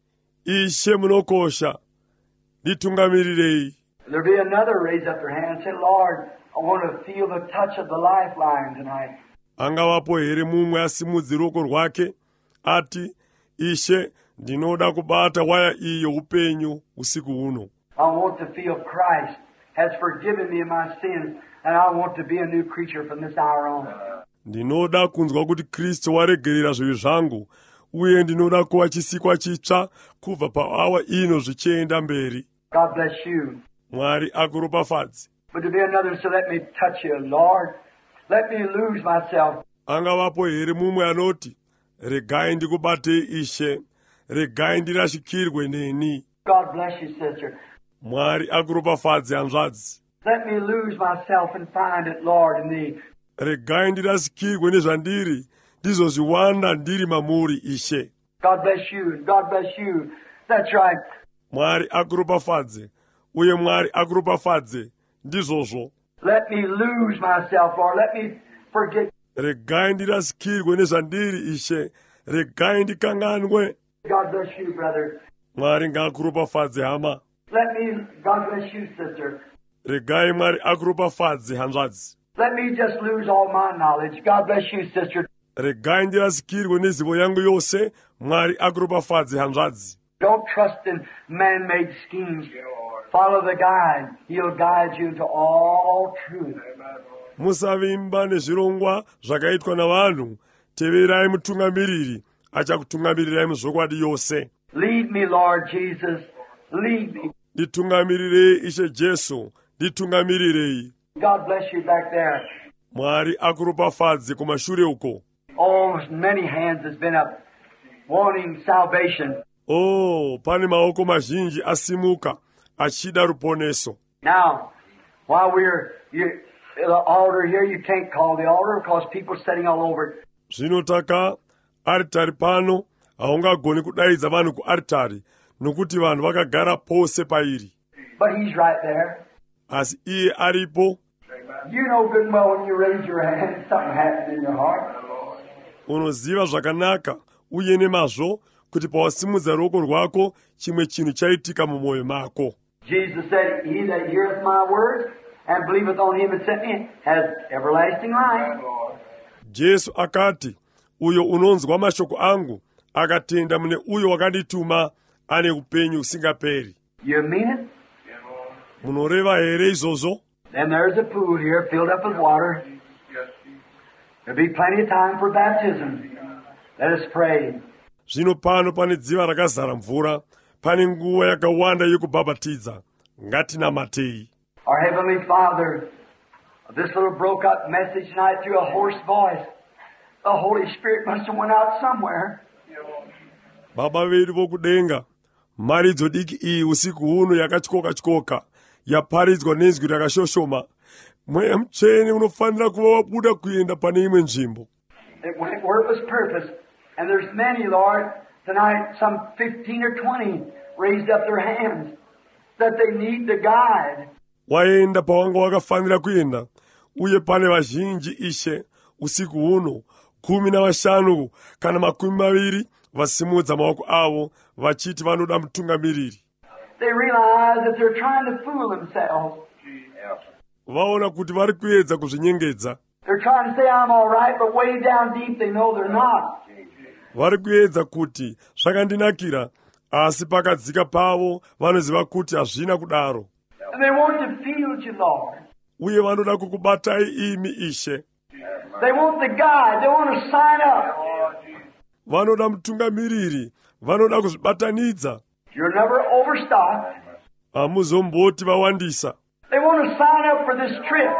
S1: Ishe munokosha, nditungamirirei.
S2: There'll be another raise up their hand and say, Lord, I want to feel the touch of the lifeline tonight.
S1: Angavapo here mumwe asimudze ruoko rwake ati, Ishe, ndinoda kubata waya iyi upenyu usiku uno.
S2: I want to feel Christ has forgiven me of my sins, and I want to be a new creature from this hour on.
S1: Ndinoda kunzwa kuti Kristu waregerera zvivi zvangu, uye ndinoda kuva chisikwa chitsva kubva paawa ino zvichienda mberi.
S2: God bless you.
S1: Mwari akuropafadze.
S2: But to be another, so let me touch you, Lord. Let me lose myself.
S1: Angavapo here mumwe anoti, regai ndikubatei Ishe, regai ndirashikirwe neni.
S2: God bless you, sister.
S1: Mwari akuropafadze hanzvadzi.
S2: Let me lose myself and find it, Lord, in thee.
S1: Regai ndirasikirwe nezvandiri, ndizozviwanda ndiri mamuri Ishe.
S2: God bless you, and God bless you. That's right.
S1: Mwari akuropafadze, uye Mwari akuropafadze, ndizvozvo.
S2: Let me lose myself, Lord. Let me forget.
S1: Regai ndirasikirwe nezvandiri Ishe, regai ndikanganwe.
S2: God bless you, brother.
S1: Mwari ngaakuropafadze hama.
S2: Let me, God bless you, sister.
S1: Regai Mwari akuropafadze hanzvadzi.
S2: Let me just lose all my knowledge. God bless you, sister.
S1: Regai ndirasikirwe nezivo yangu yose, Mwari akuropafadze hanzvadzi.
S2: Don't trust in man-made schemes. Follow the guide. He'll guide you into all truth.
S1: Musavimba nezvirongwa zvakaitwa navanhu, teverai mutungamiriri, achakutungamirirai muzvokwadi yose.
S2: Lead me, Lord Jesus. Lead me.
S1: Nditungamirirei Ishe Jesu, nditungamirirei.
S2: God bless you back there.
S1: Mwari akuropafadze kumashure uko.
S2: Oh, many hands has been up wanting salvation.
S1: Oh, pane maoko mazhinji asimuka, achida ruponeso.
S2: Now, while we're you, the altar here, you can't call the altar because people are sitting all over it.
S1: Zvinotaka aritari pano, haungagoni kudaidza vanhu kuaritari, nokuti vanhu vakagara pose pairi.
S2: But he's right there.
S1: Asi iye aripo.
S2: You know good and well when you raise your hand, something happens in your heart.
S1: Unoziva zvakanaka uye nemazvo kuti pawasimudza ruoko rwako chimwe chinhu chaitika mumwoyo mako.
S2: Jesus said, He that heareth my words and believeth on him that sent me has everlasting life.
S1: Jesu akati, uyo unonzwa mashoko angu akatenda mune uyo wakandituma ane upenyu usingaperi.
S2: You mean it?
S1: Munoreva here izvozvo?
S2: Then there's a pool here filled up with water. There'll be plenty of time for baptism. Let us pray.
S1: Zvino pano pane dziva rakazara mvura, pane nguva yakawanda yekubhabhatidza. Ngatinamatei.
S2: Our Heavenly Father, this little broke up message tonight through a hoarse voice. The Holy Spirit must have went out somewhere.
S1: Baba vedu vokudenga, maridzo diki iyi usiku uno yakatyoka-tyoka, yaparidzwa nenzwi rakashoshoma. Mweya Mutsvene unofanira kuva wabuda kuenda pane imwe nzvimbo.
S2: It went where it was purposed. And there's many, Lord, tonight, some fifteen or twenty raised up their hands that they need the guide.
S1: Waenda pawanga wakafanira kuenda, uye pane vazhinji Ishe usiku uno, kumi na vashanu kana makumi maviri vasimudza maoko avo vachiti vanoda mutungamiriri.
S2: They realize that they're trying to fool themselves.
S1: Vaona kuti vari kuedza kuzvinyengedza.
S2: They're trying to say, I'm all right, but way down deep they know they're not.
S1: Vari kuedza kuti zvakandinakira, asi pakadzika pavo vanoziva kuti hazvina kudaro.
S2: And they want to feel you, Lord.
S1: Uye vanoda kukubatai imi Ishe.
S2: They want the guide. They want to sign up.
S1: Vanoda mutungamiriri, vanoda kuzvibatanidza.
S2: You're never overstocked.
S1: Hamuzomboti vawandisa.
S2: They want to sign up for this trip.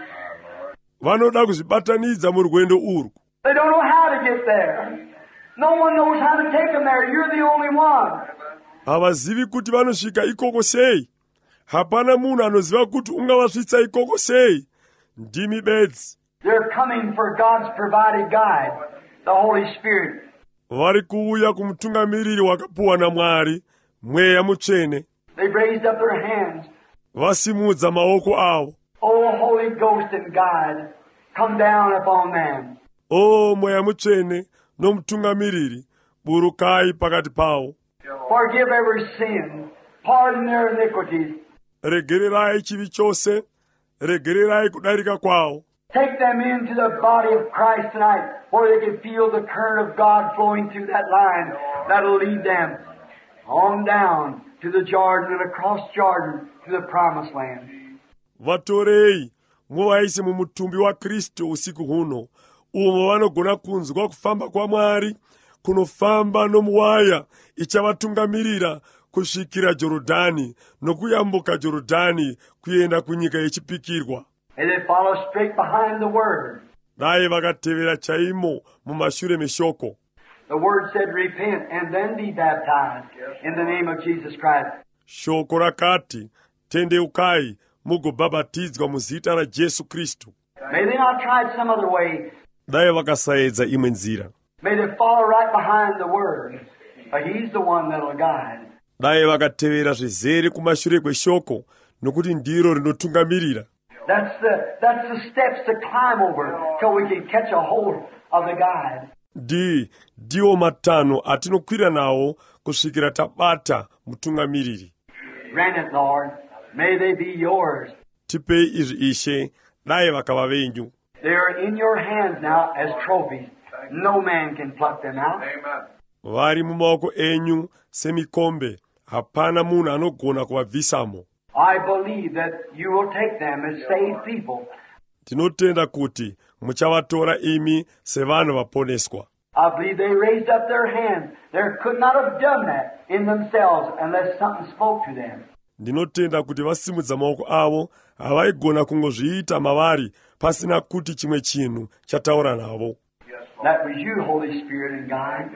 S1: Vanoda kuzvibatanidza murwendo urwu.
S2: They don't know how to get there. No one knows how to take them there. You're the only one.
S1: Havazivi kuti vanosvika ikoko sei. Hapana munhu anoziva kuti ungavasvitsa ikoko sei. Ndimi bedzi.
S2: They're coming for God's provided guide, the Holy Spirit.
S1: Vari kuuya kumutungamiriri wakapuwa naMwari, Mweya Mutsvene.
S2: They've raised up their hands.
S1: Vasimudza maoko avo.
S2: Oh, Holy Ghost and guide, come down upon them.
S1: o mweya mutsvene nomutungamiriri burukai pakati pawo.
S2: Forgive every sin. Pardon their iniquities.
S1: Regererai chivi chose, regererai kudarika kwawo.
S2: Take them into the body of Christ tonight where they can feel the current of God flowing through that line that'll lead them on down to the Jordan and across Jordan to the promised land.
S1: Vatorei muvaise mumutumbi wa Kristo usiku huno umo vanogona kunzwa kufamba kwa Mwari kunofamba nomuwaya ichavatungamirira kusvikira Jorodhani nokuyambuka Jorodhani kuenda kunyika yechipikirwa.
S2: And they follow straight behind the Word.
S1: Dai vakatevera chaimo mumashure meshoko.
S2: The Word said, repent and then be baptized in the name of Jesus Christ.
S1: Shoko rakati, tendeukai mugobhabhatidzwa muzita ra Jesu Kristu.
S2: May they not try it some other way.
S1: Dai vakasaedza imwe nzira.
S2: May they follow right behind the Word. But He's the one that'll guide.
S1: Dai vakatevera zvizere kumashure kweshoko nokuti ndiro rinotungamirira.
S2: That's the, that's the steps to climb over till we can catch a hold of the guide.
S1: Ndi ndiwo matanho atinokwira nawo kusvikira tabata mutungamiriri.
S2: Grant it, Lord. May they be yours.
S1: Tipei izvi Ishe, dai vakava venyu.
S2: They are in your hands now as trophies. No man can pluck them out.
S3: Amen.
S1: Vari mumaoko enyu semikombe, hapana munhu anogona kuvabvisamo.
S2: I believe that you will take them as saved people.
S1: Tinotenda kuti muchavatora imi sevanhu vaponeswa.
S2: I believe they raised up their hands. They could not have done that in themselves unless something spoke to them.
S1: Ndinotenda kuti vasimudza maoko avo havaigona kungozviita mavari pasina kuti chimwe chinhu chataura navo.
S2: That was you, Holy Spirit and God.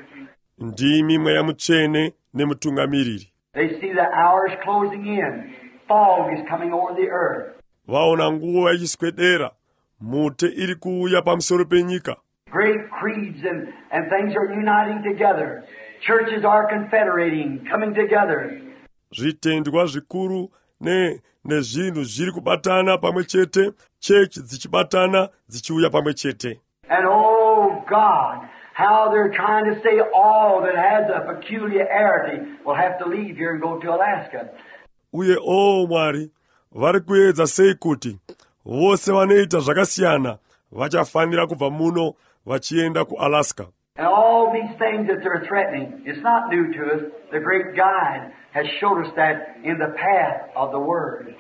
S1: Ndimi mweya mutsvene nemutungamiriri.
S2: They see the hours closing in. Fog is coming over the earth.
S1: Vaona nguva ichiswedera, mute iri kuuya pamusoro penyika.
S2: Great creeds and, and things are uniting together. Churches are confederating, coming together.
S1: Zvitendwa zvikuru ne nezvinhu zviri kubatana pamwe chete, church dzichibatana dzichiuya pamwe chete.
S2: And oh God, how they're trying to say all that has a peculiarity will have to leave here and go to Alaska.
S1: Uye o Mwari, vari kuedza sei kuti vose vanoita zvakasiyana vachafanira kubva muno vachienda kuAlaska.
S2: And all these things that they're threatening, it's not new to us. The great guide has showed us that in the path of the Word.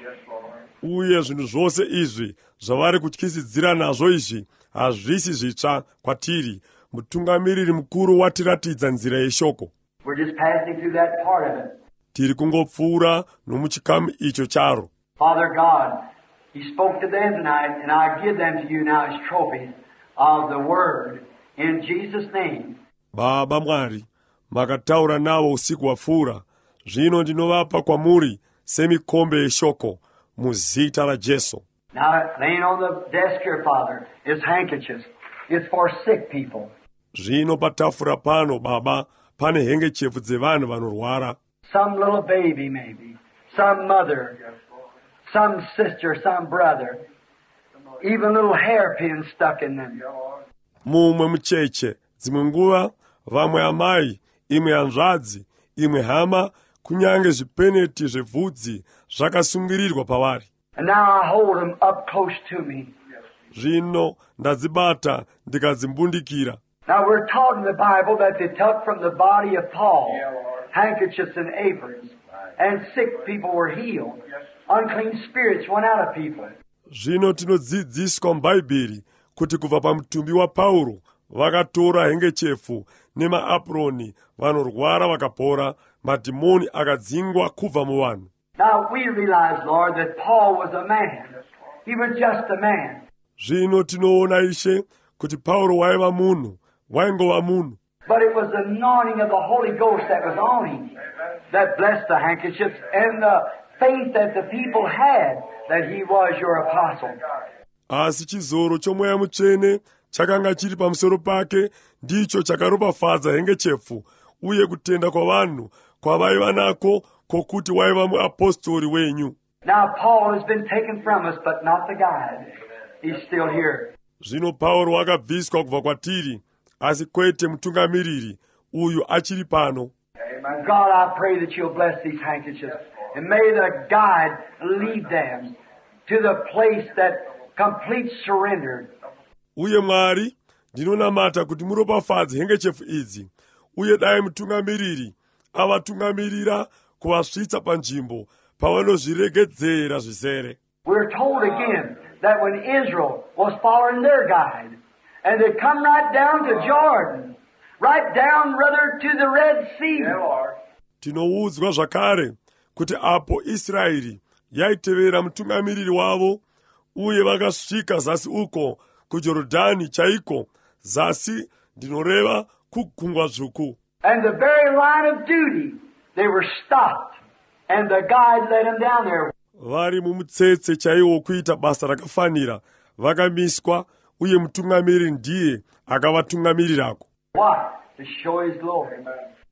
S1: Uye zvinhu zvose izvi zvavari kutyisidzira nazvo izvi hazvisi zvitsva kwatiri. Mutungamiriri mukuru watiratidza nzira yeshoko.
S2: We're just passing through that part of it.
S1: Tiri kungopfuura nomuchikamu icho charo.
S2: Father God, He spoke to them tonight, and I give them to you now as trophies of the Word. In Jesus' name.
S1: Baba Mwari, makataura navo usiku wapfuura, zvino ndinovapa kwamuri semikombe yeshoko muzita ra Jesu.
S2: Now, laying on the desk here, Father, is handkerchiefs. It's for sick people.
S1: Zvino patafura pano, Baba, pane hengechefu dzevanhu vanorwara.
S2: Some little baby, maybe. Some mother. Some sister, some brother. Even little hairpins stuck in them.
S1: Mumwe mucheche, dzimwe nguva, vamwe amai, imwe hanzvadzi, imwe hama, kunyange zvipeneti zvebvudzi zvakasungirirwa pavari.
S2: And now I hold them up close to me.
S1: Zvino ndadzibata ndikadzimbundikira.
S2: Now we're taught in the Bible that they took from the body of Paul handkerchiefs and aprons, and sick people were healed. Unclean spirits went out of people.
S1: Zvino tinodzidziswa mubhaibheri kuti kubva pamutumbi waPauro vakatora hengechefu nemaapuroni, vanorwara vakapora, madhimoni akadzingwa kubva muvanhu.
S2: Now we realize, Lord, that Paul was a man. He was just a man.
S1: Zvino tinoona Ishe kuti Pauro waiva munhu, waingova munhu.
S2: But it was the anointing of the Holy Ghost that was on him that blessed the handkerchiefs and the faith that the people had that he was your apostle.
S1: Asi chizoro chomweya mutsvene chakanga chiri pamusoro pake ndicho chakaropafadza hengechefu uye kutenda kwavanhu kwavaiva nako kwokuti waiva muapostori wenyu.
S2: Now Paul has been taken from us, but not the guide. He's still here.
S1: Zvino Pauro akabviswa kubva kwatiri, asi kwete mutungamiriri uyu achiri pano.
S2: God, I pray that you'll bless these handkerchiefs, and may the guide lead them to the place that complete surrender.
S1: Uye Mwari, ndinonamata kuti muropafadze hengechefu idzi, uye dai mutungamiriri avatungamirira kuvasvitsa panzvimbo pavanozviregedzera zvizere.
S2: We're told again that when Israel was following their guide, and they come right down to Jordan, right down, rather, to the Red Sea.
S1: Tinoudzwa zvakare kuti apo Israeri yaitevera mutungamiriri wavo, uye vakasvika zasi uko kuJorodhani chaiko, zasi ndinoreva kugungwa dzvuku.
S2: And the very line of duty, they were stopped, and the guide led them down there.
S1: Vari mumutsetse chaiwo kuita basa rakafanira, vakamiswa, uye mutungamiriri ndiye akavatungamirako.
S2: Why? To show His glory.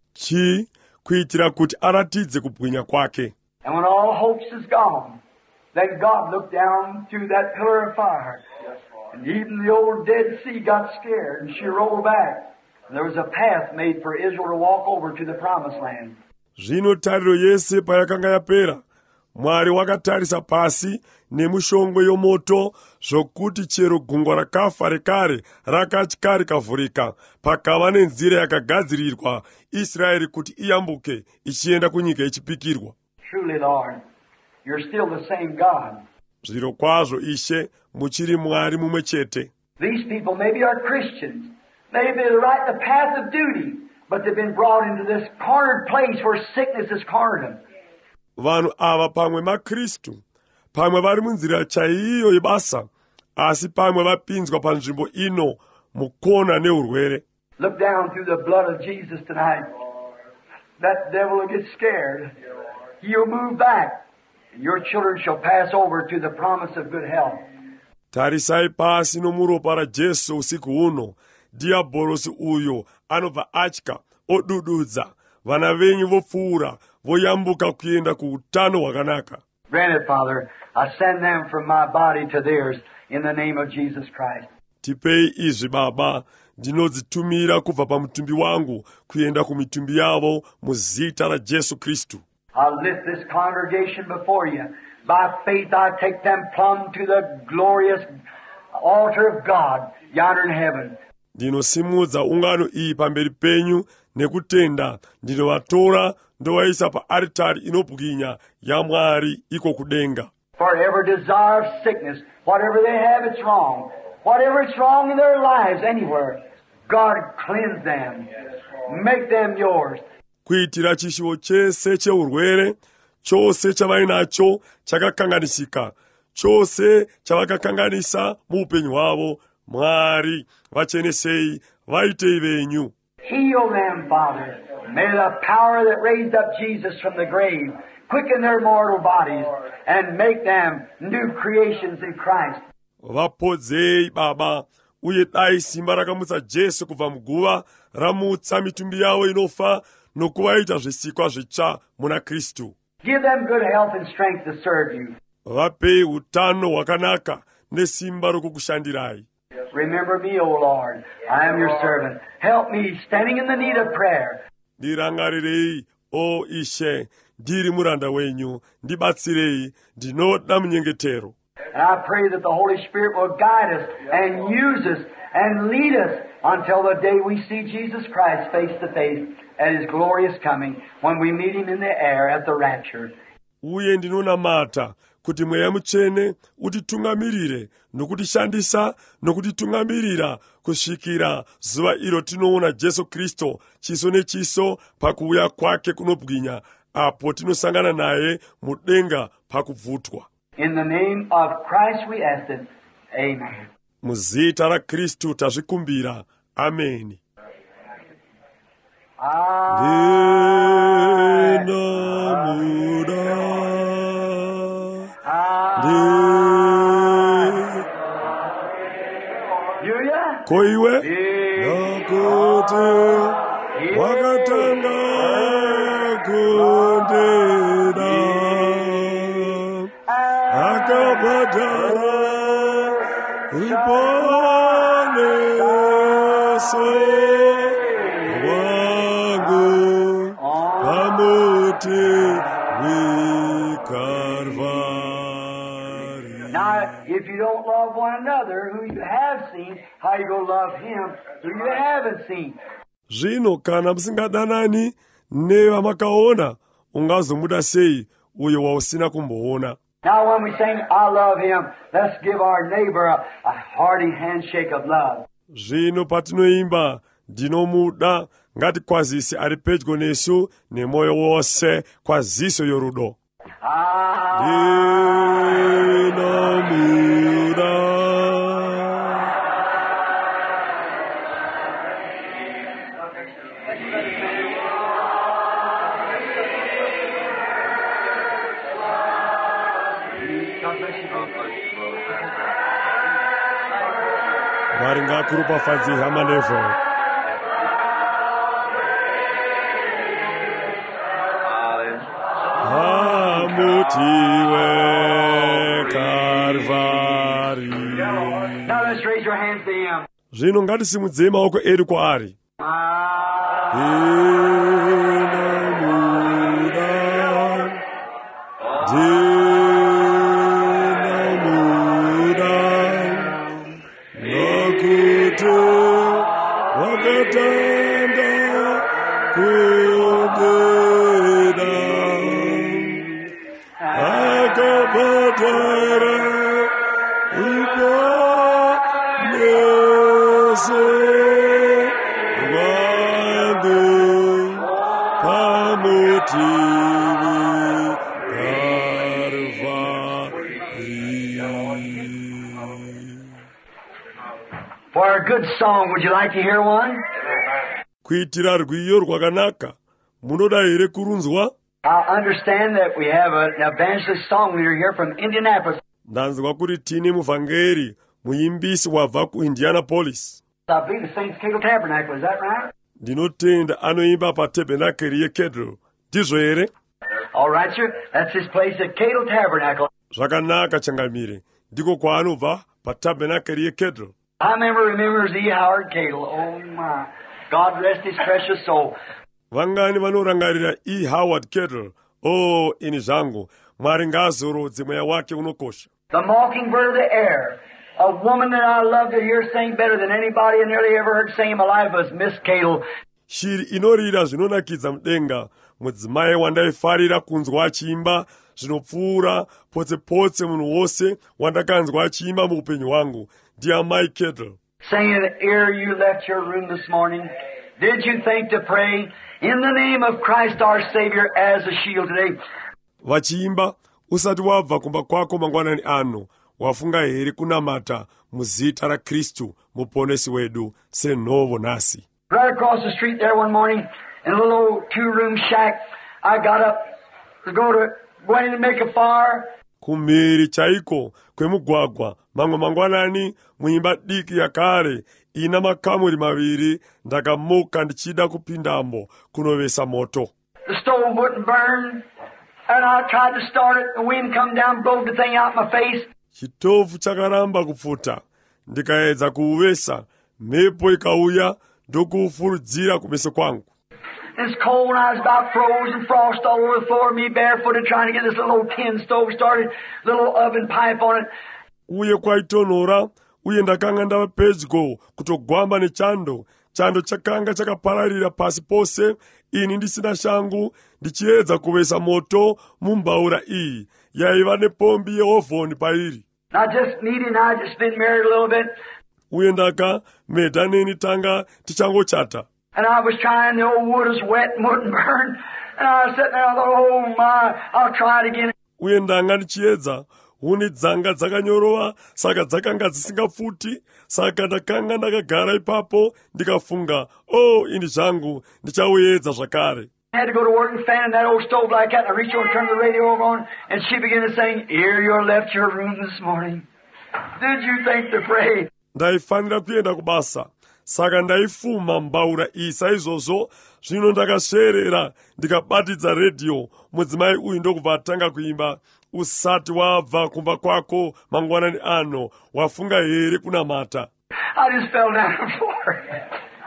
S1: Chi? Kuitira kuti aratidze kubwinya kwake.
S2: And when all hopes is gone, then God looked down through that pillar of fire. And even the old Dead Sea got scared, and she rolled back. And there was a path made for Israel to walk over to the Promised Land.
S1: Zvino tariro yese payakanga yapera, Mwari wakatarisa pasi nemushongwe yomoto, zvokuti chero gungwa rakafa rekare rakatya rikavhurika, pakava nenzira yakagadzirirwa Israeri kuti iyambuke ichienda kunyika yechipikirwa.
S2: Truly, Lord, you're still the same God.
S1: Zviro kwazvo Ishe, muchiri Mwari mumwe chete.
S2: These people maybe are Christians. Maybe they're right the path of duty, but they've been brought into this cornered place where sickness has cornered them.
S1: Vanhu ava pamwe maKristu, pamwe vari munzira chaiyo yebasa, asi pamwe vapinzwa panzvimbo ino mukona neurwere.
S2: Look down through the blood of Jesus tonight. That devil will get scared. He'll move back. And your children shall pass over to the promise of good health.
S1: Tarisai pasi nomuropa raJesu usiku uno. Diabolosi uyo anobva atya, odududza. Vana venyu vopfuura, voyambuka kuenda kuutano hwakanaka.
S2: Granted, Father, I send them from my body to theirs in the name of Jesus Christ.
S1: Tipei izvi Baba, ndinodzitumira kubva pamutumbi wangu kuenda kumitumbi yavo muzita raJesu Kristu.
S2: I lift this congregation before you. By faith I take them plumb to the glorious altar of God yonder in heaven.
S1: Ndinosimudza ungano iyi pamberi penyu nekutenda, ndinovatora ndovaisa paaritari inobwinya yaMwari iko kudenga.
S2: For every desire of sickness, whatever they have, it's wrong. Whatever is wrong in their lives anywhere, God cleanse them. Make them yours.
S1: Kuitira chishiwo chese cheurwere, chose chavainacho chakakanganisika, chose chavakakanganisa muupenyu hwavo, Mwari vachenesei, vaitei venyu.
S2: Heal them, Father. May the power that raised up Jesus from the grave quicken their mortal bodies and make them new creations in Christ.
S1: Vapodzei Baba, uye dai simba rakamutsa Jesu kubva muguva ramutsa mitumbi yavo inofa nokuvaita zvisikwa zvitsva muna Kristu.
S2: Give them good health and strength to serve you.
S1: Vapei utano hwakanaka nesimba rokukushandirai.
S2: Remember me, O Lord. I am your servant. Help me, standing in the need of prayer.
S1: Ndirangarirei, o Ishe, ndiri muranda wenyu, ndibatsirei, ndinoda munyengetero.
S2: And I pray that the Holy Spirit will guide us and use us and lead us until the day we see Jesus Christ face to face at His glorious coming, when we meet Him in the air at the rapture.
S1: Uye ndinonamata kuti Mweya Mutsvene utitungamirire nokutishandisa nokutitungamirira kusvikira zuva iro tinoona Jesu Kristu chiso nechiso pakuuya kwake kunobwinya, apo tinosangana naye mudenga pakubvutwa.
S2: In the name of Christ we ask it. Amen.
S1: Muzita raKristu tazvikumbira. Ameni. Ndinamuda. Koiwe nakuti wakatanga kundida akabhadhara ripo uso wangu pamuti w'ikarvari.
S2: Now, if you don't love one another who you have seen, how you going to love him who you haven't seen?
S1: Zvino kana musingadanani nevamakaona, ungazomuda sei uyo wausina kumboona?
S2: Now, when we sing, I love him, let's give our neighbor a, a hearty handshake of love.
S1: Zvino patinoimba ndinomuda, ngatikwazise ari pedyo nesu nemoyo wose kwaziso yorudo. Ndinomuda. Mwari ngakuropafadze hama nevo. Hamutiwe Karvari.
S2: Now let's raise your hands to him.
S1: Zvino ngatisimudze maoko edu kwaari. Ndinomuda, ndinomuda, nokuti wakatanda kubwera, akabhadhara uponeso hwangu pamutivi Karvari.
S2: For a good song, would you like to hear one?
S1: Kuitira rwiyo rwakanaka, munoda here kurunzwa?
S2: I understand that we have a, an evangelist song leader here from Indianapolis.
S1: Ndanzwa kuti tine muvhangeri muimbisi wabva kuIndianapolis.
S2: I believe it sings Cadle Tabernacle, is that right?
S1: Ndinotenda anoimba patabhenakeri yeKedro. Ndizvo here?
S2: All right, sir. That's his place at Cadle Tabernacle.
S1: Zvakanaka changamire. Ndiko kwaanobva patabhenakeri yeKedro.
S2: I remember, remembers E. Howard Cadle. Oh, my. God rest his precious soul.
S1: Vangani vanorangarira E. Howard Kedro. Oh, ini zvangu. Mwari ngaazorodze mweya wake unokosha.
S2: The mockingbird of the air. A woman that I love to hear sing better than anybody I nearly ever heard sing in my life was Miss Cadle.
S1: Shiri inorira zvinonakidza mudenga. Mudzimai wandaifarira kunzwa achiimba zvinopfuura potse-potse munhu wose wandakanzwa achiimba muupenyu hwangu ndiye Mai Kedro.
S2: Saying, ere you left your room this morning, did you think to pray in the name of Christ our Savior as a shield today?
S1: Vachiimba, usati wabva kumba kwako mangwanani ano, wafunga here kunamata muzita raKristu muponesi wedu senhovo nasi.
S2: Right across the street there one morning, in a little old two-room shack, I got up to go to, went in to make a fire.
S1: Kumhiri chaiko kwemugwagwa mamwe mangwanani muimba diki yakare ina makamuri maviri ndakamuka ndichida kupindambo kunovesa moto.
S2: The stove wouldn't burn, and I tried to start it. The wind come down, blowed the thing out my face.
S1: Chitofu chakaramba kupfuta, ndikaedza kuuvesa, mhepo ikauya ndokuufurudzira kumeso kwangu.
S2: It's cold and I was about froze and frost all over the floor, me barefooted trying to get this little old tin stove started, little oven pipe on it.
S1: Uye kwaitonhora, uye ndakanga ndava pedyo kutogwamba nechando. Chando chakanga chakapararira pasi pose, ini ndisina shangu, ndichiedza kuvesa moto mumbaura iyi, yaiva nepombi yeovhoni pairi.
S2: I just needed, and I just been married a little bit.
S1: Uye ndaka medha neni tanga tichangochata.
S2: And I was trying, the old wood was wet and wouldn't burn. And I was sitting there, I thought, oh my, I'll try it again.
S1: Uye ndanga ndichiedza, huni dzanga dzakanyorova, saka dzakanga dzisingapfuti, saka ndakanga ndakagara ipapo, ndikafunga, oh, ini zvangu, ndichauedza zvakare.
S2: I had to go to work and fan in that old stove like that, and I reached over and turned the radio over on, and she began to sing, ere you left your room this morning, did you think to pray?
S1: Ndaifanira kuenda kubasa. Saka ndaifuma mbaura iyi saizvozvo, zvino ndakasverera ndikabatidza redhiyo. Mudzimai uyu ndokubva atanga kuimba, usati wabva kumba kwako mangwanani ano, wafunga here kunamata.
S2: I just fell down on the floor.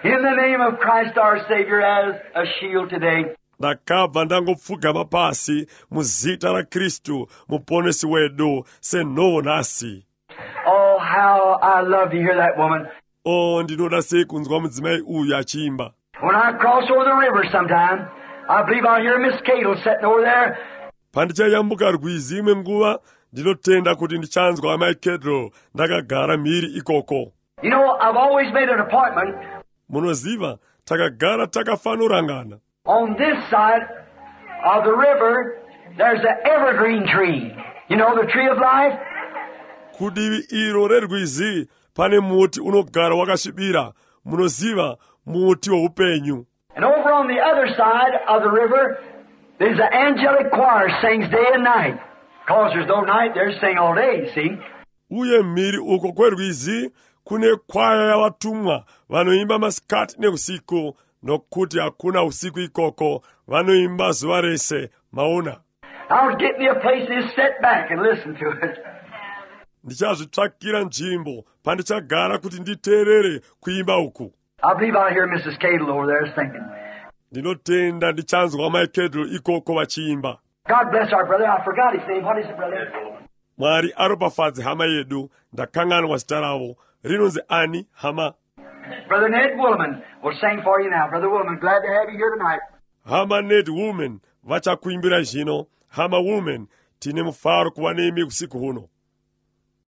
S2: in the name of Christ our Savior as a shield today.
S1: ndakabva ndangopfugama pasi muzita la Kristu muponesi wedu senhoo nhasi.
S2: Oh, how I love to hear that woman.
S1: o ndinoda sei kunzwa mudzimai uyu achiimba.
S2: When I cross over the river sometime, I believe I'll hear Miss Cadle sitting over there.
S1: pandichayambuka rwizi imwe nguva ndinotenda kuti ndichanzwa amai Kedro ndakagara mhiri ikoko.
S2: You know, I've always made an appointment.
S1: Munoziva takagara takafanurangana.
S2: On this side of the river, there's an evergreen tree. You know, the tree of life?
S1: Kudivi iro rerwizi pane muti unogara wakasvibira. Munoziva muti weupenyu.
S2: And over on the other side of the river, there's an angelic choir sings day and night. Because there's no night, they're singing all day, you see.
S1: Uye mhiri uko kwerwizi kune kwaya yavatumwa vanoimba masikati neusiku, nokuti hakuna usiku ikoko vanoimba zuva rese. Maona.
S2: I'll get me a place to sit back and listen to it.
S1: Ndichazvitsvakira nzvimbo pandichagara kuti nditeerere kuimba uku.
S2: I believe I'll hear Missus Cadle over there singing.
S1: Ndinotenda ndichanzwa mai Kedro ikoko vachiimba.
S2: God bless our brother. I forgot his name. What is it, brother?
S1: Mwari aropafadze hama yedu. Ndakanganwa zita ravo. Rinonzi ani hama.
S2: Brother Ned Woolman will sing for you now. Brother Woolman, glad to have you here tonight.
S1: Hama Ned Woolman vachakuimbira zvino. Hama Woolman tine mufaro kuva nemi usiku huno.